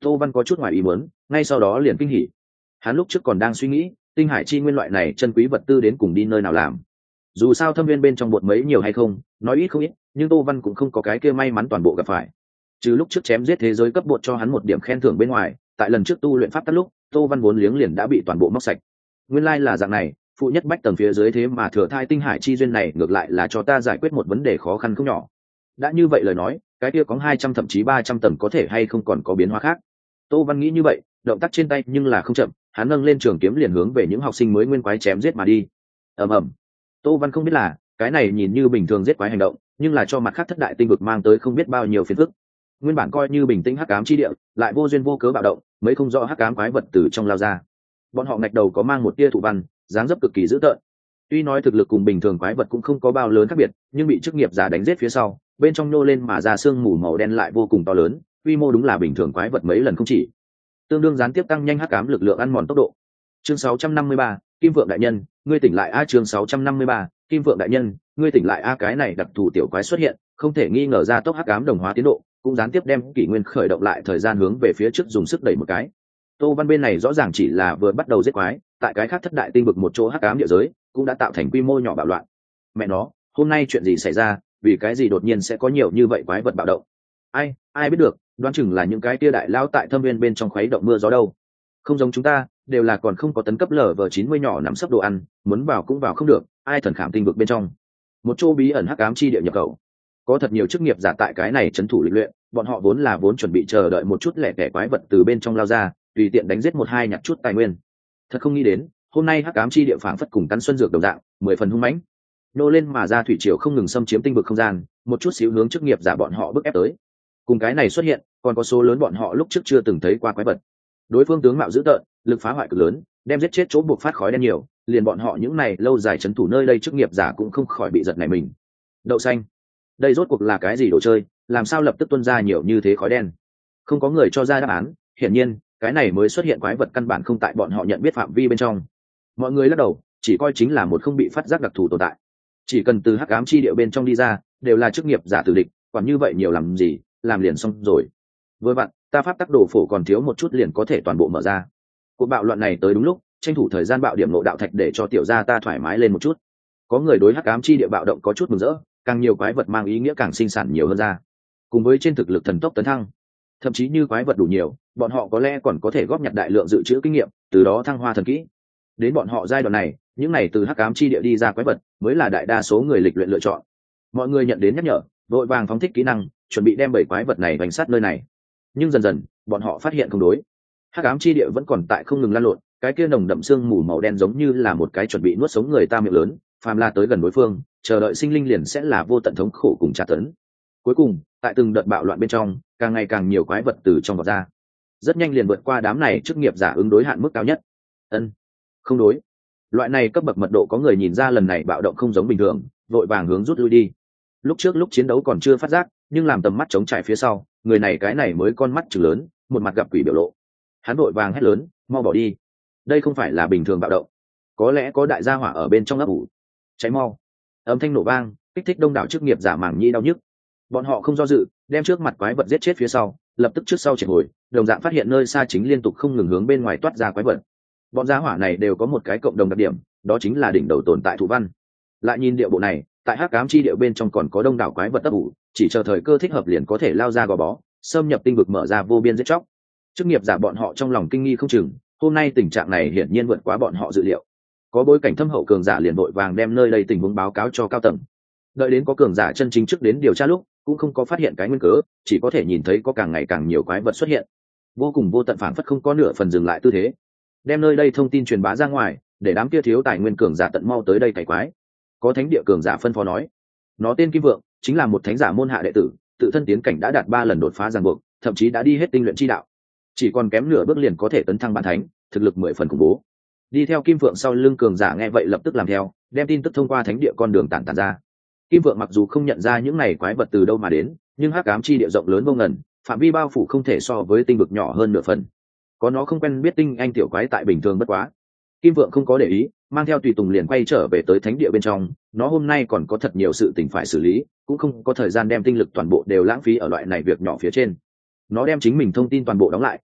Tô Văn có chút ngoài ý muốn, ngay sau đó liền kinh hỉ. Hắn lúc trước còn đang suy nghĩ tinh hải chi nguyên loại này chân quý vật tư đến cùng đi nơi nào làm. Dù sao thâm viên bên trong bột mấy nhiều hay không nói ít không ít, nhưng Tô Văn cũng không có cái kia may mắn toàn bộ gặp phải. Trừ lúc trước chém giết thế giới cấp bột cho hắn một điểm khen thưởng bên ngoài, tại lần trước tu luyện pháp tắc lúc Tô Văn vốn liếng liền đã bị toàn bộ móc sạch. Nguyên lai là dạng này, phụ nhất bách tầng phía dưới thế mà thừa thai tinh hải chi duyên này ngược lại là cho ta giải quyết một vấn đề khó khăn không nhỏ. Đã như vậy lời nói, cái kia có hai trăm thậm chí ba trăm tầng có thể hay không còn có biến hóa khác. Tô Văn nghĩ như vậy, động tác trên tay nhưng là không chậm, hắn nâng lên trường kiếm liền hướng về những học sinh mới nguyên quái chém giết mà đi. Ầm ầm. Tô Văn không biết là, cái này nhìn như bình thường giết quái hành động, nhưng là cho mặt khác thất đại tinh vực mang tới không biết bao nhiêu phiền phức. Nguyên bản coi như bình tĩnh hắc ám chi địa, lại vô duyên vô cớ bạo động, mấy không rõ hắc ám quái vật từ trong lao ra. Bọn họ ngạch đầu có mang một tia thủ văn, dáng dấp cực kỳ dữ tợn. Tuy nói thực lực cùng bình thường quái vật cũng không có bao lớn khác biệt, nhưng bị chức nghiệp giả đánh giết phía sau, bên trong nô lên mà ra xương mù màu đen lại vô cùng to lớn, quy mô đúng là bình thường quái vật mấy lần không chỉ. Tương đương gián tiếp tăng nhanh hắc ám lực lượng ăn mòn tốc độ. Chương sáu trăm năm mươi ba, Kim Vượng đại nhân, ngươi tỉnh lại a. Chương sáu trăm năm mươi ba, Kim Vượng đại nhân, ngươi tỉnh lại a. Cái này đặc thù tiểu quái xuất hiện, không thể nghi ngờ ra tốc hắc ám đồng hóa tiến độ, cũng gián tiếp đem kỷ nguyên khởi động lại thời gian hướng về phía trước dùng sức đẩy một cái. Tô Văn bên này rõ ràng chỉ là vừa bắt đầu giết quái, tại cái khác thất đại tinh vực một chỗ hắc ám địa giới, cũng đã tạo thành quy mô nhỏ bạo loạn. Mẹ nó, hôm nay chuyện gì xảy ra, vì cái gì đột nhiên sẽ có nhiều như vậy quái vật bạo động? Ai, ai biết được, đoán chừng là những cái tia đại lao tại thâm viên bên trong khuấy động mưa gió đâu. Không giống chúng ta, đều là còn không có tấn cấp lở vờ chín mươi nhỏ nắm sấp đồ ăn, muốn vào cũng vào không được, ai thần khảm tinh vực bên trong. Một chỗ bí ẩn hắc ám chi địa nhập khẩu. Có thật nhiều chức nghiệp giả tại cái này trấn thủ lịch luyện, bọn họ vốn là vốn chuẩn bị chờ đợi một chút lẻ tẻ quái vật từ bên trong lao ra, tùy tiện đánh giết một hai nhặt chút tài nguyên. Thật không nghĩ đến, hôm nay hắc ám chi địa phảng phất cùng cắn xuân dược đồng dạng, mười phần hung mãnh. Nô lên mà ra thủy triều không ngừng xâm chiếm tinh vực không gian, một chút xíu hướng chức nghiệp giả bọn họ bức ép tới. Cùng cái này xuất hiện, còn có số lớn bọn họ lúc trước chưa từng thấy qua quái vật. Đối phương tướng mạo dữ tợn, lực phá hoại cực lớn, đem giết chết chỗ buộc phát khói đen nhiều, liền bọn họ những này lâu dài trấn thủ nơi đây chức nghiệp giả cũng không khỏi bị giật nảy mình. Đậu xanh, đây rốt cuộc là cái gì đồ chơi, làm sao lập tức tuôn ra nhiều như thế khói đen? Không có người cho ra đáp án, hiển nhiên, cái này mới xuất hiện quái vật căn bản không tại bọn họ nhận biết phạm vi bên trong. Mọi người lắc đầu, chỉ coi chính là một không bị phát giác đặc thù tồn tại. Chỉ cần từ hắc ám chi địa bên trong đi ra, đều là chức nghiệp giả tử địch, còn như vậy nhiều làm gì, làm liền xong rồi. Vừa vặn, ta pháp tắc đồ phổ còn thiếu một chút liền có thể toàn bộ mở ra. Cuộc bạo loạn này tới đúng lúc, tranh thủ thời gian bạo điểm nộ đạo thạch để cho tiểu gia ta thoải mái lên một chút. Có người đối hắc ám chi địa bạo động có chút mừng rỡ, càng nhiều quái vật mang ý nghĩa càng sinh sản nhiều hơn ra. Cùng với trên thực lực thần tốc tấn thăng, thậm chí như quái vật đủ nhiều, bọn họ có lẽ còn có thể góp nhặt đại lượng dự trữ kinh nghiệm, từ đó thăng hoa thần kỹ. Đến bọn họ giai đoạn này, những này từ hắc ám chi địa đi ra quái vật mới là đại đa số người lịch luyện lựa chọn. Mọi người nhận đến nhắc nhở, vội vàng phóng thích kỹ năng, chuẩn bị đem bảy quái vật này đánh sát nơi này. Nhưng dần dần, bọn họ phát hiện không đối. Hắc ám chi địa vẫn còn tại không ngừng lan lộn, cái kia nồng đậm xương mù màu đen giống như là một cái chuẩn bị nuốt sống người ta miệng lớn, phàm la tới gần đối phương, chờ đợi sinh linh liền sẽ là vô tận thống khổ cùng tra tấn. Cuối cùng, tại từng đợt bạo loạn bên trong, càng ngày càng nhiều quái vật từ trong vọt ra. Rất nhanh liền vượt qua đám này chức nghiệp giả ứng đối hạn mức cao nhất. Ân, không đối. Loại này cấp bậc mật độ có người nhìn ra lần này bạo động không giống bình thường, vội vàng hướng rút lui đi. Lúc trước lúc chiến đấu còn chưa phát giác, nhưng làm tầm mắt chống trải phía sau, người này cái này mới con mắt trừng lớn, một mặt gặp quỷ biểu lộ. Hắn vội vàng hét lớn, mau bỏ đi. Đây không phải là bình thường bạo động, có lẽ có đại gia hỏa ở bên trong ấp ủ. Cháy mau. Âm thanh nổ vang, kích thích đông đảo chức nghiệp giả màng nhĩ đau nhức. Bọn họ không do dự, đem trước mặt quái vật giết chết phía sau, lập tức trước sau chạy hồi, đồng dạng phát hiện nơi xa chính liên tục không ngừng hướng bên ngoài toát ra quái vật. Bọn gia hỏa này đều có một cái cộng đồng đặc điểm, đó chính là đỉnh đầu tồn tại thủ văn. Lại nhìn điệu bộ này, tại hắc ám chi điệu bên trong còn có đông đảo quái vật ấp ủ, chỉ chờ thời cơ thích hợp liền có thể lao ra gò bó, xâm nhập tinh vực mở ra vô biên giết chóc. Chức nghiệp giả bọn họ trong lòng kinh nghi không chừng, hôm nay tình trạng này hiển nhiên vượt quá bọn họ dự liệu. Có bối cảnh thâm hậu cường giả liền vội vàng đem nơi đây tình huống báo cáo cho cao tầng. Đợi đến có cường giả chân chính trước đến điều tra lúc, cũng không có phát hiện cái nguyên cớ, chỉ có thể nhìn thấy có càng ngày càng nhiều quái vật xuất hiện, vô cùng vô tận, phảng phất không có nửa phần dừng lại tư thế. Đem nơi đây thông tin truyền bá ra ngoài, để đám kia thiếu tài nguyên cường giả tận mau tới đây cày quái. Có thánh địa cường giả phân phó nói, nó tên Kim Vượng, chính là một thánh giả môn hạ đệ tử, tự thân tiến cảnh đã đạt ba lần đột phá ràng buộc, thậm chí đã đi hết tinh luyện chi đạo, chỉ còn kém nửa bước liền có thể tấn thăng bản thánh, thực lực mười phần khủng bố. Đi theo Kim Vượng sau lưng cường giả nghe vậy lập tức làm theo, đem tin tức thông qua thánh địa con đường tản tản ra. Kim Vượng mặc dù không nhận ra những này quái vật từ đâu mà đến, nhưng hắc ám chi địa rộng lớn vô ngần, phạm vi bao phủ không thể so với tinh vực nhỏ hơn nửa phần. Có nó không quen biết tinh anh tiểu quái tại bình thường bất quá. Kim Vượng không có để ý, mang theo tùy tùng liền quay trở về tới thánh địa bên trong. Nó hôm nay còn có thật nhiều sự tình phải xử lý, cũng không có thời gian đem tinh lực toàn bộ đều lãng phí ở loại này việc nhỏ phía trên. Nó đem chính mình thông tin toàn bộ đóng lại,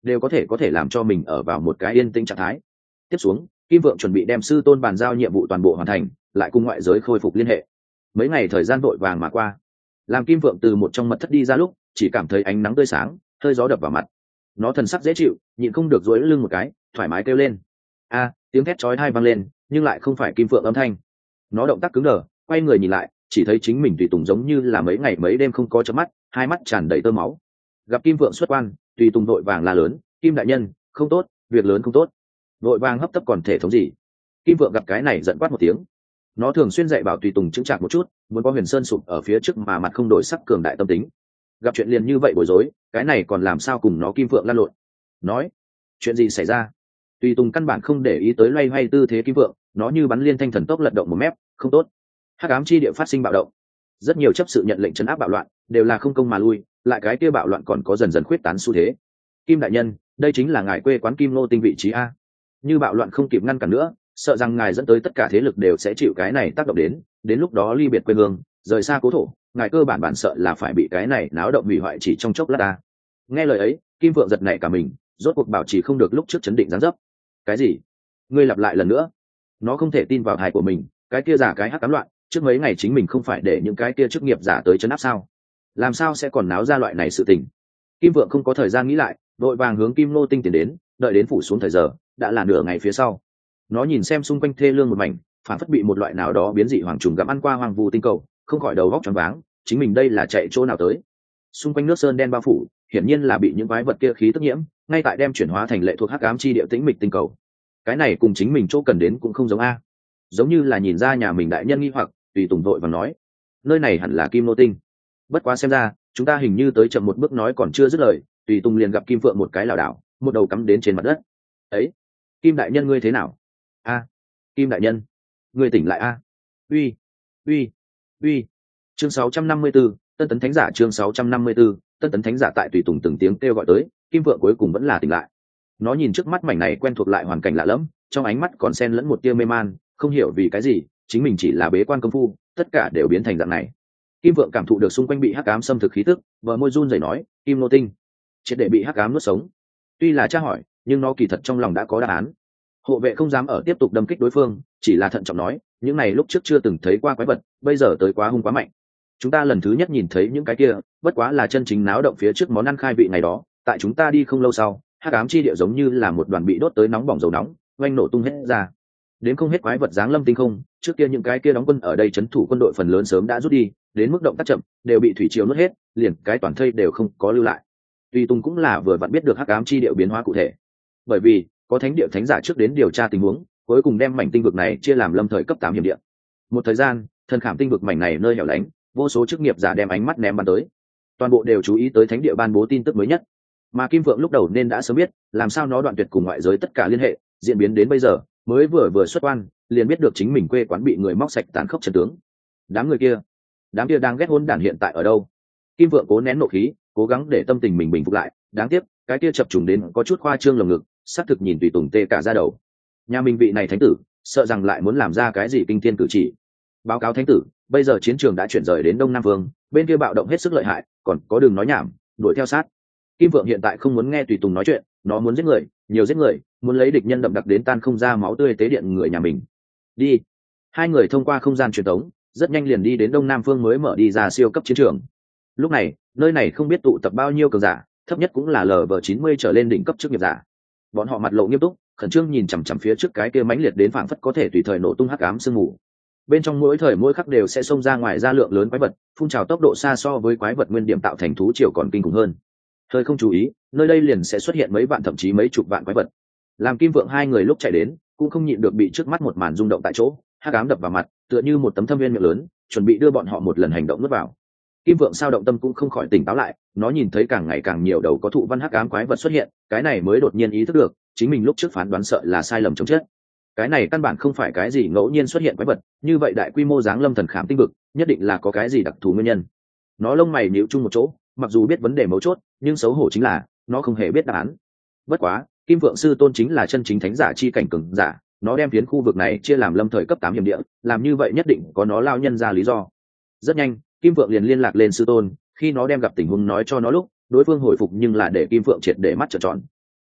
đều có thể có thể làm cho mình ở vào một cái yên tĩnh trạng thái. Tiếp xuống, Kim Vượng chuẩn bị đem sư tôn bàn giao nhiệm vụ toàn bộ hoàn thành, lại cùng ngoại giới khôi phục liên hệ. Mấy ngày thời gian vội vàng mà qua, làm Kim Vượng từ một trong mật thất đi ra lúc, chỉ cảm thấy ánh nắng tươi sáng, hơi gió đập vào mặt. Nó thần sắc dễ chịu, nhịn không được duỗi lưng một cái, thoải mái kêu lên. A, tiếng thét chói tai vang lên, nhưng lại không phải Kim Vượng âm thanh. Nó động tác cứng đờ, quay người nhìn lại, chỉ thấy chính mình tùy tùng giống như là mấy ngày mấy đêm không có chớp mắt, hai mắt tràn đầy tơ máu. Gặp Kim Vượng xuất quan, tùy tùng vội vàng la lớn, Kim đại nhân, không tốt, việc lớn không tốt. Vội vàng hấp tấp còn thể thống gì. Kim Vượng gặp cái này giận quát một tiếng. Nó thường xuyên dạy bảo tùy tùng chững chạc một chút, muốn có Huyền Sơn sụp ở phía trước mà mặt không đổi sắc cường đại tâm tính. Gặp chuyện liền như vậy bối rối, cái này còn làm sao cùng nó Kim Vượng lăn lộn. Nói, chuyện gì xảy ra? Tùy tùng căn bản không để ý tới loay hoay tư thế Kim Vượng, nó như bắn liên thanh thần tốc lật động một mép, không tốt. Hắc ám chi địa phát sinh bạo động. Rất nhiều chấp sự nhận lệnh trấn áp bạo loạn, đều là không công mà lui, lại cái kia bạo loạn còn có dần dần khuyết tán xu thế. Kim đại nhân, đây chính là ngài quê quán Kim Nô Tinh vị trí a. Như bạo loạn không kịp ngăn cản nữa, sợ rằng ngài dẫn tới tất cả thế lực đều sẽ chịu cái này tác động đến, đến lúc đó ly biệt quê hương, rời xa cố thổ, ngài cơ bản bản sợ là phải bị cái này náo động hủy hoại chỉ trong chốc lát ta. Nghe lời ấy, Kim Vượng giật nảy cả mình, rốt cuộc bảo trì không được lúc trước chấn định giáng dấp. Cái gì? Ngươi lặp lại lần nữa? Nó không thể tin vào tai của mình, cái kia giả cái hắc cám loạn, trước mấy ngày chính mình không phải để những cái kia chức nghiệp giả tới chấn áp sao? Làm sao sẽ còn náo ra loại này sự tình? Kim Vượng không có thời gian nghĩ lại, đội vàng hướng Kim Nô Tinh tiến đến, đợi đến phủ xuống thời giờ, đã là nửa ngày phía sau. Nó nhìn xem xung quanh thê lương một mảnh, phản phất bị một loại nào đó biến dị hoàng trùng gặm ăn qua hoàng vu tinh cầu, không khỏi đầu góc choáng váng, chính mình đây là chạy chỗ nào tới? Xung quanh nước sơn đen bao phủ, hiển nhiên là bị những quái vật kia khí tức nhiễm, ngay tại đem chuyển hóa thành lệ thuộc hắc ám chi địa tĩnh mịch tinh cầu. Cái này cùng chính mình chỗ cần đến cũng không giống a. Giống như là nhìn ra nhà mình đại nhân nghi hoặc, tùy tùng vội và nói, nơi này hẳn là Kim Nô Tinh. Bất quá xem ra, chúng ta hình như tới chậm một bước, nói còn chưa dứt lời, tùy tùng liền gặp Kim Phượng một cái lảo đảo, một đầu cắm đến trên mặt đất. Ấy, Kim đại nhân ngươi thế nào? A, Kim đại nhân, ngươi tỉnh lại a. Uy, uy, uy. Chương sáu trăm năm mươi 64, Tân tấn thánh giả. Chương sáu trăm năm mươi 64, Tân tấn thánh giả. Tại tùy tùng từng tiếng kêu gọi tới, Kim Phượng cuối cùng vẫn là tỉnh lại. Nó nhìn trước mắt mảnh này quen thuộc lại hoàn cảnh lạ lẫm, trong ánh mắt còn xen lẫn một tia mê man, không hiểu vì cái gì chính mình chỉ là bế quan công phu, tất cả đều biến thành dạng này. Kim Vượng cảm thụ được xung quanh bị hắc ám xâm thực khí tức, bờ môi run rẩy nói, Kim Nô Tinh triệt để bị hắc ám nuốt sống. Tuy là tra hỏi, nhưng nó kỳ thật trong lòng đã có đáp án. Hộ vệ không dám ở tiếp tục đâm kích đối phương, chỉ là thận trọng nói, những này lúc trước chưa từng thấy qua quái vật, bây giờ tới quá hung quá mạnh. Chúng ta lần thứ nhất nhìn thấy những cái kia, bất quá là chân chính náo động phía trước món ăn khai vị ngày đó, tại chúng ta đi không lâu sau, hắc ám chi địa giống như là một đoàn bị đốt tới nóng bỏng dầu nóng, oanh nổ tung hết ra. Đến không hết quái vật giáng lâm tinh không, trước kia những cái kia đóng quân ở đây trấn thủ quân đội phần lớn sớm đã rút đi, đến mức động tác chậm, đều bị thủy triều nuốt hết, liền cái toàn thây đều không có lưu lại. Tuy Tung cũng là vừa vặn biết được hắc ám chi địa biến hóa cụ thể, bởi vì có thánh địa thánh giả trước đến điều tra tình huống, cuối cùng đem mảnh tinh vực này chia làm lâm thời cấp tám hiểm địa. Một thời gian, thần khảm tinh vực mảnh này nơi hẻo lánh, vô số chức nghiệp giả đem ánh mắt ném bắn tới, toàn bộ đều chú ý tới thánh địa ban bố tin tức mới nhất. Mà Kim Vượng lúc đầu nên đã sớm biết, làm sao nó đoạn tuyệt cùng ngoại giới tất cả liên hệ, diễn biến đến bây giờ, mới vừa vừa xuất quan, liền biết được chính mình quê quán bị người móc sạch tàn khốc chân tướng. Đám người kia, đám kia đang ghét hỗn đản hiện tại ở đâu? Kim Vượng cố nén nộ khí, cố gắng để tâm tình mình bình phục lại, đáng tiếc, cái kia chập trùng đến có chút khoa trương lồng ngực, xác thực nhìn tùy tùng tê cả da đầu. Nhà mình vị này thánh tử, sợ rằng lại muốn làm ra cái gì kinh thiên cử chỉ. Báo cáo thánh tử, bây giờ chiến trường đã chuyển rời đến Đông Nam Vương, bên kia bạo động hết sức lợi hại, còn có đường nói nhảm, đuổi theo sát. Kim Vượng hiện tại không muốn nghe tùy tùng nói chuyện, nó muốn giết người, nhiều giết người, muốn lấy địch nhân đậm đặc đến tan không ra máu tươi tế điện người nhà mình. Đi. Hai người thông qua không gian truyền tống, rất nhanh liền đi đến Đông Nam Phương mới mở đi ra siêu cấp chiến trường. Lúc này, nơi này không biết tụ tập bao nhiêu cường giả, thấp nhất cũng là lv chín mươi trở lên đỉnh cấp chức nghiệp giả. Bọn họ mặt lộ nghiêm túc, khẩn trương nhìn chằm chằm phía trước cái kia mãnh liệt đến phảng phất có thể tùy thời nổ tung hắc ám sương mù. Bên trong mỗi thời mỗi khắc đều sẽ xông ra ngoài ra lượng lớn quái vật, phun trào tốc độ xa so với quái vật nguyên điểm tạo thành thú triều còn kinh khủng hơn. Hơi không chú ý, nơi đây liền sẽ xuất hiện mấy vạn thậm chí mấy chục vạn quái vật. Làm Kim Vượng hai người lúc chạy đến, cũng không nhịn được bị trước mắt một màn rung động tại chỗ, hắc ám đập vào mặt, tựa như một tấm thâm viên miệng lớn, chuẩn bị đưa bọn họ một lần hành động nuốt vào. Kim Vượng sao động tâm cũng không khỏi tỉnh táo lại, nó nhìn thấy càng ngày càng nhiều đầu có thụ văn hắc ám quái vật xuất hiện, cái này mới đột nhiên ý thức được, chính mình lúc trước phán đoán sợ là sai lầm chống chết. Cái này căn bản không phải cái gì ngẫu nhiên xuất hiện quái vật, như vậy đại quy mô giáng lâm thần khảm tinh vực, nhất định là có cái gì đặc thù nguyên nhân. Nó lông mày nhíu chung một chỗ, mặc dù biết vấn đề mấu chốt, nhưng xấu hổ chính là nó không hề biết đáp án. Bất quá, Kim Vượng sư tôn chính là chân chính thánh giả chi cảnh cường giả, nó đem phiến khu vực này chia làm lâm thời cấp tám hiểm địa, làm như vậy nhất định có nó lao nhân ra lý do. Rất nhanh, Kim Vượng liền liên lạc lên sư tôn, khi nó đem gặp tình huống nói cho nó lúc, đối phương hồi phục nhưng là để Kim Vượng triệt để mắt trợn tròn.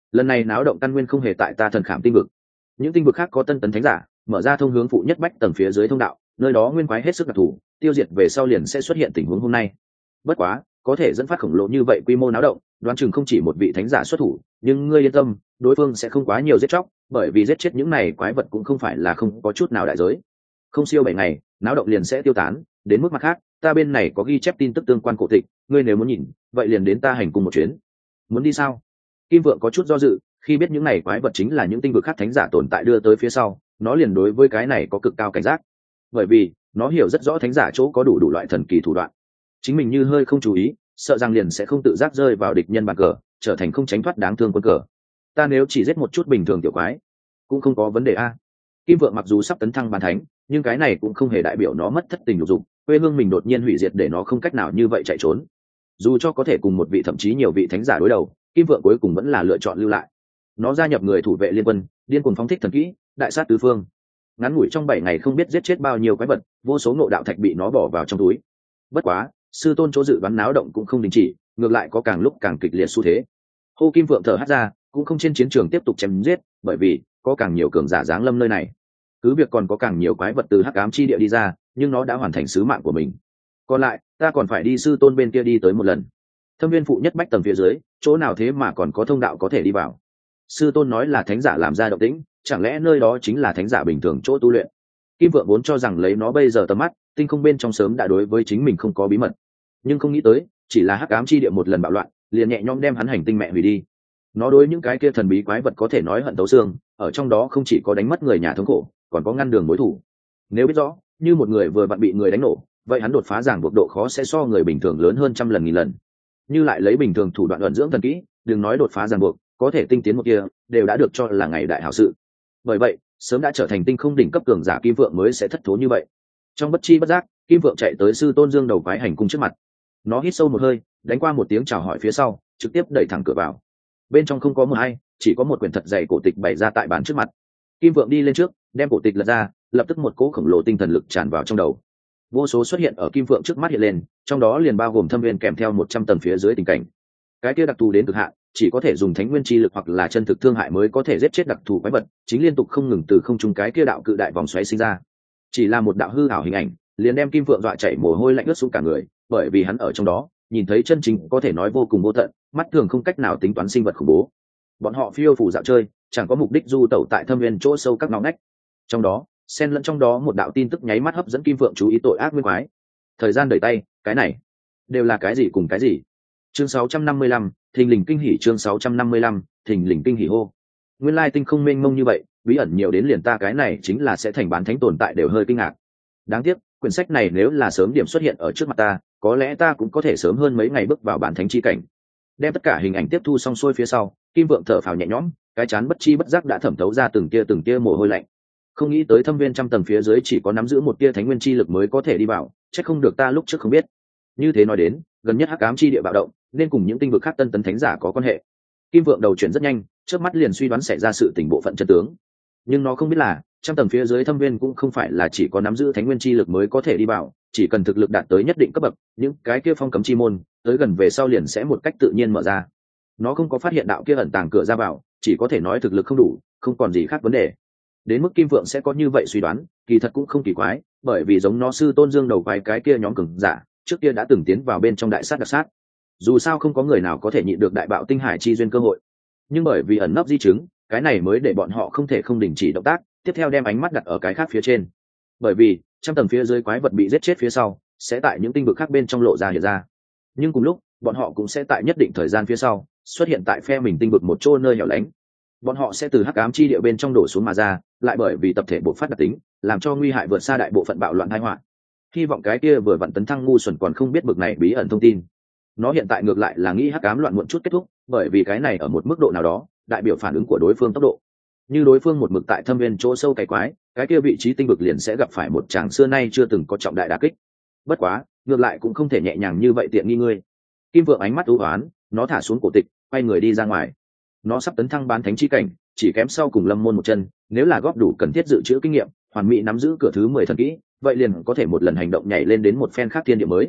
lần này náo động căn nguyên không hề tại ta thần khảm tinh vực, những tinh vực khác có tân tấn thánh giả mở ra thông hướng phụ nhất bách tầng phía dưới thông đạo, nơi đó nguyên quái hết sức đặc thù, tiêu diệt về sau liền sẽ xuất hiện tình huống hôm nay. Bất quá có thể dẫn phát khổng lồ như vậy quy mô náo động, đoán chừng không chỉ một vị thánh giả xuất thủ, nhưng ngươi yên tâm, đối phương sẽ không quá nhiều giết chóc, bởi vì giết chết những này quái vật cũng không phải là không có chút nào đại giới. Không siêu bảy ngày, náo động liền sẽ tiêu tán. Đến mức mặt khác, ta bên này có ghi chép tin tức tương quan cổ tịch, ngươi nếu muốn nhìn, vậy liền đến ta hành cùng một chuyến. Muốn đi sao? Kim Vượng có chút do dự, khi biết những này quái vật chính là những tinh vực khác thánh giả tồn tại đưa tới phía sau, nó liền đối với cái này có cực cao cảnh giác, bởi vì nó hiểu rất rõ thánh giả chỗ có đủ đủ loại thần kỳ thủ đoạn. Chính mình như hơi không chú ý, sợ rằng liền sẽ không tự giác rơi vào địch nhân bàn cờ, trở thành không tránh thoát đáng thương quân cờ. Ta nếu chỉ giết một chút bình thường tiểu quái, cũng không có vấn đề a. Kim Vượng mặc dù sắp tấn thăng bán thánh, nhưng cái này cũng không hề đại biểu nó mất thất tình lục dục, quê hương mình đột nhiên hủy diệt để nó không cách nào như vậy chạy trốn. Dù cho có thể cùng một vị thậm chí nhiều vị thánh giả đối đầu, Kim Vượng cuối cùng vẫn là lựa chọn lưu lại. Nó gia nhập người thủ vệ liên quân, điên cuồng phóng thích thần kỹ, đại sát tứ phương. Ngắn ngủi trong bảy ngày không biết giết chết bao nhiêu quái vật, vô số ngộ đạo thạch bị nó bỏ vào trong túi. Bất quá, sư tôn chỗ dự đoán náo động cũng không đình chỉ, ngược lại có càng lúc càng kịch liệt xu thế. Hô Kim Vượng thở hắt ra, cũng không trên chiến trường tiếp tục chém giết, bởi vì có càng nhiều cường giả giáng lâm nơi này. Cứ việc còn có càng nhiều quái vật từ hắc ám chi địa đi ra, nhưng nó đã hoàn thành sứ mạng của mình. Còn lại, ta còn phải đi sư tôn bên kia đi tới một lần. Thâm viên phụ nhất bách tầng phía dưới, chỗ nào thế mà còn có thông đạo có thể đi vào? Sư tôn nói là thánh giả làm ra động tĩnh, chẳng lẽ nơi đó chính là thánh giả bình thường chỗ tu luyện? Kim Vượng vốn cho rằng lấy nó bây giờ tầm mắt, tinh không bên trong sớm đã đối với chính mình không có bí mật, nhưng không nghĩ tới, chỉ là hắc ám chi địa một lần bạo loạn, liền nhẹ nhõm đem hắn hành tinh mẹ hủy đi. Nó đối những cái kia thần bí quái vật có thể nói hận tấu xương, ở trong đó không chỉ có đánh mất người nhà thống khổ, còn có ngăn đường mối thủ. Nếu biết rõ, như một người vừa vặn bị người đánh nổ, vậy hắn đột phá ràng buộc độ khó sẽ so người bình thường lớn hơn trăm lần nghìn lần. Như lại lấy bình thường thủ đoạn ẩn dưỡng thần kỹ, đừng nói đột phá ràng buộc, có thể tinh tiến một kia, đều đã được cho là ngày đại hảo sự. Bởi vậy, sớm đã trở thành tinh không đỉnh cấp cường giả Kim Vượng mới sẽ thất thố như vậy. Trong bất chi bất giác, Kim Vượng chạy tới sư tôn Dương đầu quái hành cung trước mặt. Nó hít sâu một hơi, đánh qua một tiếng chào hỏi phía sau, trực tiếp đẩy thẳng cửa vào. Bên trong không có một ai, chỉ có một quyển thật dày cổ tịch bày ra tại bàn trước mặt. Kim Vượng đi lên trước, đem cổ tịch lật ra, lập tức một cỗ khổng lồ tinh thần lực tràn vào trong đầu. Vô số xuất hiện ở Kim Vượng trước mắt hiện lên, trong đó liền bao gồm thâm viên kèm theo một trăm tầng phía dưới tình cảnh. Cái kia đặc thù đến cực hạn, chỉ có thể dùng thánh nguyên chi lực hoặc là chân thực thương hại mới có thể giết chết đặc thù quái vật, chính liên tục không ngừng từ không trung cái kia đạo cự đại vòng xoáy sinh ra. Chỉ là một đạo hư ảo hình ảnh, liền đem Kim Vượng dọa chảy mồ hôi lạnh ướt xuống cả người, bởi vì hắn ở trong đó, nhìn thấy chân chính có thể nói vô cùng vô tận, mắt thường không cách nào tính toán sinh vật khủng bố. Bọn họ phiêu phù dạo chơi, chẳng có mục đích du tẩu tại thâm viên chỗ sâu các ngõ ngách. Trong đó, xen lẫn trong đó một đạo tin tức nháy mắt hấp dẫn Kim Vượng chú ý tội ác nguyên quái. Thời gian đẩy tay, cái này đều là cái gì cùng cái gì? Chương sáu trăm năm mươi lăm, thình lình kinh hỉ. Chương sáu trăm năm mươi lăm, thình lình kinh hỉ hô. Nguyên lai tinh không mênh mông như vậy, bí ẩn nhiều đến liền ta cái này chính là sẽ thành bán thánh tồn tại đều hơi kinh ngạc. Đáng tiếc, quyển sách này nếu là sớm điểm xuất hiện ở trước mặt ta, có lẽ ta cũng có thể sớm hơn mấy ngày bước vào bán thánh chi cảnh. Đem tất cả hình ảnh tiếp thu xong xuôi phía sau, Kim Vượng thở phào nhẹ nhõm, cái chán bất chi bất giác đã thẩm thấu ra từng tia từng tia mồ hôi lạnh. Không nghĩ tới thâm viên trăm tầng phía dưới chỉ có nắm giữ một tia thánh nguyên chi lực mới có thể đi vào, chắc không được ta lúc trước không biết. Như thế nói đến, gần nhất hắc ám chi địa bạo động, nên cùng những tinh vực khác tân tấn thánh giả có quan hệ. Kim Vượng đầu chuyển rất nhanh, trước mắt liền suy đoán xảy ra sự tình bộ phận chân tướng. Nhưng nó không biết là, trăm tầng phía dưới thâm viên cũng không phải là chỉ có nắm giữ thánh nguyên chi lực mới có thể đi vào, chỉ cần thực lực đạt tới nhất định cấp bậc, những cái kia phong cấm chi môn, tới gần về sau liền sẽ một cách tự nhiên mở ra. Nó không có phát hiện đạo kia ẩn tàng cửa ra vào, chỉ có thể nói thực lực không đủ, không còn gì khác vấn đề. Đến mức Kim Vượng sẽ có như vậy suy đoán, kỳ thật cũng không kỳ quái, bởi vì giống nó sư tôn Dương đầu quái cái kia nhóm cường giả, trước kia đã từng tiến vào bên trong đại sát đặc sát. Dù sao không có người nào có thể nhịn được đại bạo tinh hải chi duyên cơ hội. Nhưng bởi vì ẩn nấp di chứng, cái này mới để bọn họ không thể không đình chỉ động tác, tiếp theo đem ánh mắt đặt ở cái khác phía trên. Bởi vì, trăm tầng phía dưới quái vật bị giết chết phía sau, sẽ tại những tinh vực khác bên trong lộ ra hiện ra. Nhưng cùng lúc, bọn họ cũng sẽ tại nhất định thời gian phía sau, xuất hiện tại phe mình tinh vực một chỗ nơi hẻo lánh. Bọn họ sẽ từ hắc ám chi địa bên trong đổ xuống mà ra, lại bởi vì tập thể bộc phát đặc tính, làm cho nguy hại vượt xa đại bộ phận bạo loạn tai họa. Hy vọng cái kia vừa vặn tấn thăng ngu xuẩn còn không biết bực này bí ẩn thông tin. Nó hiện tại ngược lại là nghĩ hắc ám loạn muộn chút kết thúc, bởi vì cái này ở một mức độ nào đó, đại biểu phản ứng của đối phương tốc độ. Như đối phương một mực tại thâm viên chỗ sâu cái quái, cái kia vị trí tinh vực liền sẽ gặp phải một tràng xưa nay chưa từng có trọng đại đả kích. Bất quá, ngược lại cũng không thể nhẹ nhàng như vậy tiện nghi ngươi. Kim Vượng ánh mắt u hoán, nó thả xuống cổ tịch, quay người đi ra ngoài. Nó sắp tấn thăng bán thánh chi cảnh, chỉ kém sau cùng Lâm Môn một chân, nếu là góp đủ cần thiết dự trữ kinh nghiệm, hoàn mỹ nắm giữ cửa thứ mười thần kỹ, vậy liền có thể một lần hành động nhảy lên đến một phen khác thiên địa mới.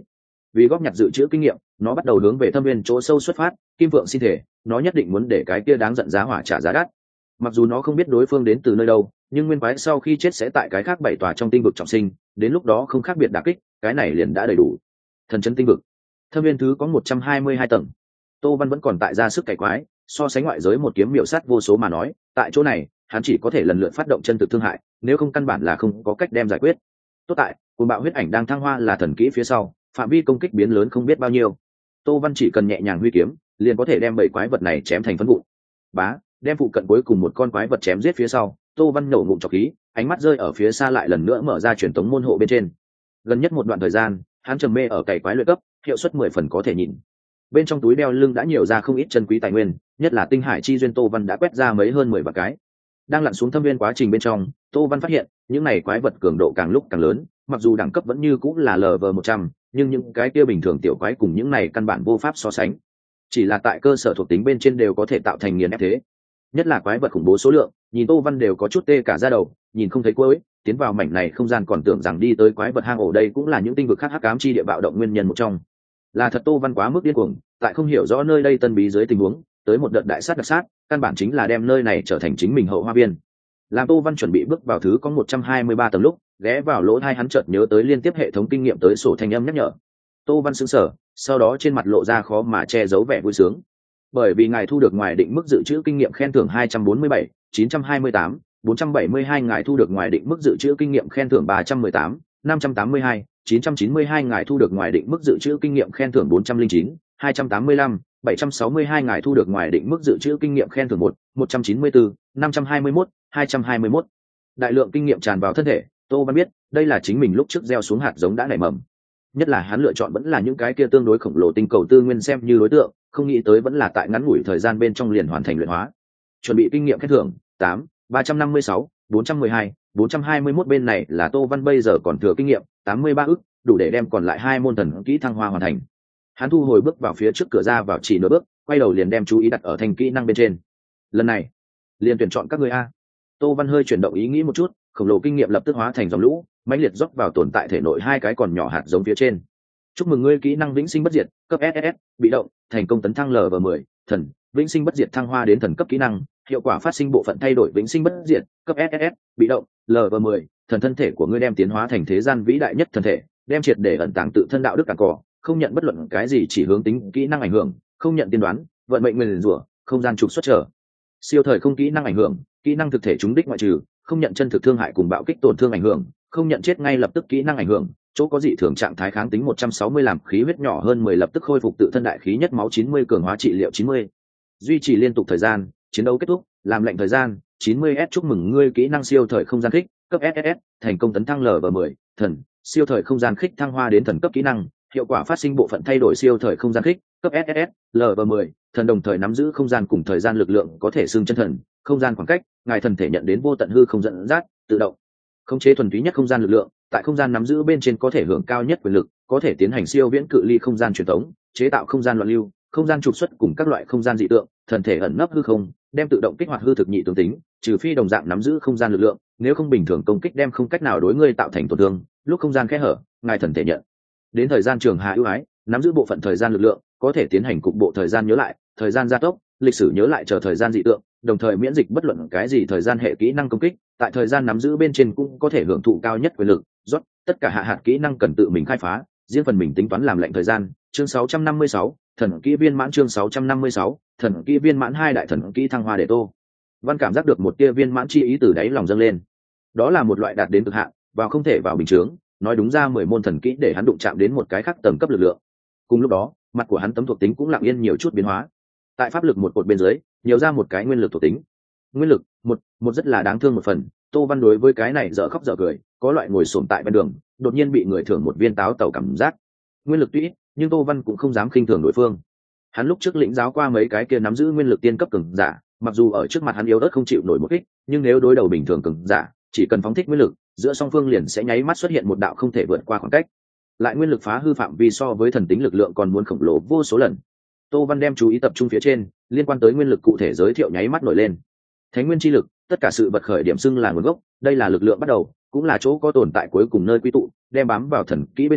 vì góp nhặt dự trữ kinh nghiệm, nó bắt đầu hướng về thâm viên chỗ sâu xuất phát. Kim vượng xin thể, nó nhất định muốn để cái kia đáng giận giá hỏa trả giá đắt. Mặc dù nó không biết đối phương đến từ nơi đâu, nhưng nguyên quái sau khi chết sẽ tại cái khác bảy tòa trong tinh vực trọng sinh, đến lúc đó không khác biệt đả kích, cái này liền đã đầy đủ. Thần chấn tinh vực, thâm viên thứ có một trăm hai mươi hai tầng. Tô Văn vẫn còn tại ra sức cày quái, so sánh ngoại giới một kiếm miểu sát vô số mà nói, tại chỗ này hắn chỉ có thể lần lượt phát động chân thực thương hại, nếu không căn bản là không có cách đem giải quyết. Tốt tại cuồng bạo huyết ảnh đang thăng hoa là thần kỹ phía sau, phạm vi công kích biến lớn không biết bao nhiêu. Tô Văn chỉ cần nhẹ nhàng huy kiếm, liền có thể đem bảy quái vật này chém thành phấn vụn. Bá, đem phụ cận cuối cùng một con quái vật chém giết phía sau, Tô Văn nổ ngụm trọc khí, ánh mắt rơi ở phía xa lại lần nữa mở ra truyền tống môn hộ bên trên. Gần nhất một đoạn thời gian, hắn trầm mê ở cày quái luyện cấp, hiệu suất mười phần có thể nhìn. Bên trong túi đeo lưng đã nhiều ra không ít chân quý tài nguyên, nhất là tinh hải chi duyên Tô Văn đã quét ra mấy hơn mười vạn cái. Đang lặn xuống thâm viên quá trình bên trong, Tô Văn phát hiện, những này quái vật cường độ càng lúc càng lớn, mặc dù đẳng cấp vẫn như cũng là lv một trăm, nhưng những cái kia bình thường tiểu quái cùng những này căn bản vô pháp so sánh. Chỉ là tại cơ sở thuộc tính bên trên đều có thể tạo thành nghiền ép thế. Nhất là quái vật khủng bố số lượng, nhìn Tô Văn đều có chút tê cả da đầu, nhìn không thấy cuối, tiến vào mảnh này không gian còn tưởng rằng đi tới quái vật hang ổ, đây cũng là những tinh vực khác hắc ám chi địa bạo động nguyên nhân một trong. Là thật Tô Văn quá mức điên cuồng, tại không hiểu rõ nơi đây tân bí dưới tình huống, tới một đợt đại sát đặc sát, căn bản chính là đem nơi này trở thành chính mình hậu hoa viên. Làm Tô Văn chuẩn bị bước vào thứ có một trăm hai mươi ba tầng lúc, ghé vào lỗ tai hắn chợt nhớ tới liên tiếp hệ thống kinh nghiệm tới sổ thanh âm nhắc nhở. Tô Văn sững sờ, sau đó trên mặt lộ ra khó mà che giấu vẻ vui sướng. Bởi vì ngài thu được ngoài định mức dự trữ kinh nghiệm khen thưởng hai trăm bốn mươi bảy, chín trăm hai mươi tám, bốn trăm bảy mươi hai, ngài thu được ngoài định mức dự trữ kinh nghiệm khen thưởng ba trăm mười tám, năm trăm tám mươi hai, chín trăm chín mươi hai, ngài thu được ngoài định mức dự trữ kinh nghiệm khen thưởng bốn trăm lẻ chín, hai trăm tám mươi lăm, bảy trăm sáu mươi hai, ngài thu được ngoài định mức dự trữ kinh nghiệm khen thưởng một, một trăm chín mươi tư, năm trăm hai mươi mốt, hai trăm hai mươi mốt. Đại lượng kinh nghiệm tràn vào thân thể, Tô Văn biết, đây là chính mình lúc trước gieo xuống hạt giống đã nảy mầm. Nhất là hắn lựa chọn vẫn là những cái kia tương đối khổng lồ tinh cầu tư nguyên xem như đối tượng, không nghĩ tới vẫn là tại ngắn ngủi thời gian bên trong liền hoàn thành luyện hóa. Chuẩn bị kinh nghiệm khen thưởng tám, ba trăm năm mươi sáu, bốn trăm mười hai, bốn trăm hai mươi mốt, bên này là Tô Văn bây giờ còn thừa kinh nghiệm tám mươi ba ức, đủ để đem còn lại hai môn thần kỹ thăng hoa hoàn thành. Hắn thu hồi bước vào phía trước cửa ra vào chỉ nửa bước, quay đầu liền đem chú ý đặt ở thành kỹ năng bên trên. Lần này, liền tuyển chọn các người a. Tô Văn hơi chuyển động ý nghĩ một chút, khổng lồ kinh nghiệm lập tức hóa thành dòng lũ, mãnh liệt dốc vào tồn tại thể nội hai cái còn nhỏ hạt giống phía trên. Chúc mừng ngươi kỹ năng vĩnh sinh bất diệt, cấp ét ét ét, bị động, thành công tấn thăng lv mười, thần, vĩnh sinh bất diệt thăng hoa đến thần cấp kỹ năng, hiệu quả phát sinh bộ phận thay đổi vĩnh sinh bất diệt, cấp ét ét ét, bị động, lv mười, thần, thân thể của ngươi đem tiến hóa thành thế gian vĩ đại nhất thần thể, đem triệt để ẩn tàng tự thân đạo đức càn cỏ, không nhận bất luận cái gì chỉ hướng tính kỹ năng ảnh hưởng, không nhận tiên đoán, vận mệnh nguyền rủa, không gian trục xuất trở. Siêu thời không kỹ năng ảnh hưởng, kỹ năng thực thể trúng đích ngoại trừ, không nhận chân thực thương hại cùng bạo kích tổn thương ảnh hưởng, không nhận chết ngay lập tức kỹ năng ảnh hưởng, chỗ có dị thường trạng thái kháng tính một trăm sáu mươi, làm khí huyết nhỏ hơn mười lập tức khôi phục tự thân đại khí nhất máu chín mươi, cường hóa trị liệu chín mươi. Duy trì liên tục thời gian, chiến đấu kết thúc, làm lệnh thời gian chín mươi s. Chúc mừng ngươi kỹ năng siêu thời không gian khích, cấp ét ét ét, thành công tấn thăng lv mười, thần, siêu thời không gian khích thăng hoa đến thần cấp kỹ năng, hiệu quả phát sinh bộ phận thay đổi siêu thời không gian khích, cấp ét ét ét, lv mười, thần, đồng thời nắm giữ không gian cùng thời gian lực lượng, có thể xưng chân thần, không gian khoảng cách, ngài thần thể nhận đến vô tận hư không dẫn dắt, tự động khống chế thuần túy nhất không gian lực lượng, tại không gian nắm giữ bên trên có thể hưởng cao nhất quyền lực, có thể tiến hành siêu viễn cự ly không gian truyền thống, chế tạo không gian loạn lưu, không gian trục xuất cùng các loại không gian dị tượng, thần thể ẩn nấp hư không, đem tự động kích hoạt hư thực nhị tương tính, trừ phi đồng dạng nắm giữ không gian lực lượng, nếu không bình thường công kích đem không cách nào đối ngươi tạo thành tổn thương. Lúc không gian khẽ hở, ngài thần thể nhận đến thời gian trường hạ ưu ái, nắm giữ bộ phận thời gian lực lượng, có thể tiến hành cục bộ thời gian nhớ lại, thời gian gia tốc, lịch sử nhớ lại chờ thời gian dị tượng, đồng thời miễn dịch bất luận cái gì thời gian hệ kỹ năng công kích, tại thời gian nắm giữ bên trên cũng có thể hưởng thụ cao nhất quyền lực. Rốt, tất cả hạ hạt kỹ năng cần tự mình khai phá, riêng phần mình tính toán làm lệnh thời gian. Chương sáu trăm năm mươi sáu, thần kỹ viên mãn. Chương sáu trăm năm mươi sáu, thần kỹ viên mãn. Hai đại thần kỹ thăng hoa để Tô Văn cảm giác được một tia viên mãn chi ý từ đáy lòng dâng lên. Đó là một loại đạt đến cực hạn, vào không thể vào bình chướng, nói đúng ra mười môn thần kỹ để hắn đụng chạm đến một cái khác tầng cấp lực lượng. Cùng lúc đó, mặt của hắn tấm thuộc tính cũng lặng yên nhiều chút biến hóa. Tại pháp lực một cột bên dưới, nhiều ra một cái nguyên lực thuộc tính. Nguyên lực một, một rất là đáng thương một phần. Tô Văn đối với cái này dở khóc dở cười, có loại ngồi xổm tại bên đường, đột nhiên bị người thưởng một viên táo tàu cảm giác. Nguyên lực tuy ít, nhưng Tô Văn cũng không dám khinh thường đối phương. Hắn lúc trước lĩnh giáo qua mấy cái kia nắm giữ nguyên lực tiên cấp cường giả, mặc dù ở trước mặt hắn yếu ớt không chịu nổi một kích, nhưng nếu đối đầu bình thường cường giả, chỉ cần phóng thích nguyên lực, giữa song phương liền sẽ nháy mắt xuất hiện một đạo không thể vượt qua khoảng cách. Lại nguyên lực phá hư phạm vi so với thần tính lực lượng còn muốn khổng lồ vô số lần. Tô Văn đem chú ý tập trung phía trên, liên quan tới nguyên lực cụ thể giới thiệu nháy mắt nổi lên. Thánh nguyên chi lực, tất cả sự vật khởi điểm xưng là nguồn gốc, đây là lực lượng bắt đầu, cũng là chỗ có tồn tại cuối cùng nơi quy tụ, đem bám vào thần kỹ bên trên,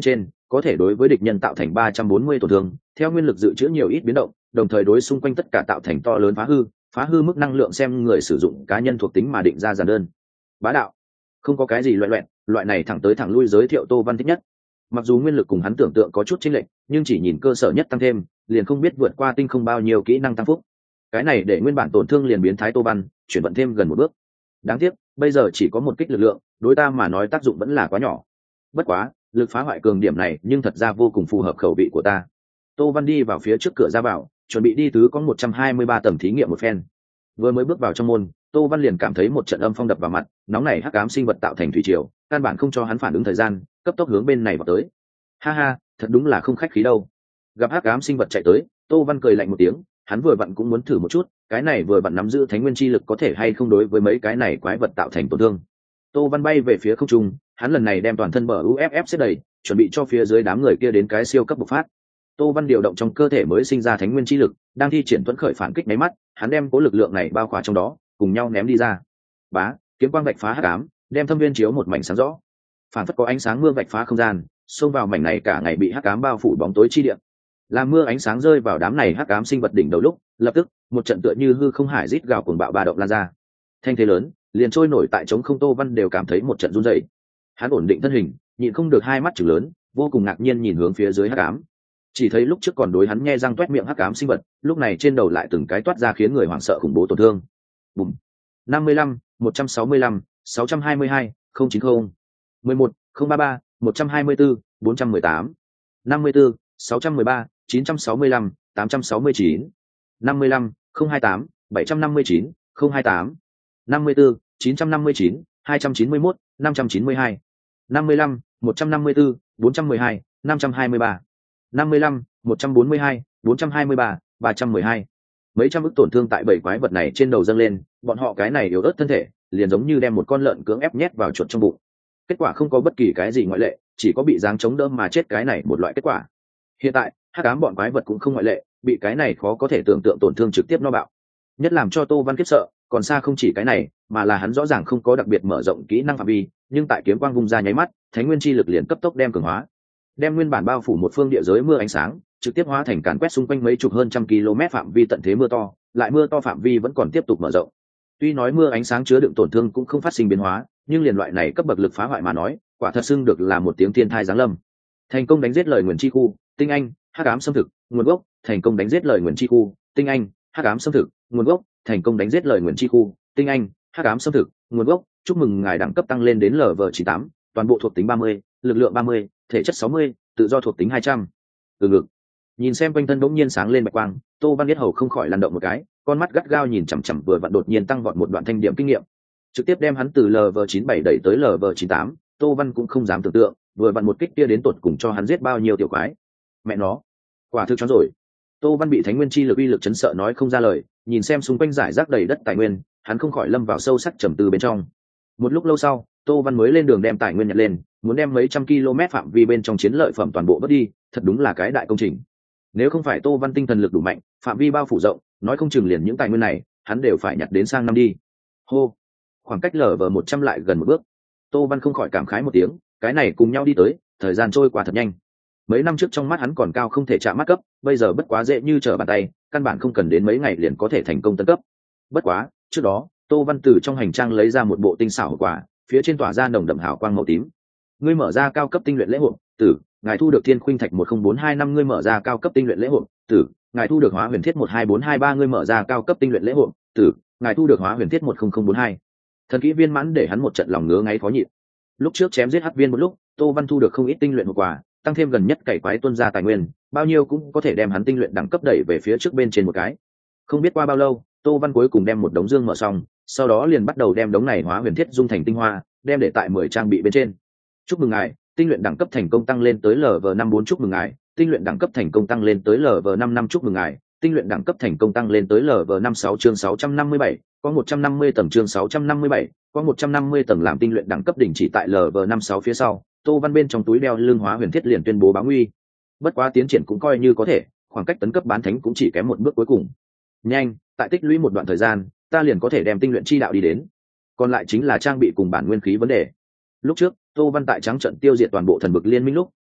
có thể đối với địch nhân tạo thành ba trăm bốn mươi tổn thương, theo nguyên lực dự trữ nhiều ít biến động, đồng thời đối xung quanh tất cả tạo thành to lớn phá hư, phá hư mức năng lượng xem người sử dụng cá nhân thuộc tính mà định ra giản đơn. Bá đạo, không có cái gì loại loẹn, loại này thẳng tới thẳng lui giới thiệu Tô Văn thích nhất. Mặc dù nguyên lực cùng hắn tưởng tượng có chút chênh lệch, nhưng chỉ nhìn cơ sở nhất tăng thêm, liền không biết vượt qua tinh không bao nhiêu kỹ năng tăng phúc. Cái này để nguyên bản tổn thương liền biến thái Tô Văn chuyển vận thêm gần một bước. Đáng tiếc, bây giờ chỉ có một kích lực lượng, đối ta mà nói tác dụng vẫn là quá nhỏ. Bất quá, lực phá hoại cường điểm này nhưng thật ra vô cùng phù hợp khẩu vị của ta. Tô Văn đi vào phía trước cửa ra vào, chuẩn bị đi tứ có một trăm hai mươi ba tầng thí nghiệm một phen. Vừa mới bước vào trong môn, Tô Văn liền cảm thấy một trận âm phong đập vào mặt, nóng này hắc ám sinh vật tạo thành thủy triều, căn bản không cho hắn phản ứng thời gian, cấp tốc hướng bên này vào tới. Ha ha, thật đúng là không khách khí đâu. Gặp hắc ám sinh vật chạy tới, Tô Văn cười lạnh một tiếng, hắn vừa vặn cũng muốn thử một chút, cái này vừa vặn nắm giữ thánh nguyên chi lực có thể hay không đối với mấy cái này quái vật tạo thành tổn thương. Tô Văn bay về phía không trung, hắn lần này đem toàn thân bờ u ép ép xếp đầy, chuẩn bị cho phía dưới đám người kia đến cái siêu cấp bộc phát. Tô Văn điều động trong cơ thể mới sinh ra thánh nguyên chi lực, đang thi triển tuấn khởi phản kích máy mắt, hắn đem cố lực lượng này bao khỏa trong đó, cùng nhau ném đi ra. Bá, kiếm quang vạch phá hắc ám, đem thâm viên chiếu một mảnh sáng rõ. Phản phất có ánh sáng mưa vạch phá không gian, xông vào mảnh này cả ngày bị hắc ám bao phủ bóng tối chi địa. Làm mưa ánh sáng rơi vào đám này hắc ám sinh vật đỉnh đầu lúc, lập tức, một trận tựa như hư không hải rít gào cuồng bạo ba động lan ra. Thanh thế lớn, liền trôi nổi tại trống không Tô Văn đều cảm thấy một trận run rẩy. Hắn ổn định thân hình, nhịn không được hai mắt trừng lớn, vô cùng ngạc nhiên nhìn hướng phía dưới hắc ám. Chỉ thấy lúc trước còn đối hắn nhe răng toét miệng hắc ám sinh vật, lúc này trên đầu lại từng cái toát ra khiến người hoảng sợ khủng bố tổn thương. Bùm. năm mươi lăm, một trăm sáu mươi lăm, sáu trăm hai mươi hai, không chín không, mười một, không ba ba, một trăm hai mươi tư, bốn trăm mười tám, năm mươi tư, sáu trăm mười ba, chín trăm sáu mươi lăm, tám trăm sáu mươi chín, năm mươi lăm, không hai tám, bảy trăm năm mươi chín, không hai tám, năm mươi tư, chín trăm năm mươi chín, hai trăm chín mươi mốt, năm trăm chín mươi hai, năm mươi lăm, một trăm năm mươi tư, bốn trăm mười hai, năm trăm hai mươi ba, năm mươi lăm, một trăm bốn mươi hai, bốn trăm hai mươi ba, ba trăm mười hai. Mấy trăm ức tổn thương tại bảy quái vật này trên đầu dâng lên, bọn họ cái này yếu ớt thân thể, liền giống như đem một con lợn cưỡng ép nhét vào chuột trong bụng. Kết quả không có bất kỳ cái gì ngoại lệ, chỉ có bị giáng chống đỡ mà chết cái này một loại kết quả. Hiện tại, hắc ám bọn quái vật cũng không ngoại lệ, bị cái này khó có thể tưởng tượng tổn thương trực tiếp no bạo. Nhất làm cho Tô Văn khiếp sợ, còn xa không chỉ cái này, mà là hắn rõ ràng không có đặc biệt mở rộng kỹ năng phạm vi, nhưng tại kiếm quang vung ra nháy mắt, thánh nguyên chi lực liền cấp tốc đem cường hóa, đem nguyên bản bao phủ một phương địa giới mưa ánh sáng, trực tiếp hóa thành càn quét xung quanh mấy chục hơn trăm km phạm vi tận thế mưa to, lại mưa to phạm vi vẫn còn tiếp tục mở rộng. Tuy nói mưa ánh sáng chứa đựng tổn thương cũng không phát sinh biến hóa, nhưng liền loại này cấp bậc lực phá hoại mà nói, quả thật xưng được là một tiếng thiên thai giáng lâm. Thành công đánh giết lời nguồn chi khu, tinh anh, hắc ám xâm thực, nguồn gốc, thành công đánh giết lời nguồn chi khu, tinh anh, hắc ám xâm thực, nguồn gốc, thành công đánh giết lời nguồn chi khu, tinh anh, hắc ám xâm thực, nguồn gốc, chúc mừng ngài đẳng cấp tăng lên đến lv chín tám, toàn bộ thuộc tính ba mươi, lực lượng ba mươi, thể chất sáu mươi, tự do thuộc tính hai trăm. Từ ngực. Nhìn xem quanh thân bỗng nhiên sáng lên bạch quang, Tô Văn biết hầu không khỏi lăn động một cái, con mắt gắt gao nhìn chằm chằm vừa vặn đột nhiên tăng vọt một đoạn thanh điểm kinh nghiệm, trực tiếp đem hắn từ lv chín bảy đẩy tới lv chín tám. Tô Văn cũng không dám tưởng tượng, vừa vặn một kích kia đến tột cùng cho hắn giết bao nhiêu tiểu quái. Mẹ nó, quả thực chó rồi. Tô Văn bị thánh nguyên chi lực uy lực chấn sợ nói không ra lời, nhìn xem xung quanh giải rác đầy đất tài nguyên, hắn không khỏi lâm vào sâu sắc trầm tư bên trong. Một lúc lâu sau, Tô Văn mới lên đường đem tài nguyên nhặt lên, muốn đem mấy trăm km phạm vi bên trong chiến lợi phẩm toàn bộ vớt đi, thật đúng là cái đại công trình. Nếu không phải Tô Văn tinh thần lực đủ mạnh, phạm vi bao phủ rộng, nói không chừng liền những tài nguyên này, hắn đều phải nhặt đến sang năm đi. Hô, khoảng cách lở vờ một trăm lại gần một bước. Tô Văn không khỏi cảm khái một tiếng, cái này cùng nhau đi tới, thời gian trôi qua thật nhanh. Mấy năm trước trong mắt hắn còn cao không thể chạm mắt cấp, bây giờ bất quá dễ như trở bàn tay, căn bản không cần đến mấy ngày liền có thể thành công tấn cấp. Bất quá, trước đó, Tô Văn từ trong hành trang lấy ra một bộ tinh xảo hộp quà, phía trên tỏa ra nồng đậm hào quang màu tím. Ngươi mở ra cao cấp tinh luyện lễ hộp, tử, ngài thu được thiên khuynh thạch một không bốn hai năm, ngươi mở ra cao cấp tinh luyện lễ hộp, tử, ngài thu được hóa huyền thiết một hai bốn hai ba, ngươi mở ra cao cấp tinh luyện lễ hộp, tử, ngài thu được hóa huyền thiết một không không bốn hai. Thần kỹ viên mãn để hắn một trận lòng ngứa ngáy khó nhịn. Lúc trước chém giết hắc viên một lúc, Tô Văn thu được không ít tinh luyện hộp quà, tăng thêm gần nhất cày quái tuân ra tài nguyên, bao nhiêu cũng có thể đem hắn tinh luyện đẳng cấp đẩy về phía trước bên trên một cái. Không biết qua bao lâu, Tô Văn cuối cùng đem một đống dương mở xong, sau đó liền bắt đầu đem đống này hóa huyền thiết dung thành tinh hoa, đem để tại mười trang bị bên trên. Chúc mừng ngài, tinh luyện đẳng cấp thành công tăng lên tới lv năm bốn, chúc mừng ngài, tinh luyện đẳng cấp thành công tăng lên tới lv năm năm, chúc mừng ngài, tinh luyện đẳng cấp thành công tăng lên tới lv năm sáu. Chương sáu trăm năm mươi bảy, có một trăm năm mươi tầng. Chương sáu trăm năm mươi bảy, có một trăm năm mươi tầng. Làm tinh luyện đẳng cấp đỉnh chỉ tại lv năm sáu phía sau, Tô Văn bên trong túi đeo lưng hóa huyền thiết liền tuyên bố báo nguy. Bất quá tiến triển cũng coi như có thể, khoảng cách tấn cấp bán thánh cũng chỉ kém một bước cuối cùng. Nhanh, tại tích lũy một đoạn thời gian, ta liền có thể đem tinh luyện chi đạo đi đến. Còn lại chính là trang bị cùng bản nguyên khí vấn đề. Lúc trước, Tô Văn tại trắng trận tiêu diệt toàn bộ thần vực liên minh lúc,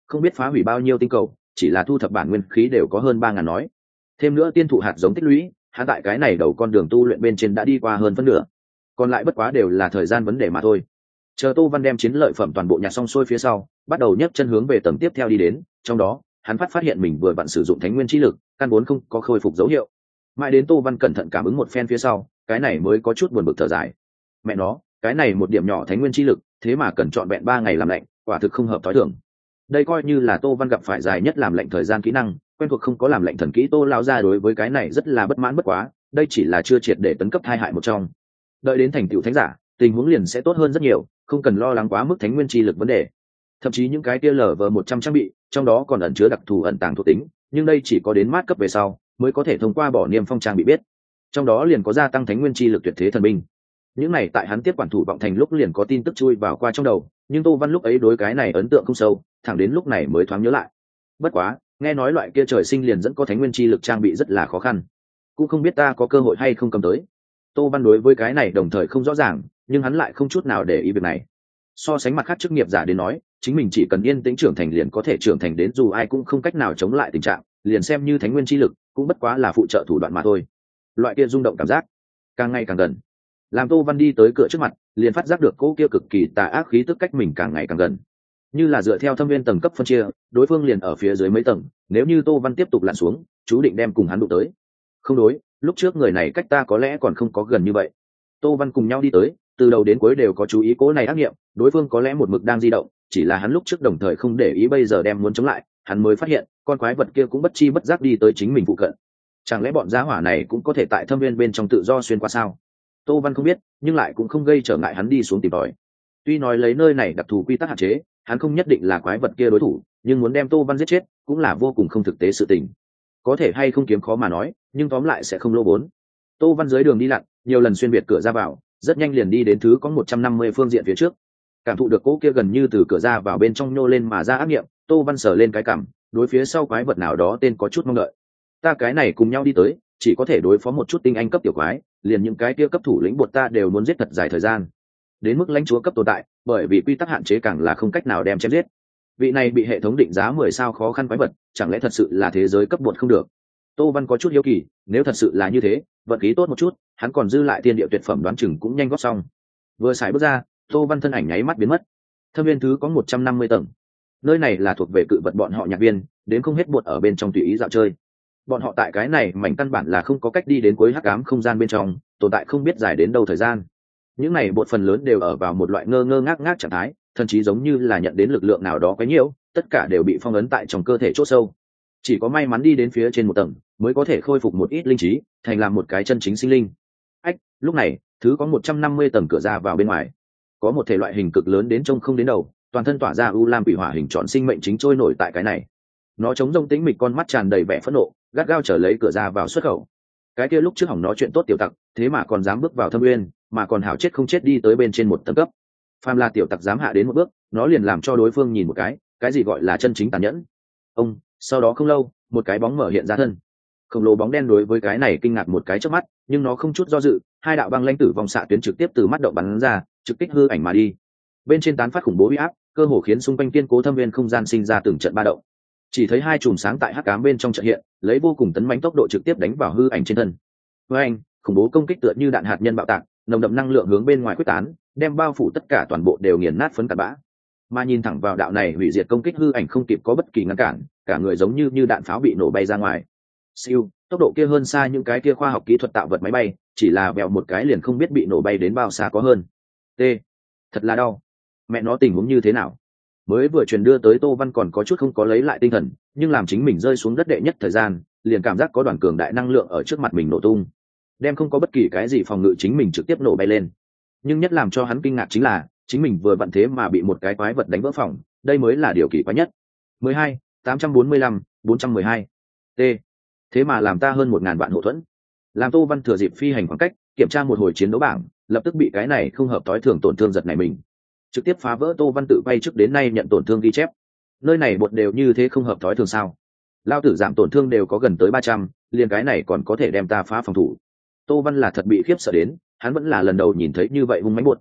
không biết phá hủy bao nhiêu tinh cầu, chỉ là thu thập bản nguyên khí đều có hơn ba ngàn nói. Thêm nữa tiên thụ hạt giống tích lũy, hắn tại cái này đầu con đường tu luyện bên trên đã đi qua hơn phân nửa, còn lại bất quá đều là thời gian vấn đề mà thôi. Chờ Tô Văn đem chiến lợi phẩm toàn bộ nhặt xong xuôi phía sau, bắt đầu nhấc chân hướng về tầng tiếp theo đi đến, trong đó hắn phát phát hiện mình vừa vặn sử dụng thánh nguyên chi lực, căn vốn không có khôi phục dấu hiệu. Mãi đến Tô Văn cẩn thận cảm ứng một phen phía sau, cái này mới có chút buồn bực thở dài. Mẹ nó, cái này một điểm nhỏ thánh nguyên chi lực, thế mà cần chọn vẹn ba ngày làm lạnh, quả thực không hợp thói thường. Đây coi như là Tô Văn gặp phải dài nhất làm lạnh thời gian kỹ năng, quen thuộc không có làm lạnh thần kỹ Tô lao ra đối với cái này rất là bất mãn bất quá, đây chỉ là chưa triệt để tấn cấp thai hại một trong. Đợi đến thành tựu thánh giả, tình huống liền sẽ tốt hơn rất nhiều, không cần lo lắng quá mức thánh nguyên chi lực vấn đề. Thậm chí những cái tia lở vờ một trăm trang bị, trong đó còn ẩn chứa đặc thù ẩn tàng thuộc tính, nhưng đây chỉ có đến mát cấp về sau mới có thể thông qua bỏ niêm phong trang bị biết. Trong đó liền có gia tăng thánh nguyên chi lực tuyệt thế thần binh. Những này tại hắn tiếp quản thủ vọng thành lúc liền có tin tức chui vào qua trong đầu, nhưng Tô Văn lúc ấy đối cái này ấn tượng không sâu, thẳng đến lúc này mới thoáng nhớ lại. Bất quá, nghe nói loại kia trời sinh liền dẫn có thánh nguyên chi lực trang bị rất là khó khăn, cũng không biết ta có cơ hội hay không cầm tới. Tô Văn đối với cái này đồng thời không rõ ràng, nhưng hắn lại không chút nào để ý việc này. So sánh mặt khác chức nghiệp giả đến nói, chính mình chỉ cần yên tĩnh trưởng thành liền có thể trưởng thành đến dù ai cũng không cách nào chống lại tình trạng, liền xem như thánh nguyên chi lực cũng bất quá là phụ trợ thủ đoạn mà thôi. Loại kia rung động cảm giác càng ngày càng gần, làm Tô Văn đi tới cửa trước mặt, liền phát giác được cỗ kia cực kỳ tà ác khí tức cách mình càng ngày càng gần. Như là dựa theo thâm viên tầng cấp phân chia, đối phương liền ở phía dưới mấy tầng, nếu như Tô Văn tiếp tục lặn xuống, chú định đem cùng hắn đụng tới. Không đối, lúc trước người này cách ta có lẽ còn không có gần như vậy. Tô Văn cùng nhau đi tới, từ đầu đến cuối đều có chú ý cỗ này ác nghiệm, đối phương có lẽ một mực đang di động, chỉ là hắn lúc trước đồng thời không để ý, bây giờ đem muốn chống lại, hắn mới phát hiện con quái vật kia cũng bất chi bất giác đi tới chính mình phụ cận. Chẳng lẽ bọn gia hỏa này cũng có thể tại thâm viên bên trong tự do xuyên qua sao? Tô Văn không biết, nhưng lại cũng không gây trở ngại hắn đi xuống tìm tòi. Tuy nói lấy nơi này đặc thù quy tắc hạn chế, hắn không nhất định là quái vật kia đối thủ, nhưng muốn đem Tô Văn giết chết cũng là vô cùng không thực tế sự tình. Có thể hay không kiếm khó mà nói, nhưng tóm lại sẽ không lỗ vốn. Tô Văn dưới đường đi lặn, nhiều lần xuyên việt cửa ra vào, rất nhanh liền đi đến thứ có một trăm năm mươi phương diện phía trước. Cảm thụ được cỗ kia gần như từ cửa ra vào bên trong nhô lên mà ra ác nghiệm, Tô Văn sờ lên cái cằm, đối phía sau quái vật nào đó tên có chút mong đợi. Ta cái này cùng nhau đi tới, chỉ có thể đối phó một chút tinh anh cấp tiểu quái, liền những cái kia cấp thủ lĩnh bột ta đều muốn giết thật dài thời gian. Đến mức lãnh chúa cấp tồn tại, bởi vì quy tắc hạn chế càng là không cách nào đem chém giết. Vị này bị hệ thống định giá mười sao khó khăn quái vật, chẳng lẽ thật sự là thế giới cấp bột không được? Tô Văn có chút hiếu kỳ, nếu thật sự là như thế, vận khí tốt một chút, hắn còn dư lại tiên địa tuyệt phẩm đoán chừng cũng nhanh góp xong. Vừa xài bước ra, Tô Văn thân ảnh nháy mắt biến mất. Thâm viên thứ có một trăm năm mươi tầng. Nơi này là thuộc về cự vật bọn họ nhạc viên, đến không hết bột ở bên trong tùy ý dạo chơi. Bọn họ tại cái này mảnh căn bản là không có cách đi đến cuối hắc ám không gian bên trong, tồn tại không biết dài đến đâu thời gian. Những này bột phần lớn đều ở vào một loại ngơ ngơ ngác ngác trạng thái, thậm chí giống như là nhận đến lực lượng nào đó quấy nhiễu, tất cả đều bị phong ấn tại trong cơ thể chỗ sâu. Chỉ có may mắn đi đến phía trên một tầng, mới có thể khôi phục một ít linh trí, thành làm một cái chân chính sinh linh. Ách, lúc này, thứ có một trăm năm mươi tầng cửa ra vào bên ngoài, có một thể loại hình cực lớn đến trông không đến đầu, toàn thân tỏa ra u lam quỷ hỏa hình tròn sinh mệnh chính trôi nổi tại cái này. Nó chống rông tĩnh mịch, con mắt tràn đầy vẻ phẫn nộ, gắt gao trở lấy cửa ra vào xuất khẩu. Cái kia lúc trước hỏng nó chuyện tốt tiểu tặc, thế mà còn dám bước vào thâm uyên, mà còn hảo chết không chết đi tới bên trên một tầng cấp. Phàm là tiểu tặc dám hạ đến một bước, nó liền làm cho đối phương nhìn một cái, cái gì gọi là chân chính tàn nhẫn. Ông, sau đó không lâu, một cái bóng mở hiện ra thân. Khổng lồ bóng đen đối với cái này kinh ngạc một cái chớp mắt, nhưng nó không chút do dự, hai đạo băng lãnh tử vòng xạ tuyến trực tiếp từ mắt động bắn ra, trực kích hư ảnh mà đi. Bên trên tán phát khủng bố uy áp, cơ hồ khiến xung quanh kiên cố thâm viên không gian sinh ra từng trận ba động. Chỉ thấy hai chùm sáng tại hắc ám bên trong chợt hiện, lấy vô cùng tấn mãnh tốc độ trực tiếp đánh vào hư ảnh trên thân. Với anh, khủng bố công kích tựa như đạn hạt nhân bạo tạc, nồng đậm năng lượng hướng bên ngoài quyết tán, đem bao phủ tất cả toàn bộ đều nghiền nát phấn cặn bã. Mà nhìn thẳng vào đạo này hủy diệt công kích, hư ảnh không kịp có bất kỳ ngăn cản, cả người giống như như đạn pháo bị nổ bay ra ngoài. Siêu, tốc độ kia hơn xa những cái kia khoa học kỹ thuật tạo vật máy bay, chỉ là vèo một cái liền không biết bị nổ bay đến bao xa có hơn. T, thật là đau. Mẹ nó tình huống như thế nào? Mới vừa truyền đưa tới Tô Văn còn có chút không có lấy lại tinh thần, nhưng làm chính mình rơi xuống đất đệ nhất thời gian, liền cảm giác có đoàn cường đại năng lượng ở trước mặt mình nổ tung, đem không có bất kỳ cái gì phòng ngự chính mình trực tiếp nổ bay lên. Nhưng nhất làm cho hắn kinh ngạc chính là, chính mình vừa vặn thế mà bị một cái quái vật đánh vỡ phòng, đây mới là điều kỳ quái nhất. mười hai, tám trăm bốn mươi lăm, bốn trăm mười hai. T. Thế mà làm ta hơn một ngàn vạn hộ thuẫn. Làm Tô Văn thừa dịp phi hành khoảng cách, kiểm tra một hồi chiến đấu bảng, lập tức bị cái này không hợp tối thường tổn thương giật này mình. Trực tiếp phá vỡ Tô Văn tự bay trước đến nay nhận tổn thương ghi chép. Nơi này bột đều như thế không hợp thói thường sao? Lao tử giảm tổn thương đều có gần tới ba trăm, liền cái này còn có thể đem ta phá phòng thủ. Tô Văn là thật bị khiếp sợ đến, hắn vẫn là lần đầu nhìn thấy như vậy hung mãnh bột.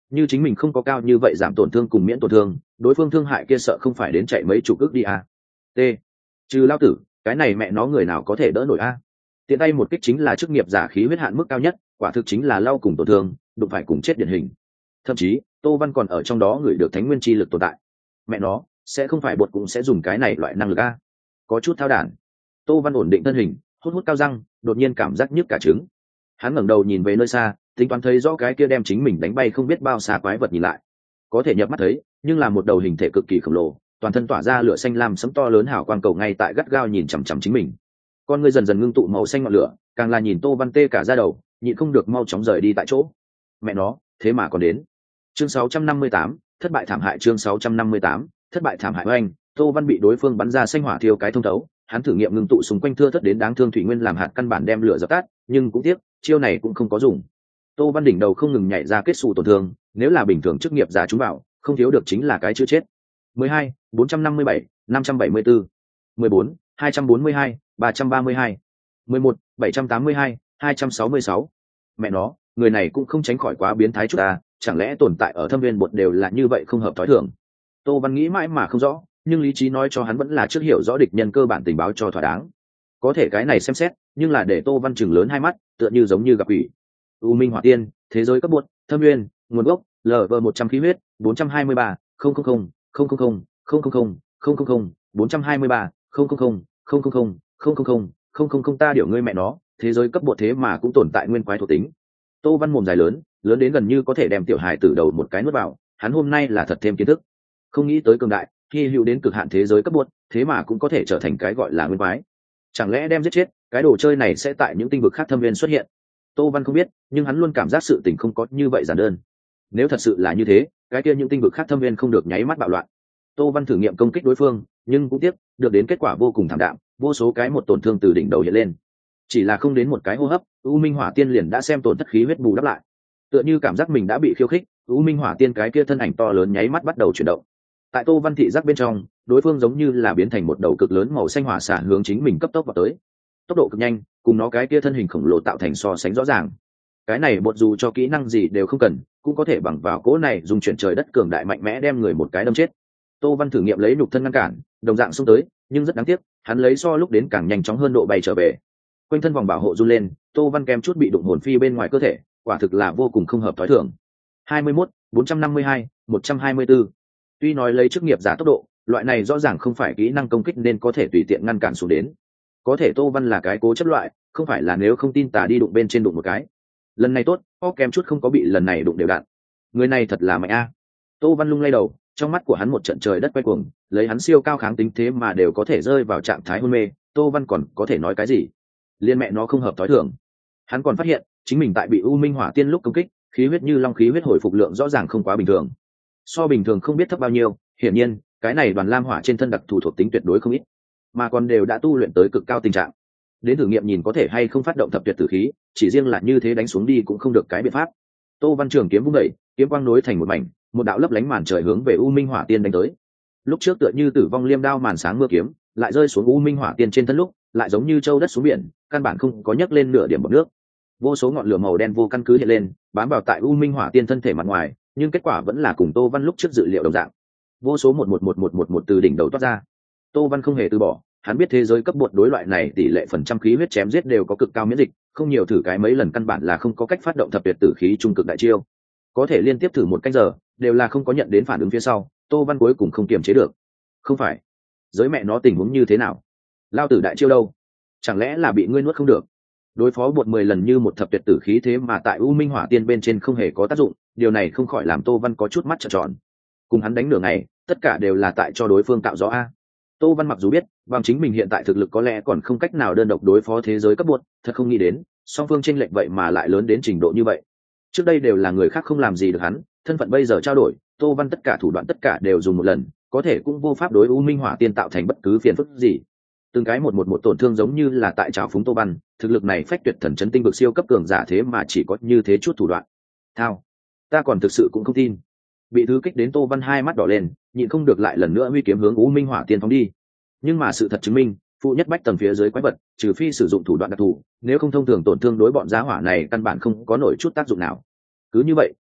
như chính mình không có cao như vậy giảm tổn thương cùng miễn tổn thương, đối phương thương hại kia sợ không phải đến chạy mấy chục ức đi à. T. Trừ lao tử, cái này mẹ nó người nào có thể đỡ nổi a. Tiện tay một kích chính là chức nghiệp giả khí huyết hạn mức cao nhất, quả thực chính là lau cùng tổn thương, đụng phải cùng chết điển hình. Thậm chí Tô Văn còn ở trong đó gửi được thánh nguyên chi lực tồn tại. Mẹ nó, sẽ không phải bột cũng sẽ dùng cái này loại năng lực a. Có chút thao đản. Tô Văn ổn định thân hình, hút hút cao răng, đột nhiên cảm giác nhức cả trứng. Hắn ngẩng đầu nhìn về nơi xa, tính toán thấy rõ cái kia đem chính mình đánh bay không biết bao xa quái vật nhìn lại. Có thể nhập mắt thấy, nhưng là một đầu hình thể cực kỳ khổng lồ, toàn thân tỏa ra lửa xanh lam sẫm to lớn hào quang cầu ngay tại gắt gao nhìn chằm chằm chính mình. Con ngươi dần dần ngưng tụ màu xanh ngọn lửa, càng là nhìn Tô Văn tê cả da đầu, nhịn không được mau chóng rời đi tại chỗ. Mẹ nó, thế mà còn đến. Chương sáu trăm năm mươi tám, thất bại thảm hại. Chương sáu trăm năm mươi tám, thất bại thảm hại. Oanh, Tô Văn bị đối phương bắn ra xanh hỏa thiêu cái thông thấu, hắn thử nghiệm ngưng tụ xung quanh thưa thất đến đáng thương thủy nguyên làm hạt căn bản đem lửa dập tắt, nhưng cũng tiếc, chiêu này cũng không có dùng. Tô Văn đỉnh đầu không ngừng nhảy ra kết xù tổn thương, nếu là bình thường chức nghiệp giả chúng bảo, không thiếu được chính là cái chữ chết. mười hai, bốn trăm năm mươi bảy, năm trăm bảy mươi tư, mười bốn, hai trăm bốn mươi hai, ba trăm ba mươi hai, mười một, bảy trăm tám mươi hai, hai trăm sáu mươi sáu. Mẹ nó, người này cũng không tránh khỏi quá biến thái chút à, chẳng lẽ tồn tại ở thâm viên bột đều là như vậy không hợp thói thường. Tô Văn nghĩ mãi mà không rõ, nhưng lý trí nói cho hắn vẫn là trước hiểu rõ địch nhân cơ bản tình báo cho thỏa đáng. Có thể cái này xem xét, nhưng là để Tô Văn chừng lớn hai mắt, tựa như giống như gặp quỷ. U Minh Hỏa Tiên, thế giới cấp bột, thâm nguyên, nguồn gốc, lờ vê một trăm khí huyết, bốn trăm hai mươi ba, không không không, không không không, không không không, không không không, bốn trăm hai mươi ba, không không không, không không không, không không không, không không không. Ta điểu ngươi mẹ nó, thế giới cấp bột thế mà cũng tồn tại nguyên quái thuộc tính. Tô Văn mồm dài lớn, lớn đến gần như có thể đem tiểu hài từ đầu một cái nuốt vào, hắn hôm nay là thật thêm kiến thức. Không nghĩ tới cường đại, khi hữu đến cực hạn thế giới cấp bột, thế mà cũng có thể trở thành cái gọi là nguyên quái. Chẳng lẽ đem giết chết, cái đồ chơi này sẽ tại những tinh vực khác thâm viên xuất hiện? Tô Văn không biết, nhưng hắn luôn cảm giác sự tình không có như vậy giản đơn. Nếu thật sự là như thế, cái kia những tinh vực khác thâm viên không được nháy mắt bạo loạn. Tô Văn thử nghiệm công kích đối phương, nhưng cũng tiếc, được đến kết quả vô cùng thảm đạm, vô số cái một tổn thương từ đỉnh đầu hiện lên. Chỉ là không đến một cái hô hấp, U Minh Hỏa Tiên liền đã xem tổn thất khí huyết bù đắp lại. Tựa như cảm giác mình đã bị khiêu khích, U Minh Hỏa Tiên cái kia thân ảnh to lớn nháy mắt bắt đầu chuyển động. Tại Tô Văn thị giác bên trong, đối phương giống như là biến thành một đầu cực lớn màu xanh hỏa xả hướng chính mình cấp tốc vào tới. Tốc độ cực nhanh, cùng nó cái kia thân hình khổng lồ tạo thành so sánh rõ ràng. Cái này bột dù cho kỹ năng gì đều không cần, cũng có thể bằng vào cỗ này dùng chuyển trời đất cường đại mạnh mẽ đem người một cái đâm chết. Tô Văn thử nghiệm lấy nhục thân ngăn cản, đồng dạng xông tới, nhưng rất đáng tiếc, hắn lấy so lúc đến càng nhanh chóng hơn độ bay trở về. Quanh thân vòng bảo hộ run lên, Tô Văn kém chút bị đụng hồn phi bên ngoài cơ thể, quả thực là vô cùng không hợp thói thường. hai mươi mốt, bốn trăm năm mươi hai, một trăm hai mươi tư. Tuy nói lấy chức nghiệp giả tốc độ, loại này rõ ràng không phải kỹ năng công kích nên có thể tùy tiện ngăn cản xuống đến. Có thể Tô Văn là cái cố chấp loại, không phải là nếu không tin tà đi đụng bên trên đụng một cái. Lần này tốt, có kém chút không có bị lần này đụng đều đặn. Người này thật là mạnh a. Tô Văn lung lay đầu, trong mắt của hắn một trận trời đất quay cuồng, lấy hắn siêu cao kháng tính thế mà đều có thể rơi vào trạng thái hôn mê, Tô Văn còn có thể nói cái gì? Liên mẹ nó không hợp thói thường. Hắn còn phát hiện, chính mình tại bị U Minh Hỏa Tiên lúc công kích, khí huyết như long khí huyết hồi phục lượng rõ ràng không quá bình thường. So bình thường không biết thấp bao nhiêu, hiển nhiên, cái này đoàn lam hỏa trên thân đặc thù thuộc tính tuyệt đối không ít, mà còn đều đã tu luyện tới cực cao tình trạng. Đến thử nghiệm nhìn có thể hay không phát động thập tuyệt tử khí, chỉ riêng là như thế đánh xuống đi cũng không được cái biện pháp. Tô Văn Trường kiếm vung đẩy, kiếm quang nối thành một mảnh, một đạo lấp lánh màn trời hướng về U Minh Hỏa Tiên đánh tới. Lúc trước tựa như tử vong liêm đao màn sáng mưa kiếm, lại rơi xuống U Minh Hỏa Tiên trên thân lúc, lại giống như châu đất xuống biển, căn bản không có nhấc lên nửa điểm bọt nước. Vô số ngọn lửa màu đen vô căn cứ hiện lên, bám vào tại U Minh Hỏa Tiên thân thể mặt ngoài, nhưng kết quả vẫn là cùng Tô Văn lúc trước dự liệu đồng dạng. Vô số một một một một một một từ đỉnh đầu toát ra. Tô Văn không hề từ bỏ, hắn biết thế giới cấp bột đối loại này tỷ lệ phần trăm khí huyết chém giết đều có cực cao miễn dịch, không nhiều thử cái mấy lần căn bản là không có cách phát động thập tuyệt tử khí trung cực đại chiêu. Có thể liên tiếp thử một canh giờ, đều là không có nhận đến phản ứng phía sau, Tô Văn cuối cùng không kiềm chế được. Không phải, giới mẹ nó tình huống như thế nào? Lao tử đại chiêu đâu? Chẳng lẽ là bị ngươi nuốt không được? Đối phó bột mười lần như một thập tuyệt tử khí thế mà tại U Minh Hỏa Tiên bên trên không hề có tác dụng, điều này không khỏi làm Tô Văn có chút mắt trợn tròn. Cùng hắn đánh nửa ngày, tất cả đều là tại cho đối phương tạo gió a. Tô Văn mặc dù biết, bằng chính mình hiện tại thực lực có lẽ còn không cách nào đơn độc đối phó thế giới cấp bột, thật không nghĩ đến, song phương chênh lệch vậy mà lại lớn đến trình độ như vậy. Trước đây đều là người khác không làm gì được hắn, thân phận bây giờ trao đổi, Tô Văn tất cả thủ đoạn tất cả đều dùng một lần, có thể cũng vô pháp đối U Minh Hỏa Tiên tạo thành bất cứ phiền phức gì. Từng cái một một một tổn thương giống như là tại trào phúng Tô Văn, thực lực này phách tuyệt thần chấn tinh vực siêu cấp cường giả thế mà chỉ có như thế chút thủ đoạn. Thao, ta còn thực sự cũng không tin. Bị thứ kích đến Tô Văn hai mắt đỏ lên, nhịn không được lại lần nữa huy kiếm hướng U Minh Hỏa Tiên phóng đi. Nhưng mà sự thật chứng minh, phụ nhất bách tầng phía dưới quái vật, trừ phi sử dụng thủ đoạn đặc thù, nếu không thông thường tổn thương đối bọn giá hỏa này căn bản không có nổi chút tác dụng nào. Cứ như vậy,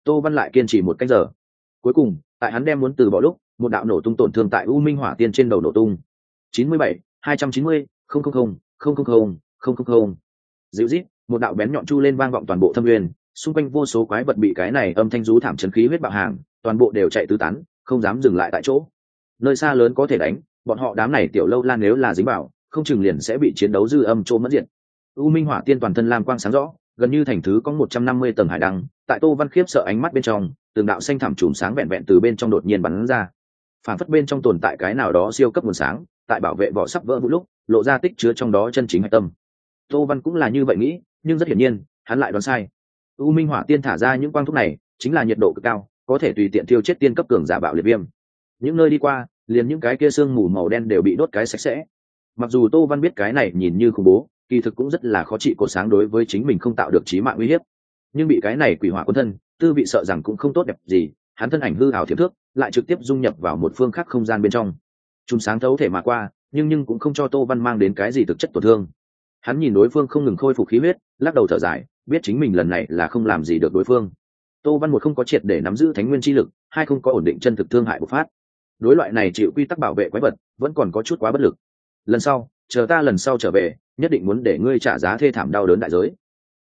Tô Văn lại kiên trì một canh giờ. Cuối cùng tại hắn đem muốn từ bỏ lúc, một đạo nổ tung tổn thương tại U Minh Hỏa Tiên trên đầu nổ tung. chín mươi bảy, hai trăm chín mươi, không không không, không không không, không không không. Dịu rít, một đạo bén nhọn chu lên vang vọng toàn bộ thâm nguyên, xung quanh vô số quái vật bị cái này âm thanh rú thảm chấn khí huyết bạo hàng, toàn bộ đều chạy tứ tán, không dám dừng lại tại chỗ. Nơi xa lớn có thể đánh, bọn họ đám này tiểu lâu lan nếu là dính vào, không chừng liền sẽ bị chiến đấu dư âm trô mất diện. U Minh Hỏa Tiên toàn thân lam quang sáng rõ, gần như thành thứ có một trăm năm mươi tầng hải đăng, tại Tô Văn khiếp sợ ánh mắt bên trong, từng đạo xanh thảm chùm sáng vẹn vẹn từ bên trong đột nhiên bắn ra. Phản phất bên trong tồn tại cái nào đó siêu cấp nguồn sáng, tại bảo vệ vỏ sắp vỡ vũ lúc, lộ ra tích chứa trong đó chân chính hạch tâm. Tô Văn cũng là như vậy nghĩ, nhưng rất hiển nhiên, hắn lại đoán sai. U Minh Hỏa Tiên thả ra những quang thúc này, chính là nhiệt độ cực cao, có thể tùy tiện tiêu chết tiên cấp cường giả bạo liệt viêm. Những nơi đi qua, liền những cái kia sương mù màu đen đều bị đốt cái sạch sẽ. Mặc dù Tô Văn biết cái này nhìn như khủng bố, kỳ thực cũng rất là khó trị cột sáng đối với chính mình không tạo được chí mạng uy hiếp. Nhưng bị cái này quỷ hỏa quân thân, tư vị sợ rằng cũng không tốt đẹp gì, hắn thân ảnh hư ảo thiểm thước, lại trực tiếp dung nhập vào một phương khác không gian bên trong. Chùm sáng thấu thể mà qua, nhưng nhưng cũng không cho Tô Văn mang đến cái gì thực chất tổn thương. Hắn nhìn đối phương không ngừng khôi phục khí huyết, lắc đầu thở dài, biết chính mình lần này là không làm gì được đối phương. Tô Văn một không có triệt để nắm giữ thánh nguyên chi lực, hai không có ổn định chân thực thương hại bộc phát. Đối loại này chịu quy tắc bảo vệ quái vật, vẫn còn có chút quá bất lực. Lần sau, chờ ta lần sau trở về, nhất định muốn để ngươi trả giá thê thảm đau đớn đại giới.